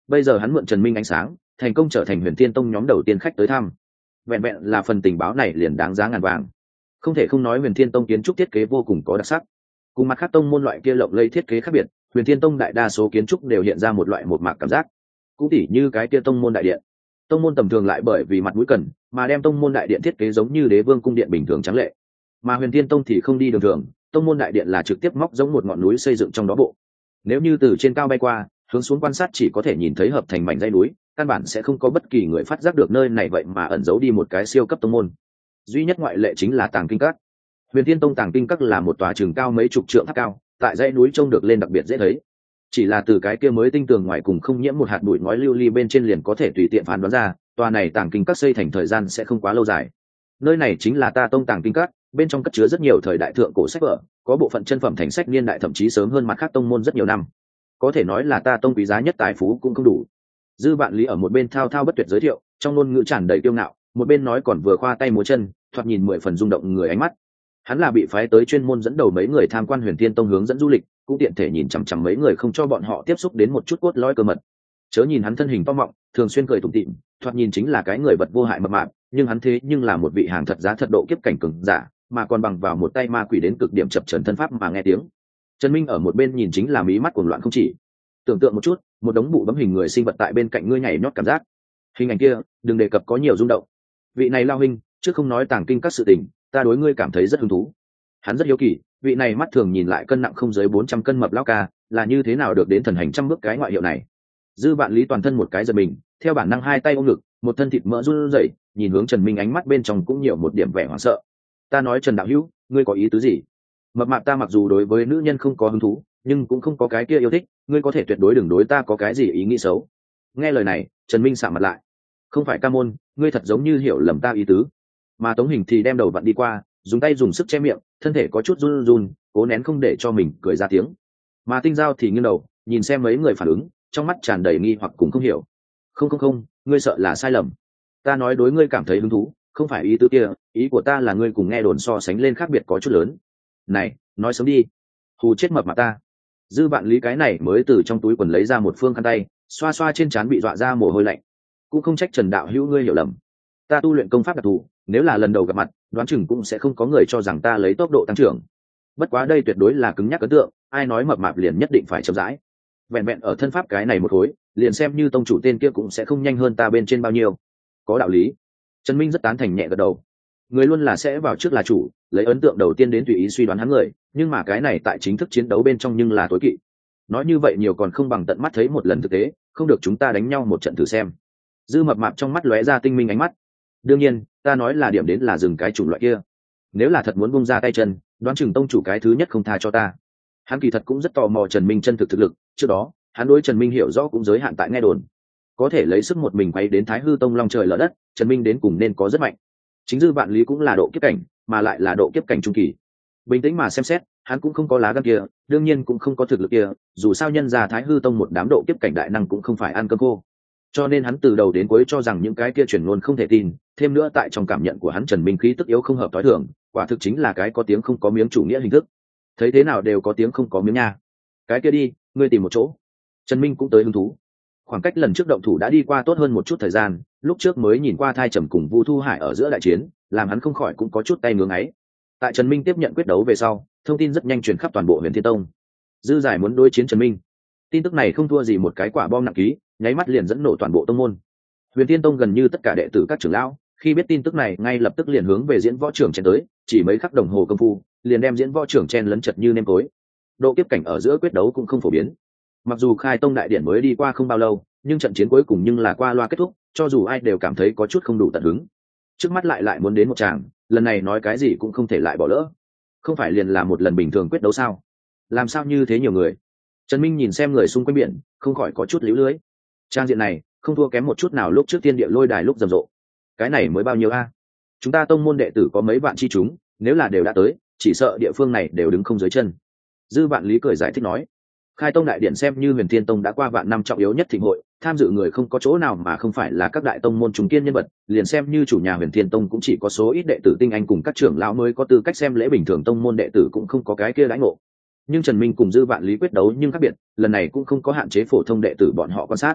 Bây giờ hắn mượn Trần Minh ánh sáng, thành công trở thành Huyền Thiên Tông nhóm đầu tiên khách tới thăm. Vẹn vẹn là phần tình báo này liền đáng giá ngàn vàng. Không thể không nói Huyền Thiên Tông kiến trúc thiết kế vô cùng có đặc sắc. Cùng mặt khác tông môn loại kia lộng lẫy thiết kế khác biệt, Huyền Thiên Tông đại đa số kiến trúc đều hiện ra một loại một mạc cảm giác. Cũng tỉ như cái kia tông môn đại điện. Tông môn tầm thường lại bởi vì mặt mũi cần, mà đem tông môn đại điện thiết kế giống như Đế Vương cung điện bình thường trắng lệ. Mà Huyền Thiên Tông thì không đi đường thường, tông môn đại điện là trực tiếp móc giống một ngọn núi xây dựng trong đó bộ. Nếu như từ trên cao bay qua, hướng xuống quan sát chỉ có thể nhìn thấy hợp thành mảnh dãy núi, căn bản sẽ không có bất kỳ người phát giác được nơi này vậy mà ẩn giấu đi một cái siêu cấp tông môn. Duy nhất ngoại lệ chính là Tàng Kinh Các. Huyền Thiên Tông Tàng Kinh Các là một tòa trường cao mấy chục trượng tháp cao, tại dãy núi trông được lên đặc biệt dễ thấy. Chỉ là từ cái kia mới tinh tường ngoài cùng không nhiễm một hạt bụi ngói lưu ly bên trên liền có thể tùy tiện phán đoán ra, tòa này Tàng Kinh Các xây thành thời gian sẽ không quá lâu dài. Nơi này chính là Ta Tông Tàng Kinh Các, bên trong cất chứa rất nhiều thời đại thượng cổ sách vở, có bộ phận chân phẩm thành sách niên đại thậm chí sớm hơn mặt khác tông môn rất nhiều năm. Có thể nói là Ta Tông quý giá nhất tài phú cũng không đủ. Dư Vạn Lý ở một bên thao thao bất tuyệt giới thiệu, trong ngôn ngữ tràn đầy kiêu ngạo, một bên nói còn vừa khoa tay múa chân, thoạt nhìn mười phần rung động người ánh mắt. Hắn là bị phái tới chuyên môn dẫn đầu mấy người tham quan Huyền Thiên Tông hướng dẫn du lịch, cũng tiện thể nhìn chằm chằm mấy người không cho bọn họ tiếp xúc đến một chút cốt lõi cơ mật. Chớ nhìn hắn thân hình to mọng, thường xuyên cười tủm tỉm, thoạt nhìn chính là cái người vật vô hại mập mạp, nhưng hắn thế nhưng là một vị hàng thật giá thật độ kiếp cảnh cường giả, mà còn bằng vào một tay ma quỷ đến cực điểm chập chờn thân pháp mà nghe tiếng. Trần Minh ở một bên nhìn chính là mí mắt cuồng loạn không chỉ. Tưởng tượng một chút, một đống bụ bấm hình người sinh vật tại bên cạnh ngươi nhảy nhót cảm giác. Hình ảnh kia, đừng đề cập có nhiều rung động. Vị này lao huynh, trước không nói Tàng Kinh các sự tình, ta đối ngươi cảm thấy rất hứng thú. Hắn rất hiếu kỳ, vị này mắt thường nhìn lại cân nặng không dưới bốn trăm cân mập lão ca, là như thế nào được đến thần hành trăm bước cái ngoại hiệu này. Dư Vạn Lý toàn thân một cái giật mình, theo bản năng hai tay ôm ngực, một thân thịt mỡ run rẩy, nhìn hướng Trần Minh ánh mắt bên trong cũng nhiều một điểm vẻ hoảng sợ. Ta nói Trần đạo hữu, ngươi có ý tứ gì? Mập mạp ta mặc dù đối với nữ nhân không có hứng thú, nhưng cũng không có cái kia yêu thích, ngươi có thể tuyệt đối đừng đối ta có cái gì ý nghĩ xấu. Nghe lời này, Trần Minh sạm mặt lại. Không phải ca môn, ngươi thật giống như hiểu lầm ta ý tứ. Mà Tống Hình thì đem đầu vặn đi qua, dùng tay dùng sức che miệng, thân thể có chút run run, cố nén không để cho mình cười ra tiếng. Mà Tinh Giao thì nghiêng đầu, nhìn xem mấy người phản ứng, trong mắt tràn đầy nghi hoặc cũng không hiểu. Không không không, ngươi sợ là sai lầm. Ta nói đối ngươi cảm thấy hứng thú, không phải ý tứ kia, ý của ta là ngươi cùng nghe đồn so sánh lên khác biệt có chút lớn. Này, nói sớm đi. Hù chết mập mà ta. Dư Vạn Lý cái này mới từ trong túi quần lấy ra một phương khăn tay, xoa xoa trên trán bị dọa ra mồ hôi lạnh. Cũng không trách Trần đạo hữu ngươi hiểu lầm. Ta tu luyện công pháp đặc thù, nếu là lần đầu gặp mặt, đoán chừng cũng sẽ không có người cho rằng ta lấy tốc độ tăng trưởng. Bất quá đây tuyệt đối là cứng nhắc ấn tượng, ai nói mập mạp liền nhất định phải chậm rãi. Vẹn vẹn ở thân pháp cái này một khối, liền xem như tông chủ tên kia cũng sẽ không nhanh hơn ta bên trên bao nhiêu. Có đạo lý. Trần Minh rất tán thành nhẹ gật đầu. Người luôn là sẽ vào trước là chủ, lấy ấn tượng đầu tiên đến tùy ý suy đoán hắn người, nhưng mà cái này tại chính thức chiến đấu bên trong nhưng là tối kỵ. Nói như vậy nhiều còn không bằng tận mắt thấy một lần thực tế, không được chúng ta đánh nhau một trận thử xem. Dư mập mạp trong mắt lóe ra tinh minh ánh mắt. Đương nhiên, ta nói là điểm đến là dừng cái chủng loại kia. Nếu là thật muốn buông ra tay chân, đoán chừng tông chủ cái thứ nhất không tha cho ta. Hắn kỳ thật cũng rất tò mò Trần Minh chân thực thực lực, trước đó, hắn đối Trần Minh hiểu rõ cũng giới hạn tại nghe đồn. Có thể lấy sức một mình quay đến Thái Hư Tông long trời lở đất, Trần Minh đến cùng nên có rất mạnh. Chính Dư Vạn Lý cũng là độ kiếp cảnh, mà lại là độ kiếp cảnh trung kỳ. Bình tĩnh mà xem xét, hắn cũng không có lá gan kia, đương nhiên cũng không có thực lực kia, dù sao nhân gia Thái Hư Tông một đám độ kiếp cảnh đại năng cũng không phải ăn cơm khô. Cho nên hắn từ đầu đến cuối cho rằng những cái kia truyền ngôn không thể tin, thêm nữa tại trong cảm nhận của hắn Trần Minh khí tức yếu không hợp tối thường, quả thực chính là cái có tiếng không có miếng chủ nghĩa hình thức. Thấy thế nào đều có tiếng không có miếng nha. Cái kia đi, ngươi tìm một chỗ. Trần Minh cũng tới hứng thú. Khoảng cách lần trước động thủ đã đi qua tốt hơn một chút thời gian, lúc trước mới nhìn qua Thai Trầm cùng Vu Thu Hải ở giữa đại chiến, làm hắn không khỏi cũng có chút tay ngưỡng ấy. Tại Trần Minh tiếp nhận quyết đấu về sau, thông tin rất nhanh truyền khắp toàn bộ Huyền Thiên Tông. Dư Giải muốn đối chiến Trần Minh. Tin tức này không thua gì một cái quả bom nặng ký, nháy mắt liền dẫn nổ toàn bộ tông môn. Huyền Thiên Tông gần như tất cả đệ tử các trưởng lão, khi biết tin tức này ngay lập tức liền hướng về diễn võ trưởng chen tới, chỉ mấy khắc đồng hồ công phu, liền đem diễn võ trưởng chen lấn chật như nêm tối. Độ kiếp cảnh ở giữa quyết đấu cũng không phổ biến. Mặc dù khai tông đại điển mới đi qua không bao lâu, nhưng trận chiến cuối cùng nhưng là qua loa kết thúc, cho dù ai đều cảm thấy có chút không đủ tận hứng. Trước mắt lại lại muốn đến một tràng, lần này nói cái gì cũng không thể lại bỏ lỡ. Không phải liền là một lần bình thường quyết đấu sao? Làm sao như thế nhiều người? Trần Minh nhìn xem người xung quanh biển, không khỏi có chút líu lưới. Trang diện này, không thua kém một chút nào lúc trước Thiên Địa Lôi Đài lúc rầm rộ. Cái này mới bao nhiêu a? Chúng ta tông môn đệ tử có mấy vạn chi chúng, nếu là đều đã tới, chỉ sợ địa phương này đều đứng không dưới chân. Dư Vạn Lý cười giải thích nói, khai tông đại điện xem như Huyền Thiên Tông đã qua vạn năm trọng yếu nhất thịnh hội, tham dự người không có chỗ nào mà không phải là các đại tông môn trung kiên nhân vật, liền xem như chủ nhà Huyền Thiên Tông cũng chỉ có số ít đệ tử tinh anh cùng các trưởng lão mới có tư cách xem lễ, bình thường tông môn đệ tử cũng không có cái kia đãi ngộ. Nhưng Trần Minh cùng Dư Vạn Lý quyết đấu nhưng khác biệt, lần này cũng không có hạn chế phổ thông đệ tử bọn họ quan sát.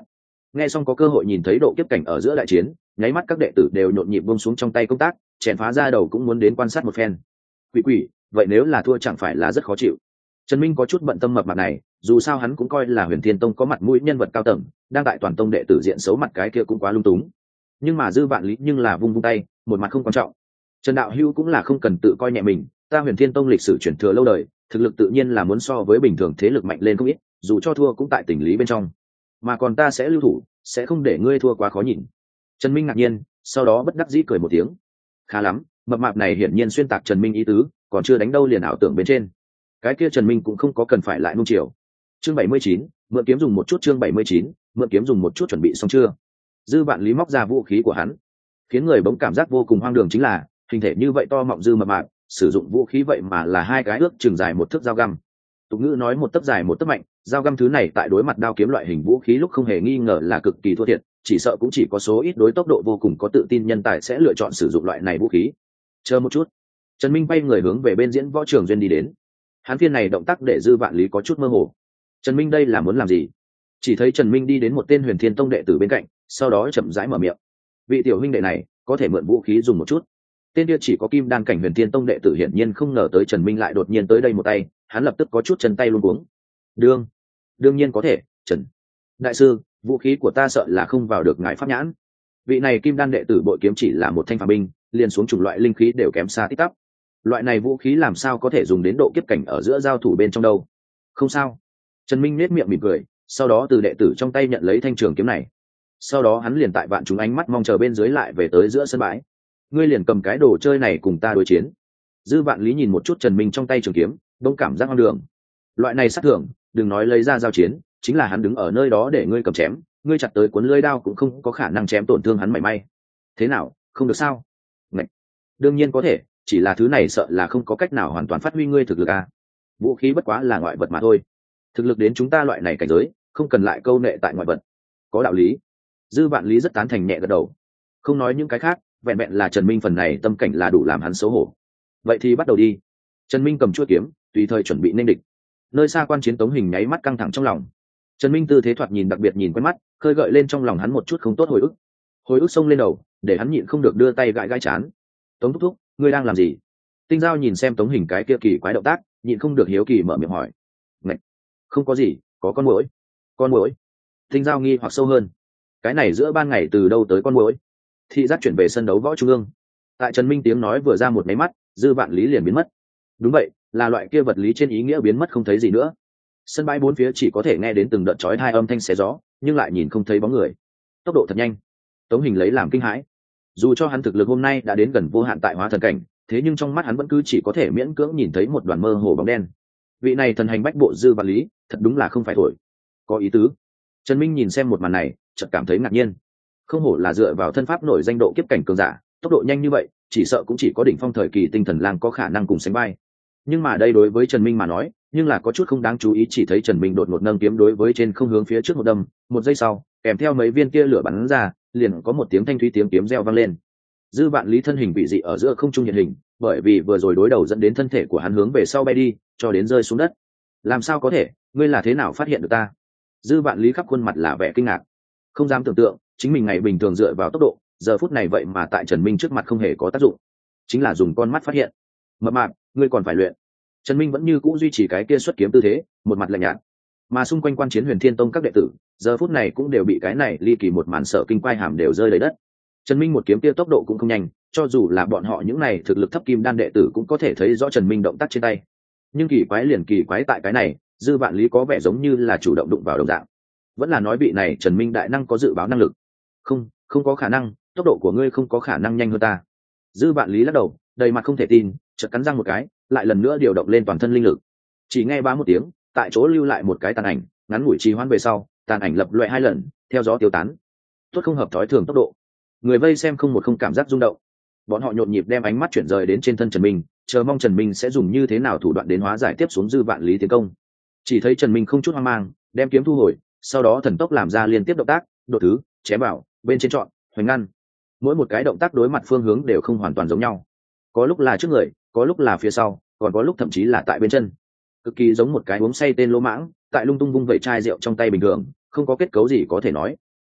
nghe xong có cơ hội nhìn thấy độ kiếp cảnh ở giữa đại chiến, nháy mắt các đệ tử đều nhộn nhịp buông xuống trong tay công tác, chèn phá ra đầu cũng muốn đến quan sát một phen. Quỷ quỷ, vậy nếu là thua chẳng phải là rất khó chịu. Trần Minh có chút bận tâm mập mạp này, dù sao hắn cũng coi là Huyền Thiên Tông có mặt mũi nhân vật cao tầng, đang tại toàn tông đệ tử diện xấu mặt cái kia cũng quá lung túng. Nhưng mà Dư Vạn Lý nhưng là vung vung tay, một mặt không quan trọng. Trần Đạo Hữu cũng là không cần tự coi nhẹ mình, ta Huyền Thiên Tông lịch sử truyền thừa lâu đời, thực lực tự nhiên là muốn so với bình thường thế lực mạnh lên không ít, dù cho thua cũng tại tình lý bên trong. Mà còn ta sẽ lưu thủ, sẽ không để ngươi thua quá khó nhìn. Trần Minh ngạc nhiên, sau đó bất đắc dĩ cười một tiếng. Khá lắm, mập mạp này hiển nhiên xuyên tạc Trần Minh ý tứ, còn chưa đánh đâu liền ảo tưởng bên trên. Cái kia Trần Minh cũng không có cần phải lại nung chiều. Chương bảy mươi chín, mượn kiếm dùng một chút. Chương bảy mươi chín, mượn kiếm dùng một chút. Chuẩn bị xong chưa? Dư Vạn Lý móc ra vũ khí của hắn, khiến người bỗng cảm giác vô cùng hoang đường chính là hình thể như vậy to mọng dư mập mạp, sử dụng vũ khí vậy mà là hai cái ước chừng dài một thước dao găm. Tục ngữ nói một tấc dài một tấc mạnh, dao găm thứ này tại đối mặt đao kiếm loại hình vũ khí lúc không hề nghi ngờ là cực kỳ thua thiệt, chỉ sợ cũng chỉ có số ít đối tốc độ vô cùng có tự tin nhân tài sẽ lựa chọn sử dụng loại này vũ khí. Chờ một chút. Trần Minh quay người hướng về bên diễn võ trường duyên đi đến. Hắn phiên này động tác để Dư Vạn Lý có chút mơ hồ. Trần Minh đây là muốn làm gì? Chỉ thấy Trần Minh đi đến một tên Huyền Thiên Tông đệ tử bên cạnh, sau đó chậm rãi mở miệng. Vị tiểu huynh đệ này, có thể mượn vũ khí dùng một chút. Tên kia chỉ có kim đan cảnh Huyền Thiên Tông đệ tử hiển nhiên không ngờ tới Trần Minh lại đột nhiên tới đây một tay, hắn lập tức có chút chân tay luống cuống. Đương, đương nhiên có thể, Trần đại sư, vũ khí của ta sợ là không vào được ngài pháp nhãn. Vị này kim đan đệ tử bội kiếm chỉ là một thanh phàm binh, liền xuống chủng loại linh khí đều kém xa tít tắp. Loại này vũ khí làm sao có thể dùng đến độ kiếp cảnh ở giữa giao thủ bên trong đâu? Không sao. Trần Minh nét miệng mỉm cười, sau đó từ đệ tử trong tay nhận lấy thanh trường kiếm này. Sau đó hắn liền tại vạn chúng ánh mắt mong chờ bên dưới lại về tới giữa sân bãi. Ngươi liền cầm cái đồ chơi này cùng ta đối chiến. Dư Vạn Lý nhìn một chút Trần Minh trong tay trường kiếm, đông cảm giác hoang đường. Loại này sát thường, đừng nói lấy ra giao chiến, chính là hắn đứng ở nơi đó để ngươi cầm chém, ngươi chặt tới cuốn lưỡi đao cũng không có khả năng chém tổn thương hắn mảy may. Thế nào, không được sao? Ngậy. Đương nhiên có thể, chỉ là thứ này sợ là không có cách nào hoàn toàn phát huy ngươi thực lực à. Vũ khí bất quá là ngoại vật mà thôi. Thực lực đến chúng ta loại này cảnh giới, không cần lại câu nệ tại ngoại vật. Có đạo lý. Dư Vạn Lý rất tán thành nhẹ gật đầu. Không nói những cái khác, vẹn vẹn là Trần Minh phần này tâm cảnh là đủ làm hắn xấu hổ. Vậy thì bắt đầu đi. Trần Minh cầm chuôi kiếm, tùy thời chuẩn bị nên địch. Nơi xa quan chiến Tống Hình nháy mắt căng thẳng trong lòng. Trần Minh tư thế thoạt nhìn đặc biệt nhìn quen mắt, khơi gợi lên trong lòng hắn một chút không tốt hồi ức. Hồi ức xông lên đầu, để hắn nhịn không được đưa tay gãi gãi chán. Tống thúc thúc, ngươi đang làm gì? Tinh Giao nhìn xem Tống Hình cái kia kỳ quái động tác, nhịn không được hiếu kỳ mở miệng hỏi. Ngậy, không có gì, có con muỗi. Con muỗi? Tinh Giao nghi hoặc sâu hơn. Cái này giữa ban ngày từ đâu tới con muỗi? Thị giác chuyển về sân đấu võ trung ương. Tại Trần Minh tiếng nói vừa ra một máy mắt, Dư Vạn Lý liền biến mất. Đúng vậy, là loại kia vật lý trên ý nghĩa biến mất không thấy gì nữa. Sân bãi bốn phía chỉ có thể nghe đến từng đợt chói tai âm thanh xé gió, nhưng lại nhìn không thấy bóng người. Tốc độ thật nhanh. Tống Hình lấy làm kinh hãi. Dù cho hắn thực lực hôm nay đã đến gần vô hạn tại hóa thần cảnh, thế nhưng trong mắt hắn vẫn cứ chỉ có thể miễn cưỡng nhìn thấy một đoàn mơ hồ bóng đen. Vị này thần hành bách bộ Dư Vạn Lý, thật đúng là không phải thổi. Có ý tứ. Trần Minh nhìn xem một màn này, chợt cảm thấy ngạc nhiên. Không hổ là dựa vào thân pháp nổi danh độ kiếp cảnh cường giả, tốc độ nhanh như vậy, chỉ sợ cũng chỉ có đỉnh phong thời kỳ tinh thần lang có khả năng cùng sánh vai. Nhưng mà đây đối với Trần Minh mà nói, nhưng là có chút không đáng chú ý, chỉ thấy Trần Minh đột ngột nâng kiếm đối với trên không hướng phía trước một đâm, một giây sau, kèm theo mấy viên kia lửa bắn ra, liền có một tiếng thanh thúy tiếng kiếm reo vang lên. Dư Vạn Lý thân hình bị dị ở giữa không trung hiện hình, bởi vì vừa rồi đối đầu dẫn đến thân thể của hắn hướng về sau bay đi, cho đến rơi xuống đất. Làm sao có thể, ngươi là thế nào phát hiện được ta? Dư Vạn Lý khắp khuôn mặt là vẻ kinh ngạc, không dám tưởng tượng, chính mình ngày bình thường dựa vào tốc độ, giờ phút này vậy mà tại Trần Minh trước mặt không hề có tác dụng, chính là dùng con mắt phát hiện. Mập mạp, ngươi còn phải luyện. Trần Minh vẫn như cũ duy trì cái kia xuất kiếm tư thế, một mặt lạnh nhạt. Mà xung quanh quan chiến Huyền Thiên Tông các đệ tử, giờ phút này cũng đều bị cái này ly kỳ một màn sợ kinh quay hàm đều rơi đầy đất. Trần Minh một kiếm kia tốc độ cũng không nhanh, cho dù là bọn họ những này thực lực thấp kim đan đệ tử cũng có thể thấy rõ Trần Minh động tác trên tay. Nhưng kỳ quái liền kỳ quái tại cái này, Dư Vạn Lý có vẻ giống như là chủ động đụng vào đồng dạng. Vẫn là nói vị này Trần Minh đại năng có dự báo năng lực. Không, không có khả năng, tốc độ của ngươi không có khả năng nhanh hơn ta. Dư Vạn Lý lắc đầu, đầy mặt không thể tin, chợt cắn răng một cái, lại lần nữa điều động lên toàn thân linh lực. Chỉ nghe bá một tiếng, tại chỗ lưu lại một cái tàn ảnh, ngắn ngủi trì hoãn về sau, tàn ảnh lập loè hai lần, theo gió tiêu tán. Tốt không hợp thói thường tốc độ. Người vây xem không một không cảm giác rung động. Bọn họ nhộn nhịp đem ánh mắt chuyển rời đến trên thân Trần Minh, chờ mong Trần Minh sẽ dùng như thế nào thủ đoạn đến hóa giải tiếp xuống Dư Vạn Lý tiến công. Chỉ thấy Trần Minh không chút hoang mang, đem kiếm thu hồi, sau đó thần tốc làm ra liên tiếp động tác, đột thứ, chém vào, bên trên chọn, hoành ngăn. Mỗi một cái động tác đối mặt phương hướng đều không hoàn toàn giống nhau. Có lúc là trước người, có lúc là phía sau, còn có lúc thậm chí là tại bên chân. Cực kỳ giống một cái uống say tên lỗ mãng, tại lung tung vung vẩy chai rượu trong tay bình thường, không có kết cấu gì có thể nói.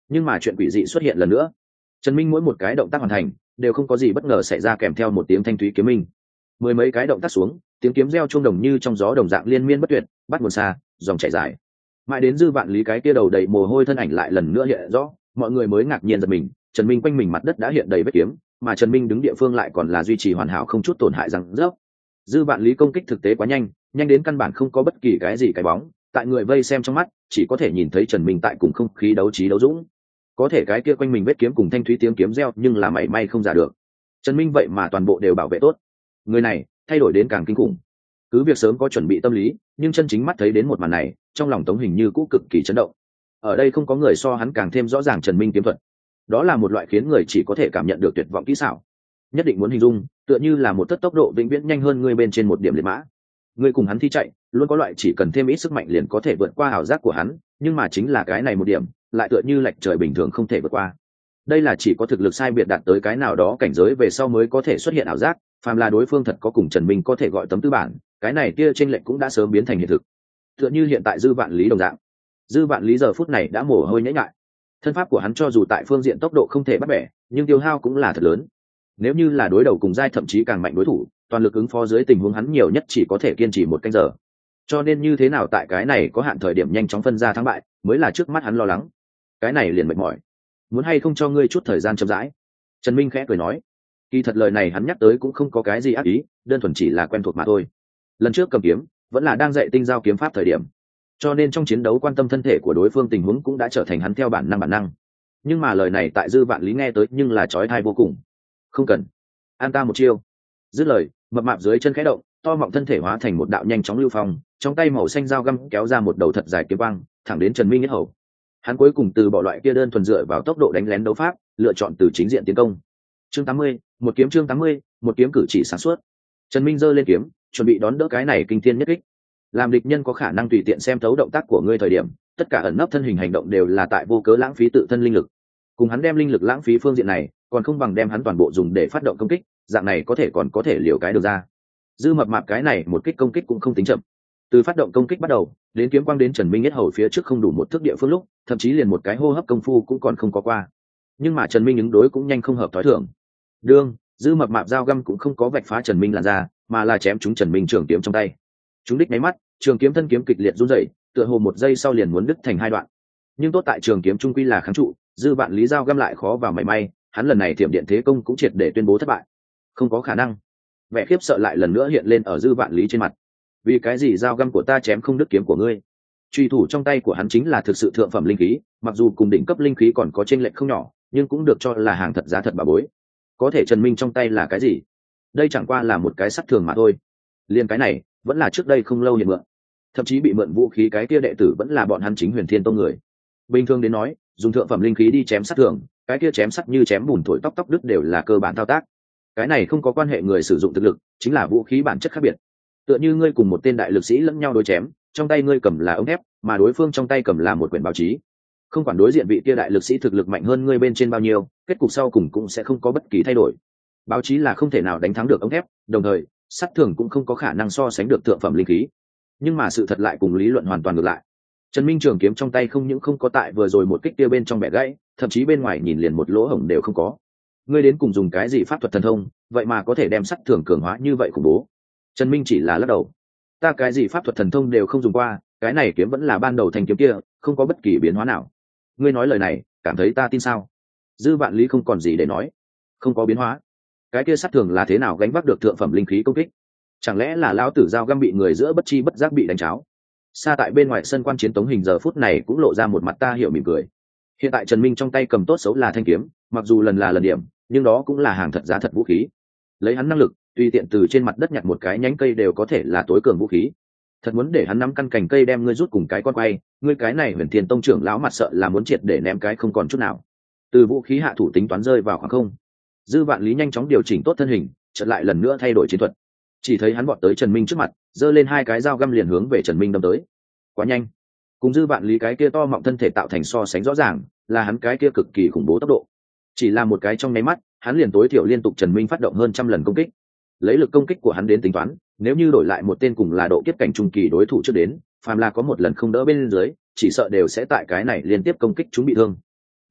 Nhưng mà chuyện quỷ dị xuất hiện lần nữa. Trần Minh mỗi một cái động tác hoàn thành đều không có gì bất ngờ xảy ra, kèm theo một tiếng thanh thúy kiếm minh. Mười mấy cái động tác xuống, tiếng kiếm reo chuông đồng như trong gió đồng dạng liên miên bất tuyệt, bắt nguồn xa, dòng chảy dài. Mãi đến Dư Vạn Lý cái kia đầu đầy mồ hôi thân ảnh lại lần nữa hiện rõ, mọi người mới ngạc nhiên giật mình. Trần Minh quanh mình mặt đất đã hiện đầy vết kiếm, mà Trần Minh đứng địa phương lại còn là duy trì hoàn hảo không chút tổn hại rằng rớp. Dư Vạn Lý công kích thực tế quá nhanh, nhanh đến căn bản không có bất kỳ cái gì cái bóng, tại người vây xem trong mắt chỉ có thể nhìn thấy Trần Minh tại cùng không khí đấu trí đấu dũng. Có thể cái kia quanh mình vết kiếm cùng thanh thúy tiếng kiếm reo nhưng là mảy may không giả được. Trần Minh vậy mà toàn bộ đều bảo vệ tốt. Người này thay đổi đến càng kinh khủng. Cứ việc sớm có chuẩn bị tâm lý, nhưng chân chính mắt thấy đến một màn này, trong lòng Tống Hình Như cũ cực kỳ chấn động. Ở đây không có người so hắn càng thêm rõ ràng Trần Minh kiếm thuật. Đó là một loại khiến người chỉ có thể cảm nhận được tuyệt vọng kỹ xảo. Nhất định muốn hình dung, tựa như là một tấc tốc độ vĩnh viễn nhanh hơn người bên trên một điểm liệt mã. Người cùng hắn thi chạy, luôn có loại chỉ cần thêm ít sức mạnh liền có thể vượt qua ảo giác của hắn, nhưng mà chính là cái này một điểm, lại tựa như lệch trời bình thường không thể vượt qua. Đây là chỉ có thực lực sai biệt đạt tới cái nào đó cảnh giới về sau mới có thể xuất hiện ảo giác, phàm là đối phương thật có cùng Trần Minh có thể gọi tấm tư bản, cái này tia chênh lệch cũng đã sớm biến thành hiện thực. Tựa như hiện tại Dư Vạn Lý đồng dạng. Dư Vạn Lý giờ phút này đã mồ hôi nhễ nhại. Thân pháp của hắn cho dù tại phương diện tốc độ không thể bắt bẻ, nhưng tiêu hao cũng là thật lớn. Nếu như là đối đầu cùng giai thậm chí càng mạnh đối thủ, toàn lực ứng phó dưới tình huống hắn nhiều nhất chỉ có thể kiên trì một canh giờ. Cho nên như thế nào tại cái này có hạn thời điểm nhanh chóng phân ra thắng bại, mới là trước mắt hắn lo lắng. Cái này liền mệt mỏi. Muốn hay không cho ngươi chút thời gian chậm rãi? Trần Minh khẽ cười nói. Kỳ thật lời này hắn nhắc tới cũng không có cái gì ác ý, đơn thuần chỉ là quen thuộc mà thôi. Lần trước cầm kiếm, vẫn là đang dạy tinh giao kiếm pháp thời điểm, cho nên trong chiến đấu quan tâm thân thể của đối phương tình huống cũng đã trở thành hắn theo bản năng bản năng. Nhưng mà lời này tại Dư Vạn Lý nghe tới nhưng là chói tai vô cùng. Không cần, an ta một chiêu. Dứt lời, mập mạp dưới chân khẽ động, to mọng thân thể hóa thành một đạo nhanh chóng lưu phong, trong tay màu xanh dao găm kéo ra một đầu thật dài kiếm quang, thẳng đến Trần Minh yết hầu. Hắn cuối cùng từ bỏ loại kia đơn thuần dựa vào tốc độ đánh lén đấu pháp, lựa chọn từ chính diện tiến công. Chương tám mươi, một kiếm chương tám mươi, một kiếm cử chỉ sáng suốt. Trần Minh giơ lên kiếm, chuẩn bị đón đỡ cái này kinh thiên nhất kích. Làm địch nhân có khả năng tùy tiện xem thấu động tác của ngươi thời điểm, tất cả ẩn nấp thân hình hành động đều là tại vô cớ lãng phí tự thân linh lực. Cùng hắn đem linh lực lãng phí phương diện này, còn không bằng đem hắn toàn bộ dùng để phát động công kích, dạng này có thể còn có thể liều cái được ra. Dư mập mạp cái này một kích công kích cũng không tính chậm. Từ phát động công kích bắt đầu, đến kiếm quang đến Trần Minh yết hầu phía trước không đủ một thước địa phương lúc, thậm chí liền một cái hô hấp công phu cũng còn không có qua. Nhưng mà Trần Minh ứng đối cũng nhanh không hợp thói thường. Đương, Dư mập mạp dao găm cũng không có vạch phá Trần Minh làn ra, mà là chém trúng Trần Minh trường kiếm trong tay. Trúng đích nháy mắt, trường kiếm thân kiếm kịch liệt run rẩy, tựa hồ một giây sau liền muốn đứt thành hai đoạn. Nhưng tốt tại trường kiếm trung quy là kháng trụ, Dư Vạn Lý dao găm lại khó vào mảy may, hắn lần này thiểm điện thế công cũng triệt để tuyên bố thất bại. Không có khả năng. Vẻ khiếp sợ lại lần nữa hiện lên ở Dư Vạn Lý trên mặt. Vì cái gì dao găm của ta chém không đứt kiếm của ngươi? Truy thủ trong tay của hắn chính là thực sự thượng phẩm linh khí, mặc dù cùng đỉnh cấp linh khí còn có chênh lệch không nhỏ, nhưng cũng được cho là hàng thật giá thật bà bối. Có thể Trần Minh trong tay là cái gì? Đây chẳng qua là một cái sắt thường mà thôi. Liên cái này, vẫn là trước đây không lâu hiện mượn. Thậm chí bị mượn vũ khí cái kia đệ tử vẫn là bọn hắn chính Huyền Thiên Tông người. Bình thường đến nói, dùng thượng phẩm linh khí đi chém sắt thường, cái kia chém sắt như chém bùn thổi tóc tóc đứt đều là cơ bản thao tác. Cái này không có quan hệ người sử dụng thực lực, chính là vũ khí bản chất khác biệt. Tựa như ngươi cùng một tên đại lực sĩ lẫn nhau đối chém, trong tay ngươi cầm là ống thép, mà đối phương trong tay cầm là một quyển báo chí. Không quản đối diện vị kia đại lực sĩ thực lực mạnh hơn ngươi bên trên bao nhiêu, kết cục sau cùng cũng sẽ không có bất kỳ thay đổi. Báo chí là không thể nào đánh thắng được ống thép, đồng thời, sắt thường cũng không có khả năng so sánh được thượng phẩm linh khí. Nhưng mà sự thật lại cùng lý luận hoàn toàn ngược lại. Trần Minh trường kiếm trong tay không những không có tại vừa rồi một kích kia bên trong bẻ gãy, thậm chí bên ngoài nhìn liền một lỗ hổng đều không có. Ngươi đến cùng dùng cái gì pháp thuật thần thông, vậy mà có thể đem sắt thường cường hóa như vậy khủng bố? Trần Minh chỉ là lắc đầu. Ta cái gì pháp thuật thần thông đều không dùng qua, cái này kiếm vẫn là ban đầu thành kiếm kia, không có bất kỳ biến hóa nào. Ngươi nói lời này, cảm thấy ta tin sao? Dư Vạn Lý không còn gì để nói. Không có biến hóa. Cái kia sắt thường là thế nào gánh vác được thượng phẩm linh khí công kích? Chẳng lẽ là lão tử dao găm bị người giữa bất chi bất giác bị đánh cháo? Xa tại bên ngoài sân quan chiến Tống Hình giờ phút này cũng lộ ra một mặt ta hiểu mỉm cười. Hiện tại Trần Minh trong tay cầm tốt xấu là thanh kiếm, mặc dù lần là lần điểm, nhưng đó cũng là hàng thật giá thật vũ khí. Lấy hắn năng lực, tùy tiện từ trên mặt đất nhặt một cái nhánh cây đều có thể là tối cường vũ khí. Thật muốn để hắn nắm căn cành cây đem ngươi rút cùng cái con quay, ngươi cái này Huyền Thiên Tông trưởng lão mặt sợ là muốn triệt để ném cái không còn chút nào. Từ vũ khí hạ thủ tính toán rơi vào khoảng không. Dư Vạn Lý nhanh chóng điều chỉnh tốt thân hình, chợt lại lần nữa thay đổi chiến thuật. Chỉ thấy hắn vọt tới Trần Minh trước mặt, giơ lên hai cái dao găm liền hướng về Trần Minh đâm tới. Quá nhanh. Cùng Dư Vạn Lý cái kia to mọng thân thể tạo thành so sánh rõ ràng, là hắn cái kia cực kỳ khủng bố tốc độ. Chỉ là một cái trong nháy mắt, hắn liền tối thiểu liên tục Trần Minh phát động hơn trăm lần công kích. Lấy lực công kích của hắn đến tính toán, nếu như đổi lại một tên cùng là độ kiếp cảnh trung kỳ đối thủ trước đến, phàm là có một lần không đỡ bên dưới, chỉ sợ đều sẽ tại cái này liên tiếp công kích chúng bị thương.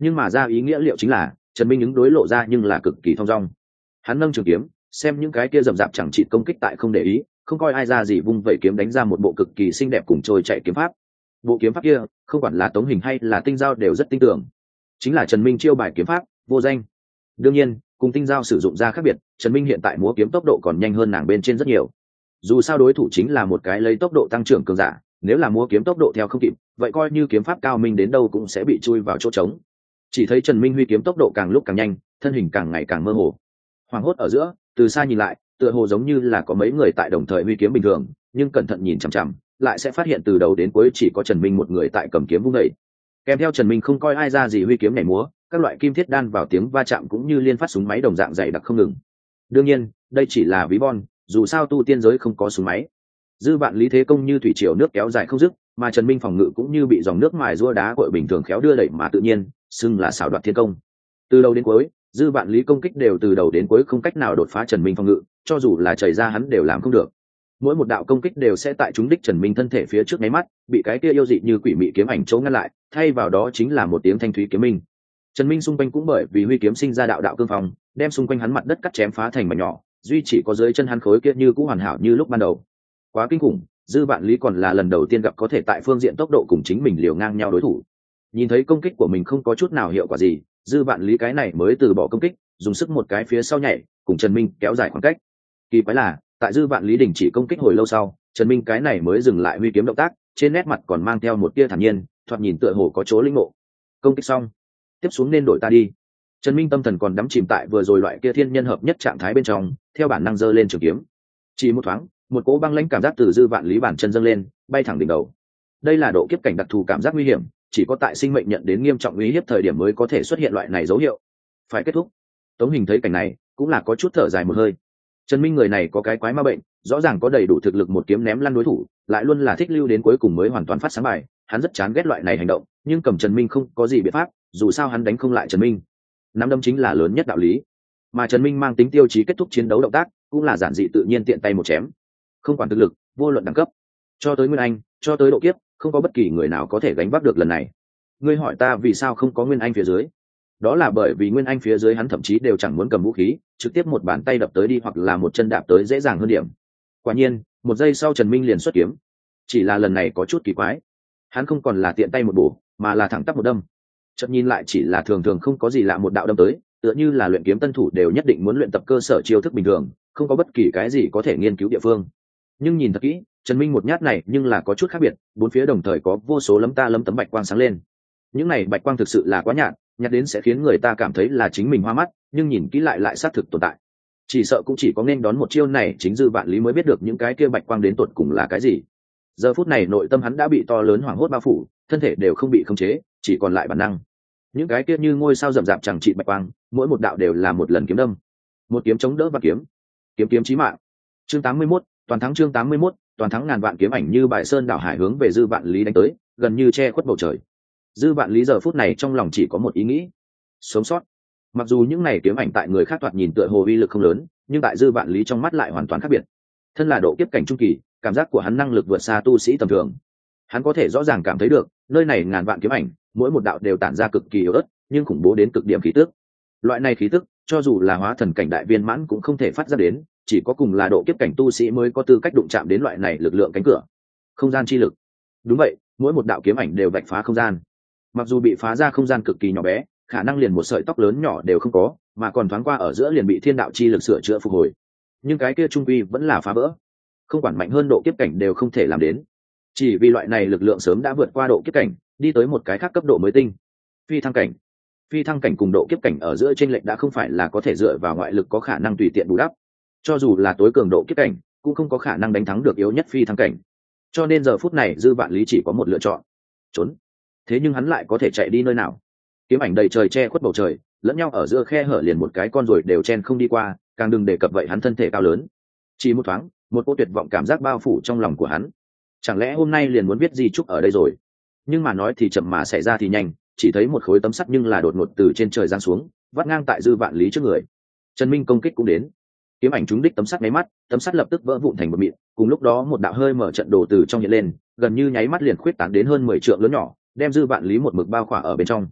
nhưng mà ra ý nghĩa liệu chính là Trần Minh ứng đối lộ ra nhưng là cực kỳ thong dong. Hắn nâng trường kiếm, xem những cái kia rậm rạp chẳng trị công kích tại không để ý, không coi ai ra gì, vung vẩy kiếm đánh ra một bộ cực kỳ xinh đẹp cùng trôi chạy kiếm pháp. Bộ kiếm pháp kia, không quản là Tống Hình hay là Tinh Giao đều rất tinh tưởng. Chính là Trần Minh chiêu bài kiếm pháp, vô danh. Đương nhiên, cùng Tinh Giao sử dụng ra khác biệt, Trần Minh hiện tại múa kiếm tốc độ còn nhanh hơn nàng bên trên rất nhiều. Dù sao đối thủ chính là một cái lấy tốc độ tăng trưởng cường giả, nếu là múa kiếm tốc độ theo không kịp, vậy coi như kiếm pháp cao minh đến đâu cũng sẽ bị chui vào chỗ trống. Chỉ thấy Trần Minh huy kiếm tốc độ càng lúc càng nhanh, thân hình càng ngày càng mơ hồ. Hoảng hốt ở giữa, từ xa nhìn lại, tựa hồ giống như là có mấy người tại đồng thời huy kiếm bình thường, nhưng cẩn thận nhìn chằm chằm, lại sẽ phát hiện từ đầu đến cuối chỉ có Trần Minh một người tại cầm kiếm vung dậy. Kèm theo Trần Minh không coi ai ra gì huy kiếm nhảy múa, các loại kim thiết đan vào tiếng va chạm cũng như liên phát súng máy đồng dạng dày đặc không ngừng. Đương nhiên, đây chỉ là ví von, dù sao tu tiên giới không có súng máy. Dư vạn lý thế công như thủy triều nước kéo dài không dứt, mà Trần Minh phòng ngự cũng như bị dòng nước mài rua đá cội bình thường khéo đưa đẩy mà tự nhiên, xưng là xảo đoạt thiên công. Từ đầu đến cuối, dư vạn lý công kích đều từ đầu đến cuối không cách nào đột phá Trần Minh phòng ngự, cho dù là chảy ra hắn đều làm không được. Mỗi một đạo công kích đều sẽ tại trúng đích Trần Minh thân thể phía trước nháy mắt, bị cái kia yêu dị như quỷ mị kiếm ảnh chỗ ngăn lại, thay vào đó chính là một tiếng thanh thúy kiếm minh. Trần Minh xung quanh cũng bởi vì huy kiếm sinh ra đạo đạo cương phong, đem xung quanh hắn mặt đất cắt chém phá thành mảnh nhỏ, duy chỉ có dưới chân hắn khối kia như cũ hoàn hảo như lúc ban đầu. Quá kinh khủng, dư vạn lý còn là lần đầu tiên gặp có thể tại phương diện tốc độ cùng chính mình liều ngang nhau đối thủ. Nhìn thấy công kích của mình không có chút nào hiệu quả gì, dư vạn lý cái này mới từ bỏ công kích, dùng sức một cái phía sau nhảy, cùng Trần Minh kéo dài khoảng cách. Kỳ quái là, tại dư vạn lý đình chỉ công kích hồi lâu sau, Trần Minh cái này mới dừng lại huy kiếm động tác, trên nét mặt còn mang theo một tia thản nhiên, thoạt nhìn tựa hồ có chỗ linh ngộ. Công kích xong, tiếp xuống nên đổi ta đi. Trần Minh tâm thần còn đắm chìm tại vừa rồi loại kia thiên nhân hợp nhất trạng thái bên trong, theo bản năng giơ lên trường kiếm. Chỉ một thoáng, một cỗ băng lãnh cảm giác từ dư vạn lý bản chân dâng lên, bay thẳng đỉnh đầu. Đây là độ kiếp cảnh đặc thù cảm giác nguy hiểm, chỉ có tại sinh mệnh nhận đến nghiêm trọng uy hiếp thời điểm mới có thể xuất hiện loại này dấu hiệu. Phải kết thúc. Tống Hình thấy cảnh này, cũng là có chút thở dài một hơi. Trần Minh người này có cái quái ma bệnh, rõ ràng có đầy đủ thực lực một kiếm ném lăn đối thủ, lại luôn là thích lưu đến cuối cùng mới hoàn toàn phát sáng bài, hắn rất chán ghét loại này hành động, nhưng cầm Trần Minh không có gì biện pháp, dù sao hắn đánh không lại Trần Minh. Nắm đấm chính là lớn nhất đạo lý. Mà Trần Minh mang tính tiêu chí kết thúc chiến đấu động tác, cũng là giản dị tự nhiên tiện tay một chém. Không quản thực lực, vô luận đẳng cấp, cho tới Nguyên Anh, cho tới độ kiếp, không có bất kỳ người nào có thể gánh vác được lần này. Ngươi hỏi ta vì sao không có Nguyên Anh phía dưới? Đó là bởi vì Nguyên Anh phía dưới hắn thậm chí đều chẳng muốn cầm vũ khí, trực tiếp một bàn tay đập tới đi hoặc là một chân đạp tới dễ dàng hơn điểm. Quả nhiên, một giây sau Trần Minh liền xuất kiếm. Chỉ là lần này có chút kỳ quái, hắn không còn là tiện tay một bổ, mà là thẳng tắp một đâm. Chợt nhìn lại chỉ là thường thường không có gì lạ một đạo đâm tới, tựa như là luyện kiếm tân thủ đều nhất định muốn luyện tập cơ sở chiêu thức bình thường, không có bất kỳ cái gì có thể nghiên cứu địa phương. Nhưng nhìn thật kỹ, Trần Minh một nhát này nhưng là có chút khác biệt, bốn phía đồng thời có vô số lấm ta lấm tấm bạch quang sáng lên. Những này bạch quang thực sự là quá nhạt, nhạt đến sẽ khiến người ta cảm thấy là chính mình hoa mắt, nhưng nhìn kỹ lại lại xác thực tồn tại. Chỉ sợ cũng chỉ có nên đón một chiêu này chính dư vạn lý mới biết được những cái kia bạch quang đến tột cùng là cái gì. Giờ phút này nội tâm hắn đã bị to lớn hoảng hốt bao phủ, thân thể đều không bị khống chế, chỉ còn lại bản năng. Những cái kia như ngôi sao rậm rạp chẳng trị bạch quang, mỗi một đạo đều là một lần kiếm đâm, một kiếm chống đỡ và kiếm, kiếm kiếm chí mạng. Chương tám mươi mốt, toàn thắng chương tám mươi mốt, toàn thắng ngàn vạn kiếm ảnh như bài sơn đảo hải hướng về dư vạn lý đánh tới, gần như che khuất bầu trời. Dư vạn lý giờ phút này trong lòng chỉ có một ý nghĩ: sống sót. Mặc dù những này kiếm ảnh tại người khác thoạt nhìn tựa hồ uy lực không lớn, nhưng tại dư vạn lý trong mắt lại hoàn toàn khác biệt. Thân là độ kiếp cảnh trung kỳ, cảm giác của hắn năng lực vượt xa tu sĩ tầm thường. Hắn có thể rõ ràng cảm thấy được, nơi này ngàn vạn kiếm ảnh, mỗi một đạo đều tản ra cực kỳ yếu ớt, nhưng khủng bố đến cực điểm khí tức. Loại này khí tức, cho dù là hóa thần cảnh đại viên mãn cũng không thể phát ra đến, chỉ có cùng là độ kiếp cảnh tu sĩ mới có tư cách đụng chạm đến loại này lực lượng cánh cửa. Không gian chi lực. Đúng vậy, mỗi một đạo kiếm ảnh đều vạch phá không gian. Mặc dù bị phá ra không gian cực kỳ nhỏ bé, khả năng liền một sợi tóc lớn nhỏ đều không có, mà còn thoáng qua ở giữa liền bị thiên đạo chi lực sửa chữa phục hồi. Nhưng cái kia trung quy vẫn là phá vỡ. Không quản mạnh hơn độ kiếp cảnh đều không thể làm đến. Chỉ vì loại này lực lượng sớm đã vượt qua độ kiếp cảnh, đi tới một cái khác cấp độ mới tinh. Phi thăng cảnh. Phi thăng cảnh cùng độ kiếp cảnh ở giữa chênh lệch đã không phải là có thể dựa vào ngoại lực có khả năng tùy tiện bù đắp. Cho dù là tối cường độ kiếp cảnh, cũng không có khả năng đánh thắng được yếu nhất phi thăng cảnh. Cho nên giờ phút này dư vạn lý chỉ có một lựa chọn: trốn. Thế nhưng hắn lại có thể chạy đi nơi nào? Kiếm ảnh đầy trời che khuất bầu trời, lẫn nhau ở giữa khe hở liền một cái con rồi đều chen không đi qua, càng đừng đề cập vậy hắn thân thể cao lớn. Chỉ một thoáng, một cô tuyệt vọng cảm giác bao phủ trong lòng của hắn. Chẳng lẽ hôm nay liền muốn biết di trúc ở đây rồi? Nhưng mà nói thì chậm mà xảy ra thì nhanh, chỉ thấy một khối tấm sắt nhưng là đột ngột từ trên trời giáng xuống, vắt ngang tại dư vạn lý trước người. Trần Minh công kích cũng đến. Kiếm ảnh trúng đích tấm sắt nháy mắt, tấm sắt lập tức vỡ vụn thành một mịn, cùng lúc đó một đạo hơi mở trận đồ từ trong hiện lên, gần như nháy mắt liền khuyết tán đến hơn mười trượng lớn nhỏ, đem dư vạn lý một mực bao khỏa ở bên trong.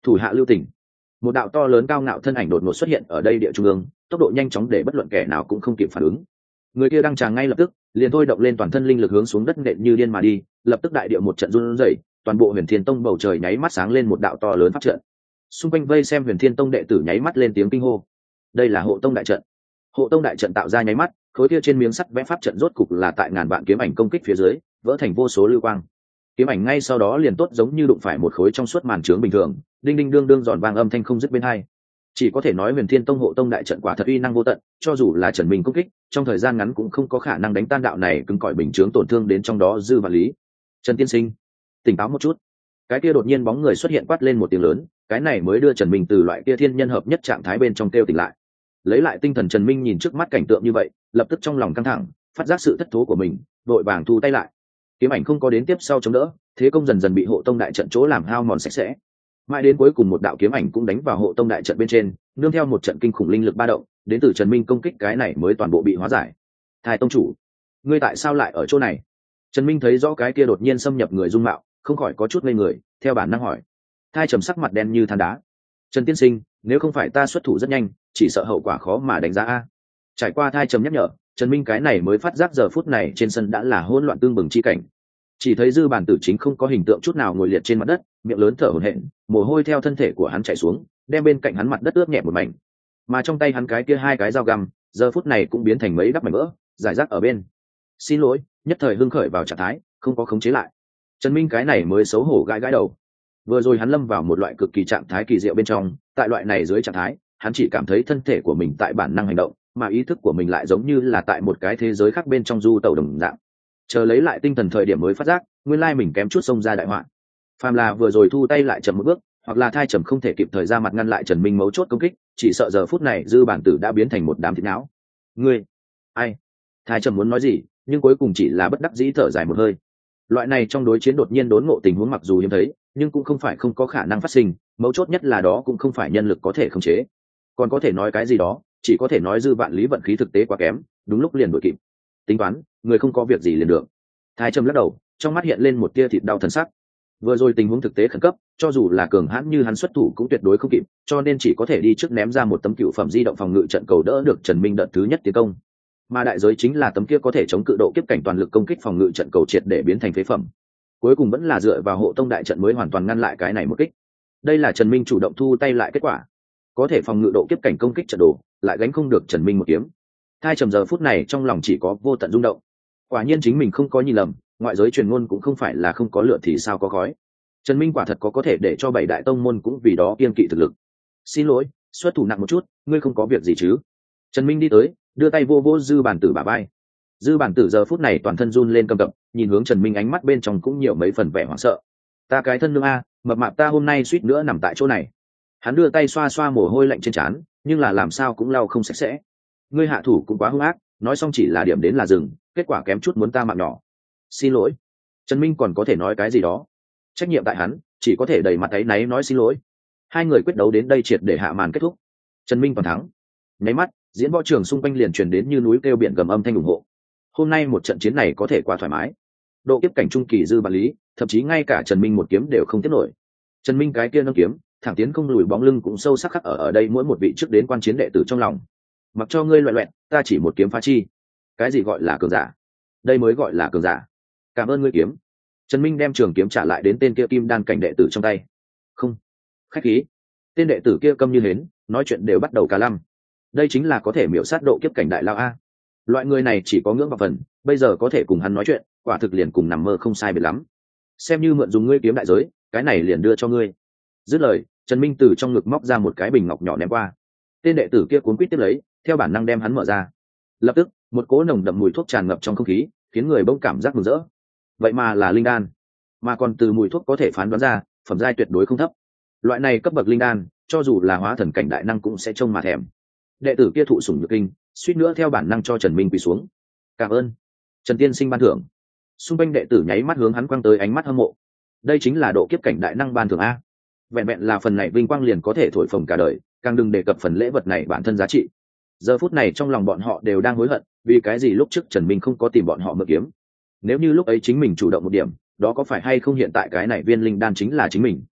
Thủ hạ lưu tình. Một đạo to lớn cao ngạo thân ảnh đột ngột xuất hiện ở đây địa trung ương, tốc độ nhanh chóng để bất luận kẻ nào cũng không kịp phản ứng. Người kia đang tràng ngay lập tức liền thôi động lên toàn thân linh lực hướng xuống đất nện như điên mà đi, lập tức đại địa một trận run rẩy, toàn bộ Huyền Thiên Tông bầu trời nháy mắt sáng lên một đạo to lớn pháp trận. Xung quanh vây xem Huyền Thiên Tông đệ tử nháy mắt lên tiếng kinh hô. Đây là hộ tông đại trận. Hộ tông đại trận tạo ra nháy mắt, khối kia trên miếng sắt vẽ pháp trận rốt cục là tại ngàn vạn kiếm ảnh công kích phía dưới, vỡ thành vô số lưu quang. Kiếm ảnh ngay sau đó liền tốt giống như đụng phải một khối trong suốt màn trướng bình thường, đinh đinh đương đương giòn vang âm thanh không dứt bên hai. Chỉ có thể nói Huyền Thiên Tông hộ tông đại trận quả thật uy năng vô tận, cho dù là Trần Minh công kích, trong thời gian ngắn cũng không có khả năng đánh tan đạo này cứng cỏi bình chướng tổn thương đến trong đó dư vạn lý. Trần tiên sinh, tỉnh táo một chút. Cái kia đột nhiên bóng người xuất hiện quát lên một tiếng lớn, cái này mới đưa Trần Minh từ loại kia thiên nhân hợp nhất trạng thái bên trong kêu tỉnh lại. Lấy lại tinh thần, Trần Minh nhìn trước mắt cảnh tượng như vậy, lập tức trong lòng căng thẳng, phát giác sự thất thố của mình, vội vàng thu tay lại. Kiếm ảnh không có đến tiếp sau chống đỡ, thế công dần dần bị hộ tông đại trận chỗ làm hao mòn sạch sẽ. Mãi đến cuối cùng một đạo kiếm ảnh cũng đánh vào hộ tông đại trận bên trên, nương theo một trận kinh khủng linh lực ba động, đến từ Trần Minh công kích, cái này mới toàn bộ bị hóa giải. Thái tông chủ, ngươi tại sao lại ở chỗ này? Trần Minh thấy rõ cái kia đột nhiên xâm nhập người dung mạo, không khỏi có chút ngây người, theo bản năng hỏi. Thái trầm sắc mặt đen như than đá. Trần tiên sinh, nếu không phải ta xuất thủ rất nhanh, chỉ sợ hậu quả khó mà đánh giá a. Trải qua Thái trầm nhắc nhở, Trần Minh cái này mới phát giác giờ phút này trên sân đã là hỗn loạn tương bừng chi cảnh. Chỉ thấy Dư Bản Tử chính không có hình tượng chút nào ngồi liệt trên mặt đất, miệng lớn thở hổn hển, mồ hôi theo thân thể của hắn chảy xuống, đem bên cạnh hắn mặt đất ướt nhẹ một mảnh. Mà trong tay hắn cái kia hai cái dao găm, giờ phút này cũng biến thành mấy đắp mảnh vỡ, rải rác ở bên. Xin lỗi, nhất thời hưng khởi vào trạng thái, không có khống chế lại. Trần Minh cái này mới xấu hổ gãi gãi đầu. Vừa rồi hắn lâm vào một loại cực kỳ trạng thái kỳ diệu bên trong, tại loại này dưới trạng thái, hắn chỉ cảm thấy thân thể của mình tại bản năng hành động, mà ý thức của mình lại giống như là tại một cái thế giới khác bên trong du tẩu đồng dạng. Chờ lấy lại tinh thần thời điểm mới phát giác, nguyên lai mình kém chút xông ra đại họa. Phàm là vừa rồi thu tay lại chậm một bước, hoặc là Thai trầm không thể kịp thời ra mặt ngăn lại Trần Minh mấu chốt công kích, chỉ sợ giờ phút này Dư Bản Tử đã biến thành một đám thịt não. Ngươi, ai? Thai trầm muốn nói gì, nhưng cuối cùng chỉ là bất đắc dĩ thở dài một hơi. Loại này trong đối chiến đột nhiên đốn ngộ tình huống mặc dù hiếm thấy, nhưng cũng không phải không có khả năng phát sinh, mấu chốt nhất là đó cũng không phải nhân lực có thể khống chế. Còn có thể nói cái gì đó, chỉ có thể nói Dư Vạn Lý vận khí thực tế quá kém, đúng lúc liền đuổi kịp. Tính toán, người không có việc gì liền được. Thái trầm lắc đầu, trong mắt hiện lên một tia thịt đau thần sắc. Vừa rồi tình huống thực tế khẩn cấp, cho dù là cường hãn như hắn xuất thủ cũng tuyệt đối không kịp, cho nên chỉ có thể đi trước ném ra một tấm cựu phẩm di động phòng ngự trận cầu đỡ được Trần Minh đợt thứ nhất tiến công. Mà đại giới chính là tấm kia có thể chống cự độ kiếp cảnh toàn lực công kích phòng ngự trận cầu triệt để biến thành phế phẩm. Cuối cùng vẫn là dựa vào hộ tông đại trận mới hoàn toàn ngăn lại cái này một kích. Đây là Trần Minh chủ động thu tay lại kết quả. Có thể phòng ngự độ kiếp cảnh công kích trận đồ, lại gánh không được Trần Minh một kiếm. Thái trầm giờ phút này trong lòng chỉ có vô tận rung động. Quả nhiên chính mình không có nhìn lầm, ngoại giới truyền ngôn cũng không phải là không có lửa thì sao có khói. Trần Minh quả thật có có thể để cho bảy đại tông môn cũng vì đó kiêng kỵ thực lực. Xin lỗi, xuất thủ nặng một chút, ngươi không có việc gì chứ? Trần Minh đi tới, đưa tay vô vô Dư Bản Tử bả vai. Dư Bản Tử giờ phút này toàn thân run lên cầm cập, nhìn hướng Trần Minh ánh mắt bên trong cũng nhiều mấy phần vẻ hoảng sợ. Ta cái thân nương a, mập mạp ta hôm nay suýt nữa nằm tại chỗ này. Hắn đưa tay xoa xoa mồ hôi lạnh trên trán, nhưng là làm sao cũng lau không sạch sẽ. Ngươi hạ thủ cũng quá hung ác, nói xong chỉ là điểm đến là dừng, kết quả kém chút muốn ta mạng nhỏ. Xin lỗi. Trần Minh còn có thể nói cái gì đó, trách nhiệm tại hắn, chỉ có thể đầy mặt áy náy nói xin lỗi. Hai người quyết đấu đến đây triệt để hạ màn kết thúc. Trần Minh toàn thắng. Nháy mắt, diễn võ trường xung quanh liền truyền đến như núi kêu biển gầm âm thanh ủng hộ. Hôm nay một trận chiến này có thể quá thoải mái. Độ kiếp cảnh trung kỳ Dư Bản Lý, thậm chí ngay cả Trần Minh một kiếm đều không tiếp nổi. Trần Minh cái kia nâng kiếm, thẳng tiến không lùi bóng lưng cũng sâu sắc khắc ở ở đây mỗi một vị trước đến quan chiến đệ tử trong lòng. Mặc cho ngươi loẹt loẹt, ta chỉ một kiếm phá chi. Cái gì gọi là cường giả? Đây mới gọi là cường giả. Cảm ơn ngươi kiếm. Trần Minh đem trường kiếm trả lại đến tên kia kim đan cảnh đệ tử trong tay. Không, khách khí. Tên đệ tử kia câm như hến, nói chuyện đều bắt đầu cả lăm. Đây chính là có thể miểu sát độ kiếp cảnh đại lao a. Loại người này chỉ có ngưỡng vào phần, bây giờ có thể cùng hắn nói chuyện, quả thực liền cùng nằm mơ không sai biệt lắm. Xem như mượn dùng ngươi kiếm đại giới, cái này liền đưa cho ngươi. Dứt lời, Trần Minh từ trong ngực móc ra một cái bình ngọc nhỏ ném qua. Tên đệ tử kia cuốn quýt tiếp lấy, theo bản năng đem hắn mở ra. Lập tức, một cỗ nồng đậm mùi thuốc tràn ngập trong không khí, khiến người bỗng cảm giác mừng rỡ. Vậy mà là linh đan, mà còn từ mùi thuốc có thể phán đoán ra, phẩm giai tuyệt đối không thấp. Loại này cấp bậc linh đan, cho dù là hóa thần cảnh đại năng cũng sẽ trông mà thèm. Đệ tử kia thụ sủng nhược kinh, suýt nữa theo bản năng cho Trần Minh quỳ xuống. Cảm ơn, Trần tiên sinh ban thưởng. Xung quanh đệ tử nháy mắt hướng hắn quăng tới ánh mắt hâm mộ. Đây chính là độ kiếp cảnh đại năng ban thưởng a. Vẹn vẹn là phần này vinh quang liền có thể thổi phồng cả đời, càng đừng đề cập phần lễ vật này bản thân giá trị. Giờ phút này trong lòng bọn họ đều đang hối hận, vì cái gì lúc trước Trần Minh không có tìm bọn họ mượn kiếm. Nếu như lúc ấy chính mình chủ động một điểm, đó có phải hay không hiện tại cái này viên linh đan chính là chính mình.